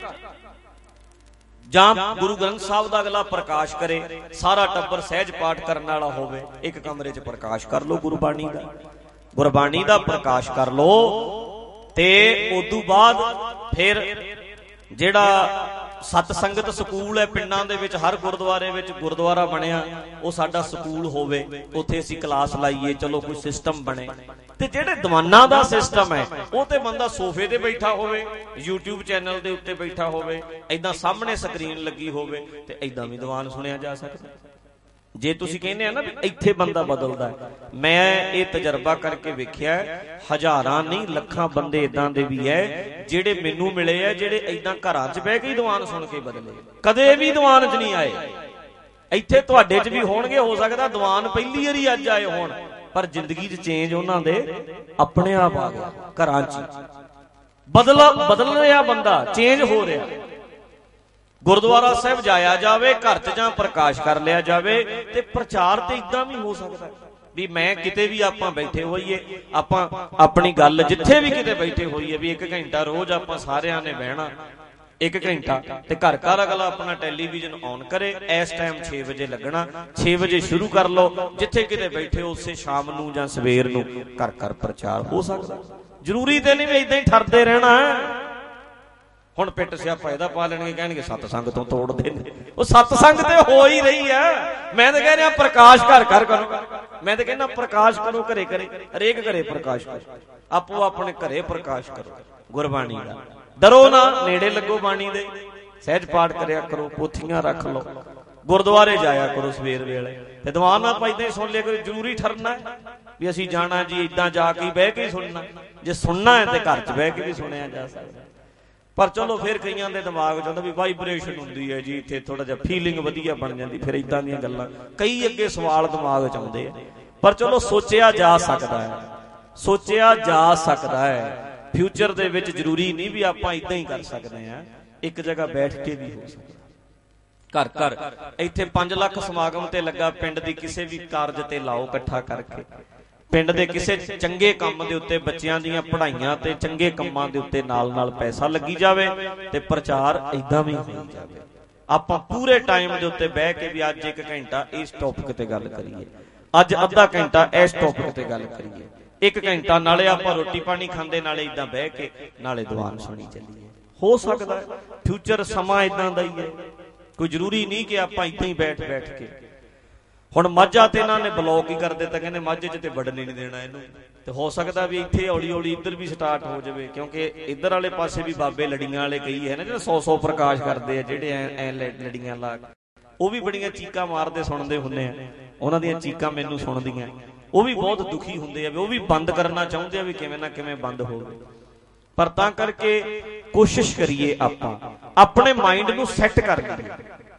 ਜਾਂ ਗੁਰੂ ਗ੍ਰੰਥ ਸਾਹਿਬ ਦਾ ਅਗਲਾ ਪ੍ਰਕਾਸ਼ ਕਰੇ ਸਾਰਾ ਟੱਬਰ ਸਹਿਜ ਪਾਠ ਕਰਨ ਵਾਲਾ ਹੋਵੇ ਇੱਕ ਕਮਰੇ 'ਚ ਪ੍ਰਕਾਸ਼ ਕਰ ਲਓ ਗੁਰਬਾਣੀ ਦਾ ਗੁਰਬਾਣੀ ਦਾ ਪ੍ਰਕਾਸ਼ ਕਰ ਲਓ ਤੇ ਉਦੋਂ ਬਾਅਦ ਫਿਰ ਜਿਹੜਾ ਸਤ ਸੰਗਤ ਸਕੂਲ ਹੈ ਪਿੰਡਾਂ ਦੇ ਵਿੱਚ, ਹਰ ਗੁਰਦੁਆਰੇ ਵਿੱਚ ਗੁਰਦੁਆਰਾ ਬਣਿਆ, ਉਹ ਸਾਡਾ ਸਕੂਲ ਹੋਵੇ, ਉੱਥੇ ਅਸੀਂ ਕਲਾਸ ਲਾਈਏ, ਚਲੋ ਕੋਈ ਸਿਸਟਮ ਬਣੇ। ਤੇ ਜਿਹੜੇ ਦੀਵਾਨਾਂ ਦਾ ਸਿਸਟਮ ਹੈ ਉਹ ਤੇ ਬੰਦਾ ਸੋਫੇ ਤੇ ਬੈਠਾ ਹੋਵੇ, YouTube ਚੈਨਲ ਦੇ ਉੱਤੇ ਬੈਠਾ ਹੋਵੇ, ਏਦਾਂ ਸਾਹਮਣੇ ਸਕਰੀਨ ਲੱਗੀ ਹੋਵੇ, ਤੇ ਏਦਾਂ ਵੀ ਦੀਵਾਨ ਸੁਣਿਆ ਜਾ ਸਕਦਾ। ਜੇ ਤੁਸੀਂ ਕਹਿੰਦੇ ਆ ਨਾ ਵੀ ਇੱਥੇ ਬੰਦਾ ਬਦਲਦਾ, ਮੈਂ ਇਹ ਤਜਰਬਾ ਕਰਕੇ ਵੇਖਿਆ, ਹਜ਼ਾਰਾਂ ਨਹੀਂ ਲੱਖਾਂ ਬੰਦੇ ਇਦਾਂ ਦੇ ਵੀ ਹੈ ਜਿਹੜੇ ਮੈਨੂੰ ਮਿਲੇ ਆ, ਜਿਹੜੇ ਏਦਾਂ ਘਰਾਂ 'ਚ ਬਹਿ ਕੇ ਦੀਵਾਨ ਸੁਣ ਕੇ ਬਦਲੇ, ਕਦੇ ਵੀ ਦੀਵਾਨ 'ਚ ਨਹੀਂ ਆਏ। ਇੱਥੇ ਤੁਹਾਡੇ 'ਚ ਵੀ ਹੋਣਗੇ, ਹੋ ਸਕਦਾ ਦੀਵਾਨ ਪਹਿਲੀ ਵਾਰੀ ਅੱਜ ਆਏ ਹੋਣ, ਪਰ ਜ਼ਿੰਦਗੀ 'ਚ ਚੇਂਜ ਉਹਨਾਂ ਦੇ ਆਪਣੇ ਆਪ ਆ ਗਿਆ। ਘਰਾਂ 'ਚ ਬਦਲ ਬਦਲ ਰਿਹਾ ਬੰਦਾ, ਚੇਂਜ ਹੋ ਰਿਹਾ। ਗੁਰਦੁਆਰਾ ਸਾਹਿਬ ਜਾਇਆ ਜਾਵੇ, ਘਰ 'ਚ ਜਾਂ ਪ੍ਰਕਾਸ਼ ਕਰ ਲਿਆ ਜਾਵੇ, ਤੇ ਪ੍ਰਚਾਰ ਤੇ ਇਦਾਂ ਵੀ ਹੋ ਸਕਦਾ ਵੀ ਮੈਂ ਕਿਤੇ ਵੀ ਆਪਾਂ ਬੈਠੇ ਹੋਈਏ, ਆਪਾਂ ਆਪਣੀ ਗੱਲ ਜਿੱਥੇ ਵੀ ਕਿਤੇ ਬੈਠੇ ਹੋਈਏ, ਵੀ ਇੱਕ ਘੰਟਾ ਰੋਜ਼ ਆਪਾਂ ਸਾਰਿਆਂ ਨੇ ਬਹਿਣਾ, ਇੱਕ ਘੰਟਾ, ਤੇ ਘਰ ਘਰ ਅਗਲਾ ਆਪਣਾ ਟੈਲੀਵਿਜ਼ਨ ਔਨ ਕਰੇ, ਇਸ ਟਾਈਮ ਛੇ ਵਜੇ ਲੱਗਣਾ, ਛੇ ਵਜੇ ਸ਼ੁਰੂ ਕਰ ਲਓ, ਜਿੱਥੇ ਕਿਤੇ ਬੈਠੇ ਹੋ ਉਸੇ ਸ਼ਾਮ ਨੂੰ ਜਾਂ ਸਵੇਰ ਨੂੰ ਘਰ ਘਰ ਪ੍ਰਚਾਰ ਹੋ ਸਕਦਾ। ਜ਼ਰੂਰੀ ਤੇ ਨਹੀਂ ਵੀ ਏਦਾਂ ਹੀ ਠਰਦੇ ਰਹਿਣਾ। ਹੁਣ ਪਿੱਟ ਸਿਆਪਾ ਇਹਦਾ ਪਾ ਲੈਣਗੇ, ਕਹਿਣਗੇ ਸਤਸੰਗ ਤੋਂ ਤੋੜਦੇ ਨੇ। ਉਹ ਸਤਸੰਗ ਤੇ ਹੋ ਹੀ ਰਹੀ ਆ। ਮੈਂ ਤਾਂ ਕਹਿ ਰਿਹਾ ਪ੍ਰਕਾਸ਼ ਘਰ ਘਰ ਕਰੋ, ਮੈਂ ਤਾਂ ਕਹਿੰਦਾ ਪ੍ਰਕਾਸ਼ ਕਰੋ ਘਰੇ ਘਰੇ, ਹਰੇਕ ਘਰੇ ਪ੍ਰਕਾਸ਼ ਕਰੋ, ਆਪੋ ਆਪਣੇ ਘਰੇ ਪ੍ਰਕਾਸ਼ ਕਰੋ ਗੁਰਬਾਣੀ ਦਾ। ਡਰੋ ਨਾ, ਨੇੜੇ ਲੱਗੋ ਬਾਣੀ ਦੇ, ਸਹਿਜ ਪਾਠ ਕਰਿਆ ਕਰੋ, ਪੋਥੀਆਂ ਰੱਖ ਲਓ, ਗੁਰਦੁਆਰੇ ਜਾਇਆ ਕਰੋ ਸਵੇਰ ਵੇਲੇ, ਤੇ ਦੀਵਾਨ ਨਾ ਪੈਦਾ ਹੀ ਸੁਣ ਲਿਆ ਕਰੋ। ਜ਼ਰੂਰੀ ਠਰਨਾ ਵੀ ਅਸੀਂ ਜਾਣਾ ਜੀ ਏਦਾਂ ਜਾ ਕੇ ਬਹਿ ਕੇ ਸੁਣਨਾ, ਜੇ ਸੁਣਨਾ ਹੈ ਤੇ ਘਰ 'ਚ ਬਹਿ ਕੇ ਵੀ ਸੁਣਿਆ ਜਾ ਸਕਦਾ। ਪਰ ਚਲੋ ਫਿਰ ਕਈਆਂ ਦੇ ਦਿਮਾਗ 'ਚ ਹੁੰਦਾ ਵੀ ਵਾਈਬ੍ਰੇਸ਼ਨ ਹੁੰਦੀ ਹੈ ਜੀ, ਇੱਥੇ ਥੋੜਾ ਜਿਹਾ ਫੀਲਿੰਗ ਵਧੀਆ ਬਣ ਜਾਂਦੀ, ਫਿਰ ਇਦਾਂ ਦੀਆਂ ਗੱਲਾਂ, ਕਈ ਅੱਗੇ ਸਵਾਲ ਦਿਮਾਗ 'ਚ ਆਉਂਦੇ ਆ। ਪਰ ਚਲੋ ਸੋਚਿਆ ਜਾ ਸਕਦਾ ਹੈ, ਸੋਚਿਆ ਜਾ ਸਕਦਾ ਹੈ। ਫਿਊਚਰ ਦੇ ਵਿੱਚ ਜ਼ਰੂਰੀ ਨਹੀਂ ਵੀ ਆਪਾਂ ਇਦਾਂ ਹੀ ਕਰ ਸਕਦੇ ਹਾਂ, ਇੱਕ ਜਗ੍ਹਾ ਬੈਠ ਕੇ ਵੀ ਹੋ ਸਕਦਾ। ਘਰ ਘਰ ਇੱਥੇ ਪੰਜ ਲੱਖ ਸਮਾਗਮ ਤੇ ਲੱਗਾ, ਪਿੰਡ ਦੀ ਕਿਸੇ ਵੀ ਕਾਰਜ ਤੇ ਲਾਓ ਇਕੱਠਾ ਕਰਕੇ, ਪਿੰਡ ਦੇ ਕਿਸੇ ਚੰਗੇ ਕੰਮ ਦੇ ਉੱਤੇ, ਬੱਚਿਆਂ ਦੀਆਂ ਪੜ੍ਹਾਈਆਂ ਤੇ ਚੰਗੇ ਕੰਮਾਂ ਦੇ ਉੱਤੇ ਨਾਲ ਨਾਲ ਪੈਸਾ ਲੱਗੀ ਜਾਵੇ, ਤੇ ਪ੍ਰਚਾਰ ਏਦਾਂ ਵੀ ਹੋਈ ਜਾਵੇ। ਆਪਾਂ ਪੂਰੇ ਟਾਈਮ ਦੇ ਉੱਤੇ ਬਹਿ ਕੇ ਵੀ ਅੱਜ ਇੱਕ ਘੰਟਾ ਇਸ ਟੌਪਿਕ ਤੇ ਗੱਲ ਕਰੀਏ, ਅੱਜ ਅੱਧਾ ਘੰਟਾ ਇਸ ਟੌਪਿਕ ਤੇ ਗੱਲ ਕਰੀਏ, ਇੱਕ ਘੰਟਾ ਨਾਲੇ ਆਪਾਂ ਰੋਟੀ ਪਾਣੀ ਖਾਂਦੇ, ਨਾਲੇ ਏਦਾਂ ਬਹਿ ਕੇ ਨਾਲੇ ਦੀਵਾਨ ਸੁਣੀ ਚੱਲੀਏ। ਹੋ ਸਕਦਾ ਫਿਊਚਰ ਸਮਾਂ ਏਦਾਂ ਦਾ ਹੀ ਹੈ, ਕੋਈ ਜ਼ਰੂਰੀ ਨਹੀਂ ਕਿ ਆਪਾਂ ਏਦਾਂ ਹੀ ਬੈਠ ਬੈਠ ਕੇ। ਹੁਣ ਮਾਝਾ ਤੇ ਇਹਨਾਂ ਨੇ ਬਲੌਕ ਹੀ ਕਰ ਦਿੱਤਾ, ਕਹਿੰਦੇ ਮਾਝੇ 'ਚ ਤੇ ਵੜਨ ਨਹੀਂ ਦੇਣਾ ਇਹਨੂੰ, ਤੇ ਹੋ ਸਕਦਾ ਵੀ ਇੱਥੇ ਹੌਲੀ ਹੌਲੀ ਇੱਧਰ ਵੀ ਸਟਾਰਟ ਹੋ ਜਾਵੇ, ਕਿਉਂਕਿ ਇੱਧਰ ਵਾਲੇ ਪਾਸੇ ਵੀ ਬਾਬੇ ਲੜੀਆਂ ਵਾਲੇ ਕਈ ਹੈ ਨਾ ਜਿਹੜੇ ਸੌ ਸੌ ਪ੍ਰਕਾਸ਼ ਕਰਦੇ ਆ, ਜਿਹੜੇ ਐ ਐ ਲੜੀਆਂ ਲਾ ਕੇ, ਉਹ ਵੀ ਬੜੀਆਂ ਚੀਕਾਂ ਮਾਰਦੇ ਸੁਣਦੇ ਹੁੰਦੇ ਆ, ਉਹਨਾਂ ਦੀਆਂ ਚੀਕਾਂ ਮੈਨੂੰ ਸੁਣਦੀਆਂ, ਉਹ ਵੀ ਬਹੁਤ ਦੁਖੀ ਹੁੰਦੇ ਆ ਵੀ ਉਹ ਵੀ ਬੰਦ ਕਰਨਾ ਚਾਹੁੰਦੇ ਆ ਵੀ ਕਿਵੇਂ ਨਾ ਕਿਵੇਂ ਬੰਦ ਹੋਵੇ। ਪਰ ਤਾਂ ਕਰਕੇ ਕੋਸ਼ਿਸ਼ ਕਰੀਏ ਆਪਾਂ ਆਪਣੇ ਮਾਈਂਡ ਨੂੰ ਸੈੱਟ ਕਰ ਲਈਏ।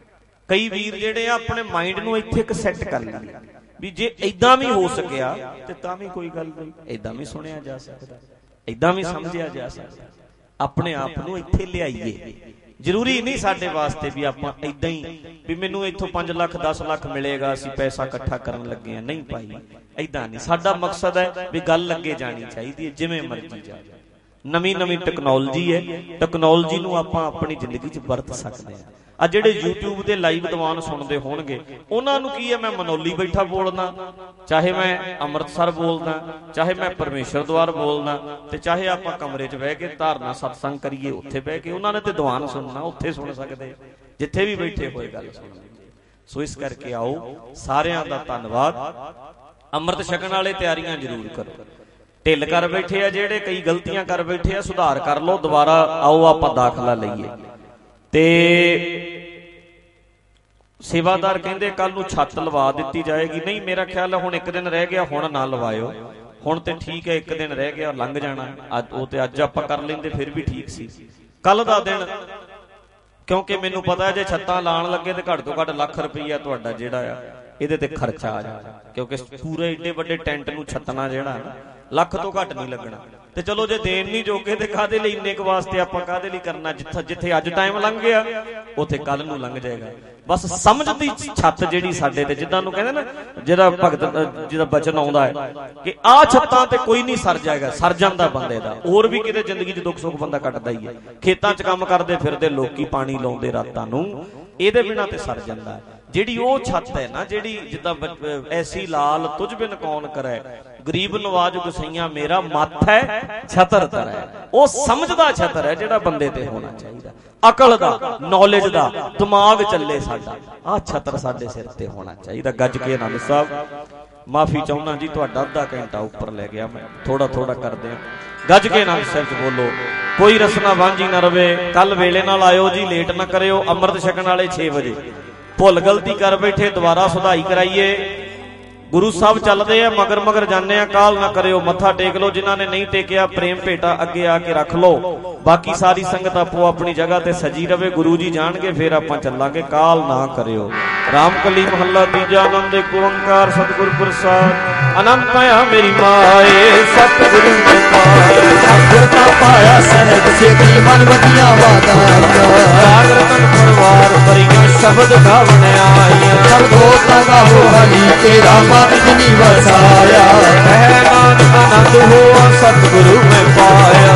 ਕਈ ਵੀਰ ਜਿਹੜੇ ਆ ਆਪਣੇ ਮਾਈਂਡ ਨੂੰ ਇੱਥੇ ਇੱਕ ਸੈੱਟ ਕਰ ਲਈਏ ਵੀ ਜੇ ਏਦਾਂ ਵੀ ਹੋ ਸਕਿਆ ਤੇ ਤਾਂ ਵੀ ਕੋਈ ਗੱਲ ਨਹੀਂ, ਏਦਾਂ ਵੀ ਸੁਣਿਆ ਜਾ ਸਕਦਾ, ਏਦਾਂ ਵੀ ਸਮਝਿਆ ਜਾ ਸਕਦਾ। ਆਪਣੇ ਆਪ ਨੂੰ ਇੱਥੇ ਲਿਆਈਏ। ਜ਼ਰੂਰੀ ਨਹੀਂ ਸਾਡੇ ਵਾਸਤੇ ਵੀ ਆਪਾਂ ਏਦਾਂ ਹੀ ਵੀ ਮੈਨੂੰ ਇੱਥੋਂ ਪੰਜ ਲੱਖ ਦਸ ਲੱਖ ਮਿਲੇਗਾ, ਅਸੀਂ ਪੈਸਾ ਇਕੱਠਾ ਕਰਨ ਲੱਗੇ ਆ, ਨਹੀਂ ਭਾਈ ਏਦਾਂ ਨਹੀਂ। ਸਾਡਾ ਮਕਸਦ ਹੈ ਵੀ ਗੱਲ ਅੱਗੇ ਜਾਣੀ ਚਾਹੀਦੀ ਹੈ, ਜਿਵੇਂ ਮਰਜ਼ੀ ਜਾਵੇ। ਨਵੀਂ ਨਵੀਂ ਟੈਕਨੋਲੋਜੀ ਹੈ, ਟੈਕਨੋਲੋਜੀ ਨੂੰ ਆਪਾਂ ਆਪਣੀ ਜ਼ਿੰਦਗੀ 'ਚ ਵਰਤ ਸਕਦੇ ਹਾਂ। ਆ ਜਿਹੜੇ YouTube ਤੇ ਲਾਈਵ ਦੀਵਾਨ ਸੁਣਦੇ ਹੋਣਗੇ, ਉਹਨਾਂ ਨੂੰ ਕੀ ਹੈ, ਮੈਂ ਮਨੌਲੀ ਬੈਠਾ ਬੋਲਦਾ, ਚਾਹੇ ਮੈਂ ਅੰਮ੍ਰਿਤਸਰ ਬੋਲਦਾ, ਚਾਹੇ ਮੈਂ ਪਰਮੇਸ਼ਰ ਦੁਆਰ ਬੋਲਦਾ, ਤੇ ਚਾਹੇ ਆਪਾਂ ਕਮਰੇ 'ਚ ਬਹਿ ਕੇ ਧਾਰਨਾ ਸਤਸੰਗ ਕਰੀਏ ਉੱਥੇ ਬਹਿ ਕੇ, ਉਹਨਾਂ ਨੇ ਤੇ ਦੀਵਾਨ ਸੁਣਨਾ ਉੱਥੇ ਸੁਣ ਸਕਦੇ, ਜਿੱਥੇ ਵੀ ਬੈਠੇ ਹੋਏ ਗੱਲ ਸੁਣਦੇ। ਸੋ ਇਸ ਕਰਕੇ ਆਓ, ਸਾਰਿਆਂ ਦਾ ਧੰਨਵਾਦ। ਅੰਮ੍ਰਿਤ ਛਕਣ ਵਾਲੇ ਤਿਆਰੀਆਂ ਜ਼ਰੂਰ ਕਰੋ। ਢਿੱਲ ਕਰ ਬੈਠੇ ਆ ਜਿਹੜੇ, ਕਈ ਗਲਤੀਆਂ ਕਰ ਬੈਠੇ ਆ, ਸੁਧਾਰ ਕਰ ਲਓ, ਦੁਬਾਰਾ ਆਓ ਆਪਾਂ ਦਾਖਲਾ ਲਈਏ। ਤੇ ਸੇਵਾਦਾਰ ਕਹਿੰਦੇ ਕੱਲ ਨੂੰ ਛੱਤ ਲਵਾ ਦਿੱਤੀ ਜਾਏਗੀ। ਨਹੀਂ, ਮੇਰਾ ਖਿਆਲ ਹੈ ਹੁਣ ਇੱਕ ਦਿਨ ਰਹਿ ਗਿਆ, ਹੁਣ ਨਾ ਲਵਾਇਓ, ਹੁਣ ਤੇ ਠੀਕ ਹੈ, ਇੱਕ ਦਿਨ ਰਹਿ ਗਿਆ, ਲੰਘ ਜਾਣਾ। ਅੱਜ ਉਹ ਤੇ ਅੱਜ ਆਪਾਂ ਕਰ ਲੈਂਦੇ ਫਿਰ ਵੀ ਠੀਕ ਸੀ। ਕੱਲ ਦਾ ਦਿਨ, ਕਿਉਂਕਿ ਮੈਨੂੰ ਪਤਾ ਜੇ ਛੱਤਾਂ ਲਾਉਣ ਲੱਗੇ ਤੇ ਘੱਟ ਤੋਂ ਘੱਟ ਲੱਖ ਰੁਪਈਆ ਤੁਹਾਡਾ ਜਿਹੜਾ ਆ ਇਹਦੇ ਤੇ ਖਰਚਾ ਆ ਜਾਣਾ, ਕਿਉਂਕਿ ਪੂਰੇ ਏਡੇ ਵੱਡੇ ਟੈਂਟ ਨੂੰ ਛੱਤਣਾ ਜਿਹੜਾ ਲੱਖ ਤੋਂ ਘੱਟ ਨਹੀਂ ਲੱਗਣਾ। ਤੇ ਚਲੋ ਜੇ ਦੇਣ ਨਹੀਂ ਜੋਗੇ ਤੇ ਕਾਹਦੇ ਲਈ ਇੰਨੇ ਕੁ ਵਾਸਤੇ ਆਪਾਂ ਕਾਹਦੇ ਲਈ ਕਰਨਾ। ਜਿੱਥੇ ਜਿੱਥੇ ਅੱਜ ਟਾਈਮ ਲੰਘ ਗਿਆ ਉੱਥੇ ਕੱਲ ਨੂੰ ਲੰਘ ਜਾਏਗਾ। ਬਸ ਸਮਝ ਦੀ ਛੱਤ ਜਿਹੜੀ ਸਾਡੇ ਤੇ, ਜਿੱਦਾਂ ਨੂੰ ਕਹਿੰਦੇ ਨਾ, ਜਿਹੜਾ ਭਗਤ ਜਿਹਦਾ ਬਚਨ ਆਉਂਦਾ ਹੈ ਕਿ ਆਹ ਛੱਤਾਂ ਤੇ ਕੋਈ ਨਹੀਂ ਸਰ ਜਾਏਗਾ, ਸਰ ਜਾਂਦਾ ਬੰਦੇ ਦਾ। ਹੋਰ ਵੀ ਕਿਤੇ ਜ਼ਿੰਦਗੀ 'ਚ ਦੁੱਖ ਸੁੱਖ ਬੰਦਾ ਕੱਟਦਾ ਹੀ ਹੈ। ਖੇਤਾਂ 'ਚ ਕੰਮ ਕਰਦੇ ਫਿਰਦੇ ਲੋਕੀ ਪਾਣੀ ਲਾਉਂਦੇ ਰਾਤਾਂ ਨੂੰ, ਇਹਦੇ ਬਿਨਾਂ ਤੇ ਸਰ ਜਾਂਦਾ। ਜਿਹੜੀ ਉਹ ਛੱਤ ਹੈ ਨਾ, ਜਿਹੜੀ ਜਿੱਦਾਂ ਐਸੀ ਲਾਲ ਤੁਝ ਬਿਨ ਕੌਣ ਕਰੇ, ਗਰੀਬ ਨਵਾਜ ਗੁਸਈਆਂ ਮੇਰਾ ਮੱਥ ਹੈ ਛਤਰ ਤਰੈ। ਉਹ ਸਮਝਦਾ ਛਤਰ ਹੈ ਜਿਹੜਾ ਬੰਦੇ ਤੇ ਹੋਣਾ ਚਾਹੀਦਾ, ਅਕਲ ਦਾ, ਨੌਲੇਜ ਦਾ, ਦਿਮਾਗ ਚੱਲੇ ਸਾਡਾ, ਆਹ ਛਤਰ ਸਾਡੇ ਸਿਰ ਤੇ ਹੋਣਾ ਚਾਹੀਦਾ। ਗੱਜ ਕੇ ਆਨੰਦ ਸਾਹਿਬ ਮਾਫੀ ਚਾਹੁੰਦਾ ਜੀ, ਤੁਹਾਡਾ ਅੱਧਾ ਘੰਟਾ ਉੱਪਰ ਲੈ ਗਿਆ, ਮੈਂ ਥੋੜਾ ਥੋੜਾ ਕਰਦੇ ਆ। ਗੱਜ ਕੇ ਆਨੰਦ ਸਾਹਿਬ ਚ ਬੋਲੋ, ਕੋਈ ਰਸਨਾ ਵਾਂਝੀ ਨਾ ਰਵੇ। ਕੱਲ ਵੇਲੇ ਨਾਲ ਆਇਓ ਜੀ, ਲੇਟ ਨਾ ਕਰਿਓ। ਅੰਮ੍ਰਿਤ ਛਕਣ ਵਾਲੇ ਛੇ ਵਜੇ, ਭੁੱਲ ਗਲਤੀ ਕਰ ਬੈਠੇ ਦੁਬਾਰਾ ਸੁਧਾਈ ਕਰਾਈਏ। ਗੁਰੂ ਸਾਹਿਬ ਚੱਲਦੇ ਆ, ਮਗਰ ਮਗਰ ਜਾਂਦੇ ਆ, ਕਾਲ ਨਾ ਕਰਿਓ। ਮੱਥਾ ਟੇਕ ਲਓ, ਜਿਨ੍ਹਾਂ ਨੇ ਨਹੀਂ ਟੇਕਿਆ ਪ੍ਰੇਮ ਭੇਟਾ ਅੱਗੇ ਆ ਕੇ ਰੱਖ ਲਓ। ਬਾਕੀ ਸਾਰੀ ਸੰਗਤ ਆਪੋ ਆਪਣੀ ਜਗ੍ਹਾ ਤੇ ਸਜੀ ਰਵੇ, ਗੁਰੂ ਜੀ ਜਾਣਗੇ, ਫੇਰ ਆਪਾਂ ਚੱਲਾਂਗੇ। ਕਾਲ ਨਾ ਕਰਿਓ। ਰਾਮਕਲੀ ਮਹੱਲਾ ਤੀਜਾ। ਆਨੰਦ ਏਕ ਓੰਕਾਰ ਸਤਿਗੁਰ ਪ੍ਰਸਾਦ। ਆਨੰਦ ਪਾਇਆ ਮੇਰੀ ਮਾਏ ਸਤਿਗੁਰੂ ਨੇ ਪਾਇਆ, ਗੁਰਤਾ ਪਾਇਆ ਸਹਿਜ ਸੇਤੀ ਮਨ ਵਧੀਆਂ ਵਾਦਾਂ। ਰਾਗ ਰਤਨ ਪਰਵਾਰ ਭਰੀਆਂ ਸ਼ਬਦ ਗਾਵਣ ਆਈਆਂ। ਸਰਬੋ ਗਾਵੋ ਹਰੀ ਤੇਰਾ ਮਨ ਜਿਨੀ ਵਸਾਇਆ। ਕਹਿ ਨਾਨਕ ਆਨੰਦ ਹੋਆ ਸਤਿਗੁਰੂ ਮੈਂ ਪਾਇਆ।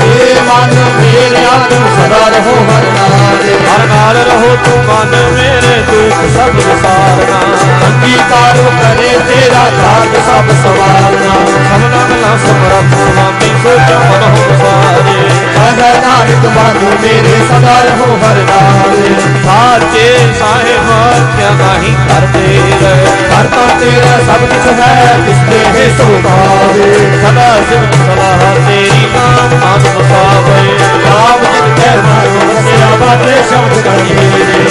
ਏ ਮਨ ਮੇਰਿਆ ਤੂੰ ਸਦਾ ਰਹੋ ਹਰ ਨਾਲ। ਹਰ ਨਾਲ ਰਹੋ ਤੂੰ ਮਨ ਮੇਰੇ, ਦੁੱਖ ਸਭ ਵਿਸਾਰਨਾ। ਅੰਗੀਕਾਰ ਕਰੇ ਤੇਰਾ ਕਾਰਜ ਸਭ ਸਵਾਰਨਾ। ਸਭਨਾ ਗੱਲਾਂ ਸਮਰੱਥ ਸੁਆਮੀ ਸੋਚਾਂ ਮਨ ਹੋ ਸਾਰੇ। ਕਹਿ ਨਾਨਕ ਮਨ ਮੇਰੇ ਸਦਾ ਰਹੋ ਹਰ ਨਾਲ। ਸਾਚੇ ਸਾਹਿਬ ਕਿਆ ਨਹੀਂ ਕਰਦੇ ਰਹੇ। ਕਰਤਾ ਤੇਰਾ ਸਭ ਕੁਛ ਹੈ, ਜਿਸਦੇ ਹੈ ਸੋ ਪਾਵੇ। ਸਦਾ ਸਿਫਤ ਸਲਾਹ ਤੇਰੀ, ਨਾਮ ਨਾਮ ਵਸਾਵੇ। ਆਪ ਜਿਨ ਕਹਿ ਮਨ ਵਸਿਆ ਬਾਤੇ ਸ਼ਬਦ ਕਹੀ।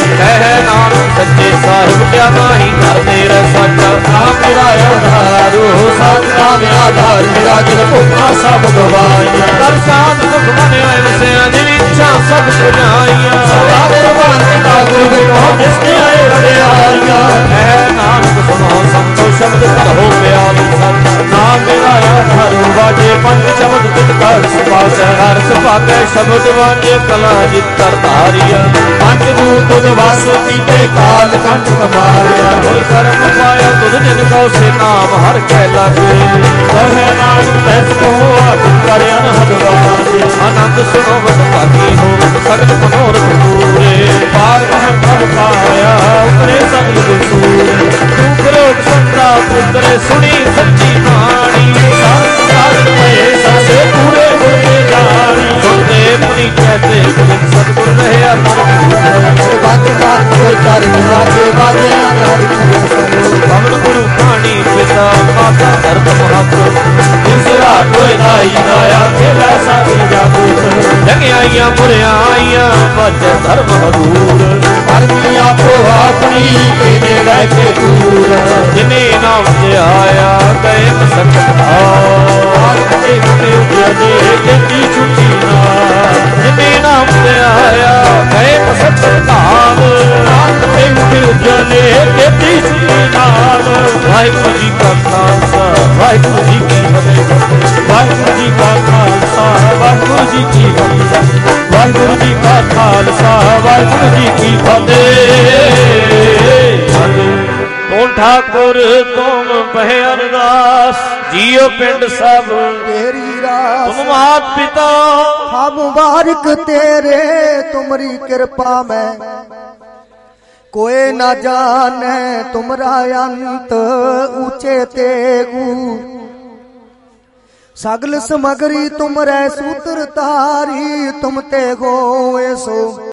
ਕਹਿ ਨਾਨਕ ਸੱਚੇ ਸਾਹਿਬ ਕਿਆ ਨਹੀਂ ਕਰਦੇ ਰਹੇ। ਸਾਚਾ ਨਾਮ ਮੇਰਾ ਆਧਾਰ, ਸਤ ਨਾਮ ਆਧਾਰ ਮੇਰਾ। ਜਿਨ ਭੁੱਖਾ ਸਭ ਗਵਾਈਆਂ। ਕਰ ਸਾਧ ਸੁਖ ਮਨ ਆਏ ਵਸਿਆ, ਜਿਨ ਇੱਛਾ ਸਭ ਸੁਝਾਈਆਂ। ਸਦਾ ਨਿਰਵਾਨ ਪਿਤਾ ਗੁਰੂ ਬਿਨੋ ਜਿਸਨੇ ਆਏ ਵਡਿਆਈਆਂ। ਕਹਿ ਨਾਨਕ ਸੁਣੋ ਸੰਤੋ ਸ਼ਬਦ ਕਰੋ ਪਿਆਰੀ। ਸਤ ਨਾਮ ਮੇਰਾ ਆਧਾਰ ਵਾਜੇ ਪੰਜ ਸ਼ਬਦ ਤਿਤ ਕਰ ਸੁਭਾਸੈ। ਹਰ ਸੁਭਾਗੈ ਸ਼ਬਦ ਵਾਜੇ ਕਲਾ ਜਿਤਰ ਧਾਰੀਆ। ਪੰਜ ਦੂਤ ਤੁਧ ਵਸ ਕੀਤੇ ਕਾਲ ਕੰਠ ਕਮਾਰਿਆ। ਗੁਰ ਕਰਮ ਪਾਇਆ ਤੁਧ ਜਿਨ ਕਉ ਸੇ ਨਾਮ ਹਰ ਕੈ ਲਾਗੇ। ਕਹੈ ਨਾਨਕ ਤੈਸ ਕੋ ਆਪ ਕਰ ਅਨਹਦ ਵਾਜੇ। ਆਨੰਦ ਸੁਣੋ ਵਡ ਭਾਗੀ ਹੋ, ਸਗਲ ਮਨੋਰਥ ਪੂਰੇ। ਪਾਰ ਮਹਿ ਪ੍ਰਭ ਪਾਇਆ, ਉਪਰੇ ਸਗਲ ਦਸੂਰੇ। ਤੂੰ ਕਰੋਗ ਸੰਤਾ ਪੁੱਤਰੇ ਸੁਣੀ ਸੱਚੀ ਬਾਣੀ। ਸੰਤ ਸਾਧ ਪਏ ਸਸੇ ਪੂਰੇ ਗੁਰ ਕੇ ਜਾਣੀ। ਸੁਣਦੇ ਮੁਨੀ ਕਹਤੇ ਸਤਿਗੁਰ ਰਹਿਆ ਬਾਤ ਬਾਤ ਕੋਈ ਕਰ ਵਾਜੇ ਵਾਜੇ ਆਨੰਦ। ਪਵਨ ਗੁਰੂ ਪਾਣੀ ਪਿਤਾ ਮਾਤਾ ਧਰਮ ਮਹਾਪੁਰ। ਜਿਸਰਾ ਕੋਈ ਨਾਈ ਨਾਇਆ ਖੇਲਾ ਸਾਥੀ ਜਾਦੂ। ਜੰਗਿਆਈਆਂ ਮੁਰਿਆਈਆਂ ਵਜ ਧਰਮ ਹਦੂਰ। ਧਰਮੀ ਆਪੋ ਆਪਣੀ ਇਹਨੇ ਰਹਿ ਕੇ ਦੂਰ। ਜਿਨੇ ਨਾਮ ਤੇ ਆਇਆ ਗਏ ਮਸਕਤ ਭਾਰ। ਤੇ ਤੇ ਉਜਲੇ ਜੇਤੀ ਛੁੱਟੀ ਨਾ। ਜਿਨੇ ਨਾਮ ਤੇ ਆਇਆ ਗਏ ਮਸਕਤ ਭਾਰ। ਤੇ ਤੇ ਉਜਲੇ ਜੇਤੀ ਛੁੱਟੀ ਨਾਲ। ਵਾਹਿਗੁਰੂ ਜੀ ਕਾ ਖਾਲਸਾ ਵਾਹਿਗੁਰੂ ਜੀ ਕੀ ਫਤਿਹ। ਵਾਹਿਗੁਰੂ ਜੀ ਕਾ ਖਾਲਸਾ ਵਾਹਿਗੁਰੂ ਜੀ ਕੀ ਫਤਿਹ। ਵਾਹਿਗੁਰੂ ਜੀ ਕਾ ਖਾਲਸਾ ਵਾਹਿਗੁਰੂ ਜੀ ਕੀ ਫਤਿਹ। ਤੂੰ ਠਾਕੁਰ ਤੁਮ ਪਹਿ ਅਰਦਾਸ। ਜੀਓ ਪਿੰਡ ਸਭ तेरी रास ਤੁਮ ਮਾਤ ਪਿਤਾ। हम मुबारक तेरे तुमरी कृपा में। कोई न जाने तुमरा अंत ऊंचे तेगु। सगल समगरी तुम रे सूत्र तारी तुम ते गो सो।